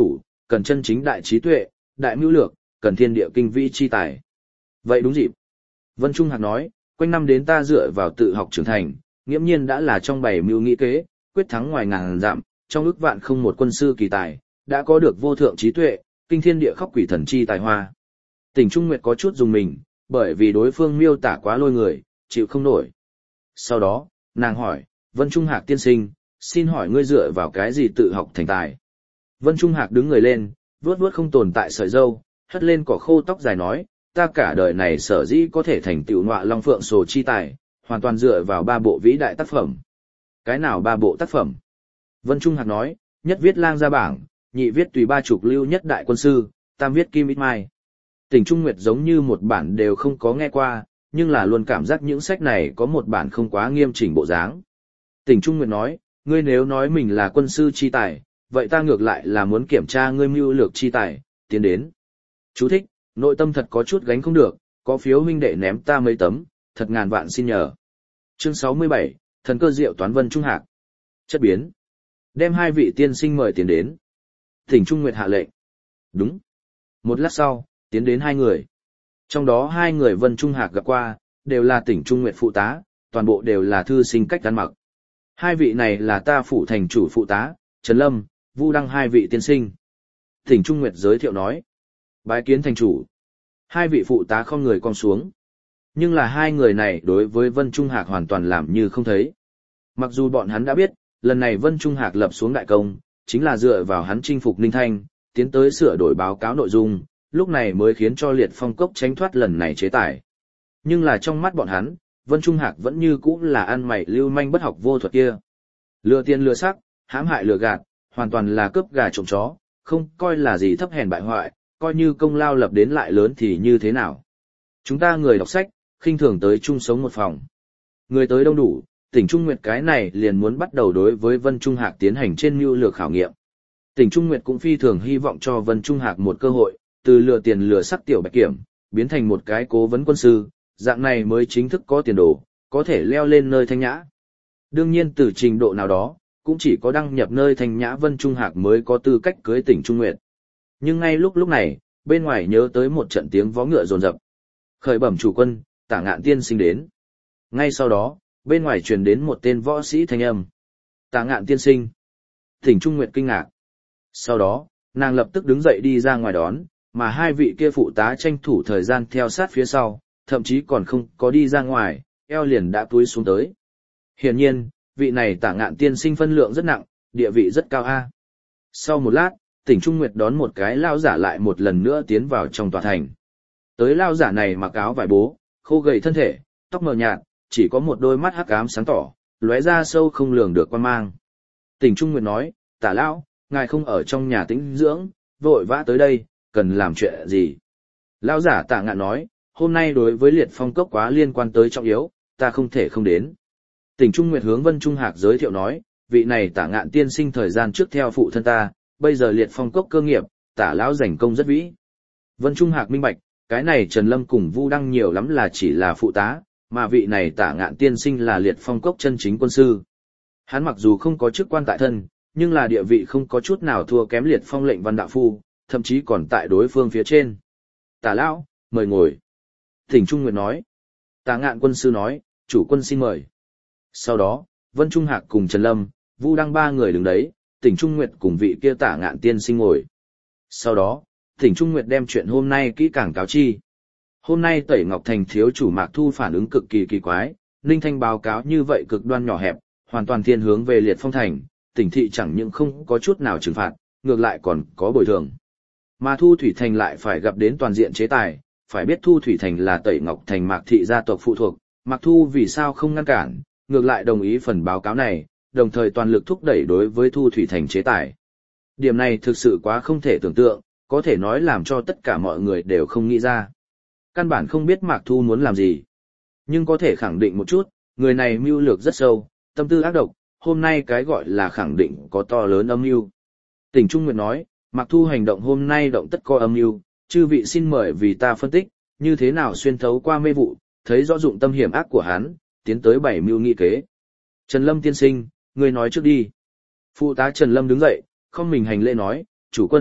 cần chân chính đại trí tuệ, đại mưu lược, cần thiên địa kinh vĩ chi tài. Vậy đúng dịp. Vân Trung Hạc nói, quanh năm đến ta dựa vào tự học trưởng thành, nghiễm nhiên đã là trong bảy mưu nghĩ kế, quyết thắng ngoài ngàn dặm, trong ước vạn không một quân sư kỳ tài, đã có được vô thượng trí tuệ, kinh thiên địa khóc quỷ thần chi tài hoa. Tỉnh Trung Nguyệt có chút dùng mình, bởi vì đối phương miêu tả quá lôi người, chịu không nổi. Sau đó, nàng hỏi, Vân Trung Hạc tiên sinh, xin hỏi ngươi dựa vào cái gì tự học thành tài? Vân Trung Hạc đứng người lên, vuốt vuốt không tồn tại sợi râu, hất lên cỏ khô tóc dài nói, ta cả đời này sở dĩ có thể thành tựu ngọa long phượng sổ chi tài, hoàn toàn dựa vào ba bộ vĩ đại tác phẩm. Cái nào ba bộ tác phẩm? Vân Trung Hạc nói, nhất viết lang gia bảng, nhị viết tùy ba trục lưu nhất đại quân sư, tam viết kim ít mai. Tỉnh Trung Nguyệt giống như một bản đều không có nghe qua, nhưng là luôn cảm giác những sách này có một bản không quá nghiêm chỉnh bộ dáng. Tỉnh Trung Nguyệt nói, ngươi nếu nói mình là quân sư chi tài, vậy ta ngược lại là muốn kiểm tra ngươi mưu lược chi tài, tiến đến. Chú thích, nội tâm thật có chút gánh không được, có phiếu huynh đệ ném ta mấy tấm, thật ngàn vạn xin nhờ. Chương sáu mươi bảy, thần cơ diệu toán Vân Trung Hạc. Chất biến. Đem hai vị tiên sinh mời tiến đến. Tỉnh Trung Nguyệt hạ lệnh. Đúng. Một lát sau, tiến đến hai người. Trong đó hai người Vân Trung Hạc gặp qua, đều là Tỉnh Trung Nguyệt phụ tá, toàn bộ đều là thư sinh cách ăn mặc. Hai vị này là ta phủ thành chủ phụ tá, Trần Lâm, Vu Đăng hai vị tiên sinh. Tỉnh Trung Nguyệt giới thiệu nói. Bái kiến thành chủ. Hai vị phụ tá không người con xuống. Nhưng là hai người này đối với Vân Trung Hạc hoàn toàn làm như không thấy. Mặc dù bọn hắn đã biết, lần này Vân Trung Hạc lập xuống đại công, chính là dựa vào hắn chinh phục Ninh Thanh, tiến tới sửa đổi báo cáo nội dung, lúc này mới khiến cho Liệt Phong Cốc tránh thoát lần này chế tài. Nhưng là trong mắt bọn hắn, Vân Trung Hạc vẫn như cũ là ăn mày lưu manh bất học vô thuật kia. Lừa tiền lừa sắc, hãm hại lừa gạt, hoàn toàn là cướp gà trộm chó, không coi là gì thấp hèn bại hoại, coi như công lao lập đến lại lớn thì như thế nào. Chúng ta người đọc sách, khinh thường tới chung sống một phòng. Người tới đông đủ, Tỉnh Trung Nguyệt cái này liền muốn bắt đầu đối với Vân Trung Hạc tiến hành trên mưu lược khảo nghiệm. Tỉnh Trung Nguyệt cũng phi thường hy vọng cho Vân Trung Hạc một cơ hội, từ lừa tiền lừa sắc tiểu bạch kiểm, biến thành một cái cố vấn quân sư, dạng này mới chính thức có tiền đồ, có thể leo lên nơi thanh nhã. Đương nhiên từ trình độ nào đó, cũng chỉ có đăng nhập nơi thanh nhã Vân Trung Hạc mới có tư cách cưới Tỉnh Trung Nguyệt. Nhưng ngay lúc lúc này, bên ngoài nhớ tới một trận tiếng vó ngựa rồn rập. Khởi bẩm chủ quân, Tả Ngạn tiên sinh đến. Ngay sau đó, bên ngoài truyền đến một tên võ sĩ thanh âm. Tả Ngạn tiên sinh. Tỉnh Trung Nguyệt kinh ngạc. Sau đó, nàng lập tức đứng dậy đi ra ngoài đón, mà hai vị kia phụ tá tranh thủ thời gian theo sát phía sau, thậm chí còn không có đi ra ngoài, eo liền đã túi xuống tới. Hiển nhiên, vị này Tả Ngạn tiên sinh phân lượng rất nặng, địa vị rất cao a. Sau một lát, Tỉnh Trung Nguyệt đón một cái lao giả lại một lần nữa tiến vào trong tòa thành. Tới lao giả này mặc áo vải bố, khô gầy thân thể, tóc mờ nhạt, chỉ có một đôi mắt hắc ám sáng tỏ, lóe ra sâu không lường được quan mang. Tỉnh Trung Nguyệt nói, Tả lão, ngài không ở trong nhà tĩnh dưỡng, vội vã tới đây, cần làm chuyện gì? Lao giả Tả Ngạn nói, hôm nay đối với Liệt Phong Cốc quá liên quan tới trọng yếu, ta không thể không đến. Tỉnh Trung Nguyệt hướng Vân Trung Hạc giới thiệu nói, vị này Tả Ngạn tiên sinh thời gian trước theo phụ thân ta, bây giờ Liệt Phong Cốc cơ nghiệp, Tả lão giành công rất vĩ. Vân Trung Hạc minh bạch, cái này Trần Lâm cùng Vu Đăng nhiều lắm là chỉ là phụ tá, mà vị này Tả Ngạn tiên sinh là Liệt Phong Cốc chân chính quân sư. Hắn mặc dù không có chức quan tại thân, nhưng là địa vị không có chút nào thua kém Liệt Phong lệnh văn đạo phu, thậm chí còn tại đối phương phía trên. Tả lão, mời ngồi. Tỉnh Trung Nguyệt nói. Tả Ngạn quân sư nói, chủ quân xin mời. Sau đó, Vân Trung Hạc cùng Trần Lâm, Vu Đăng ba người đứng đấy, Tỉnh Trung Nguyệt cùng vị kia Tả Ngạn tiên sinh ngồi. Sau đó, Tỉnh Trung Nguyệt đem chuyện hôm nay kỹ càng cáo chi. Hôm nay Tẩy Ngọc Thành thiếu chủ Mạc Thu phản ứng cực kỳ kỳ quái, Ninh Thanh báo cáo như vậy cực đoan nhỏ hẹp, hoàn toàn thiên hướng về Liệt Phong Thành, tỉnh thị chẳng những không có chút nào trừng phạt, ngược lại còn có bồi thường. Mà Thu Thủy Thành lại phải gặp đến toàn diện chế tài, phải biết Thu Thủy Thành là Tẩy Ngọc Thành Mạc thị gia tộc phụ thuộc, Mạc Thu vì sao không ngăn cản, ngược lại đồng ý phần báo cáo này, đồng thời toàn lực thúc đẩy đối với Thu Thủy Thành chế tài. Điểm này thực sự quá không thể tưởng tượng, có thể nói làm cho tất cả mọi người đều không nghĩ ra. Căn bản không biết Mạc Thu muốn làm gì. Nhưng có thể khẳng định một chút, người này mưu lược rất sâu, tâm tư ác độc, hôm nay cái gọi là khẳng định có to lớn âm mưu. Tỉnh Trung Nguyệt nói, Mạc Thu hành động hôm nay động tất có âm mưu, chư vị xin mời vì ta phân tích, như thế nào xuyên thấu qua mê vụ, thấy rõ dụng tâm hiểm ác của hắn, tiến tới bảy mưu nghị kế. Trần Lâm tiên sinh, người nói trước đi. Phụ tá Trần Lâm đứng dậy, không mình hành lễ nói, chủ quân,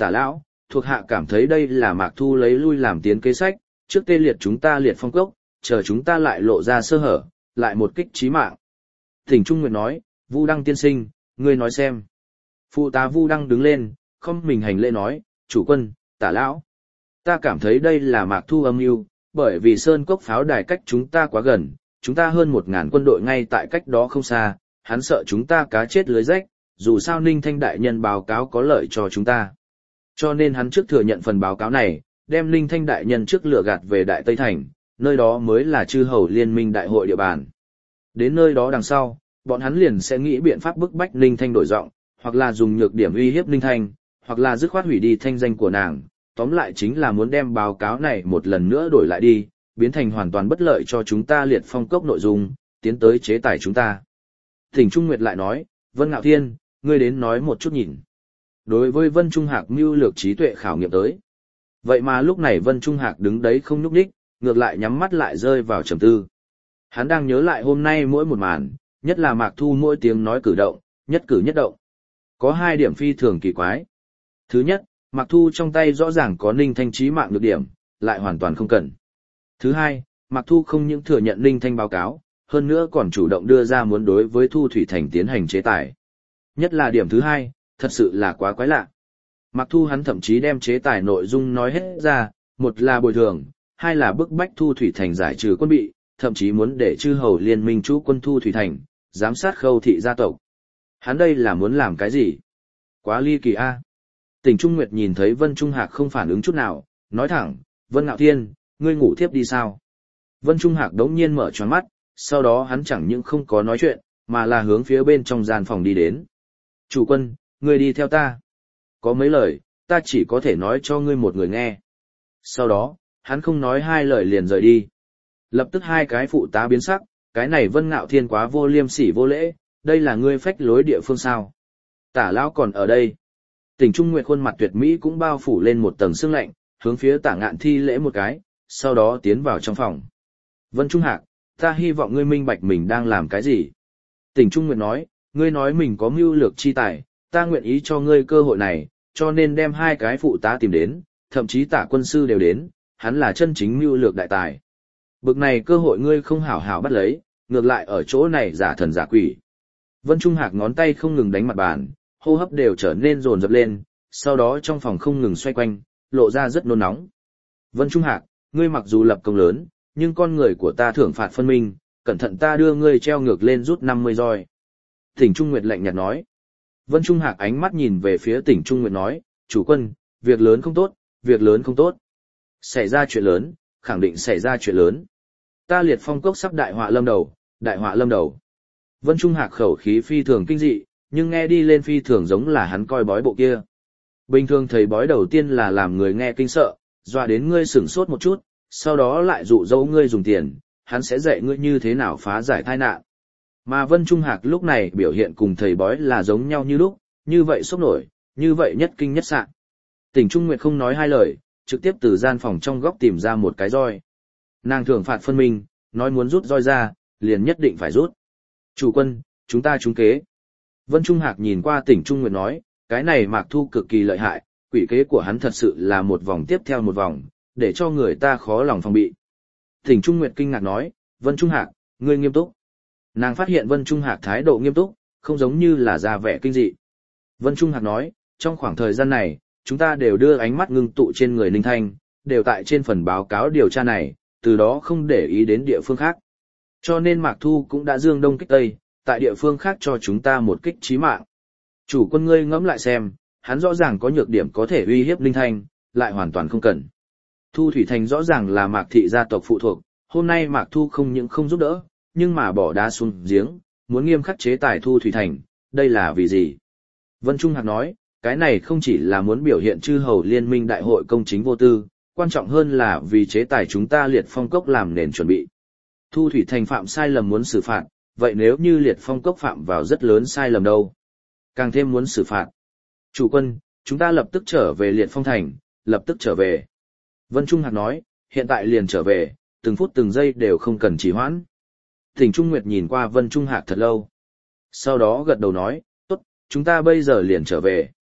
tả lão, thuộc hạ cảm thấy đây là Mạc Thu lấy lui làm tiến kế sách, trước tê liệt chúng ta liệt phong cốc, chờ chúng ta lại lộ ra sơ hở, lại một kích chí mạng. Tỉnh Trung Nguyệt nói, Vu Đăng tiên sinh, ngươi nói xem. Phụ tá Vu Đăng đứng lên, không mình hành lễ nói, chủ quân, tả lão. Ta cảm thấy đây là Mạc Thu âm mưu, bởi vì Sơn Cốc pháo đài cách chúng ta quá gần, chúng ta hơn một ngàn quân đội ngay tại cách đó không xa, hắn sợ chúng ta cá chết lưới rách, dù sao Ninh Thanh đại nhân báo cáo có lợi cho chúng ta. Cho nên hắn trước thừa nhận phần báo cáo này, đem Ninh Thanh đại nhân trước lừa gạt về Đại Tây Thành, nơi đó mới là chư hầu liên minh đại hội địa bàn. Đến nơi đó đằng sau, bọn hắn liền sẽ nghĩ biện pháp bức bách Ninh Thanh đổi giọng, hoặc là dùng nhược điểm uy hiếp Ninh Thanh, hoặc là dứt khoát hủy đi thanh danh của nàng, tóm lại chính là muốn đem báo cáo này một lần nữa đổi lại đi, biến thành hoàn toàn bất lợi cho chúng ta liệt phong cốc nội dung, tiến tới chế tài chúng ta. Thỉnh Trung Nguyệt lại nói, Vân Ngạo Thiên, ngươi đến nói một chút nhìn. Đối với Vân Trung Hạc mưu lược trí tuệ khảo nghiệm tới. Vậy mà lúc này Vân Trung Hạc đứng đấy không nhúc nhích, ngược lại nhắm mắt lại rơi vào trầm tư. Hắn đang nhớ lại hôm nay mỗi một màn, nhất là Mạc Thu mỗi tiếng nói cử động, nhất cử nhất động. Có hai điểm phi thường kỳ quái. Thứ nhất, Mạc Thu trong tay rõ ràng có Ninh Thanh chí mạng nhược điểm, lại hoàn toàn không cần. Thứ hai, Mạc Thu không những thừa nhận Ninh Thanh báo cáo, hơn nữa còn chủ động đưa ra muốn đối với Thu Thủy Thành tiến hành chế tài. Nhất là điểm thứ hai, thật sự là quá quái lạ. Mạc Thu hắn thậm chí đem chế tài nội dung nói hết ra, một là bồi thường, hai là bức bách Thu Thủy Thành giải trừ quân bị, thậm chí muốn để chư hầu liên minh chủ quân Thu Thủy Thành, giám sát Khâu thị gia tộc. Hắn đây là muốn làm cái gì? Quá ly kỳ a. Tỉnh Trung Nguyệt nhìn thấy Vân Trung Hạc không phản ứng chút nào, nói thẳng, Vân Ngạo Thiên, ngươi ngủ thiếp đi sao? Vân Trung Hạc đống nhiên mở tròn mắt, sau đó hắn chẳng những không có nói chuyện, mà là hướng phía bên trong gian phòng đi đến. Chủ quân, ngươi đi theo ta. Có mấy lời, ta chỉ có thể nói cho ngươi một người nghe. Sau đó, hắn không nói hai lời liền rời đi. Lập tức hai cái phụ tá biến sắc, cái này Vân Ngạo Thiên quá vô liêm sỉ vô lễ, đây là ngươi phách lối địa phương sao? Tả lão còn ở đây. Tỉnh Trung Nguyệt khuôn mặt tuyệt mỹ cũng bao phủ lên một tầng sương lạnh, hướng phía Tả Ngạn thi lễ một cái, sau đó tiến vào trong phòng. Vân Trung Hạc, ta hy vọng ngươi minh bạch mình đang làm cái gì. Tỉnh Trung Nguyệt nói, ngươi nói mình có mưu lược chi tài, ta nguyện ý cho ngươi cơ hội này, cho nên đem hai cái phụ tá tìm đến, thậm chí Tả quân sư đều đến, hắn là chân chính mưu lược đại tài. Bực này cơ hội ngươi không hảo hảo bắt lấy, ngược lại ở chỗ này giả thần giả quỷ. Vân Trung Hạc ngón tay không ngừng đánh mặt bàn, hô hấp đều trở nên dồn dập lên, sau đó trong phòng không ngừng xoay quanh, lộ ra rất nôn nóng. Vân Trung Hạc, ngươi mặc dù lập công lớn, nhưng con người của ta thưởng phạt phân minh, cẩn thận ta đưa ngươi treo ngược lên rút năm mươi roi. Tỉnh Trung Nguyệt lạnh nhạt nói. Vân Trung Hạc ánh mắt nhìn về phía Tỉnh Trung Nguyệt nói, chủ quân, việc lớn không tốt, việc lớn không tốt. Xảy ra chuyện lớn, khẳng định xảy ra chuyện lớn. Ta liệt phong cốc sắp đại họa lâm đầu, đại họa lâm đầu. Vân Trung Hạc khẩu khí phi thường kinh dị, nhưng nghe đi lên phi thường giống là hắn coi bói bộ kia. Bình thường thầy bói đầu tiên là làm người nghe kinh sợ, dọa đến ngươi sửng sốt một chút, sau đó lại dụ dỗ ngươi dùng tiền, hắn sẽ dạy ngươi như thế nào phá giải tai nạn. Mà Vân Trung Hạc lúc này biểu hiện cùng thầy bói là giống nhau như lúc, như vậy sốc nổi, như vậy nhất kinh nhất sạn. Tỉnh Trung Nguyệt không nói hai lời, trực tiếp từ gian phòng trong góc tìm ra một cái roi. Nàng thưởng phạt phân minh, nói muốn rút roi ra, liền nhất định phải rút. Chủ quân, chúng ta trúng kế. Vân Trung Hạc nhìn qua Tỉnh Trung Nguyệt nói, cái này Mạc Thu cực kỳ lợi hại, quỷ kế của hắn thật sự là một vòng tiếp theo một vòng, để cho người ta khó lòng phòng bị. Tỉnh Trung Nguyệt kinh ngạc nói, Vân Trung Hạc, ngươi nghiêm túc. Nàng phát hiện Vân Trung Hạc thái độ nghiêm túc, không giống như là ra vẻ kinh dị. Vân Trung Hạc nói, trong khoảng thời gian này, chúng ta đều đưa ánh mắt ngưng tụ trên người Ninh Thanh, đều tại trên phần báo cáo điều tra này, từ đó không để ý đến địa phương khác. Cho nên Mạc Thu cũng đã dương đông kích tây, tại địa phương khác cho chúng ta một kích chí mạng. Chủ quân ngươi ngẫm lại xem, hắn rõ ràng có nhược điểm có thể uy hiếp Ninh Thanh, lại hoàn toàn không cần. Thu Thủy Thành rõ ràng là Mạc thị gia tộc phụ thuộc, hôm nay Mạc Thu không những không giúp đỡ, nhưng mà bỏ đá xuống giếng, muốn nghiêm khắc chế tài Thu Thủy Thành, đây là vì gì? Vân Trung Hạc nói, cái này không chỉ là muốn biểu hiện chư hầu liên minh đại hội công chính vô tư, quan trọng hơn là vì chế tài chúng ta liệt phong cốc làm nền chuẩn bị. Thu Thủy Thành phạm sai lầm muốn xử phạt, vậy nếu như liệt phong cốc phạm vào rất lớn sai lầm đâu? Càng thêm muốn xử phạt. Chủ quân, chúng ta lập tức trở về liệt phong thành, lập tức trở về. Vân Trung Hạc nói, hiện tại liền trở về, từng phút từng giây đều không cần trì hoãn. Tỉnh Trung Nguyệt nhìn qua Vân Trung Hạc thật lâu. Sau đó gật đầu nói, tốt, chúng ta bây giờ liền trở về.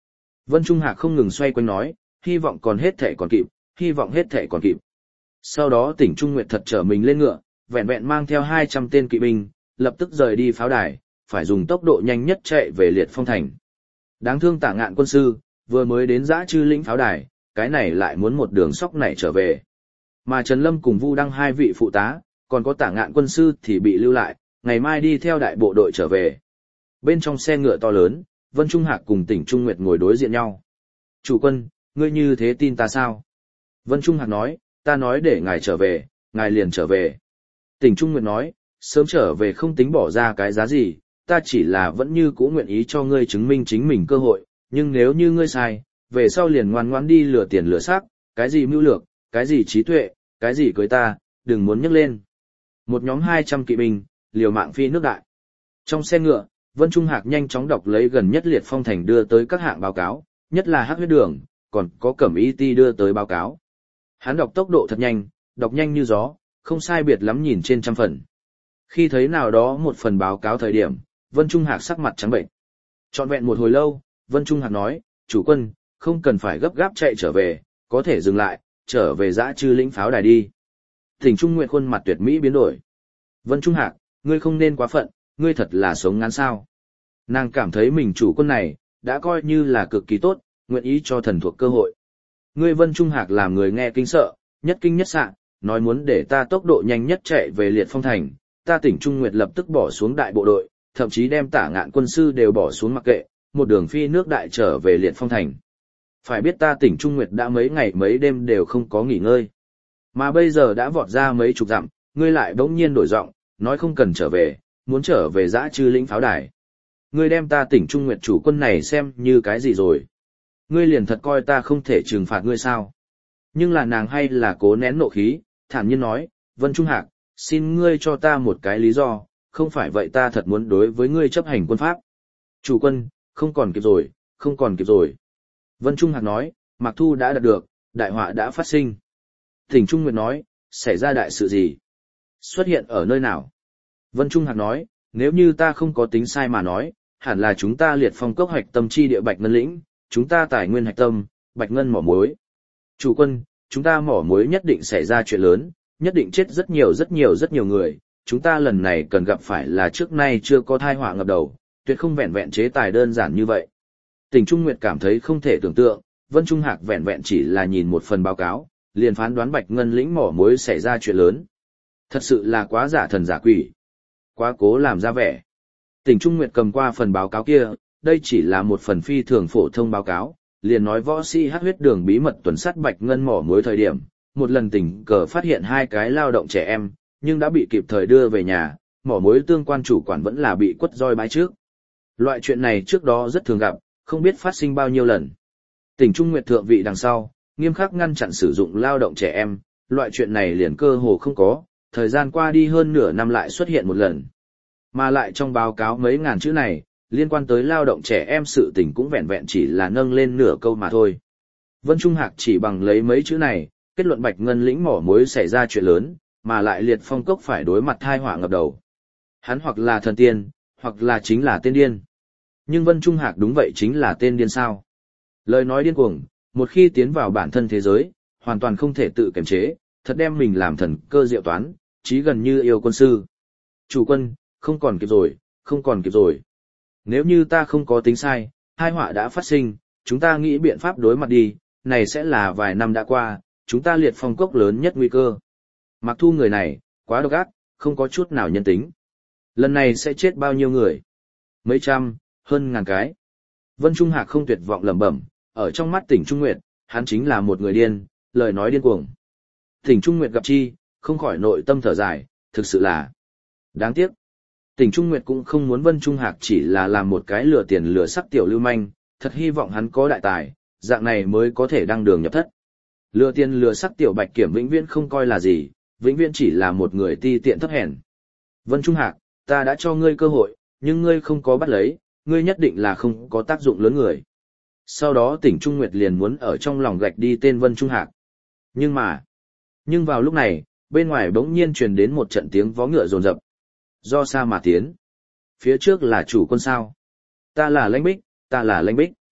Vân Trung Hạc không ngừng xoay quanh nói, hy vọng còn hết thể còn kịp, hy vọng hết thể còn kịp. Sau đó tỉnh Trung Nguyệt thật trở mình lên ngựa, vẹn vẹn mang theo hai trăm tên kỵ binh, lập tức rời đi pháo đài, phải dùng tốc độ nhanh nhất chạy về Liệt Phong thành. Đáng thương Tả Ngạn quân sư, vừa mới đến Dã Trư lĩnh pháo đài, cái này lại muốn một đường sóc này trở về. Mà Trần Lâm cùng Vu Đăng hai vị phụ tá, còn có Tả Ngạn quân sư thì bị lưu lại, ngày mai đi theo đại bộ đội trở về. Bên trong xe ngựa to lớn, Vân Trung Hạc cùng tỉnh Trung Nguyệt ngồi đối diện nhau. Chủ quân, ngươi như thế tin ta sao? Vân Trung Hạc nói, ta nói để ngài trở về, ngài liền trở về. Tỉnh Trung Nguyệt nói, sớm trở về không tính bỏ ra cái giá gì, ta chỉ là vẫn như cũ nguyện ý cho ngươi chứng minh chính mình cơ hội, nhưng nếu như ngươi sai, về sau liền ngoan ngoãn đi lừa tiền lừa xác, cái gì mưu lược, cái gì trí tuệ, cái gì cưới ta, đừng muốn nhắc lên. Một nhóm hai trăm kỵ binh, liều mạng phi nước đại. Trong xe ngựa, Vân Trung Hạc nhanh chóng đọc lấy gần nhất Liệt Phong thành đưa tới các hạng báo cáo, nhất là Hắc huyết đường, còn có Cẩm Y ti đưa tới báo cáo. Hắn đọc tốc độ thật nhanh, đọc nhanh như gió, không sai biệt lắm nhìn trên trăm phần. Khi thấy nào đó một phần báo cáo thời điểm, Vân Trung Hạc sắc mặt trắng bệnh. Trọn vẹn một hồi lâu, Vân Trung Hạc nói, chủ quân, không cần phải gấp gáp chạy trở về, có thể dừng lại, trở về Dã Trư lĩnh pháo đài đi. Tỉnh Trung Nguyệt khuôn mặt tuyệt mỹ biến đổi. Vân Trung Hạc, ngươi không nên quá phận, ngươi thật là sống ngắn sao. Nàng cảm thấy mình chủ quân này, đã coi như là cực kỳ tốt, nguyện ý cho thần thuộc cơ hội. Ngươi Vân Trung Hạc làm người nghe kinh sợ, nhất kinh nhất sạng, nói muốn để ta tốc độ nhanh nhất chạy về Liệt Phong thành, ta tỉnh Trung Nguyệt lập tức bỏ xuống đại bộ đội, thậm chí đem Tả Ngạn quân sư đều bỏ xuống mặc kệ, một đường phi nước đại trở về Liệt Phong thành. Phải biết ta tỉnh Trung Nguyệt đã mấy ngày mấy đêm đều không có nghỉ ngơi. Mà bây giờ đã vọt ra mấy chục dặm, ngươi lại bỗng nhiên đổi giọng, nói không cần trở về, muốn trở về Dã Trư lĩnh pháo đài. Ngươi đem ta tỉnh Trung Nguyệt chủ quân này xem như cái gì rồi? Ngươi liền thật coi ta không thể trừng phạt ngươi sao? Nhưng là nàng hay là cố nén nộ khí, thản nhiên nói, Vân Trung Hạc, xin ngươi cho ta một cái lý do, không phải vậy ta thật muốn đối với ngươi chấp hành quân pháp. Chủ quân, không còn kịp rồi, không còn kịp rồi. Vân Trung Hạc nói, Mạc Thu đã đạt được, đại họa đã phát sinh. Tỉnh Trung Nguyệt nói, xảy ra đại sự gì? Xuất hiện ở nơi nào? Vân Trung Hạc nói, nếu như ta không có tính sai mà nói, hẳn là chúng ta Liệt Phong cốc hạch tâm chi địa Bạch Ngân lĩnh, chúng ta tài nguyên hạch tâm, Bạch Ngân mỏ muối. Chủ quân, chúng ta mỏ muối nhất định xảy ra chuyện lớn, nhất định chết rất nhiều rất nhiều rất nhiều người, chúng ta lần này cần gặp phải là trước nay chưa có tai họa ngập đầu, tuyệt không vẹn vẹn chế tài đơn giản như vậy. Tỉnh Trung Nguyệt cảm thấy không thể tưởng tượng, Vân Trung Hạc vẹn vẹn chỉ là nhìn một phần báo cáo, liền phán đoán Bạch Ngân lĩnh mỏ muối xảy ra chuyện lớn. Thật sự là quá giả thần giả quỷ, quá cố làm ra vẻ. Tỉnh Trung Nguyệt cầm qua phần báo cáo kia, đây chỉ là một phần phi thường phổ thông báo cáo, liền nói võ sĩ Hắc huyết đường bí mật tuần sát Bạch Ngân mỏ muối thời điểm, một lần tình cờ phát hiện hai cái lao động trẻ em, nhưng đã bị kịp thời đưa về nhà, mỏ muối tương quan chủ quản vẫn là bị quất roi bái trước. Loại chuyện này trước đó rất thường gặp, không biết phát sinh bao nhiêu lần. Tỉnh Trung Nguyệt thượng vị đằng sau, nghiêm khắc ngăn chặn sử dụng lao động trẻ em, loại chuyện này liền cơ hồ không có, thời gian qua đi hơn nửa năm lại xuất hiện một lần. Mà lại trong báo cáo mấy ngàn chữ này, liên quan tới lao động trẻ em sự tình cũng vẹn vẹn chỉ là nâng lên nửa câu mà thôi. Vân Trung Hạc chỉ bằng lấy mấy chữ này, kết luận Bạch Ngân lĩnh mỏ muối xảy ra chuyện lớn, mà lại Liệt Phong cốc phải đối mặt tai họa ngập đầu. Hắn hoặc là thần tiên, hoặc là chính là tên điên. Nhưng Vân Trung Hạc đúng vậy chính là tên điên sao? Lời nói điên cuồng, một khi tiến vào bản thân thế giới, hoàn toàn không thể tự kiềm chế, thật đem mình làm thần cơ diệu toán, chí gần như yêu quân sư. Chủ quân, không còn kịp rồi, không còn kịp rồi. Nếu như ta không có tính sai, tai họa đã phát sinh, chúng ta nghĩ biện pháp đối mặt đi, này sẽ là vài năm đã qua, chúng ta Liệt Phong cốc lớn nhất nguy cơ. Mạc Thu người này, quá độc ác, không có chút nào nhân tính. Lần này sẽ chết bao nhiêu người? Mấy trăm, hơn ngàn cái. Vân Trung Hạc không tuyệt vọng lẩm bẩm, ở trong mắt Tỉnh Trung Nguyệt, hắn chính là một người điên, lời nói điên cuồng. Tỉnh Trung Nguyệt gặp chi, không khỏi nội tâm thở dài, thực sự là đáng tiếc. Tỉnh Trung Nguyệt cũng không muốn Vân Trung Hạc chỉ là làm một cái lừa tiền lừa sắc tiểu lưu manh, thật hy vọng hắn có đại tài, dạng này mới có thể đăng đường nhập thất. Lừa tiền lừa sắc tiểu Bạch Kiểm vĩnh viễn không coi là gì, vĩnh viễn chỉ là một người ti tiện thấp hèn. Vân Trung Hạc, ta đã cho ngươi cơ hội, nhưng ngươi không có bắt lấy, ngươi nhất định là không có tác dụng lớn người. Sau đó Tỉnh Trung Nguyệt liền muốn ở trong lòng gạch đi tên Vân Trung Hạc. Nhưng mà, nhưng vào lúc này, bên ngoài bỗng nhiên truyền đến một trận tiếng vó ngựa rồn rập. Do xa mà tiến. Phía trước là chủ quân sao. Ta là Lãnh Bích, ta là Lãnh Bích.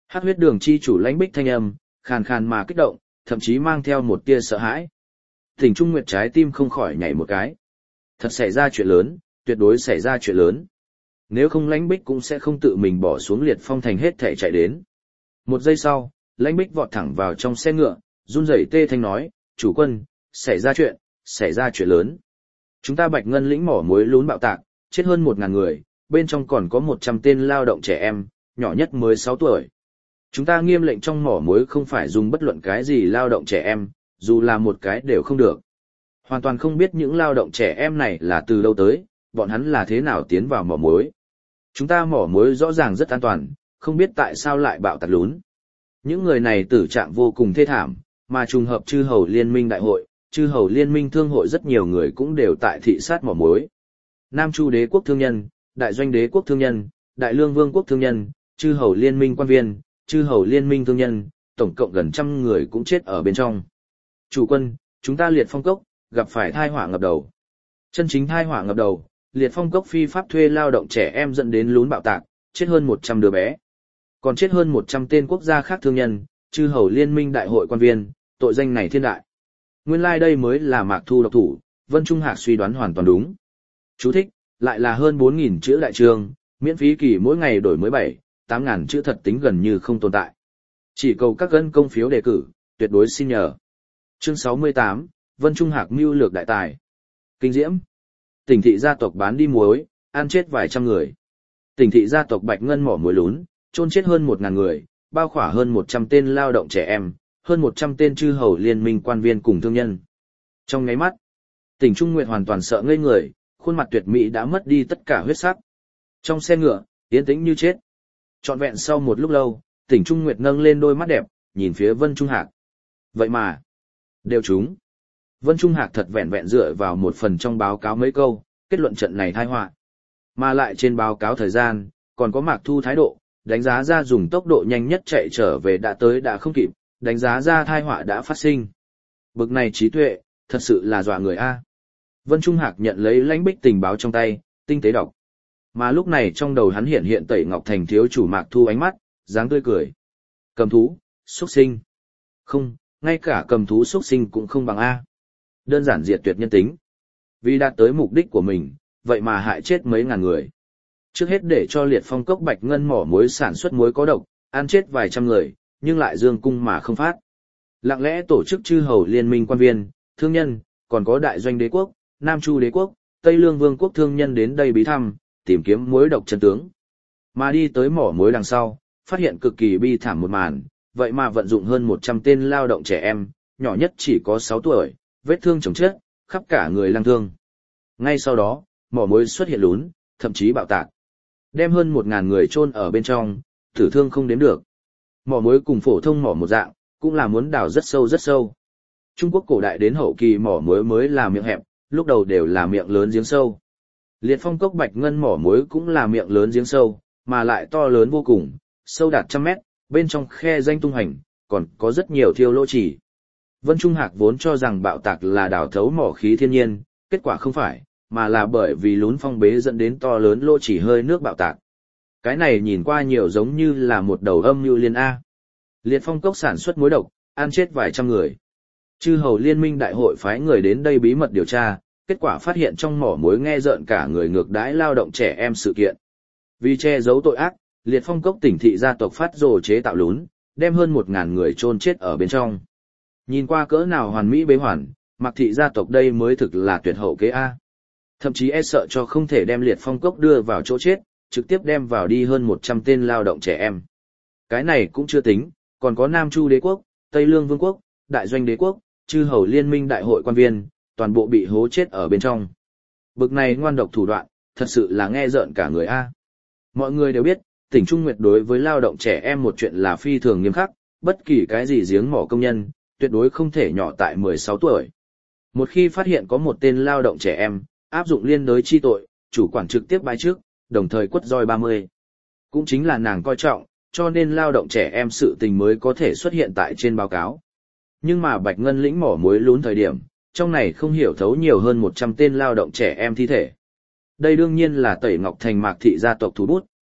Hắc huyết đường chi chủ Lãnh Bích thanh âm, khàn khàn mà kích động, thậm chí mang theo một tia sợ hãi. Tỉnh Trung Nguyệt trái tim không khỏi nhảy một cái. Thật xảy ra chuyện lớn, tuyệt đối xảy ra chuyện lớn. Nếu không Lãnh Bích cũng sẽ không tự mình bỏ xuống Liệt Phong thành hết thể chạy đến. Một giây sau, Lãnh Bích vọt thẳng vào trong xe ngựa, run rẩy tê thanh nói, chủ quân, xảy ra chuyện, xảy ra chuyện lớn. Chúng ta Bạch Ngân lĩnh mỏ muối lún bạo tạc, chết hơn một ngàn người, bên trong còn có một trăm tên lao động trẻ em, nhỏ nhất mới sáu tuổi. Chúng ta nghiêm lệnh trong mỏ muối không phải dùng bất luận cái gì lao động trẻ em, dù là một cái đều không được. Hoàn toàn không biết những lao động trẻ em này là từ đâu tới, bọn hắn là thế nào tiến vào mỏ muối. Chúng ta mỏ muối rõ ràng rất an toàn, không biết tại sao lại bạo tạc lún. Những người này tử trạng vô cùng thê thảm, mà trùng hợp chư hầu liên minh đại hội, chư hầu liên minh thương hội rất nhiều người cũng đều tại thị sát mỏ muối. Nam Chu đế quốc thương nhân, đại doanh đế quốc thương nhân, đại lương vương quốc thương nhân, chư hầu liên minh quan viên, chư hầu liên minh thương nhân, tổng cộng gần trăm người cũng chết ở bên trong. Chủ quân, chúng ta Liệt Phong cốc, gặp phải thai họa ngập đầu. Chân chính thai họa ngập đầu, Liệt Phong cốc phi pháp thuê lao động trẻ em dẫn đến lún bạo tạc, chết hơn một trăm đứa bé. Còn chết hơn một trăm tên quốc gia khác thương nhân, chư hầu liên minh đại hội quan viên, tội danh này thiên đại. Nguyên lai like đây mới là Mạc Thu độc thủ, Vân Trung Hạc suy đoán hoàn toàn đúng. Chú thích, lại là hơn bốn nghìn chữ đại chương, miễn phí kỳ mỗi ngày đổi mới bảy, tám ngàn chữ thật tính gần như không tồn tại. Chỉ cầu các gân công phiếu đề cử, tuyệt đối xin nhờ. Chương sáu mươi tám, Vân Trung Hạc mưu lược đại tài. Kinh diễm. Tỉnh thị gia tộc bán đi muối, ăn chết vài trăm người. Tỉnh thị gia tộc Bạch Ngân mỏ muối lún, chôn chết hơn một ngàn người, bao khỏa hơn một trăm tên lao động trẻ em, hơn một trăm tên chư hầu liên minh quan viên cùng thương nhân. Trong ngáy mắt, Tỉnh Trung Nguyệt hoàn toàn sợ ngây người, khuôn mặt tuyệt mỹ đã mất đi tất cả huyết sắc. Trong xe ngựa, yên tĩnh như chết. Trọn vẹn sau một lúc lâu, Tỉnh Trung Nguyệt nâng lên đôi mắt đẹp, nhìn phía Vân Trung Hạc. Vậy mà, đều chúng. Vân Trung Hạc thật vẹn vẹn dựa vào một phần trong báo cáo mấy câu, kết luận trận này tai họa. Mà lại trên báo cáo thời gian, còn có Mạc Thu thái độ, đánh giá ra dùng tốc độ nhanh nhất chạy trở về đã tới đã không kịp, đánh giá ra tai họa đã phát sinh. Bực này trí tuệ, thật sự là dọa người a. Vân Trung Hạc nhận lấy Lãnh Bích tình báo trong tay, tinh tế đọc. Mà lúc này trong đầu hắn hiện hiện Tẩy Ngọc Thành thiếu chủ Mạc Thu ánh mắt, dáng tươi cười. Cầm thú, xuất sinh. Không, ngay cả cầm thú xuất sinh cũng không bằng a. Đơn giản diệt tuyệt nhân tính. Vì đạt tới mục đích của mình, vậy mà hại chết mấy ngàn người. Trước hết để cho Liệt Phong cốc Bạch Ngân mỏ muối sản xuất muối có độc, ăn chết vài trăm người, nhưng lại dương cung mà không phát. Lặng lẽ tổ chức chư hầu liên minh quan viên, thương nhân, còn có đại doanh đế quốc, Nam Chu đế quốc, Tây Lương vương quốc thương nhân đến đây bí thăm, tìm kiếm muối độc chân tướng. Mà đi tới mỏ muối đằng sau, phát hiện cực kỳ bi thảm một màn, vậy mà vận dụng hơn một trăm tên lao động trẻ em, nhỏ nhất chỉ có sáu tuổi, vết thương chồng chết, khắp cả người lang thương. Ngay sau đó, mỏ muối xuất hiện lún, thậm chí bạo tạc. Đem hơn một ngàn người chôn ở bên trong, tử thương không đếm được. Mỏ muối cùng phổ thông mỏ một dạng, cũng là muốn đào rất sâu rất sâu. Trung Quốc cổ đại đến hậu kỳ mỏ muối mới là miệng hẹp, lúc đầu đều là miệng lớn giếng sâu. Liệt Phong cốc Bạch Ngân mỏ muối cũng là miệng lớn giếng sâu, mà lại to lớn vô cùng, sâu đạt trăm mét, bên trong khe danh tung hành, còn có rất nhiều thiêu lỗ chỉ. Vân Trung Hạc vốn cho rằng bạo tạc là đào thấu mỏ khí thiên nhiên, kết quả không phải, mà là bởi vì lún phong bế dẫn đến to lớn lỗ chỉ hơi nước bạo tạc. Cái này nhìn qua nhiều giống như là một đầu âm mưu liên A. Liệt Phong cốc sản xuất muối độc, ăn chết vài trăm người. Chư hầu liên minh đại hội phái người đến đây bí mật điều tra, kết quả phát hiện trong mỏ muối nghe rợn cả người ngược đãi lao động trẻ em sự kiện. Vì che giấu tội ác, Liệt Phong cốc tỉnh thị gia tộc phát rồ chế tạo lún, đem hơn một ngàn người chôn chết ở bên trong. Nhìn qua cỡ nào hoàn mỹ bế hoàn, Mạc thị gia tộc đây mới thực là tuyệt hậu kế A. Thậm chí e sợ cho không thể đem Liệt Phong cốc đưa vào chỗ chết, trực tiếp đem vào đi hơn một trăm tên lao động trẻ em. Cái này cũng chưa tính, còn có Nam Chu đế quốc, Tây Lương vương quốc, đại doanh đế quốc, chư hầu liên minh đại hội quan viên, toàn bộ bị hố chết ở bên trong. Bực này ngoan độc thủ đoạn, thật sự là nghe rợn cả người A. Mọi người đều biết, tỉnh Trung Nguyệt đối với lao động trẻ em một chuyện là phi thường nghiêm khắc, bất kỳ cái gì giếng mỏ công nhân, tuyệt đối không thể nhỏ tại mười sáu tuổi. Một khi phát hiện có một tên lao động trẻ em, áp dụng liên đới chi tội, chủ quản trực tiếp bãi trước, đồng thời quất roi ba mươi. Cũng chính là nàng coi trọng, cho nên lao động trẻ em sự tình mới có thể xuất hiện tại trên báo cáo. Nhưng mà Bạch Ngân lĩnh mỏ muối lún thời điểm, trong này không hiểu thấu nhiều hơn một trăm tên lao động trẻ em thi thể. Đây đương nhiên là Tẩy Ngọc Thành Mạc thị gia tộc thủ bút,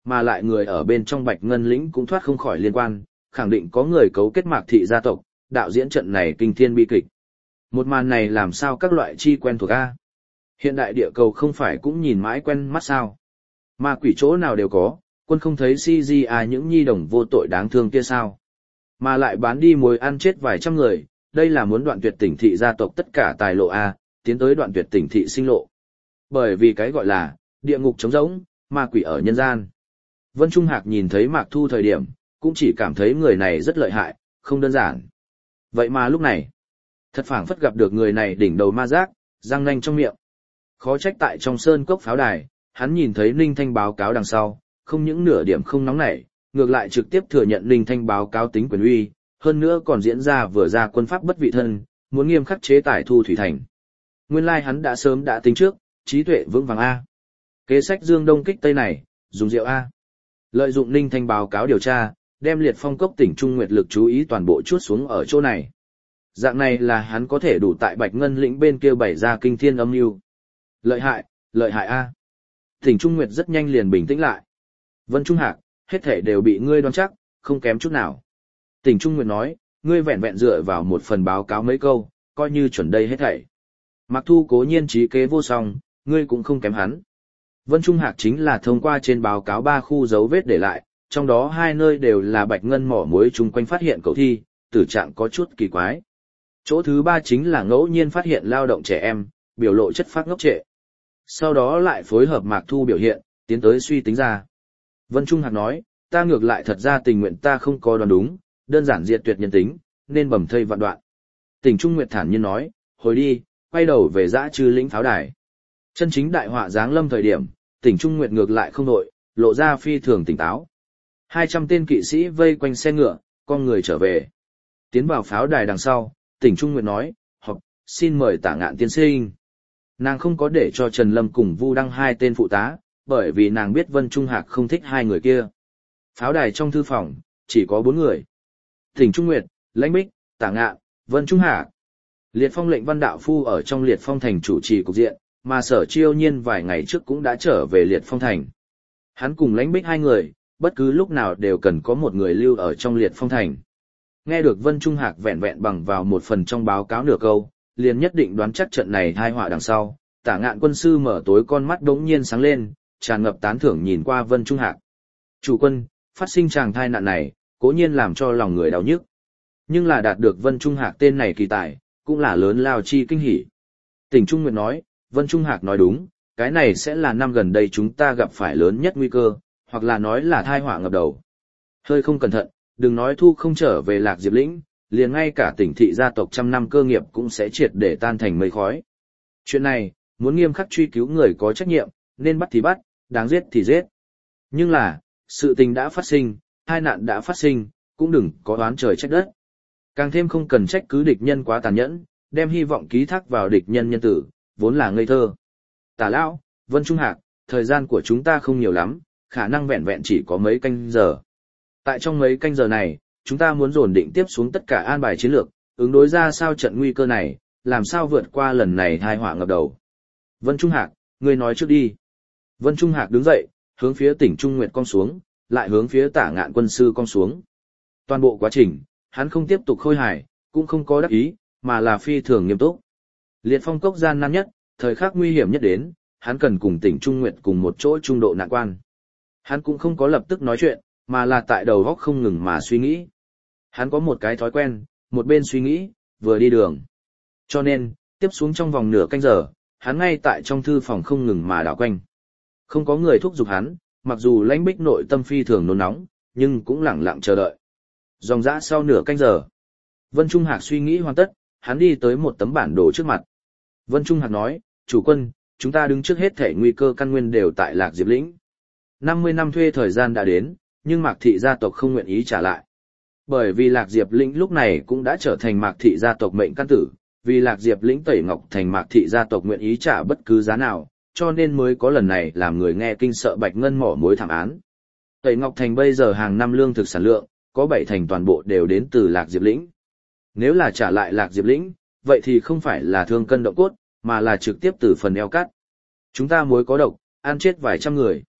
mà lại người ở bên trong Bạch Ngân lĩnh cũng thoát không khỏi liên quan, khẳng định có người cấu kết Mạc thị gia tộc, đạo diễn trận này kinh thiên bi kịch. Một màn này làm sao các loại chi quen thuộc a? Hiện đại địa cầu không phải cũng nhìn mãi quen mắt sao? Ma quỷ chỗ nào đều có, quân không thấy xê giê i những nhi đồng vô tội đáng thương kia sao? Mà lại bán đi mối ăn chết vài trăm người, đây là muốn đoạn tuyệt tỉnh thị gia tộc tất cả tài lộ a, tiến tới đoạn tuyệt tỉnh thị sinh lộ. Bởi vì cái gọi là địa ngục trống rỗng, ma quỷ ở nhân gian. Vân Trung Hạc nhìn thấy Mạc Thu thời điểm, cũng chỉ cảm thấy người này rất lợi hại, không đơn giản. Vậy mà lúc này, thật phảng phất gặp được người này đỉnh đầu ma giác, răng nanh trong miệng. Khó trách tại trong sơn cốc pháo đài, hắn nhìn thấy Ninh Thanh báo cáo đằng sau, không những nửa điểm không nóng nảy, ngược lại trực tiếp thừa nhận Ninh Thanh báo cáo tính quyền uy, hơn nữa còn diễn ra vừa ra quân pháp bất vị thân, muốn nghiêm khắc chế tài Thu Thủy Thành. Nguyên lai hắn đã sớm đã tính trước, trí tuệ vững vàng A. Kế sách Dương Đông kích Tây này, dùng rượu A. Lợi dụng Ninh Thanh báo cáo điều tra, đem Liệt Phong cốc tỉnh Trung Nguyệt lực chú ý toàn bộ chuốt xuống ở chỗ này. Dạng này là hắn có thể đủ tại Bạch Ngân lĩnh bên kia bày ra kinh thiên âm mưu. Lợi hại, lợi hại A. Tỉnh Trung Nguyệt rất nhanh liền bình tĩnh lại. Vân Trung Hạc, hết thể đều bị ngươi đoán chắc, không kém chút nào. Tỉnh Trung Nguyệt nói, ngươi vẹn vẹn dựa vào một phần báo cáo mấy câu, coi như chuẩn đây hết thảy. Mạc Thu cố nhiên trí kế vô song, ngươi cũng không kém hắn. Vân Trung Hạc chính là thông qua trên báo cáo ba khu dấu vết để lại, trong đó hai nơi đều là Bạch Ngân mỏ muối chung quanh phát hiện cậu thi, tử trạng có chút kỳ quái. Chỗ thứ ba chính là ngẫu nhiên phát hiện lao động trẻ em, biểu lộ chất phác ngốc trệ. Sau đó lại phối hợp Mạc Thu biểu hiện, tiến tới suy tính ra. Vân Trung Hạc nói, ta ngược lại thật ra tình nguyện ta không có đoán đúng, đơn giản diệt tuyệt nhân tính, nên bầm thây vạn đoạn. Tỉnh Trung Nguyệt thản nhiên nói, hồi đi, quay đầu về dã trư lĩnh pháo đài. Chân chính đại họa giáng lâm thời điểm, Tỉnh Trung Nguyệt ngược lại không đội, lộ ra phi thường tỉnh táo. Hai trăm tên kỵ sĩ vây quanh xe ngựa, con người trở về. Tiến vào pháo đài đằng sau, Tỉnh Trung Nguyệt nói, học, xin mời Tả Ngạn tiên sinh. Nàng không có để cho Trần Lâm cùng Vu Đăng hai tên phụ tá, bởi vì nàng biết Vân Trung Hạc không thích hai người kia. Pháo đài trong thư phòng, chỉ có bốn người. Tỉnh Trung Nguyệt, Lãnh Bích, Tả Ngạn, Vân Trung Hạc. Liệt Phong lệnh Văn Đạo Phu ở trong Liệt Phong thành chủ trì cục diện, mà Sở Chiêu Nhiên vài ngày trước cũng đã trở về Liệt Phong thành. Hắn cùng Lãnh Bích hai người, bất cứ lúc nào đều cần có một người lưu ở trong Liệt Phong thành. Nghe được Vân Trung Hạc vẹn vẹn bằng vào một phần trong báo cáo nửa câu, liền nhất định đoán chắc trận này tai họa đằng sau. Tả Ngạn quân sư mở tối con mắt đống nhiên sáng lên, tràn ngập tán thưởng nhìn qua Vân Trung Hạc. Chủ quân, phát sinh tràng thai nạn này, cố nhiên làm cho lòng người đau nhức. Nhưng là đạt được Vân Trung Hạc tên này kỳ tài, cũng là lớn lao chi kinh hỉ. Tỉnh Trung Nguyệt nói, Vân Trung Hạc nói đúng, cái này sẽ là năm gần đây chúng ta gặp phải lớn nhất nguy cơ, hoặc là nói là tai họa ngập đầu. Hơi không cẩn thận, đừng nói Thu không trở về Lạc Diệp lĩnh, liền ngay cả tỉnh thị gia tộc trăm năm cơ nghiệp cũng sẽ triệt để tan thành mây khói. Chuyện này, muốn nghiêm khắc truy cứu người có trách nhiệm, nên bắt thì bắt, đáng giết thì giết. Nhưng là, sự tình đã phát sinh, tai nạn đã phát sinh, cũng đừng có oán trời trách đất. Càng thêm không cần trách cứ địch nhân quá tàn nhẫn, đem hy vọng ký thác vào địch nhân nhân tử, vốn là ngây thơ. Tả lão, Vân Trung Hạc, thời gian của chúng ta không nhiều lắm, khả năng vẹn vẹn chỉ có mấy canh giờ. Tại trong mấy canh giờ này, chúng ta muốn dồn định tiếp xuống tất cả an bài chiến lược, ứng đối ra sao trận nguy cơ này, làm sao vượt qua lần này tai họa ngập đầu. Vân Trung Hạc, ngươi nói trước đi. Vân Trung Hạc đứng dậy, hướng phía Tỉnh Trung Nguyệt cong xuống, lại hướng phía Tả Ngạn quân sư cong xuống. Toàn bộ quá trình, hắn không tiếp tục khôi hài, cũng không có đắc ý, mà là phi thường nghiêm túc. Liệt Phong cốc gian nan nhất, thời khắc nguy hiểm nhất đến, hắn cần cùng Tỉnh Trung Nguyệt cùng một chỗ trung độ nạn quan. Hắn cũng không có lập tức nói chuyện, mà là tại đầu óc không ngừng mà suy nghĩ. Hắn có một cái thói quen, một bên suy nghĩ, vừa đi đường. Cho nên, tiếp xuống trong vòng nửa canh giờ, hắn ngay tại trong thư phòng không ngừng mà đảo quanh. Không có người thúc giục hắn, mặc dù Lãnh Bích nội tâm phi thường nôn nóng, nhưng cũng lặng lặng chờ đợi. Dòng dã sau nửa canh giờ, Vân Trung Hạc suy nghĩ hoàn tất, hắn đi tới một tấm bản đồ trước mặt. Vân Trung Hạc nói, chủ quân, chúng ta đứng trước hết thể nguy cơ căn nguyên đều tại Lạc Diệp lĩnh. năm mươi năm thuê thời gian đã đến, nhưng Mạc thị gia tộc không nguyện ý trả lại. Bởi vì Lạc Diệp lĩnh lúc này cũng đã trở thành Mạc thị gia tộc mệnh căn tử, vì Lạc Diệp lĩnh Tẩy Ngọc thành Mạc thị gia tộc nguyện ý trả bất cứ giá nào, cho nên mới có lần này làm người nghe kinh sợ Bạch Ngân mỏ muối thảm án. Tẩy Ngọc thành bây giờ hàng năm lương thực sản lượng, có bảy thành toàn bộ đều đến từ Lạc Diệp lĩnh. Nếu là trả lại Lạc Diệp lĩnh, vậy thì không phải là thương cân động cốt, mà là trực tiếp từ phần eo cắt. Chúng ta muối có độc, ăn chết vài trăm người.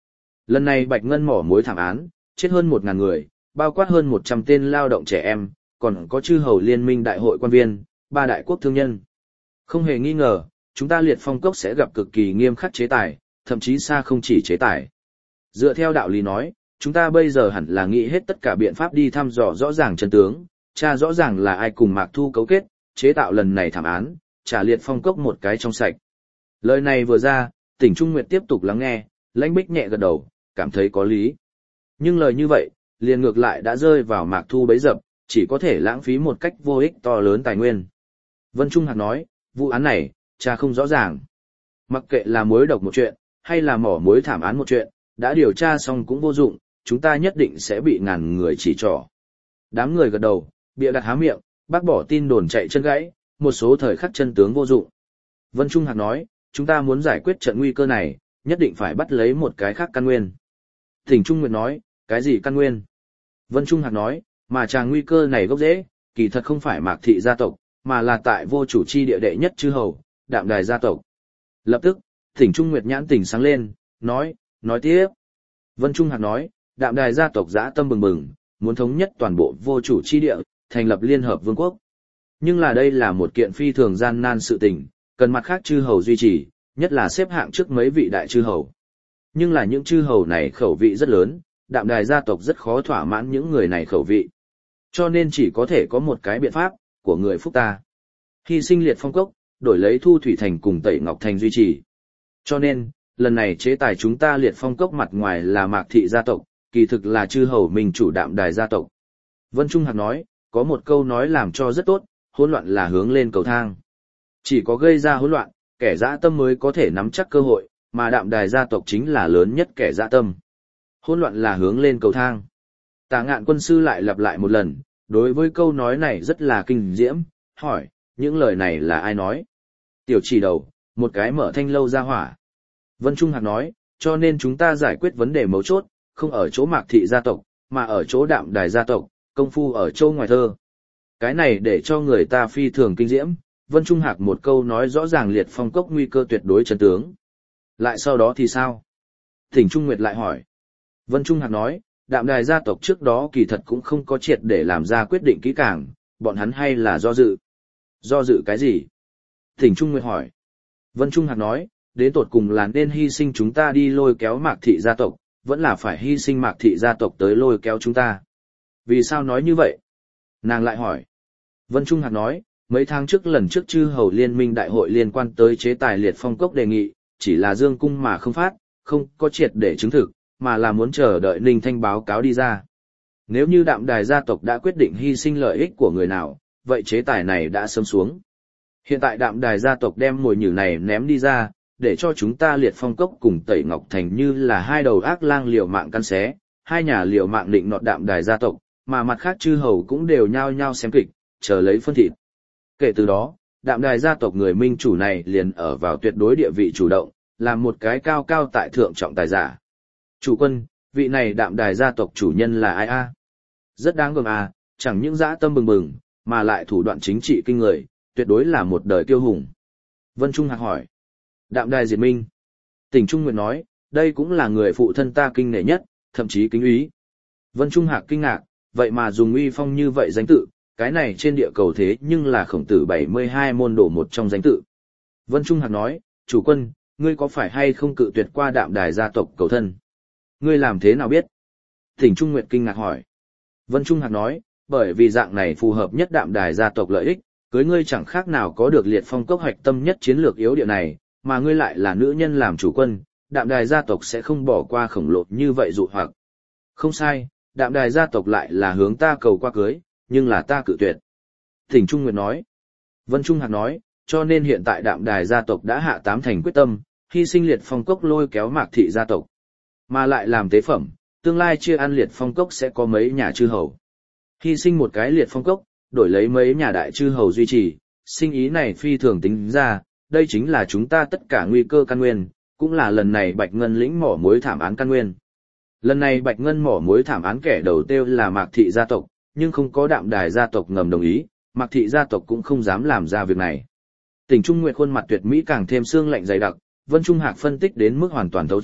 Lần này Bạch Ngân mỏ muối thảm án, chết hơn một ngàn người, bao quát hơn một trăm tên lao động trẻ em, còn có chư hầu liên minh đại hội quan viên, ba đại quốc thương nhân. Không hề nghi ngờ, chúng ta Liệt Phong Cốc sẽ gặp cực kỳ nghiêm khắc chế tài, thậm chí xa không chỉ chế tài. Dựa theo đạo lý nói, chúng ta bây giờ hẳn là nghĩ hết tất cả biện pháp đi thăm dò rõ ràng chân tướng, tra rõ ràng là ai cùng Mạc Thu cấu kết, chế tạo lần này thảm án, trả Liệt Phong Cốc một cái trong sạch. Lời này vừa ra, Tỉnh Trung Nguyệt tiếp tục lắng nghe, Lãnh Bích nhẹ gật đầu, cảm thấy có lý. Nhưng lời như vậy, liền ngược lại đã rơi vào Mạc Thu bấy dập, chỉ có thể lãng phí một cách vô ích to lớn tài nguyên. Vân Trung Hạc nói, vụ án này, tra không rõ ràng. Mặc kệ là muối độc một chuyện, hay là mỏ muối thảm án một chuyện, đã điều tra xong cũng vô dụng, chúng ta nhất định sẽ bị ngàn người chỉ trỏ. Đám người gật đầu, bịa đặt há miệng, bác bỏ tin đồn chạy chân gãy, một số thời khắc chân tướng vô dụng. Vân Trung Hạc nói, chúng ta muốn giải quyết trận nguy cơ này, nhất định phải bắt lấy một cái khác căn nguyên. Tỉnh Trung Nguyệt nói, cái gì căn nguyên? Vân Trung Hạc nói, mà chàng nguy cơ này gốc rễ, kỳ thật không phải Mạc thị gia tộc, mà là tại vô chủ chi địa đệ nhất chư hầu, Đạm Đài gia tộc. Lập tức, Tỉnh Trung Nguyệt nhãn tỉnh sáng lên, nói, nói tiếp. Vân Trung Hạc nói, Đạm Đài gia tộc dã tâm bừng bừng, muốn thống nhất toàn bộ vô chủ chi địa, thành lập liên hợp vương quốc. Nhưng là đây là một kiện phi thường gian nan sự tình, cần mặt khác chư hầu duy trì, nhất là xếp hạng trước mấy vị đại chư hầu. Nhưng là những chư hầu này khẩu vị rất lớn, Đạm Đài gia tộc rất khó thỏa mãn những người này khẩu vị. Cho nên chỉ có thể có một cái biện pháp, của người phúc ta. Hy sinh Liệt Phong Cốc, đổi lấy Thu Thủy Thành cùng Tẩy Ngọc Thành duy trì. Cho nên, lần này chế tài chúng ta Liệt Phong Cốc mặt ngoài là Mạc thị gia tộc, kỳ thực là chư hầu mình chủ Đạm Đài gia tộc. Vân Trung Hạc nói, có một câu nói làm cho rất tốt, hỗn loạn là hướng lên cầu thang. Chỉ có gây ra hỗn loạn, kẻ dã tâm mới có thể nắm chắc cơ hội, mà Đạm Đài gia tộc chính là lớn nhất kẻ dã tâm. Hỗn loạn là hướng lên cầu thang. Tả Ngạn quân sư lại lặp lại một lần, đối với câu nói này rất là kinh diễm, hỏi, những lời này là ai nói? Tiểu Chỉ Đầu, một cái mở thanh lâu ra hỏa. Vân Trung Hạc nói, cho nên chúng ta giải quyết vấn đề mấu chốt, không ở chỗ Mạc thị gia tộc, mà ở chỗ Đạm Đài gia tộc, công phu ở châu ngoài thơ. Cái này để cho người ta phi thường kinh diễm, Vân Trung Hạc một câu nói rõ ràng Liệt Phong Cốc nguy cơ tuyệt đối chân tướng. Lại sau đó thì sao? Tỉnh Trung Nguyệt lại hỏi. Vân Trung Hạc nói, Đạm Đài gia tộc trước đó kỳ thật cũng không có triệt để làm ra quyết định kỹ càng, bọn hắn hay là do dự. Do dự cái gì? Tỉnh Trung Nguyệt hỏi. Vân Trung Hạc nói, đến tột cùng là nên hy sinh chúng ta đi lôi kéo Mạc thị gia tộc, vẫn là phải hy sinh Mạc thị gia tộc tới lôi kéo chúng ta. Vì sao nói như vậy? Nàng lại hỏi. Vân Trung Hạc nói, mấy tháng trước lần trước chư hầu liên minh đại hội liên quan tới chế tài Liệt Phong Cốc đề nghị, chỉ là dương cung mà không phát, không có triệt để chứng thực, mà là muốn chờ đợi Ninh Thanh báo cáo đi ra. Nếu như Đạm Đài gia tộc đã quyết định hy sinh lợi ích của người nào, vậy chế tài này đã sớm xuống. Hiện tại Đạm Đài gia tộc đem mồi nhử này ném đi ra, để cho chúng ta Liệt Phong Cốc cùng Tẩy Ngọc Thành như là hai đầu ác lang liều mạng căn xé, hai nhà liều mạng định nọt Đạm Đài gia tộc, mà mặt khác chư hầu cũng đều nhao nhao xem kịch, chờ lấy phân thịt. Kể từ đó, Đạm Đài gia tộc người minh chủ này liền ở vào tuyệt đối địa vị chủ động, làm một cái cao cao tại thượng trọng tài giả. Chủ quân, vị này Đạm Đài gia tộc chủ nhân là ai a? Rất đáng gờm à, chẳng những dã tâm bừng bừng, mà lại thủ đoạn chính trị kinh người, tuyệt đối là một đời kiêu hùng. Vân Trung Hạc hỏi. Đạm Đài diệt minh. Tỉnh Trung Nguyệt nói, đây cũng là người phụ thân ta kinh nể nhất, thậm chí kính úy. Vân Trung Hạc kinh ngạc, vậy mà dùng uy phong như vậy danh tự, cái này trên địa cầu thế nhưng là khổng tử bảy mươi hai môn đồ một trong danh tự. Vân Trung Hạc nói, chủ quân, ngươi có phải hay không cự tuyệt qua Đạm Đài gia tộc cầu thân? Ngươi làm thế nào biết? Tỉnh Trung Nguyệt kinh ngạc hỏi. Vân Trung Hạc nói, bởi vì dạng này phù hợp nhất Đạm Đài gia tộc lợi ích, cưới ngươi chẳng khác nào có được Liệt Phong Cốc hoạch tâm nhất chiến lược yếu địa này, mà ngươi lại là nữ nhân làm chủ quân, Đạm Đài gia tộc sẽ không bỏ qua khổng lồ như vậy dụ hoặc. Không sai, Đạm Đài gia tộc lại là hướng ta cầu qua cưới, nhưng là ta cự tuyệt. Tỉnh Trung Nguyệt nói. Vân Trung Hạc nói, cho nên hiện tại Đạm Đài gia tộc đã hạ tám thành quyết tâm, hy sinh Liệt Phong Cốc lôi kéo Mạc thị gia tộc, mà lại làm tế phẩm, tương lai chia ăn Liệt Phong Cốc sẽ có mấy nhà chư hầu. Hy sinh một cái Liệt Phong Cốc, đổi lấy mấy nhà đại chư hầu duy trì, sinh ý này phi thường tính ra, đây chính là chúng ta tất cả nguy cơ căn nguyên, cũng là lần này Bạch Ngân lĩnh mỏ muối thảm án căn nguyên. Lần này Bạch Ngân mỏ muối thảm án kẻ đầu tiêu là Mạc thị gia tộc, nhưng không có Đạm Đài gia tộc ngầm đồng ý, Mạc thị gia tộc cũng không dám làm ra việc này. Tỉnh Trung Nguyệt khuôn mặt tuyệt mỹ càng thêm xương lạnh dày đặc, Vân Trung Hạc phân tích đến mức hoàn toàn thấu triệt,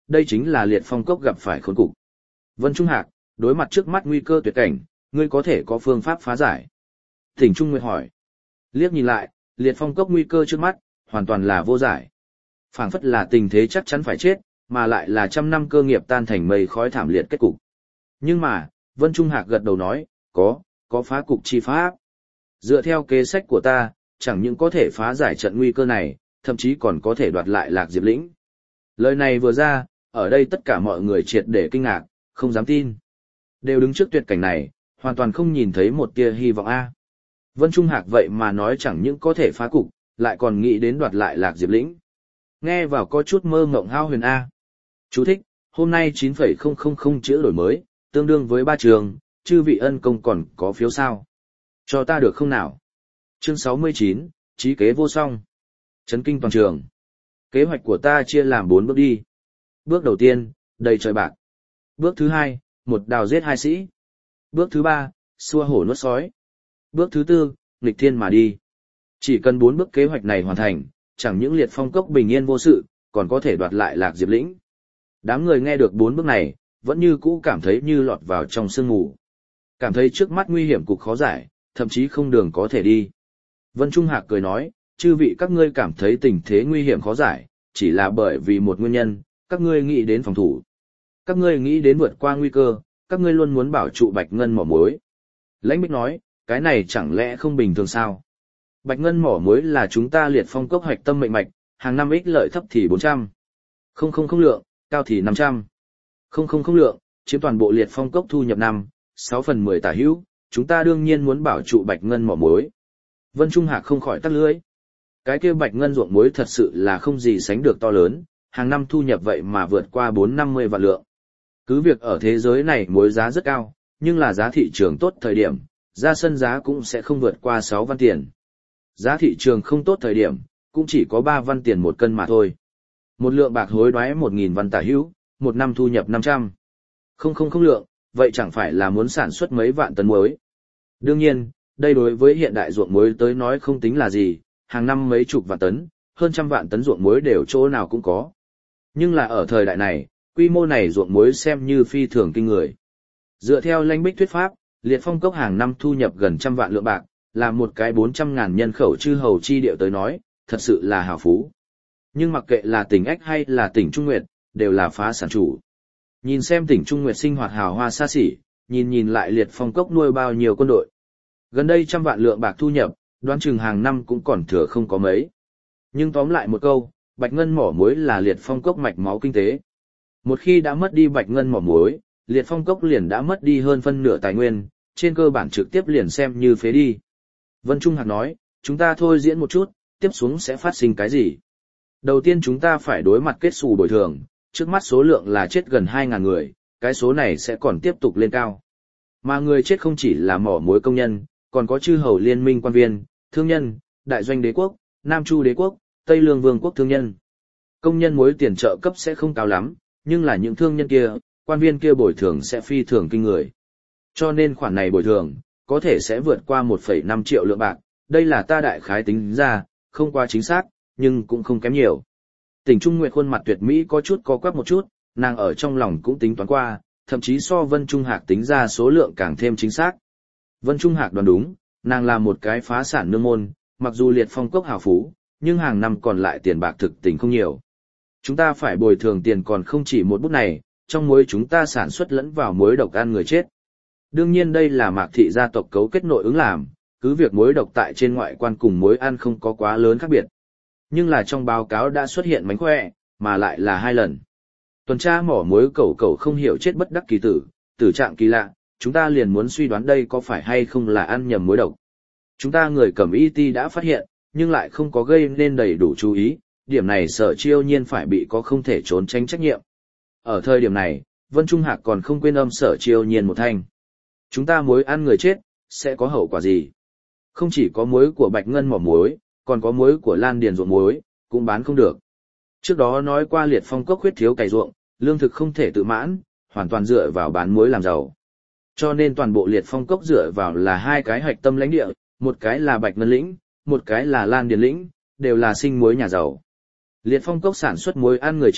đây chính là Liệt Phong Cốc gặp phải khốn cục. Vân Trung Hạc, đối mặt trước mắt nguy cơ tuyệt cảnh, ngươi có thể có phương pháp phá giải. Tỉnh Trung Nguyệt hỏi. Liếc nhìn lại, Liệt Phong Cốc nguy cơ trước mắt, hoàn toàn là vô giải. Phảng phất là tình thế chắc chắn phải chết, mà lại là trăm năm cơ nghiệp tan thành mây khói thảm liệt kết cục. Nhưng mà, Vân Trung Hạc gật đầu nói, có, có phá cục chi pháp. Dựa theo kế sách của ta, chẳng những có thể phá giải trận nguy cơ này, thậm chí còn có thể đoạt lại Lạc Diệp Lĩnh. Lời này vừa ra, ở đây tất cả mọi người triệt để kinh ngạc, không dám tin. Đều đứng trước tuyệt cảnh này, hoàn toàn không nhìn thấy một tia hy vọng a. Vân Trung Hạc vậy mà nói chẳng những có thể phá cục, lại còn nghĩ đến đoạt lại Lạc Diệp Lĩnh. Nghe vào có chút mơ ngộng hao huyền a. Chú thích, hôm nay chín phẩy không không không chữ đổi mới, tương đương với ba trường, chư vị ân công còn có phiếu sao? Cho ta được không nào? Chương sáu mươi chín, trí kế vô song. Chấn kinh toàn trường. Kế hoạch của ta chia làm bốn bước đi. Bước đầu tiên, đầy trời bạc. Bước thứ hai, một đào giết hai sĩ. Bước thứ ba, xua hổ nuốt sói. Bước thứ tư, nghịch thiên mà đi. Chỉ cần bốn bước kế hoạch này hoàn thành, chẳng những Liệt Phong Cốc bình yên vô sự, còn có thể đoạt lại Lạc Diệp Lĩnh. Đám người nghe được bốn bước này, vẫn như cũ cảm thấy như lọt vào trong sương mù. Cảm thấy trước mắt nguy hiểm cục khó giải, thậm chí không đường có thể đi. Vân Trung Hạc cười nói, chư vị các ngươi cảm thấy tình thế nguy hiểm khó giải, chỉ là bởi vì một nguyên nhân, các ngươi nghĩ đến phòng thủ. Các ngươi nghĩ đến vượt qua nguy cơ, các ngươi luôn muốn bảo trụ Bạch Ngân mỏ muối. Lãnh Bích nói, cái này chẳng lẽ không bình thường sao? Bạch Ngân mỏ muối là chúng ta Liệt Phong Cốc hoạch tâm mệnh mạch, hàng năm ích lợi thấp thì bốn trăm. Không không không lượng, cao thì năm trăm. Không không không lượng, chiếm toàn bộ Liệt Phong Cốc thu nhập năm, sáu phần mười tả hữu, chúng ta đương nhiên muốn bảo trụ Bạch Ngân mỏ muối. Vân Trung Hạc không khỏi tắc lưỡi. Cái kia Bạch Ngân ruộng muối thật sự là không gì sánh được to lớn, hàng năm thu nhập vậy mà vượt qua bốn năm mươi vạn lượng. Cứ việc ở thế giới này muối giá rất cao, nhưng là giá thị trường tốt thời điểm, ra sân giá cũng sẽ không vượt qua sáu văn tiền. Giá thị trường không tốt thời điểm, cũng chỉ có ba văn tiền một cân mà thôi. Một lượng bạc hối đoái một nghìn văn tả hữu, một năm thu nhập năm trăm. Không không không lượng, vậy chẳng phải là muốn sản xuất mấy vạn tấn muối. Đương nhiên, đây đối với hiện đại ruộng muối tới nói không tính là gì, hàng năm mấy chục vạn tấn, hơn trăm vạn tấn ruộng muối đều chỗ nào cũng có. Nhưng là ở thời đại này, quy mô này ruộng muối xem như phi thường kinh người. Dựa theo Lãnh Bích thuyết pháp, Liệt Phong Cốc hàng năm thu nhập gần trăm vạn lượng bạc, là một cái bốn trăm ngàn nhân khẩu chư hầu chi điệu tới nói, thật sự là hào phú. Nhưng mặc kệ là tỉnh Ách hay là tỉnh Trung Nguyệt, đều là phá sản chủ. Nhìn xem tỉnh Trung Nguyệt sinh hoạt hào hoa xa xỉ, nhìn nhìn lại Liệt Phong Cốc nuôi bao nhiêu quân đội. Gần đây trăm vạn lượng bạc thu nhập, đoán chừng hàng năm cũng còn thừa không có mấy. Nhưng tóm lại một câu, Bạch Ngân mỏ muối là Liệt Phong Cốc mạch máu kinh tế. Một khi đã mất đi Bạch Ngân mỏ muối, Liệt Phong Cốc liền đã mất đi hơn phân nửa tài nguyên, trên cơ bản trực tiếp liền xem như phế đi. Vân Trung Hạc nói, chúng ta thôi diễn một chút, tiếp xuống sẽ phát sinh cái gì? Đầu tiên chúng ta phải đối mặt kết xù bồi thường, trước mắt số lượng là chết gần hai ngàn người, cái số này sẽ còn tiếp tục lên cao. Mà người chết không chỉ là mỏ muối công nhân, còn có chư hầu liên minh quan viên, thương nhân, đại doanh đế quốc, Nam Chu đế quốc, Tây Lương vương quốc thương nhân. Công nhân muối tiền trợ cấp sẽ không cao lắm, nhưng là những thương nhân kia, quan viên kia bồi thường sẽ phi thường kinh người. Cho nên khoản này bồi thường, có thể sẽ vượt qua một phẩy năm triệu lượng bạc, đây là ta đại khái tính ra, không quá chính xác, nhưng cũng không kém nhiều. Tỉnh Trung Nguyệt khuôn mặt tuyệt mỹ có chút có quắc một chút, nàng ở trong lòng cũng tính toán qua, thậm chí so Vân Trung Hạc tính ra số lượng càng thêm chính xác. Vân Trung Hạc đoán đúng, nàng là một cái phá sản nương môn, mặc dù Liệt Phong Cốc hào phú, nhưng hàng năm còn lại tiền bạc thực tình không nhiều. Chúng ta phải bồi thường tiền còn không chỉ một bút này, trong muối chúng ta sản xuất lẫn vào muối độc ăn người chết. Đương nhiên đây là Mạc thị gia tộc cấu kết nội ứng làm, cứ việc muối độc tại trên ngoại quan cùng muối ăn không có quá lớn khác biệt. Nhưng là trong báo cáo đã xuất hiện mánh khỏe, mà lại là hai lần. Tuần tra mỏ muối cẩu cẩu không hiểu chết bất đắc kỳ tử, tử trạng kỳ lạ, chúng ta liền muốn suy đoán đây có phải hay không là ăn nhầm muối độc. Chúng ta người cầm y ti đã phát hiện, nhưng lại không có gây nên đầy đủ chú ý, điểm này Sở Chiêu Nhiên phải bị có không thể trốn tránh trách nhiệm. Ở thời điểm này, Vân Trung Hạc còn không quên âm Sở Chiêu Nhiên một thanh. Chúng ta muối ăn người chết, sẽ có hậu quả gì? Không chỉ có muối của Bạch Ngân mỏ muối, còn có muối của Lan Điền ruộng muối, cũng bán không được. Trước đó nói qua Liệt Phong Cốc khuyết thiếu cày ruộng, lương thực không thể tự mãn, hoàn toàn dựa vào bán muối làm giàu. Cho nên toàn bộ Liệt Phong Cốc dựa vào là hai cái hạch tâm lãnh địa, một cái là Bạch Ngân lĩnh, một cái là Lan Điền lĩnh, đều là sinh muối nhà giàu. Liệt Phong Cốc sản xuất muối ăn người chết,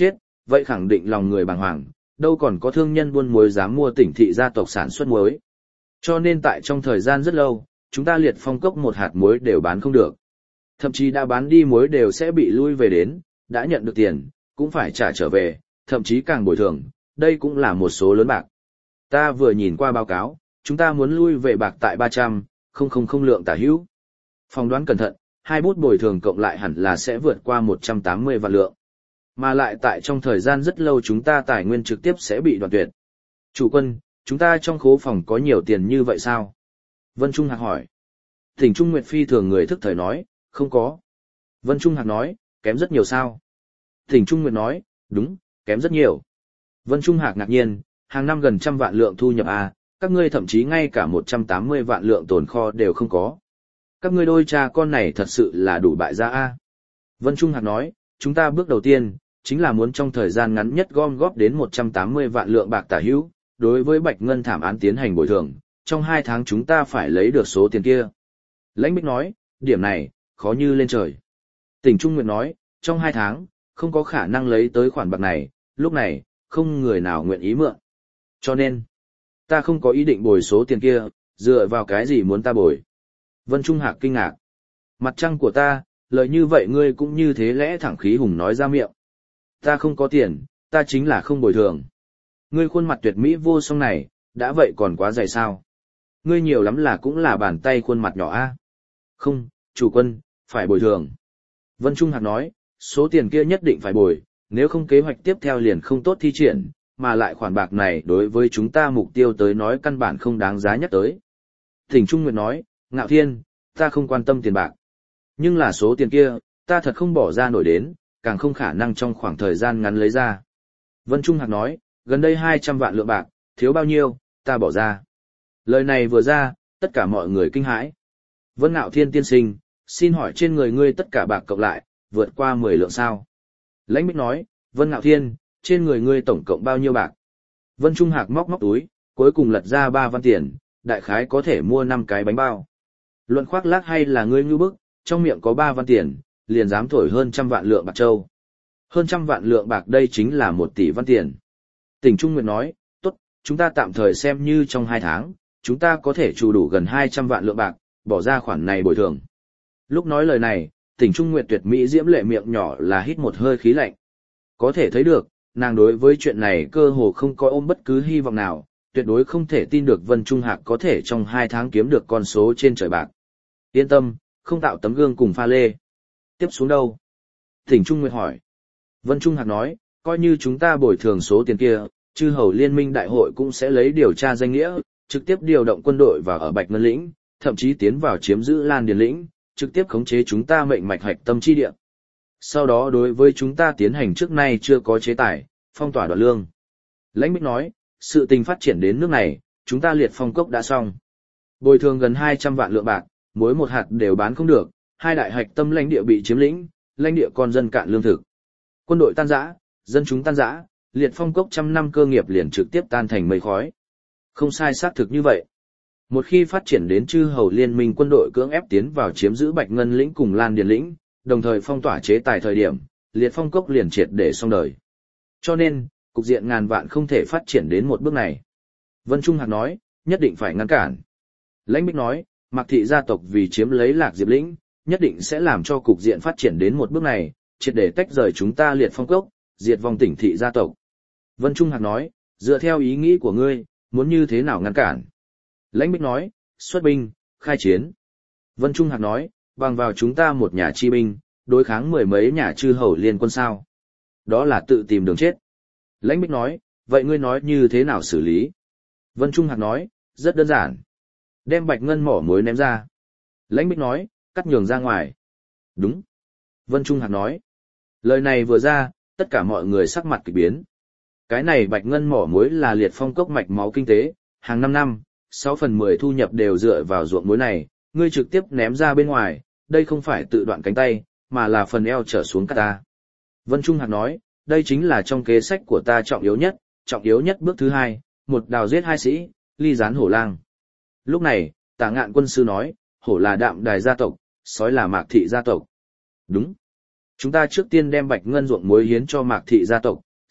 vậy khẳng định lòng người bàng hoàng, đâu còn có thương nhân buôn muối dám mua tỉnh thị gia tộc sản xuất muối. Cho nên tại trong thời gian rất lâu, chúng ta Liệt Phong cốc một hạt muối đều bán không được. Thậm chí đã bán đi muối đều sẽ bị lui về đến, đã nhận được tiền, cũng phải trả trở về, thậm chí càng bồi thường, đây cũng là một số lớn bạc. Ta vừa nhìn qua báo cáo, chúng ta muốn lui về bạc tại ba trăm nghìn lượng tả hữu. Phỏng đoán cẩn thận, hai bút bồi thường cộng lại hẳn là sẽ vượt qua một trăm tám mươi vạn lượng. Mà lại tại trong thời gian rất lâu chúng ta tài nguyên trực tiếp sẽ bị đoạn tuyệt. Chủ quân, chúng ta trong khố phòng có nhiều tiền như vậy sao? Vân Trung Hạc hỏi. Tỉnh Trung Nguyệt phi thường người thức thời nói, không có. Vân Trung Hạc nói, kém rất nhiều sao? Tỉnh Trung Nguyệt nói, đúng, kém rất nhiều. Vân Trung Hạc ngạc nhiên, hàng năm gần trăm vạn lượng thu nhập à, các ngươi thậm chí ngay cả một trăm tám mươi vạn lượng tồn kho đều không có. Các ngươi đôi cha con này thật sự là đủ bại gia a. Vân Trung Hạc nói, chúng ta bước đầu tiên, chính là muốn trong thời gian ngắn nhất gom góp đến một trăm tám mươi vạn lượng bạc tả hữu, đối với Bạch Ngân thảm án tiến hành bồi thường, trong hai tháng chúng ta phải lấy được số tiền kia. Lãnh Bích nói, điểm này, khó như lên trời. Tỉnh Trung Nguyệt nói, trong hai tháng, không có khả năng lấy tới khoản bạc này, lúc này, không người nào nguyện ý mượn. Cho nên, ta không có ý định bồi số tiền kia, dựa vào cái gì muốn ta bồi. Vân Trung Hạc kinh ngạc. Mặt trăng của ta, lời như vậy ngươi cũng như thế lẽ thẳng khí hùng nói ra miệng. Ta không có tiền, ta chính là không bồi thường. Ngươi khuôn mặt tuyệt mỹ vô song này, đã vậy còn quá dày sao. Ngươi nhiều lắm là cũng là bàn tay khuôn mặt nhỏ a. Không, chủ quân, phải bồi thường. Vân Trung Hạc nói, số tiền kia nhất định phải bồi, nếu không kế hoạch tiếp theo liền không tốt thi triển, mà lại khoản bạc này đối với chúng ta mục tiêu tới nói căn bản không đáng giá nhắc tới. Tỉnh Trung Nguyệt nói, Ngạo Thiên, ta không quan tâm tiền bạc. Nhưng là số tiền kia, ta thật không bỏ ra nổi đến, càng không khả năng trong khoảng thời gian ngắn lấy ra. Vân Trung Hạc nói, gần đây hai trăm vạn lượng bạc, thiếu bao nhiêu, ta bỏ ra. Lời này vừa ra, tất cả mọi người kinh hãi. Vân Ngạo Thiên tiên sinh, xin hỏi trên người ngươi tất cả bạc cộng lại, vượt qua mười lượng sao? Lãnh Bích nói, Vân Ngạo Thiên, trên người ngươi tổng cộng bao nhiêu bạc? Vân Trung Hạc móc móc túi, cuối cùng lật ra ba văn tiền, đại khái có thể mua năm cái bánh bao. Luận khoác lác hay là ngươi ngu bức, trong miệng có ba văn tiền, liền dám thổi hơn trăm vạn lượng bạc châu. Hơn trăm vạn lượng bạc đây chính là một tỷ văn tiền. Tỉnh Trung Nguyệt nói, tốt, chúng ta tạm thời xem như trong hai tháng, chúng ta có thể trù đủ gần hai trăm vạn lượng bạc, bỏ ra khoản này bồi thường. Lúc nói lời này, Tỉnh Trung Nguyệt tuyệt mỹ diễm lệ miệng nhỏ là hít một hơi khí lạnh. Có thể thấy được, nàng đối với chuyện này cơ hồ không có ôm bất cứ hy vọng nào, tuyệt đối không thể tin được Vân Trung Hạc có thể trong hai tháng kiếm được con số trên trời bạc. Yên tâm, không tạo tấm gương cùng pha lê. Tiếp xuống đâu? Tỉnh Trung Nguyệt hỏi. Vân Trung Hạc nói, coi như chúng ta bồi thường số tiền kia, chư hầu liên minh đại hội cũng sẽ lấy điều tra danh nghĩa, trực tiếp điều động quân đội vào ở Bạch Ngân lĩnh, thậm chí tiến vào chiếm giữ Lan Điền lĩnh, trực tiếp khống chế chúng ta mệnh mạch hạch tâm chi địa. Sau đó đối với chúng ta tiến hành trước nay chưa có chế tài, phong tỏa đoạn lương. Lãnh Bích nói, sự tình phát triển đến nước này, chúng ta Liệt Phong cốc đã xong. Bồi thường gần hai trăm vạn lượng bạc, mỗi một hạt đều bán không được, hai đại hạch tâm lãnh địa bị chiếm lĩnh, lãnh địa con dân cạn lương thực. Quân đội tan rã, dân chúng tan rã, Liệt Phong cốc trăm năm cơ nghiệp liền trực tiếp tan thành mây khói. Không sai xác thực như vậy. Một khi phát triển đến chư hầu liên minh quân đội cưỡng ép tiến vào chiếm giữ Bạch Ngân lĩnh cùng Lan Điền lĩnh, đồng thời phong tỏa chế tài thời điểm, Liệt Phong cốc liền triệt để xong đời. Cho nên, cục diện ngàn vạn không thể phát triển đến một bước này. Vân Trung Hạc nói, nhất định phải ngăn cản. Lãnh Bích nói, Mạc thị gia tộc vì chiếm lấy Lạc Diệp lĩnh, nhất định sẽ làm cho cục diện phát triển đến một bước này, triệt để tách rời chúng ta Liệt Phong cốc, diệt vong tỉnh thị gia tộc. Vân Trung Hạc nói, dựa theo ý nghĩ của ngươi, muốn như thế nào ngăn cản? Lãnh Bích nói, xuất binh, khai chiến. Vân Trung Hạc nói, bằng vào chúng ta một nhà chi binh, đối kháng mười mấy nhà chư hầu liên quân sao. Đó là tự tìm đường chết. Lãnh Bích nói, vậy ngươi nói như thế nào xử lý? Vân Trung Hạc nói, rất đơn giản. Đem Bạch Ngân mỏ muối ném ra. Lãnh Bích nói, cắt nhường ra ngoài. Đúng. Vân Trung Hạc nói. Lời này vừa ra, tất cả mọi người sắc mặt kỳ biến. Cái này Bạch Ngân mỏ muối là Liệt Phong cốc mạch máu kinh tế, hàng năm năm, sáu phần mười thu nhập đều dựa vào ruộng muối này, ngươi trực tiếp ném ra bên ngoài, đây không phải tự đoạn cánh tay, mà là phần eo trở xuống cắt ta. Vân Trung Hạc nói, đây chính là trong kế sách của ta trọng yếu nhất, trọng yếu nhất bước thứ hai, một đào giết hai sĩ, ly gián hổ lang. Lúc này, Tả Ngạn quân sư nói, hổ là Đạm Đài gia tộc, sói là Mạc thị gia tộc. Đúng. Chúng ta trước tiên đem Bạch Ngân ruộng muối hiến cho Mạc thị gia tộc,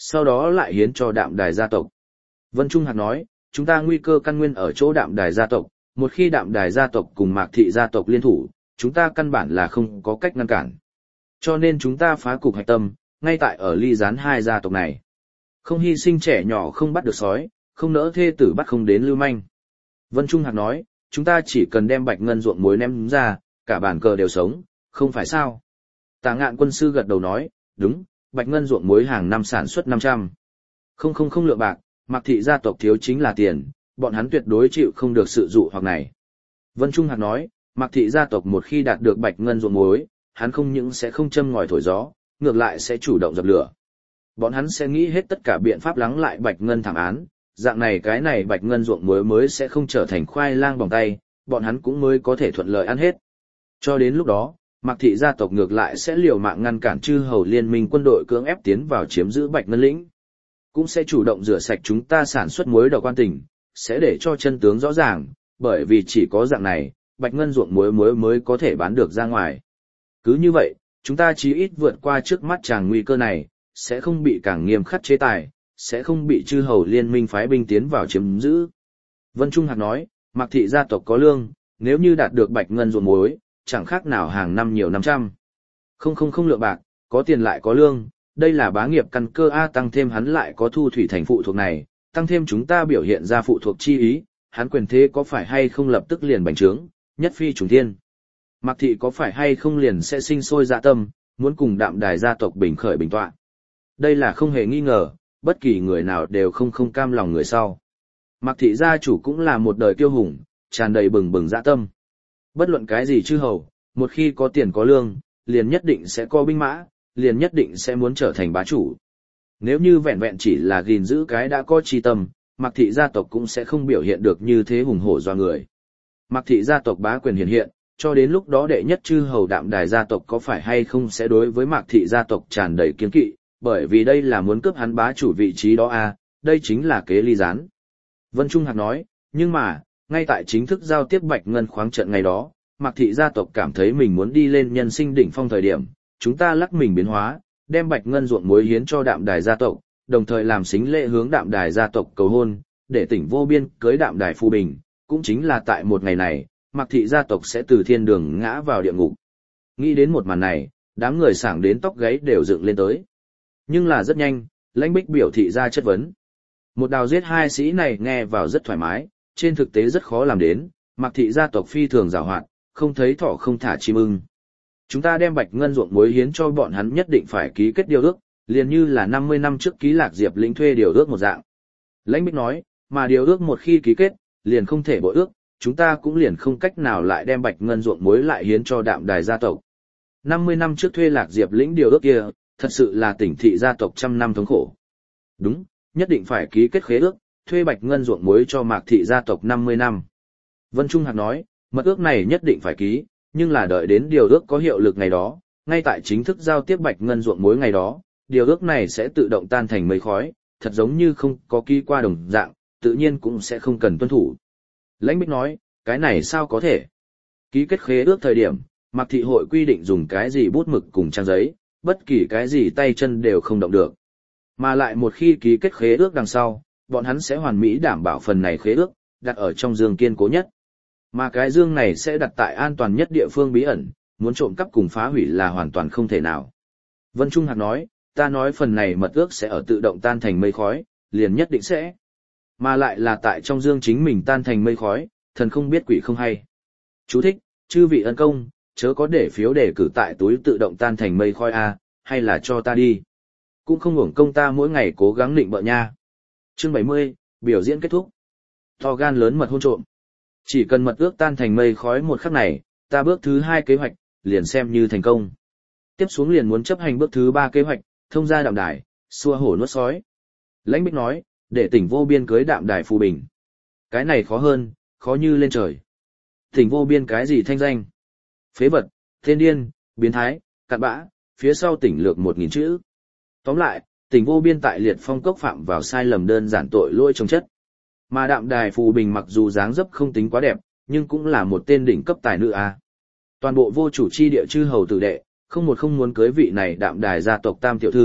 sau đó lại hiến cho Đạm Đài gia tộc. Vân Trung Hạc nói, chúng ta nguy cơ căn nguyên ở chỗ Đạm Đài gia tộc, một khi Đạm Đài gia tộc cùng Mạc Thị gia tộc liên thủ, chúng ta căn bản là không có cách ngăn cản. Cho nên chúng ta phá cục hạch tâm, ngay tại ở ly gián hai gia tộc này. Không hy sinh trẻ nhỏ không bắt được sói, không nỡ thê tử bắt không đến lưu manh. Vân Trung Hạc nói, chúng ta chỉ cần đem bạch ngân ruộng muối ném ra, cả bàn cờ đều sống, không phải sao? Tả Ngạn quân sư gật đầu nói, đúng, bạch ngân ruộng muối hàng năm sản xuất năm trăm. Không không không lượng bạc, Mạc Thị gia tộc thiếu chính là tiền, bọn hắn tuyệt đối chịu không được sự dụ hoặc này. Vân Trung Hạc nói, Mạc Thị gia tộc một khi đạt được bạch ngân ruộng muối, hắn không những sẽ không châm ngòi thổi gió, ngược lại sẽ chủ động dập lửa. Bọn hắn sẽ nghĩ hết tất cả biện pháp lắng lại bạch ngân thảm án, dạng này cái này bạch ngân ruộng muối mới sẽ không trở thành khoai lang bằng tay, bọn hắn cũng mới có thể thuận lợi ăn hết. Cho đến lúc đó, Mạc Thị gia tộc ngược lại sẽ liều mạng ngăn cản chư hầu liên minh quân đội cưỡng ép tiến vào chiếm giữ bạch ngân lĩnh. Cũng sẽ chủ động rửa sạch chúng ta sản xuất muối đầu quan tỉnh, sẽ để cho chân tướng rõ ràng, bởi vì chỉ có dạng này, bạch ngân ruộng muối muối mới có thể bán được ra ngoài. Cứ như vậy, chúng ta chí ít vượt qua trước mắt tràng nguy cơ này, sẽ không bị càng nghiêm khắc chế tài, sẽ không bị chư hầu liên minh phái binh tiến vào chiếm giữ. Vân Trung Hạc nói, Mạc Thị gia tộc có lương, nếu như đạt được bạch ngân ruộng muối, chẳng khác nào hàng năm nhiều năm trăm. Không không không lượng bạc, có tiền lại có lương, đây là bá nghiệp căn cơ A, tăng thêm hắn lại có thu thủy thành phụ thuộc này, tăng thêm chúng ta biểu hiện ra phụ thuộc chi ý, hắn quyền thế có phải hay không lập tức liền bành trướng, nhất phi trùng thiên. Mạc Thị có phải hay không liền sẽ sinh sôi dạ tâm, muốn cùng Đạm Đài gia tộc bình khởi bình tọa. Đây là không hề nghi ngờ, bất kỳ người nào đều không không cam lòng người sau. Mạc Thị gia chủ cũng là một đời kiêu hùng, tràn đầy bừng bừng dạ tâm. Bất luận cái gì chư hầu, một khi có tiền có lương, liền nhất định sẽ có binh mã, liền nhất định sẽ muốn trở thành bá chủ. Nếu như vẹn vẹn chỉ là gìn giữ cái đã có chi tâm, Mạc Thị gia tộc cũng sẽ không biểu hiện được như thế hùng hổ doa người. Mạc Thị gia tộc bá quyền hiện hiện, cho đến lúc đó đệ nhất chư hầu Đạm Đài gia tộc có phải hay không sẽ đối với Mạc Thị gia tộc tràn đầy kiên kỵ, bởi vì đây là muốn cướp hắn bá chủ vị trí đó a, đây chính là kế ly gián. Vân Trung Hạc nói, nhưng mà, ngay tại chính thức giao tiếp bạch ngân khoáng trận ngày đó, Mạc Thị gia tộc cảm thấy mình muốn đi lên nhân sinh đỉnh phong thời điểm, chúng ta lắc mình biến hóa, đem bạch ngân ruộng muối hiến cho Đạm Đài gia tộc, đồng thời làm sính lễ hướng Đạm Đài gia tộc cầu hôn, để tỉnh Vô Biên cưới Đạm Đài phu bình, cũng chính là tại một ngày này, Mạc Thị gia tộc sẽ từ thiên đường ngã vào địa ngục. Nghĩ đến một màn này, đám người sảng đến tóc gáy đều dựng lên tới. Nhưng là rất nhanh, Lãnh Bích biểu thị ra chất vấn. Một đào giết hai sĩ này nghe vào rất thoải mái, trên thực tế rất khó làm đến, Mạc Thị gia tộc phi thường giàu hoạt, không thấy thỏ không thả chim ưng. Chúng ta đem bạch ngân ruộng muối hiến cho bọn hắn nhất định phải ký kết điều ước, liền như là năm mươi năm trước ký Lạc Diệp lĩnh thuê điều ước một dạng. Lãnh Bích nói, mà điều ước một khi ký kết, liền không thể bội ước, chúng ta cũng liền không cách nào lại đem bạch ngân ruộng muối lại hiến cho Đạm Đài gia tộc. năm mươi năm trước thuê Lạc Diệp lĩnh điều ước kia, thật sự là tỉnh thị gia tộc trăm năm thống khổ. Đúng, nhất định phải ký kết khế ước, thuê bạch ngân ruộng muối cho Mạc Thị gia tộc năm mươi năm. Vân Trung Hạc nói, mật ước này nhất định phải ký, nhưng là đợi đến điều ước có hiệu lực ngày đó, ngay tại chính thức giao tiếp bạch ngân ruộng muối ngày đó, điều ước này sẽ tự động tan thành mây khói, thật giống như không có ký qua đồng dạng, tự nhiên cũng sẽ không cần tuân thủ. Lãnh Bích nói, cái này sao có thể? Ký kết khế ước thời điểm, Mạc Thị hội quy định dùng cái gì bút mực cùng trang giấy, bất kỳ cái gì tay chân đều không động được. Mà lại một khi ký kết khế ước đằng sau, bọn hắn sẽ hoàn mỹ đảm bảo phần này khế ước, đặt ở trong dương kiên cố nhất. Mà cái dương này sẽ đặt tại an toàn nhất địa phương bí ẩn, muốn trộm cắp cùng phá hủy là hoàn toàn không thể nào. Vân Trung Hạc nói, ta nói phần này mật ước sẽ ở tự động tan thành mây khói, liền nhất định sẽ. Mà lại là tại trong dương chính mình tan thành mây khói, thần không biết quỷ không hay. Chú thích, chư vị ân công, chớ có để phiếu đề cử tại túi tự động tan thành mây khói a, hay là cho ta đi. Cũng không hưởng công ta mỗi ngày cố gắng định bợ nha. Chương bảy mươi, biểu diễn kết thúc. To gan lớn mật hôn trộm. Chỉ cần mật ước tan thành mây khói một khắc này, ta bước thứ hai kế hoạch, liền xem như thành công. Tiếp xuống liền muốn chấp hành bước thứ ba kế hoạch, thông ra Đạm Đài, xua hổ nuốt sói. Lãnh Bích nói, để tỉnh Vô Biên cưới Đạm Đài phù bình. Cái này khó hơn, khó như lên trời. Tỉnh Vô Biên cái gì thanh danh? Phế vật, thiên điên, biến thái, cặn bã, phía sau tỉnh lược một nghìn chữ. Tóm lại, tỉnh Vô Biên tại Liệt Phong Cốc phạm vào sai lầm đơn giản tội lỗi trồng chất. Mà Đạm Đài phù bình mặc dù dáng dấp không tính quá đẹp, nhưng cũng là một tên đỉnh cấp tài nữ a. Toàn bộ vô chủ chi địa chư hầu tử đệ, không một không muốn cưới vị này Đạm Đài gia tộc tam tiểu thư,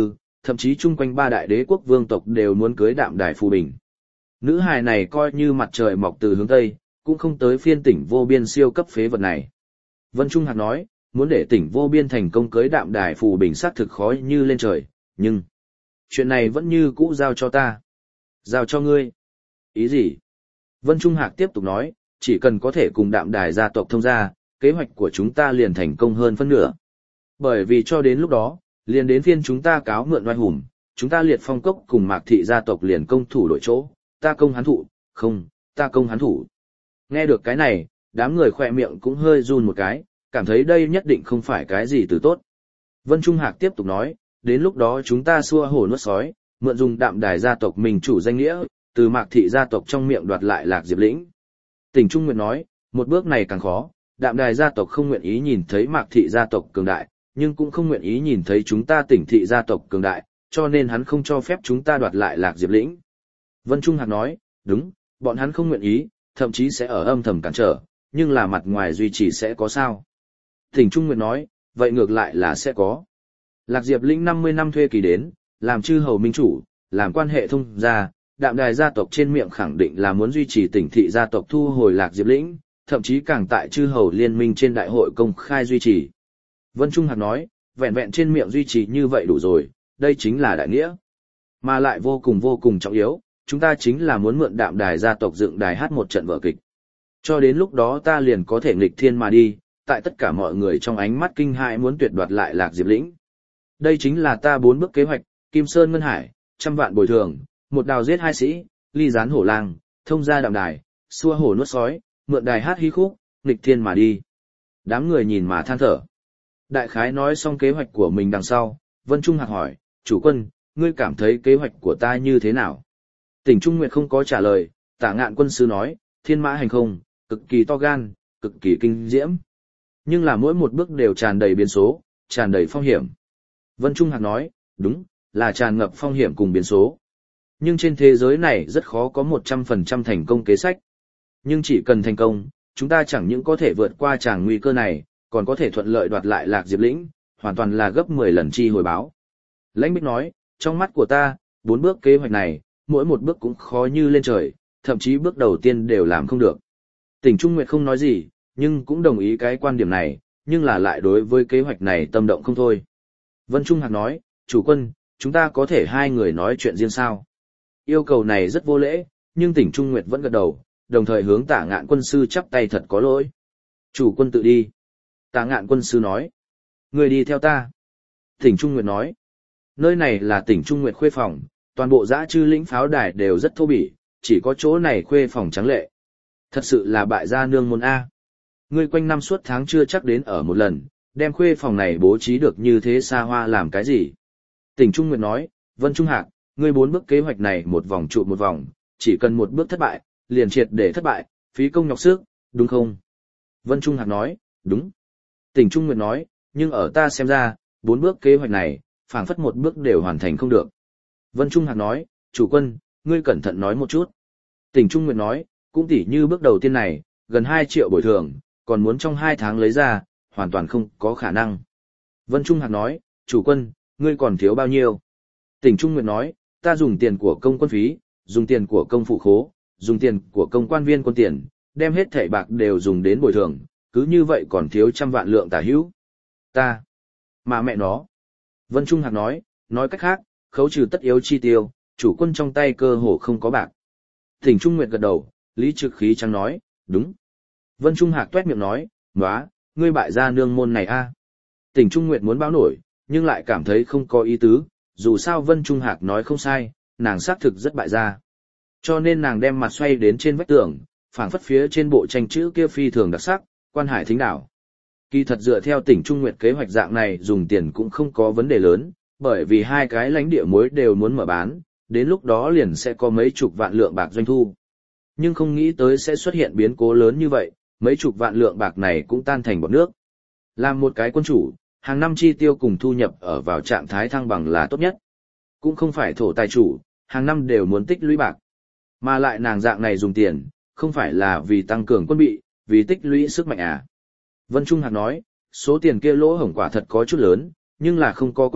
thậm chí chung quanh ba đại đế quốc vương tộc đều muốn cưới Đạm Đài Phù Bình. Nữ hài này coi như mặt trời mọc từ hướng Tây, cũng không tới phiên tỉnh vô biên siêu cấp phế vật này. Vân Trung Hạc nói, muốn để tỉnh vô biên thành công cưới Đạm Đài Phù Bình xác thực khó như lên trời, nhưng chuyện này vẫn như cũ giao cho ta. Giao cho ngươi. Ý gì? Vân Trung Hạc tiếp tục nói, chỉ cần có thể cùng Đạm Đài gia tộc thông gia, kế hoạch của chúng ta liền thành công hơn phân nửa. Bởi vì cho đến lúc đó, liền đến phiên chúng ta cáo mượn oai hùng, chúng ta Liệt Phong Cốc cùng Mạc thị gia tộc liền công thủ đội chỗ, ta công hắn thủ, không, ta công hắn thủ. Nghe được cái này, đám người khỏe miệng cũng hơi run một cái, cảm thấy đây nhất định không phải cái gì từ tốt. Vân Trung Hạc tiếp tục nói, đến lúc đó chúng ta xua hổ nuốt sói, mượn dùng Đạm Đài gia tộc mình chủ danh nghĩa, từ Mạc thị gia tộc trong miệng đoạt lại Lạc Diệp Lĩnh. Tỉnh Trung Nguyệt nói, một bước này càng khó, Đạm Đài gia tộc không nguyện ý nhìn thấy Mạc thị gia tộc cường đại, nhưng cũng không nguyện ý nhìn thấy chúng ta Tỉnh thị gia tộc cường đại, cho nên hắn không cho phép chúng ta đoạt lại Lạc Diệp Lĩnh. Vân Trung Hạc nói, đúng, bọn hắn không nguyện ý, thậm chí sẽ ở âm thầm cản trở, nhưng là mặt ngoài duy trì sẽ có sao. Tỉnh Trung Nguyệt nói, vậy ngược lại là sẽ có. Lạc Diệp Lĩnh năm mươi năm thuê kỳ đến, làm chư hầu minh chủ, làm quan hệ thông gia, Đạm Đài gia tộc trên miệng khẳng định là muốn duy trì Tỉnh thị gia tộc thu hồi Lạc Diệp Lĩnh, thậm chí càng tại chư hầu liên minh trên đại hội công khai duy trì. Vân Trung Hạc nói, vẹn vẹn trên miệng duy trì như vậy đủ rồi, đây chính là đại nghĩa. Mà lại vô cùng vô cùng trọng yếu, chúng ta chính là muốn mượn Đạm Đài gia tộc dựng đài hát một trận vở kịch. Cho đến lúc đó ta liền có thể nghịch thiên mà đi, tại tất cả mọi người trong ánh mắt kinh hãi muốn tuyệt đoạt lại Lạc Diệp Lĩnh. Đây chính là ta bốn bước kế hoạch, Kim Sơn Ngân Hải, trăm vạn bồi thường, một đào giết hai sĩ, ly gián hổ lang, thông gia Đạm Đài, xua hổ nuốt sói, mượn đài hát hí khúc, nghịch thiên mà đi. Đám người nhìn mà than thở. Đại khái nói xong kế hoạch của mình đằng sau, Vân Trung Hạc hỏi, chủ quân, ngươi cảm thấy kế hoạch của ta như thế nào? Tỉnh Trung Nguyệt không có trả lời, Tả Ngạn quân sư nói, thiên mã hành không, cực kỳ to gan, cực kỳ kinh diễm. Nhưng là mỗi một bước đều tràn đầy biến số, tràn đầy phong hiểm. Vân Trung Hạc nói, đúng, là tràn ngập phong hiểm cùng biến số. Nhưng trên thế giới này rất khó có một trăm phần trăm thành công kế sách. Nhưng chỉ cần thành công, chúng ta chẳng những có thể vượt qua tràng nguy cơ này, còn có thể thuận lợi đoạt lại Lạc Diệp Lĩnh, hoàn toàn là gấp mười lần chi hồi báo. Lãnh Bích nói, trong mắt của ta, bốn bước kế hoạch này, mỗi một bước cũng khó như lên trời, thậm chí bước đầu tiên đều làm không được. Tỉnh Trung Nguyệt không nói gì, nhưng cũng đồng ý cái quan điểm này, nhưng là lại đối với kế hoạch này tâm động không thôi. Vân Trung Hạc nói, chủ quân, chúng ta có thể hai người nói chuyện riêng sao? Yêu cầu này rất vô lễ, nhưng Tỉnh Trung Nguyệt vẫn gật đầu, đồng thời hướng Tả Ngạn quân sư chắp tay thật có lỗi. Chủ quân tự đi. Tả Ngạn quân sư nói. Người đi theo ta. Tỉnh Trung Nguyệt nói. Nơi này là Tỉnh Trung Nguyệt khuê phòng, toàn bộ dã chư lĩnh pháo đài đều rất thô bỉ, chỉ có chỗ này khuê phòng trắng lệ. Thật sự là bại gia nương môn A. Ngươi quanh năm suốt tháng chưa chắc đến ở một lần, đem khuê phòng này bố trí được như thế xa hoa làm cái gì? Tỉnh Trung Nguyệt nói, Vân Trung Hạc, ngươi bốn bước kế hoạch này một vòng trụ một vòng, chỉ cần một bước thất bại, liền triệt để thất bại, phí công nhọc sức, đúng không? Vân Trung Hạc nói, đúng. Tỉnh Trung Nguyệt nói, nhưng ở ta xem ra, bốn bước kế hoạch này, phảng phất một bước đều hoàn thành không được. Vân Trung Hạc nói, chủ quân, ngươi cẩn thận nói một chút. Tỉnh Trung Nguyệt nói, cũng tỉ như bước đầu tiên này, gần hai triệu bồi thường, còn muốn trong hai tháng lấy ra, hoàn toàn không có khả năng. Vân Trung Hạc nói, chủ quân, ngươi còn thiếu bao nhiêu? Tỉnh Trung Nguyệt nói, ta dùng tiền của công quân phí, dùng tiền của công phụ khố, dùng tiền của công quan viên quân tiền, đem hết thảy bạc đều dùng đến bồi thường, cứ như vậy còn thiếu trăm vạn lượng tả hữu. Ta, mà mẹ nó. Vân Trung Hạc nói, nói cách khác, khấu trừ tất yếu chi tiêu, chủ quân trong tay cơ hồ không có bạc. Tỉnh Trung Nguyệt gật đầu, lý trực khí trắng nói, đúng. Vân Trung Hạc tuét miệng nói, nóa, ngươi bại gia nương môn này a. Tỉnh Trung Nguyệt muốn báo nổi, nhưng lại cảm thấy không có ý tứ, dù sao Vân Trung Hạc nói không sai, nàng xác thực rất bại gia. Cho nên nàng đem mặt xoay đến trên vách tường, phảng phất phía trên bộ tranh chữ kia phi thường đặc sắc, Quan Hải Thính Đảo. Kỳ thật dựa theo Tỉnh Trung Nguyệt kế hoạch dạng này dùng tiền cũng không có vấn đề lớn, bởi vì hai cái lãnh địa muối đều muốn mở bán, đến lúc đó liền sẽ có mấy chục vạn lượng bạc doanh thu. Nhưng không nghĩ tới sẽ xuất hiện biến cố lớn như vậy, mấy chục vạn lượng bạc này cũng tan thành bọt nước. Làm một cái quân chủ, hàng năm chi tiêu cùng thu nhập ở vào trạng thái thăng bằng là tốt nhất. Cũng không phải thổ tài chủ, hàng năm đều muốn tích lũy bạc. Mà lại nàng dạng này dùng tiền, không phải là vì tăng cường quân bị, vì tích lũy sức mạnh à. Vân Trung Hạc nói, số tiền kia lỗ hổng quả thật có chút lớn, nhưng là không có quan hệ,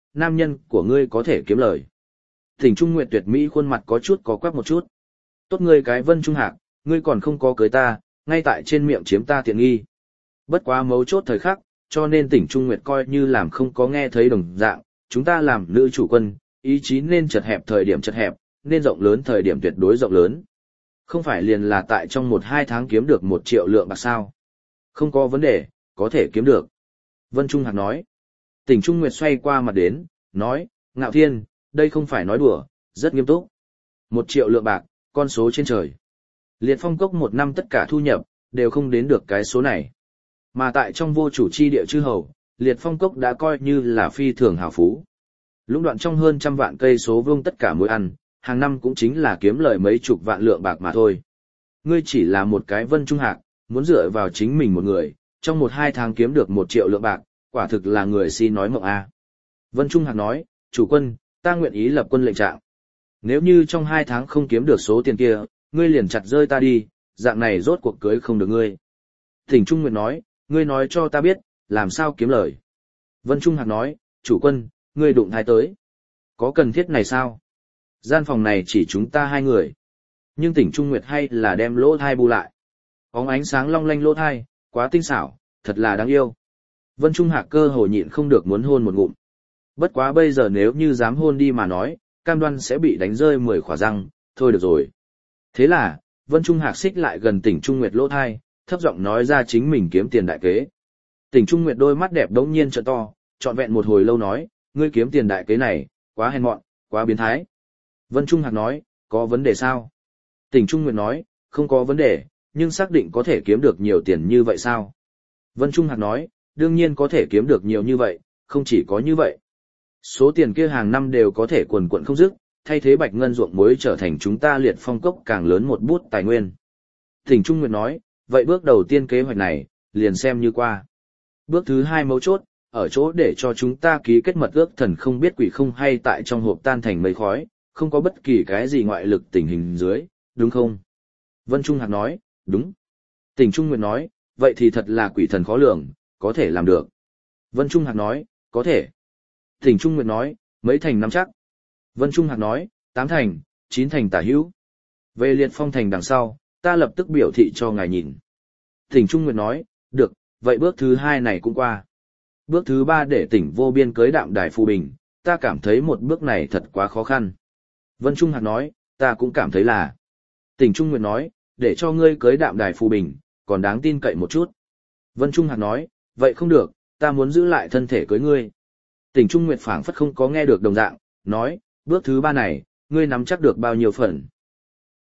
nam nhân của ngươi có thể kiếm lời. Tỉnh Trung Nguyệt tuyệt mỹ khuôn mặt có chút có quắc một chút. Tốt ngươi cái Vân Trung Hạc, ngươi còn không có cưới ta, ngay tại trên miệng chiếm ta tiện nghi. Bất quá mấu chốt thời khắc, cho nên tỉnh Trung Nguyệt coi như làm không có nghe thấy đồng dạng, chúng ta làm nữ chủ quân, ý chí nên chật hẹp thời điểm chật hẹp, nên rộng lớn thời điểm tuyệt đối rộng lớn. Không phải liền là tại trong một hai tháng kiếm được một triệu lượng bạc sao. Không có vấn đề, có thể kiếm được. Vân Trung Hạc nói. Tỉnh Trung Nguyệt xoay qua mặt đến, nói, Ngạo Thiên, đây không phải nói đùa, rất nghiêm túc. Một triệu lượng bạc, con số trên trời. Liệt Phong Cốc một năm tất cả thu nhập, đều không đến được cái số này. Mà tại trong vô chủ chi địa chư hầu, Liệt Phong Cốc đã coi như là phi thường hào phú. Lũng đoạn trong hơn trăm vạn cây số vuông tất cả mỗi ăn, hàng năm cũng chính là kiếm lời mấy chục vạn lượng bạc mà thôi. Ngươi chỉ là một cái Vân Trung Hạc, muốn dựa vào chính mình một người, trong một hai tháng kiếm được một triệu lượng bạc, quả thực là người si nói mộng a. Vân Trung Hạc nói, chủ quân, ta nguyện ý lập quân lệnh trạng. Nếu như trong hai tháng không kiếm được số tiền kia, ngươi liền chặt rơi ta đi, dạng này rốt cuộc cưới không được ngươi. Tỉnh Trung Nguyệt nói, ngươi nói cho ta biết, làm sao kiếm lời. Vân Trung Hạc nói, chủ quân, ngươi đụng thai tới. Có cần thiết này sao? Gian phòng này chỉ chúng ta hai người. Nhưng tỉnh Trung Nguyệt hay là đem lỗ thai bu lại. Óng ánh sáng long lanh lỗ thai, quá tinh xảo, thật là đáng yêu. Vân Trung Hạc cơ hồ nhịn không được muốn hôn một ngụm. Bất quá bây giờ nếu như dám hôn đi mà nói, cam đoan sẽ bị đánh rơi mười khỏa răng, thôi được rồi. Thế là, Vân Trung Hạc xích lại gần tỉnh Trung Nguyệt lỗ thai, thấp giọng nói ra chính mình kiếm tiền đại kế. Tỉnh Trung Nguyệt đôi mắt đẹp đống nhiên trợ to, trọn vẹn một hồi lâu nói, ngươi kiếm tiền đại kế này, quá hèn mọn, quá biến thái. Vân Trung Hạc nói, có vấn đề sao? Tỉnh Trung Nguyệt nói, không có vấn đề, nhưng xác định có thể kiếm được nhiều tiền như vậy sao? Vân Trung Hạc nói, đương nhiên có thể kiếm được nhiều như vậy, không chỉ có như vậy. Số tiền kia hàng năm đều có thể quần quận không dứt, thay thế bạch ngân ruộng muối trở thành chúng ta Liệt Phong Cốc càng lớn một bút tài nguyên. Tỉnh Trung Nguyệt nói, vậy bước đầu tiên kế hoạch này, liền xem như qua. Bước thứ hai mấu chốt, ở chỗ để cho chúng ta ký kết mật ước thần không biết quỷ không hay tại trong hộp tan thành mây khói, không có bất kỳ cái gì ngoại lực tình hình dưới, đúng không? Vân Trung Hạc nói, đúng. Tỉnh Trung Nguyệt nói, vậy thì thật là quỷ thần khó lường, có thể làm được. Vân Trung Hạc nói, có thể. Tỉnh Trung Nguyệt nói, mấy thành nắm chắc. Vân Trung Hạc nói, tám thành, chín thành tả hữu. Về Liệt Phong thành đằng sau, ta lập tức biểu thị cho ngài nhìn. Tỉnh Trung Nguyệt nói, được, vậy bước thứ hai này cũng qua. Bước thứ ba để tỉnh vô biên cưới đạm đài phù bình, ta cảm thấy một bước này thật quá khó khăn. Vân Trung Hạc nói, ta cũng cảm thấy là. Tỉnh Trung Nguyệt nói, để cho ngươi cưới đạm đài phù bình, còn đáng tin cậy một chút. Vân Trung Hạc nói, vậy không được, ta muốn giữ lại thân thể cưới ngươi. Tỉnh Trung Nguyệt phảng phất không có nghe được đồng dạng, nói, bước thứ ba này, ngươi nắm chắc được bao nhiêu phần.